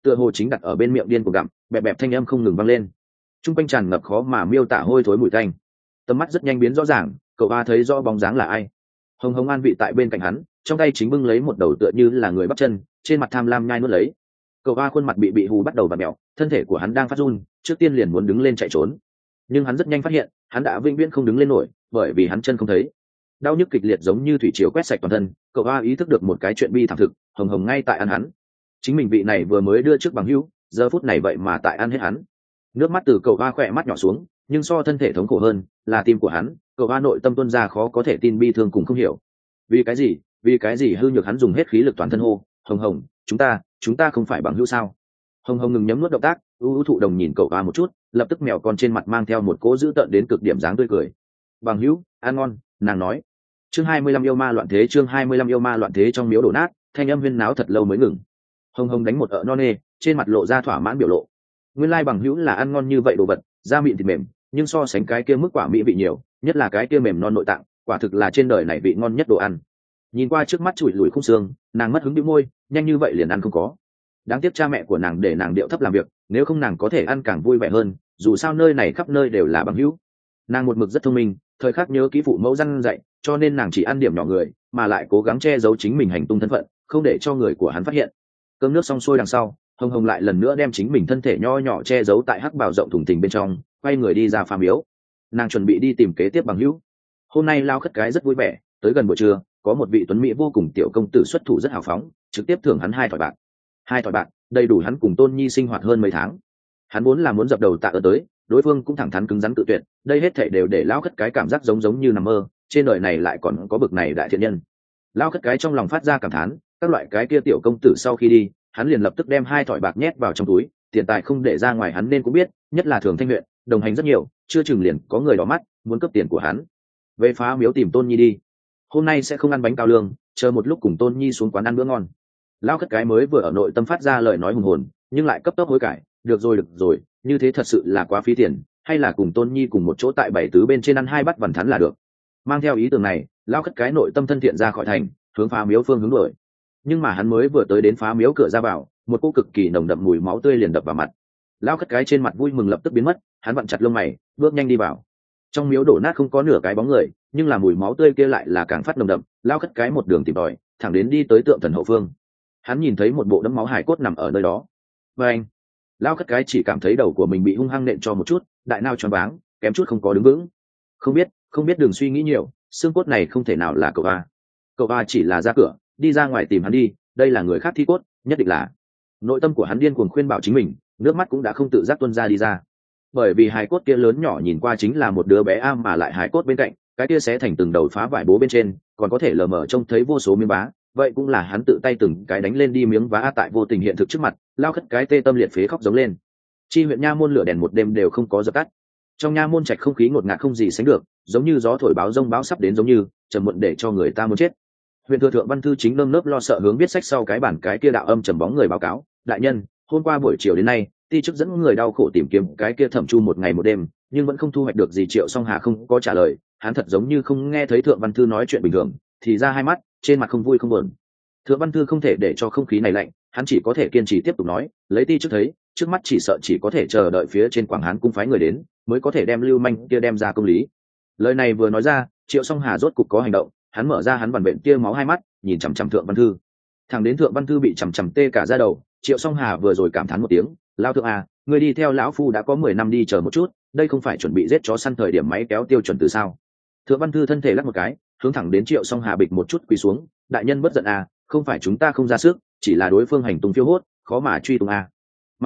tựa hồ chính đặt ở bên miệng điên của gặm, bẹp bẹp thanh âm không ngừng vang lên. Trung quanh tràn ngập khó mà miêu tả hôi thối mùi tanh. Tầm mắt rất nhanh biến rõ ràng, cậu ba thấy rõ bóng dáng là ai. Hồng Hồng an vị tại bên cạnh hắn, trong tay chính bưng lấy một đầu tựa như là người bắp chân, trên mặt tham lam nhai nuốt lấy. Cậu ba khuôn mặt bị hù bắt đầu vặn mèo, thân thể của hắn đang phát run, trước tiên liền muốn đứng lên chạy trốn. Nhưng hắn rất nhanh phát hiện, hắn đã vĩnh viễn không đứng lên nổi, bởi vì hắn chân không thấy. Đau nhức kịch liệt giống như thủy triều quét sạch toàn thân, cậu ba ý thức được một cái chuyện bi thảm thực, Hồng Hồng ngay tại ăn hắn. Chính mình vị này vừa mới đưa trước bằng hữu, giờ phút này vậy mà tại ăn hết hắn. Nước mắt từ cậu ba khỏe mắt nhỏ xuống, nhưng so thân thể thống khổ hơn là tim của hắn. Cậu ba nội tâm tuôn ra khó có thể tin bi thương cùng không hiểu. Vì cái gì hư nhược hắn dùng hết khí lực toàn thân hô, Hồng Hồng, chúng ta không phải bằng hữu sao? Hồng Hồng ngừng nhấm nuốt động tác, ưu thụ đồng nhìn cậu ba một chút, lập tức mèo con trên mặt mang theo một cỗ dữ tợn đến cực điểm dáng tươi cười. Bằng hữu, ăn ngon, nàng nói. Chương 25 yêu ma loạn thế, chương 25 yêu ma loạn thế. Trong miếu đổ nát, thanh âm huyên náo thật lâu mới ngừng. Hồng Hồng đánh một ợ non nê, trên mặt lộ ra thỏa mãn biểu lộ. Nguyên lai bằng hữu là ăn ngon như vậy đồ vật, da mịn thịt mềm, nhưng so sánh cái kia mức quả mỹ vị nhiều, nhất là cái kia mềm non nội tạng, quả thực là trên đời này vị ngon nhất đồ ăn. Nhìn qua trước mắt chùi lùi khung xương, nàng mất hứng bĩu môi, nhanh như vậy liền ăn không có. Đáng tiếc cha mẹ của nàng để nàng điệu thấp làm việc, nếu không nàng có thể ăn càng vui vẻ hơn, dù sao nơi này khắp nơi đều là bằng hữu. Nàng một mực rất thông minh, thời khắc nhớ kỹ phụ mẫu răn dạy, cho nên nàng chỉ ăn điểm nhỏ người, mà lại cố gắng che giấu chính mình hành tung thân phận, không để cho người của hắn phát hiện. Cơm nước xong xuôi đằng sau, Hồng Hồng lại lần nữa đem chính mình thân thể nho nhỏ che giấu tại hắc bào rộng thùng thình bên trong, quay người đi ra phá miếu. Nàng chuẩn bị đi tìm kế tiếp bằng hữu. Hôm nay lao khất cái rất vui vẻ, tới gần buổi trưa, có một vị tuấn mỹ vô cùng tiểu công tử xuất thủ rất hào phóng, trực tiếp thưởng hắn 2 thỏi bạc. 2 thỏi bạc, đầy đủ hắn cùng Tôn Nhi sinh hoạt hơn mấy tháng. Hắn vốn là muốn dập đầu tạ ơn tới, đối phương cũng thẳng thắn cứng rắn tự tuyệt, đây hết thảy đều để lao khất cái cảm giác giống như nằm mơ, trên đời này lại còn có bực này đại thiện nhân. Lao khất cái trong lòng phát ra cảm thán, các loại cái kia tiểu công tử sau khi đi, hắn liền lập tức đem 2 thỏi bạc nhét vào trong túi, tiền tài không để ra ngoài hắn nên cũng biết, nhất là Thường Thanh huyện, đồng hành rất nhiều, chưa chừng liền có người đỏ mắt, muốn cướp tiền của hắn. Về phá miếu tìm Tôn Nhi đi. Hôm nay sẽ không ăn bánh cao lương, chờ một lúc cùng Tôn Nhi xuống quán ăn bữa ngon. Lao khất cái mới vừa ở nội tâm phát ra lời nói hùng hồn, nhưng lại cấp tốc hối cải, được rồi, như thế thật sự là quá phí tiền, hay là cùng Tôn Nhi cùng một chỗ tại bảy tứ bên trên ăn 2 bát vằn thắn là được. Mang theo ý tưởng này, Lao khất cái nội tâm thân thiện ra khỏi thành, hướng phá miếu phương hướng đuổi. Nhưng mà hắn mới vừa tới đến phá miếu cửa ra vào, một cỗ cực kỳ nồng đậm mùi máu tươi liền đập vào mặt. Lao khất cái trên mặt vui mừng lập tức biến mất, hắn vặn chặt lông mày, bước nhanh đi vào. Trong miếu đổ nát không có nửa cái bóng người, nhưng là mùi máu tươi kia lại là càng phát nồng đậm. Lao khất cái một đường tìm tòi, thẳng đến đi tới tượng thần hậu phương. Hắn nhìn thấy một bộ đẫm máu hải cốt nằm ở nơi đó. Và anh, Lao khất cái chỉ cảm thấy đầu của mình bị hung hăng nện cho một chút, đại nao choáng váng, kém chút không có đứng vững. Không biết, đừng suy nghĩ nhiều, xương cốt này không thể nào là cậu A. Cậu A chỉ là ra cửa, đi ra ngoài tìm hắn đi, đây là người khác thi cốt, nhất định là. Nội tâm của hắn điên cuồng khuyên bảo chính mình, nước mắt cũng đã không tự giác tuôn ra đi ra. Bởi vì hài cốt kia lớn nhỏ nhìn qua chính là một đứa bé A, mà lại hài cốt bên cạnh, cái kia xé thành từng đầu phá vải bố bên trên, còn có thể lờ mờ trông thấy vô số miếng vá, vậy cũng là hắn tự tay từng cái đánh lên đi miếng vá A. Tại vô tình hiện thực trước mặt, Lao khất cái tê tâm liệt phế khóc giống lên. Chi huyện nha môn lửa đèn một đêm đều không có dập tắt. Trong nha môn trạch không khí ngột ngạt không gì sánh được, giống như gió thổi báo rông báo sắp đến, giống như trầm muộn để cho người ta muốn chết. Huyện thừa thượng văn thư chính nơm nớp lo sợ hướng viết sách sau cái bản cái kia đạo âm trầm bóng người báo cáo, đại nhân, hôm qua buổi chiều đến nay, ti chức dẫn người đau khổ tìm kiếm cái kia thẩm chu một ngày một đêm, nhưng vẫn không thu hoạch được gì. Triệu Song Hà không có trả lời, hắn thật giống như không nghe thấy thượng văn thư nói chuyện bình thường, thì ra hai mắt trên mặt không vui không buồn. Thượng văn thư không thể để cho không khí này lạnh, hắn chỉ có thể kiên trì tiếp tục nói, lấy ti chức thấy, trước mắt chỉ sợ chỉ có thể chờ đợi phía trên Quảng Hán cung phái người đến, mới có thể đem lưu manh kia đem ra công lý. Lời này vừa nói ra, Triệu Song Hà rốt cục có hành động, hắn mở ra hắn vằn vện kia máu hai mắt, nhìn chằm chằm thượng văn thư. Thằng đến thượng văn thư bị chằm chằm tê cả da đầu, Triệu Song Hà vừa rồi cảm thán một tiếng, lao thượng à, người đi theo lão phu đã có 10 năm, đi chờ một chút, đây không phải chuẩn bị giết chó săn thời điểm máy kéo tiêu chuẩn từ sao? Thượng văn thư thân thể lắc một cái, hướng thẳng đến Triệu Song Hà bịch một chút quỳ xuống, đại nhân bất giận à, không phải chúng ta không ra sức, chỉ là đối phương hành tung phiêu hốt, khó mà truy tung à.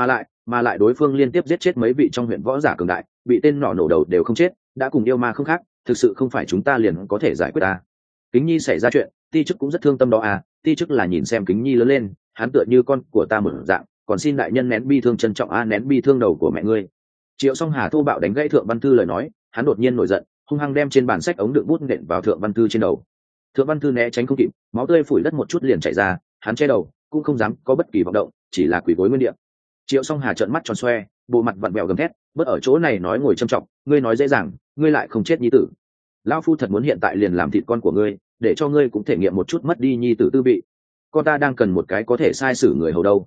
Mà lại đối phương liên tiếp giết chết mấy vị trong huyện võ giả cường đại, bị tên nỏ nổ đầu đều không chết, đã cùng yêu ma không khác, thực sự không phải chúng ta liền có thể giải quyết à. Kính Nhi xảy ra chuyện, ti chức cũng rất thương tâm đó à, ti chức là nhìn xem Kính Nhi lớn lên, hắn tựa như con của ta mở dạng, còn xin đại nhân nén bi thương trân trọng a, nén bi thương đầu của mẹ ngươi. Triệu Song Hà thô bạo đánh gãy thượng văn thư lời nói, hắn đột nhiên nổi giận, hung hăng đem trên bàn sách ống đựng bút nện vào thượng văn thư trên đầu. Thượng văn thư né tránh không kịp, máu tươi phủi đất một chút liền chảy ra, hắn che đầu, cũng không dám có bất kỳ vọng động, chỉ là quỳ gối nguyên địa. Triệu Song Hà trợn mắt tròn xoe, bộ mặt vặn vẹo gầm thét, bớt ở chỗ này nói ngồi châm trọng, ngươi nói dễ dàng, ngươi lại không chết nhi tử. Lão phu thật muốn hiện tại liền làm thịt con của ngươi, để cho ngươi cũng thể nghiệm một chút mất đi nhi tử tư vị. Con ta đang cần một cái có thể sai xử người hầu đâu.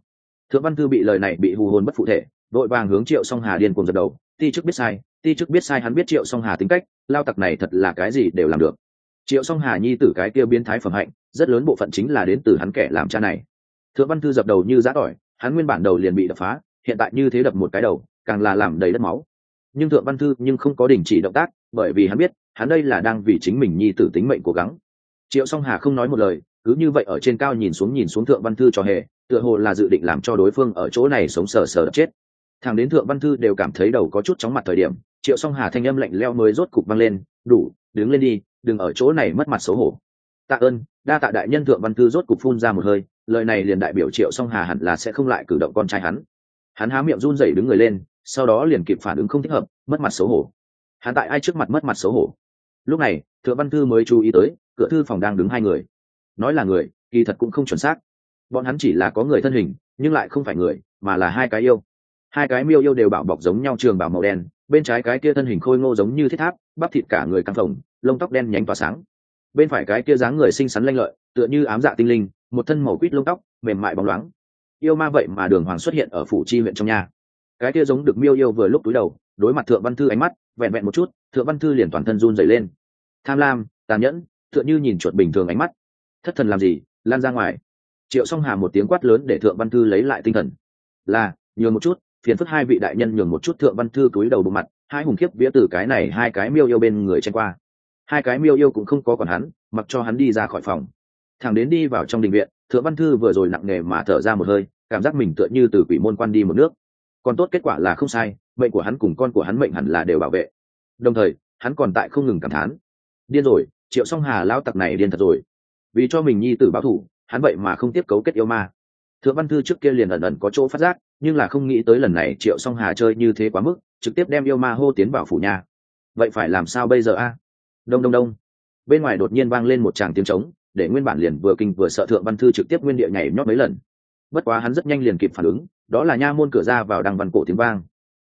Thượng Văn Thư bị lời này bị hù hồn bất phụ thể, đội vàng hướng Triệu Song Hà điên cuồng dập đầu, ti chức biết sai, ti chức biết sai. Hắn biết Triệu Song Hà tính cách, lao tặc này thật là cái gì đều làm được. Triệu Song Hà nhi tử cái kia biến thái phẩm hạnh, rất lớn bộ phận chính là đến từ hắn kẻ làm cha này. Thượng Văn Thư dập đầu như giã tỏi, hắn nguyên bản đầu liền bị đập phá, hiện tại như thế đập một cái đầu, càng là làm đầy đất máu. Nhưng Thượng Văn Thư không có đình chỉ động tác, bởi vì hắn biết, hắn đây là đang vì chính mình nhi tử tính mệnh cố gắng. Triệu Song Hà không nói một lời, cứ như vậy ở trên cao nhìn xuống Thượng Văn Thư cho hề, tựa hồ là dự định làm cho đối phương ở chỗ này sống sờ sờ đập chết. Thằng đến Thượng Văn Thư đều cảm thấy đầu có chút chóng mặt thời điểm, Triệu Song Hà thanh âm lạnh lẽo mới rốt cục vang lên, đủ, đứng lên đi, đừng ở chỗ này mất mặt xấu hổ. Tạ ơn, đa tạ đại nhân. Thượng Văn Thư rốt cục phun ra một hơi, lời này liền đại biểu Triệu Song Hà hẳn là sẽ không lại cử động con trai hắn. Hắn há miệng run rẩy đứng người lên, sau đó liền kịp phản ứng không thích hợp, mất mặt xấu hổ. Hắn tại ai trước mặt mất mặt xấu hổ? Lúc này, Thượng Văn Thư mới chú ý tới, cửa thư phòng đang đứng hai người. Nói là người, kỳ thật cũng không chuẩn xác. Bọn hắn chỉ là có người thân hình, nhưng lại không phải người, mà là hai cái yêu. Hai cái miêu yêu đều bảo bọc giống nhau trường bào màu đen, bên trái cái kia thân hình khôi ngô giống như thiết tháp, bắp thịt cả người căng phồng, lông tóc đen nhánh tỏa sáng. Bên phải cái kia dáng người xinh xắn lanh lợi, tựa như ám dạ tinh linh, một thân màu quýt lông tóc, mềm mại bóng loáng. Yêu ma vậy mà Đường Hoàng xuất hiện ở phủ chi huyện trong nhà. Cái kia giống được miêu yêu vừa lúc túi đầu, đối mặt Thượng Văn Thư ánh mắt, vẹn vẹn một chút, Thượng Văn Thư liền toàn thân run rẩy lên. Tham lam, tàn nhẫn, tựa như nhìn chuột bình thường ánh mắt. Thất thần làm gì, lan ra ngoài. Triệu Song Hà một tiếng quát lớn để Thượng Văn Thư lấy lại tinh thần. Là, nhường một chút, phiền phức hai vị đại nhân nhường một chút. Thượng Văn Thư cúi đầu bụng mặt, hai hùng khiếp vía từ cái này hai cái miêu yêu bên người chen qua. Hai cái miêu yêu cũng không có còn hắn, mặc cho hắn đi ra khỏi phòng. Thẳng đến đi vào trong đình viện, Thượng Văn Thư vừa rồi nặng nề mà thở ra một hơi, cảm giác mình tựa như từ quỷ môn quan đi một nước. Còn tốt kết quả là không sai, mệnh của hắn cùng con của hắn mệnh hẳn là đều bảo vệ. Đồng thời, hắn còn tại không ngừng cảm thán. Điên rồi, Triệu Song Hà lão tặc này điên thật rồi. Vì cho mình nhi tử báo thù, hắn vậy mà không tiếp cấu kết yêu ma. Thượng Văn Thư trước kia liền ẩn ẩn có chỗ phát giác, nhưng là không nghĩ tới lần này Triệu Song Hà chơi như thế quá mức, trực tiếp đem yêu ma hô tiến vào phủ nhà. Vậy phải làm sao bây giờ a? Đông đông đông. Bên ngoài đột nhiên vang lên một tràng tiếng trống, để nguyên bản liền vừa kinh vừa sợ Thượng Văn Thư trực tiếp nguyên địa nhảy nhót mấy lần. Bất quá hắn rất nhanh liền kịp phản ứng, đó là nha môn cửa ra vào đằng văn cổ tiếng vang.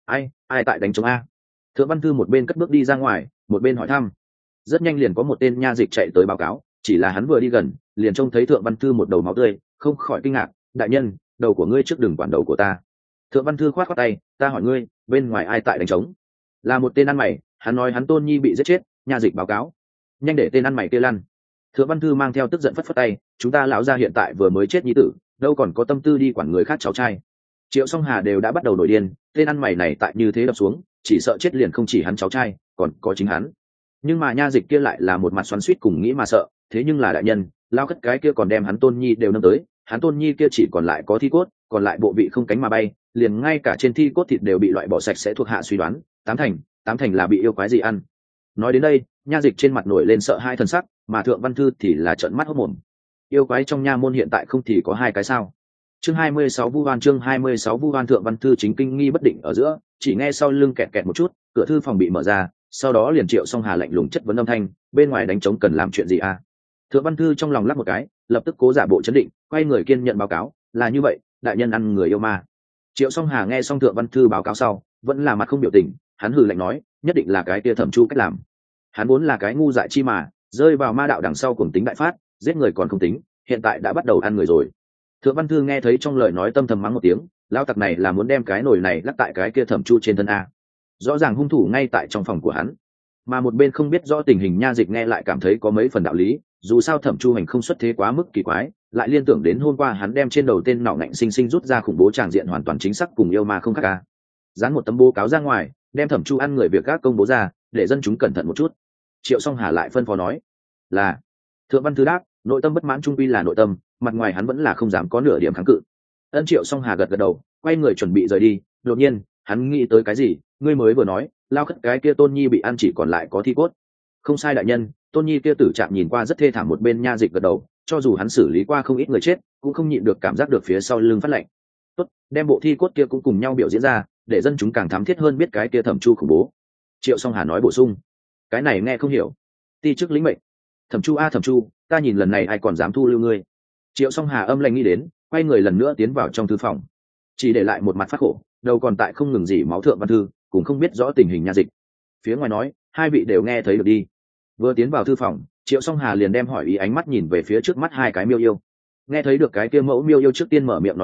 Ai tại đánh trống a? Thượng Văn Thư một bên cất bước đi ra ngoài, một bên hỏi thăm. Rất nhanh liền có một tên nha dịch chạy tới báo cáo, chỉ là hắn vừa đi gần, liền trông thấy Thượng Văn Thư một đầu máu tươi, không khỏi kinh ngạc. Đại nhân, đầu của ngươi trước đừng quản đầu của ta. Thượng Văn Thư khoát khoát tay, ta hỏi ngươi, bên ngoài ai tại đánh trống? Là một tên ăn mày, hắn nói hắn tôn nhi bị giết chết. Nha dịch báo cáo. Nhanh để tên ăn mày kia lăn. Thượng Văn Thư mang theo tức giận phất phất tay, chúng ta lão gia hiện tại vừa mới chết nhi tử, đâu còn có tâm tư đi quản người khác cháu trai. Triệu Song Hà đều đã bắt đầu nổi điên, tên ăn mày này tại như thế đập xuống, chỉ sợ chết liền không chỉ hắn cháu trai, còn có chính hắn. Nhưng mà nha dịch kia lại là một mặt xoắn xuýt cùng nghĩ mà sợ, thế nhưng là đại nhân, lao khất cái kia còn đem hắn tôn nhi đều nâng tới, hắn tôn nhi kia chỉ còn lại có thi cốt, còn lại bộ vị không cánh mà bay, liền ngay cả trên thi cốt thịt đều bị loại bỏ sạch sẽ. Thuộc hạ suy đoán, tám thành là bị yêu quái gì ăn. Nói đến đây, nha dịch trên mặt nổi lên sợ hai thần sắc, mà Thượng Văn Thư thì là trợn mắt hốt mồm. Yêu quái trong nha môn hiện tại không thì có hai cái sao? Chương 26 Vu Hoan. Chương 26 Vu Hoan. Thượng Văn Thư chính kinh nghi bất định ở giữa, chỉ nghe sau lưng kẹt kẹt một chút, cửa thư phòng bị mở ra, sau đó liền Triệu Song Hà lạnh lùng chất vấn âm thanh, bên ngoài đánh trống cần làm chuyện gì à? Thượng Văn Thư trong lòng lắc một cái, lập tức cố giả bộ chấn định, quay người kiên nhận báo cáo, là như vậy, đại nhân ăn người yêu ma. Triệu Song Hà nghe xong Thượng Văn Thư báo cáo sau, vẫn là mặt không biểu tình, hắn hừ lạnh nói, nhất định là cái kia Thẩm Chu cách làm. Hắn vốn là cái ngu dại chi mà, rơi vào ma đạo đằng sau cuồng tính đại phát, giết người còn không tính, hiện tại đã bắt đầu ăn người rồi. Thượng Văn Thư nghe thấy trong lời nói tâm thầm mắng một tiếng, lão tặc này là muốn đem cái nồi này lắc tại cái kia Thẩm Chu trên thân a. Rõ ràng hung thủ ngay tại trong phòng của hắn, mà một bên không biết rõ tình hình nha dịch nghe lại cảm thấy có mấy phần đạo lý, dù sao Thẩm Chu hành không xuất thế quá mức kỳ quái, lại liên tưởng đến hôm qua hắn đem trên đầu tên nọ ngạnh sinh sinh rút ra khủng bố tràng diện hoàn toàn chính xác cùng yêu ma không khác a. Dán một tấm bố cáo ra ngoài, đem Thẩm Chu ăn người việc các công bố ra, để dân chúng cẩn thận một chút. Triệu Song Hà lại phân phó nói, là. Thượng Văn Thư đáp, nội tâm bất mãn trung quy là nội tâm, mặt ngoài hắn vẫn là không dám có nửa điểm kháng cự. Triệu Song Hà gật gật đầu, quay người chuẩn bị rời đi, đột nhiên hắn nghĩ tới cái gì, ngươi mới vừa nói lao khất cái kia tôn nhi bị ăn chỉ còn lại có thi cốt. Không sai đại nhân, tôn nhi kia tử trạng nhìn qua rất thê thảm. Một bên nha dịch gật đầu, cho dù hắn xử lý qua không ít người chết, cũng không nhịn được cảm giác được phía sau lưng phát lạnh. Tốt, đem bộ thi cốt kia cũng cùng nhau biểu diễn ra, để dân chúng càng thám thiết hơn biết cái kia Thẩm Chu khủng bố. Triệu Song Hà nói bổ sung, cái này nghe không hiểu. Ti chức lĩnh mệnh. Thẩm Chu a Thẩm Chu, ta nhìn lần này ai còn dám thu lưu ngươi. Triệu Song Hà âm lạnh nghĩ đến, quay người lần nữa tiến vào trong thư phòng, chỉ để lại một mặt phát khổ, đầu còn tại không ngừng gì máu. Thượng Văn Thư cũng không biết rõ tình hình nha dịch. Phía ngoài nói, hai vị đều nghe thấy được đi. Vừa tiến vào thư phòng, Triệu Song Hà liền đem hỏi ý ánh mắt nhìn về phía trước mắt hai cái miêu yêu. Nghe thấy được cái kia mẫu miêu yêu trước tiên mở miệng nói ra,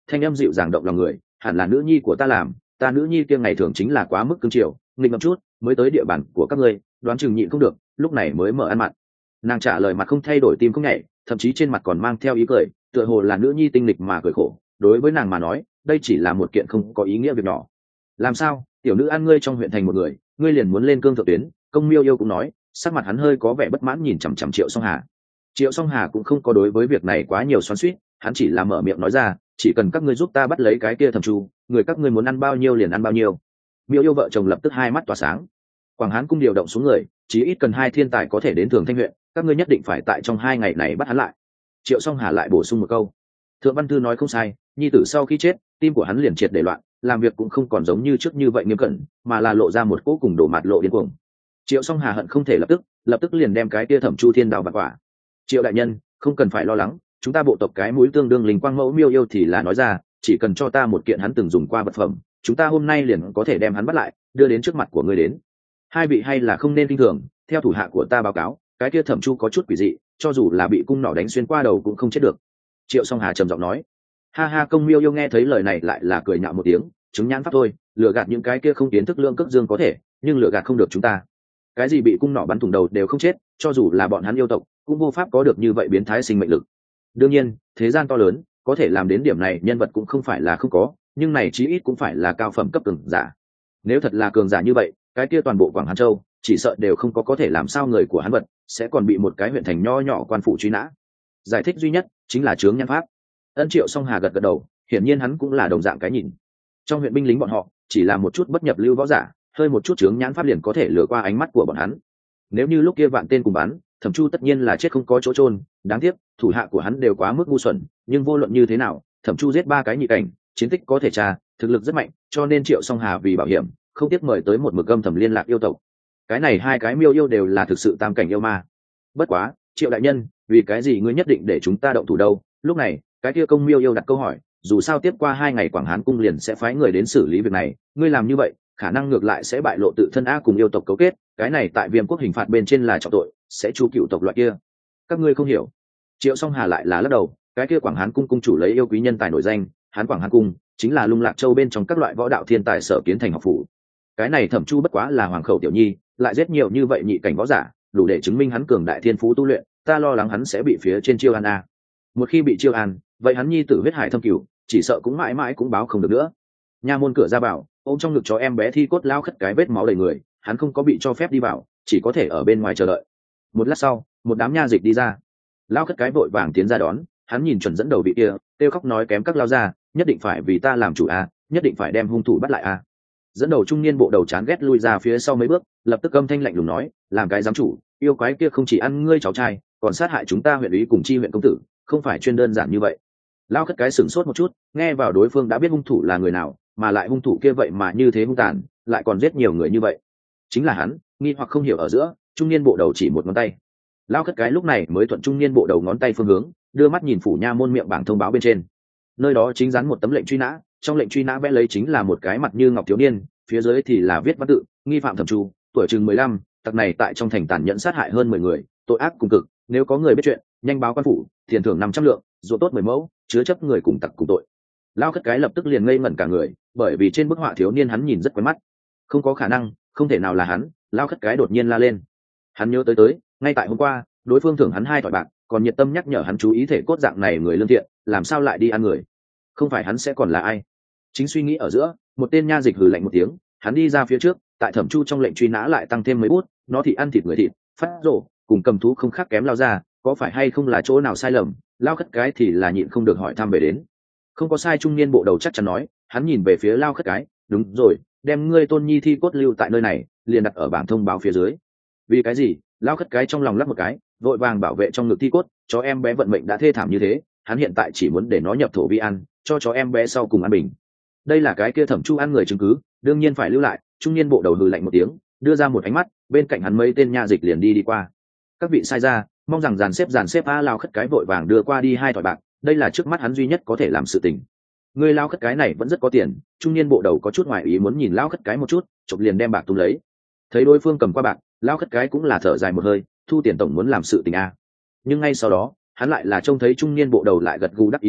thanh âm dịu dàng động lòng người, hẳn là nữ nhi của ta làm, ta nữ nhi kia ngày thường chính là quá mức cương triều, nghịch ngợm chút, mới tới địa bàn của các ngươi, đoán chừng nhịn không được, lúc này mới mở ăn mặn. Nàng trả lời mặt không thay đổi, tim không nhảy, thậm chí trên mặt còn mang theo ý cười, tựa hồ là nữ nhi tinh lịch mà cười khổ. Đối với nàng mà nói, đây chỉ là một kiện không có ý nghĩa việc nhỏ. Làm sao, tiểu nữ ăn ngươi trong huyện thành một người, ngươi liền muốn lên cương thượng tuyến? Công Miêu Yêu cũng nói, sắc mặt hắn hơi có vẻ bất mãn nhìn chằm chằm Triệu Song Hà. Triệu Song Hà cũng không có đối với việc này quá nhiều xoắn xuýt, hắn chỉ là mở miệng nói ra, chỉ cần các ngươi giúp ta bắt lấy cái kia Thẩm Chu, người các ngươi muốn ăn bao nhiêu liền ăn bao nhiêu. Miêu Yêu vợ chồng lập tức hai mắt tỏa sáng. Quảng Hán cung điều động xuống người, chỉ ít cần 2 thiên tài có thể đến Thường Thanh huyện, các ngươi nhất định phải tại trong 2 ngày này bắt hắn lại. Triệu Song Hà lại bổ sung một câu, Thượng Văn Thư nói không sai, nhi tử sau khi chết, tim của hắn liền triệt để loạn, làm việc cũng không còn giống như trước như vậy nghiêm cẩn, mà là lộ ra một cỗ cùng đổ mặt lộ điên cuồng. Triệu Song Hà hận không thể lập tức liền đem cái kia Thẩm Chu thiên đào bạc quả. Triệu đại nhân, không cần phải lo lắng, chúng ta bộ tộc cái mũi tương đương linh quang mẫu Miêu Yêu thì là nói ra, chỉ cần cho ta một kiện hắn từng dùng qua vật phẩm, chúng ta hôm nay liền có thể đem hắn bắt lại, đưa đến trước mặt của ngươi đến. Hai vị hay là không nên kinh thường, theo thủ hạ của ta báo cáo, cái kia Thẩm Chu có chút quỷ dị, cho dù là bị cung nỏ đánh xuyên qua đầu cũng không chết được. Triệu Song Hà trầm giọng nói. Ha ha, Công Miêu Yêu nghe thấy lời này lại là cười nhạo một tiếng, chứng nhãn pháp thôi, lừa gạt những cái kia không kiến thức lượng cấp dương có thể, nhưng lừa gạt không được chúng ta. Cái gì bị cung nỏ bắn thủng đầu đều không chết, cho dù là bọn hắn yêu tộc cũng vô pháp có được như vậy biến thái sinh mệnh lực. Đương nhiên, thế gian to lớn, có thể làm đến điểm này nhân vật cũng không phải là không có, nhưng này chí ít cũng phải là cao phẩm cấp cường giả. Nếu thật là cường giả như vậy, cái kia toàn bộ Quảng Hàn Châu chỉ sợ đều không có thể làm sao người của hắn vật sẽ còn bị một cái huyện thành nho nhỏ quan phủ truy nã. Giải thích duy nhất chính là chướng nhãn pháp. Ân Triệu Song Hà gật đầu, hiển nhiên hắn cũng là đồng dạng cái nhìn. Trong huyện binh lính bọn họ chỉ là một chút bất nhập lưu võ giả, hơi một chút chướng nhãn pháp liền có thể lừa qua ánh mắt của bọn hắn. Nếu như lúc kia vạn tên cùng bắn, Thẩm Chu tất nhiên là chết không có chỗ chôn, đáng tiếc thủ hạ của hắn đều quá mức ngu xuẩn, nhưng vô luận như thế nào, Thẩm Chu giết 3 cái nhị cảnh, chiến tích có thể tra, thực lực rất mạnh, cho nên Triệu Song Hà vì bảo hiểm, không tiếc mời tới một mực âm thầm liên lạc yêu tộc. Cái này 2 cái Miêu Yêu đều là thực sự tam cảnh yêu ma. Bất quá, Triệu đại nhân, vì cái gì ngươi nhất định để chúng ta động thủ đâu? Lúc này, cái kia Công Miêu Yêu đặt câu hỏi, dù sao tiếp qua 2 ngày Quảng Hán cung liền sẽ phái người đến xử lý việc này, ngươi làm như vậy, khả năng ngược lại sẽ bại lộ tự thân a cùng yêu tộc cấu kết, cái này tại Viêm quốc hình phạt bên trên là trọng tội, sẽ chu cựu tộc loại kia. Các ngươi không hiểu. Triệu Song Hà lại là lắc đầu, cái kia Quảng Hán cung cung chủ lấy yêu quý nhân tài nổi danh, hắn Quảng Hán cung chính là Lung Lạc Châu bên trong các loại võ đạo thiên tài sở kiến thành học phủ. Cái này Thẩm Chu bất quá là hoàng khẩu tiểu nhi, lại giết nhiều như vậy nhị cảnh võ giả, đủ để chứng minh hắn cường đại thiên phú tu luyện, ta lo lắng hắn sẽ bị phía trên chiêu an a. Một khi bị chiêu an, vậy hắn nhi tử huyết hải thâm cửu, chỉ sợ cũng mãi mãi cũng báo không được nữa. Nha môn cửa ra bảo, ôm trong ngực chó em bé thi cốt lao khất cái vết máu đầy người, hắn không có bị cho phép đi vào, chỉ có thể ở bên ngoài chờ đợi. Một lát sau, một đám nha dịch đi ra, lao khất cái vội vàng tiến ra đón, hắn nhìn chuẩn dẫn đầu vị kia, kêu khóc nói kém các lao ra, nhất định phải vì ta làm chủ a, nhất định phải đem hung thủ bắt lại a. Dẫn đầu trung niên bộ đầu chán ghét lui ra phía sau mấy bước, lập tức âm thanh lạnh lùng nói, làm cái giám chủ, yêu quái kia không chỉ ăn ngươi cháu trai, còn sát hại chúng ta huyện ủy cùng chi huyện công tử, không phải chuyên đơn giản như vậy. Lao khất cái sửng sốt một chút, nghe vào đối phương đã biết hung thủ là người nào, mà lại hung thủ kia vậy mà như thế hung tàn, lại còn giết nhiều người như vậy. Chính là hắn, nghi hoặc không hiểu ở giữa, trung niên bộ đầu chỉ một ngón tay. Lao khất cái lúc này mới thuận trung niên bộ đầu ngón tay phương hướng, đưa mắt nhìn phủ nha môn miệng bảng thông báo bên trên. Nơi đó chính dán một tấm lệnh truy nã, trong lệnh truy nã vẽ lấy chính là một cái mặt như ngọc thiếu niên, phía dưới thì là viết văn tự, nghi phạm Thẩm Chu, tuổi chừng 15, tặc này tại trong thành tàn nhẫn sát hại hơn 10 người, tội ác cùng cực, nếu có người biết chuyện, nhanh báo quan phủ, tiền thưởng 500 lượng, ruộng tốt 10 mẫu, chứa chấp người cùng tặc cùng tội. Lao khất cái lập tức liền ngây ngẩn cả người, bởi vì trên bức họa thiếu niên hắn nhìn rất quen mắt. Không có khả năng, không thể nào là hắn. Lao khất cái đột nhiên la lên. Hắn nhớ tới, ngay tại hôm qua, đối phương thưởng hắn 2 thỏi bạc, còn nhiệt tâm nhắc nhở hắn chú ý thể cốt dạng này người lương thiện, làm sao lại đi ăn người? Không phải hắn sẽ còn là ai? Chính suy nghĩ ở giữa, một tên nha dịch hừ lạnh một tiếng, hắn đi ra phía trước, tại Thẩm Chu trong lệnh truy nã lại tăng thêm mấy bút, nó thì ăn thịt người thịt, phát rổ, cùng cầm thú không khác kém lao ra, có phải hay không là chỗ nào sai lầm? Lao khất cái thì là nhịn không được hỏi thăm về đến. Không có sai, trung niên bộ đầu chắc chắn nói, hắn nhìn về phía Lao khất cái, đúng rồi, đem ngươi tôn nhi thi cốt lưu tại nơi này, liền đặt ở bảng thông báo phía dưới. Vì cái gì? Lao khất cái trong lòng lắp một cái, vội vàng bảo vệ trong ngực thi cốt, chó em bé vận mệnh đã thê thảm như thế, hắn hiện tại chỉ muốn để nó nhập thổ vi ăn, cho chó em bé sau cùng ăn bình. Đây là cái kia Thẩm Chu ăn người chứng cứ, đương nhiên phải lưu lại. Trung niên bộ đầu hừ lạnh một tiếng, đưa ra một ánh mắt, bên cạnh hắn mấy tên nha dịch liền đi qua. Các vị sai ra, mong rằng dàn xếp a. Lao khất cái vội vàng đưa qua đi 2 thỏi bạc, đây là trước mắt hắn duy nhất có thể làm sự tình. Người Lao khất cái này vẫn rất có tiền. Trung niên bộ đầu có chút ngoài ý muốn nhìn Lao khất cái một chút, chụp liền đem bạc tung lấy. Thấy đối phương cầm qua bạc, Lao khất cái cũng là thở dài một hơi, thu tiền tổng muốn làm sự tình a. Nhưng ngay sau đó, hắn lại là trông thấy trung niên bộ đầu lại gật gù đắc ý nói,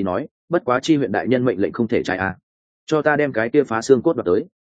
bất quá chi huyện đại nhân mệnh lệnh không thể trái a. Cho ta đem cái kia phá xương cốt đoạt tới.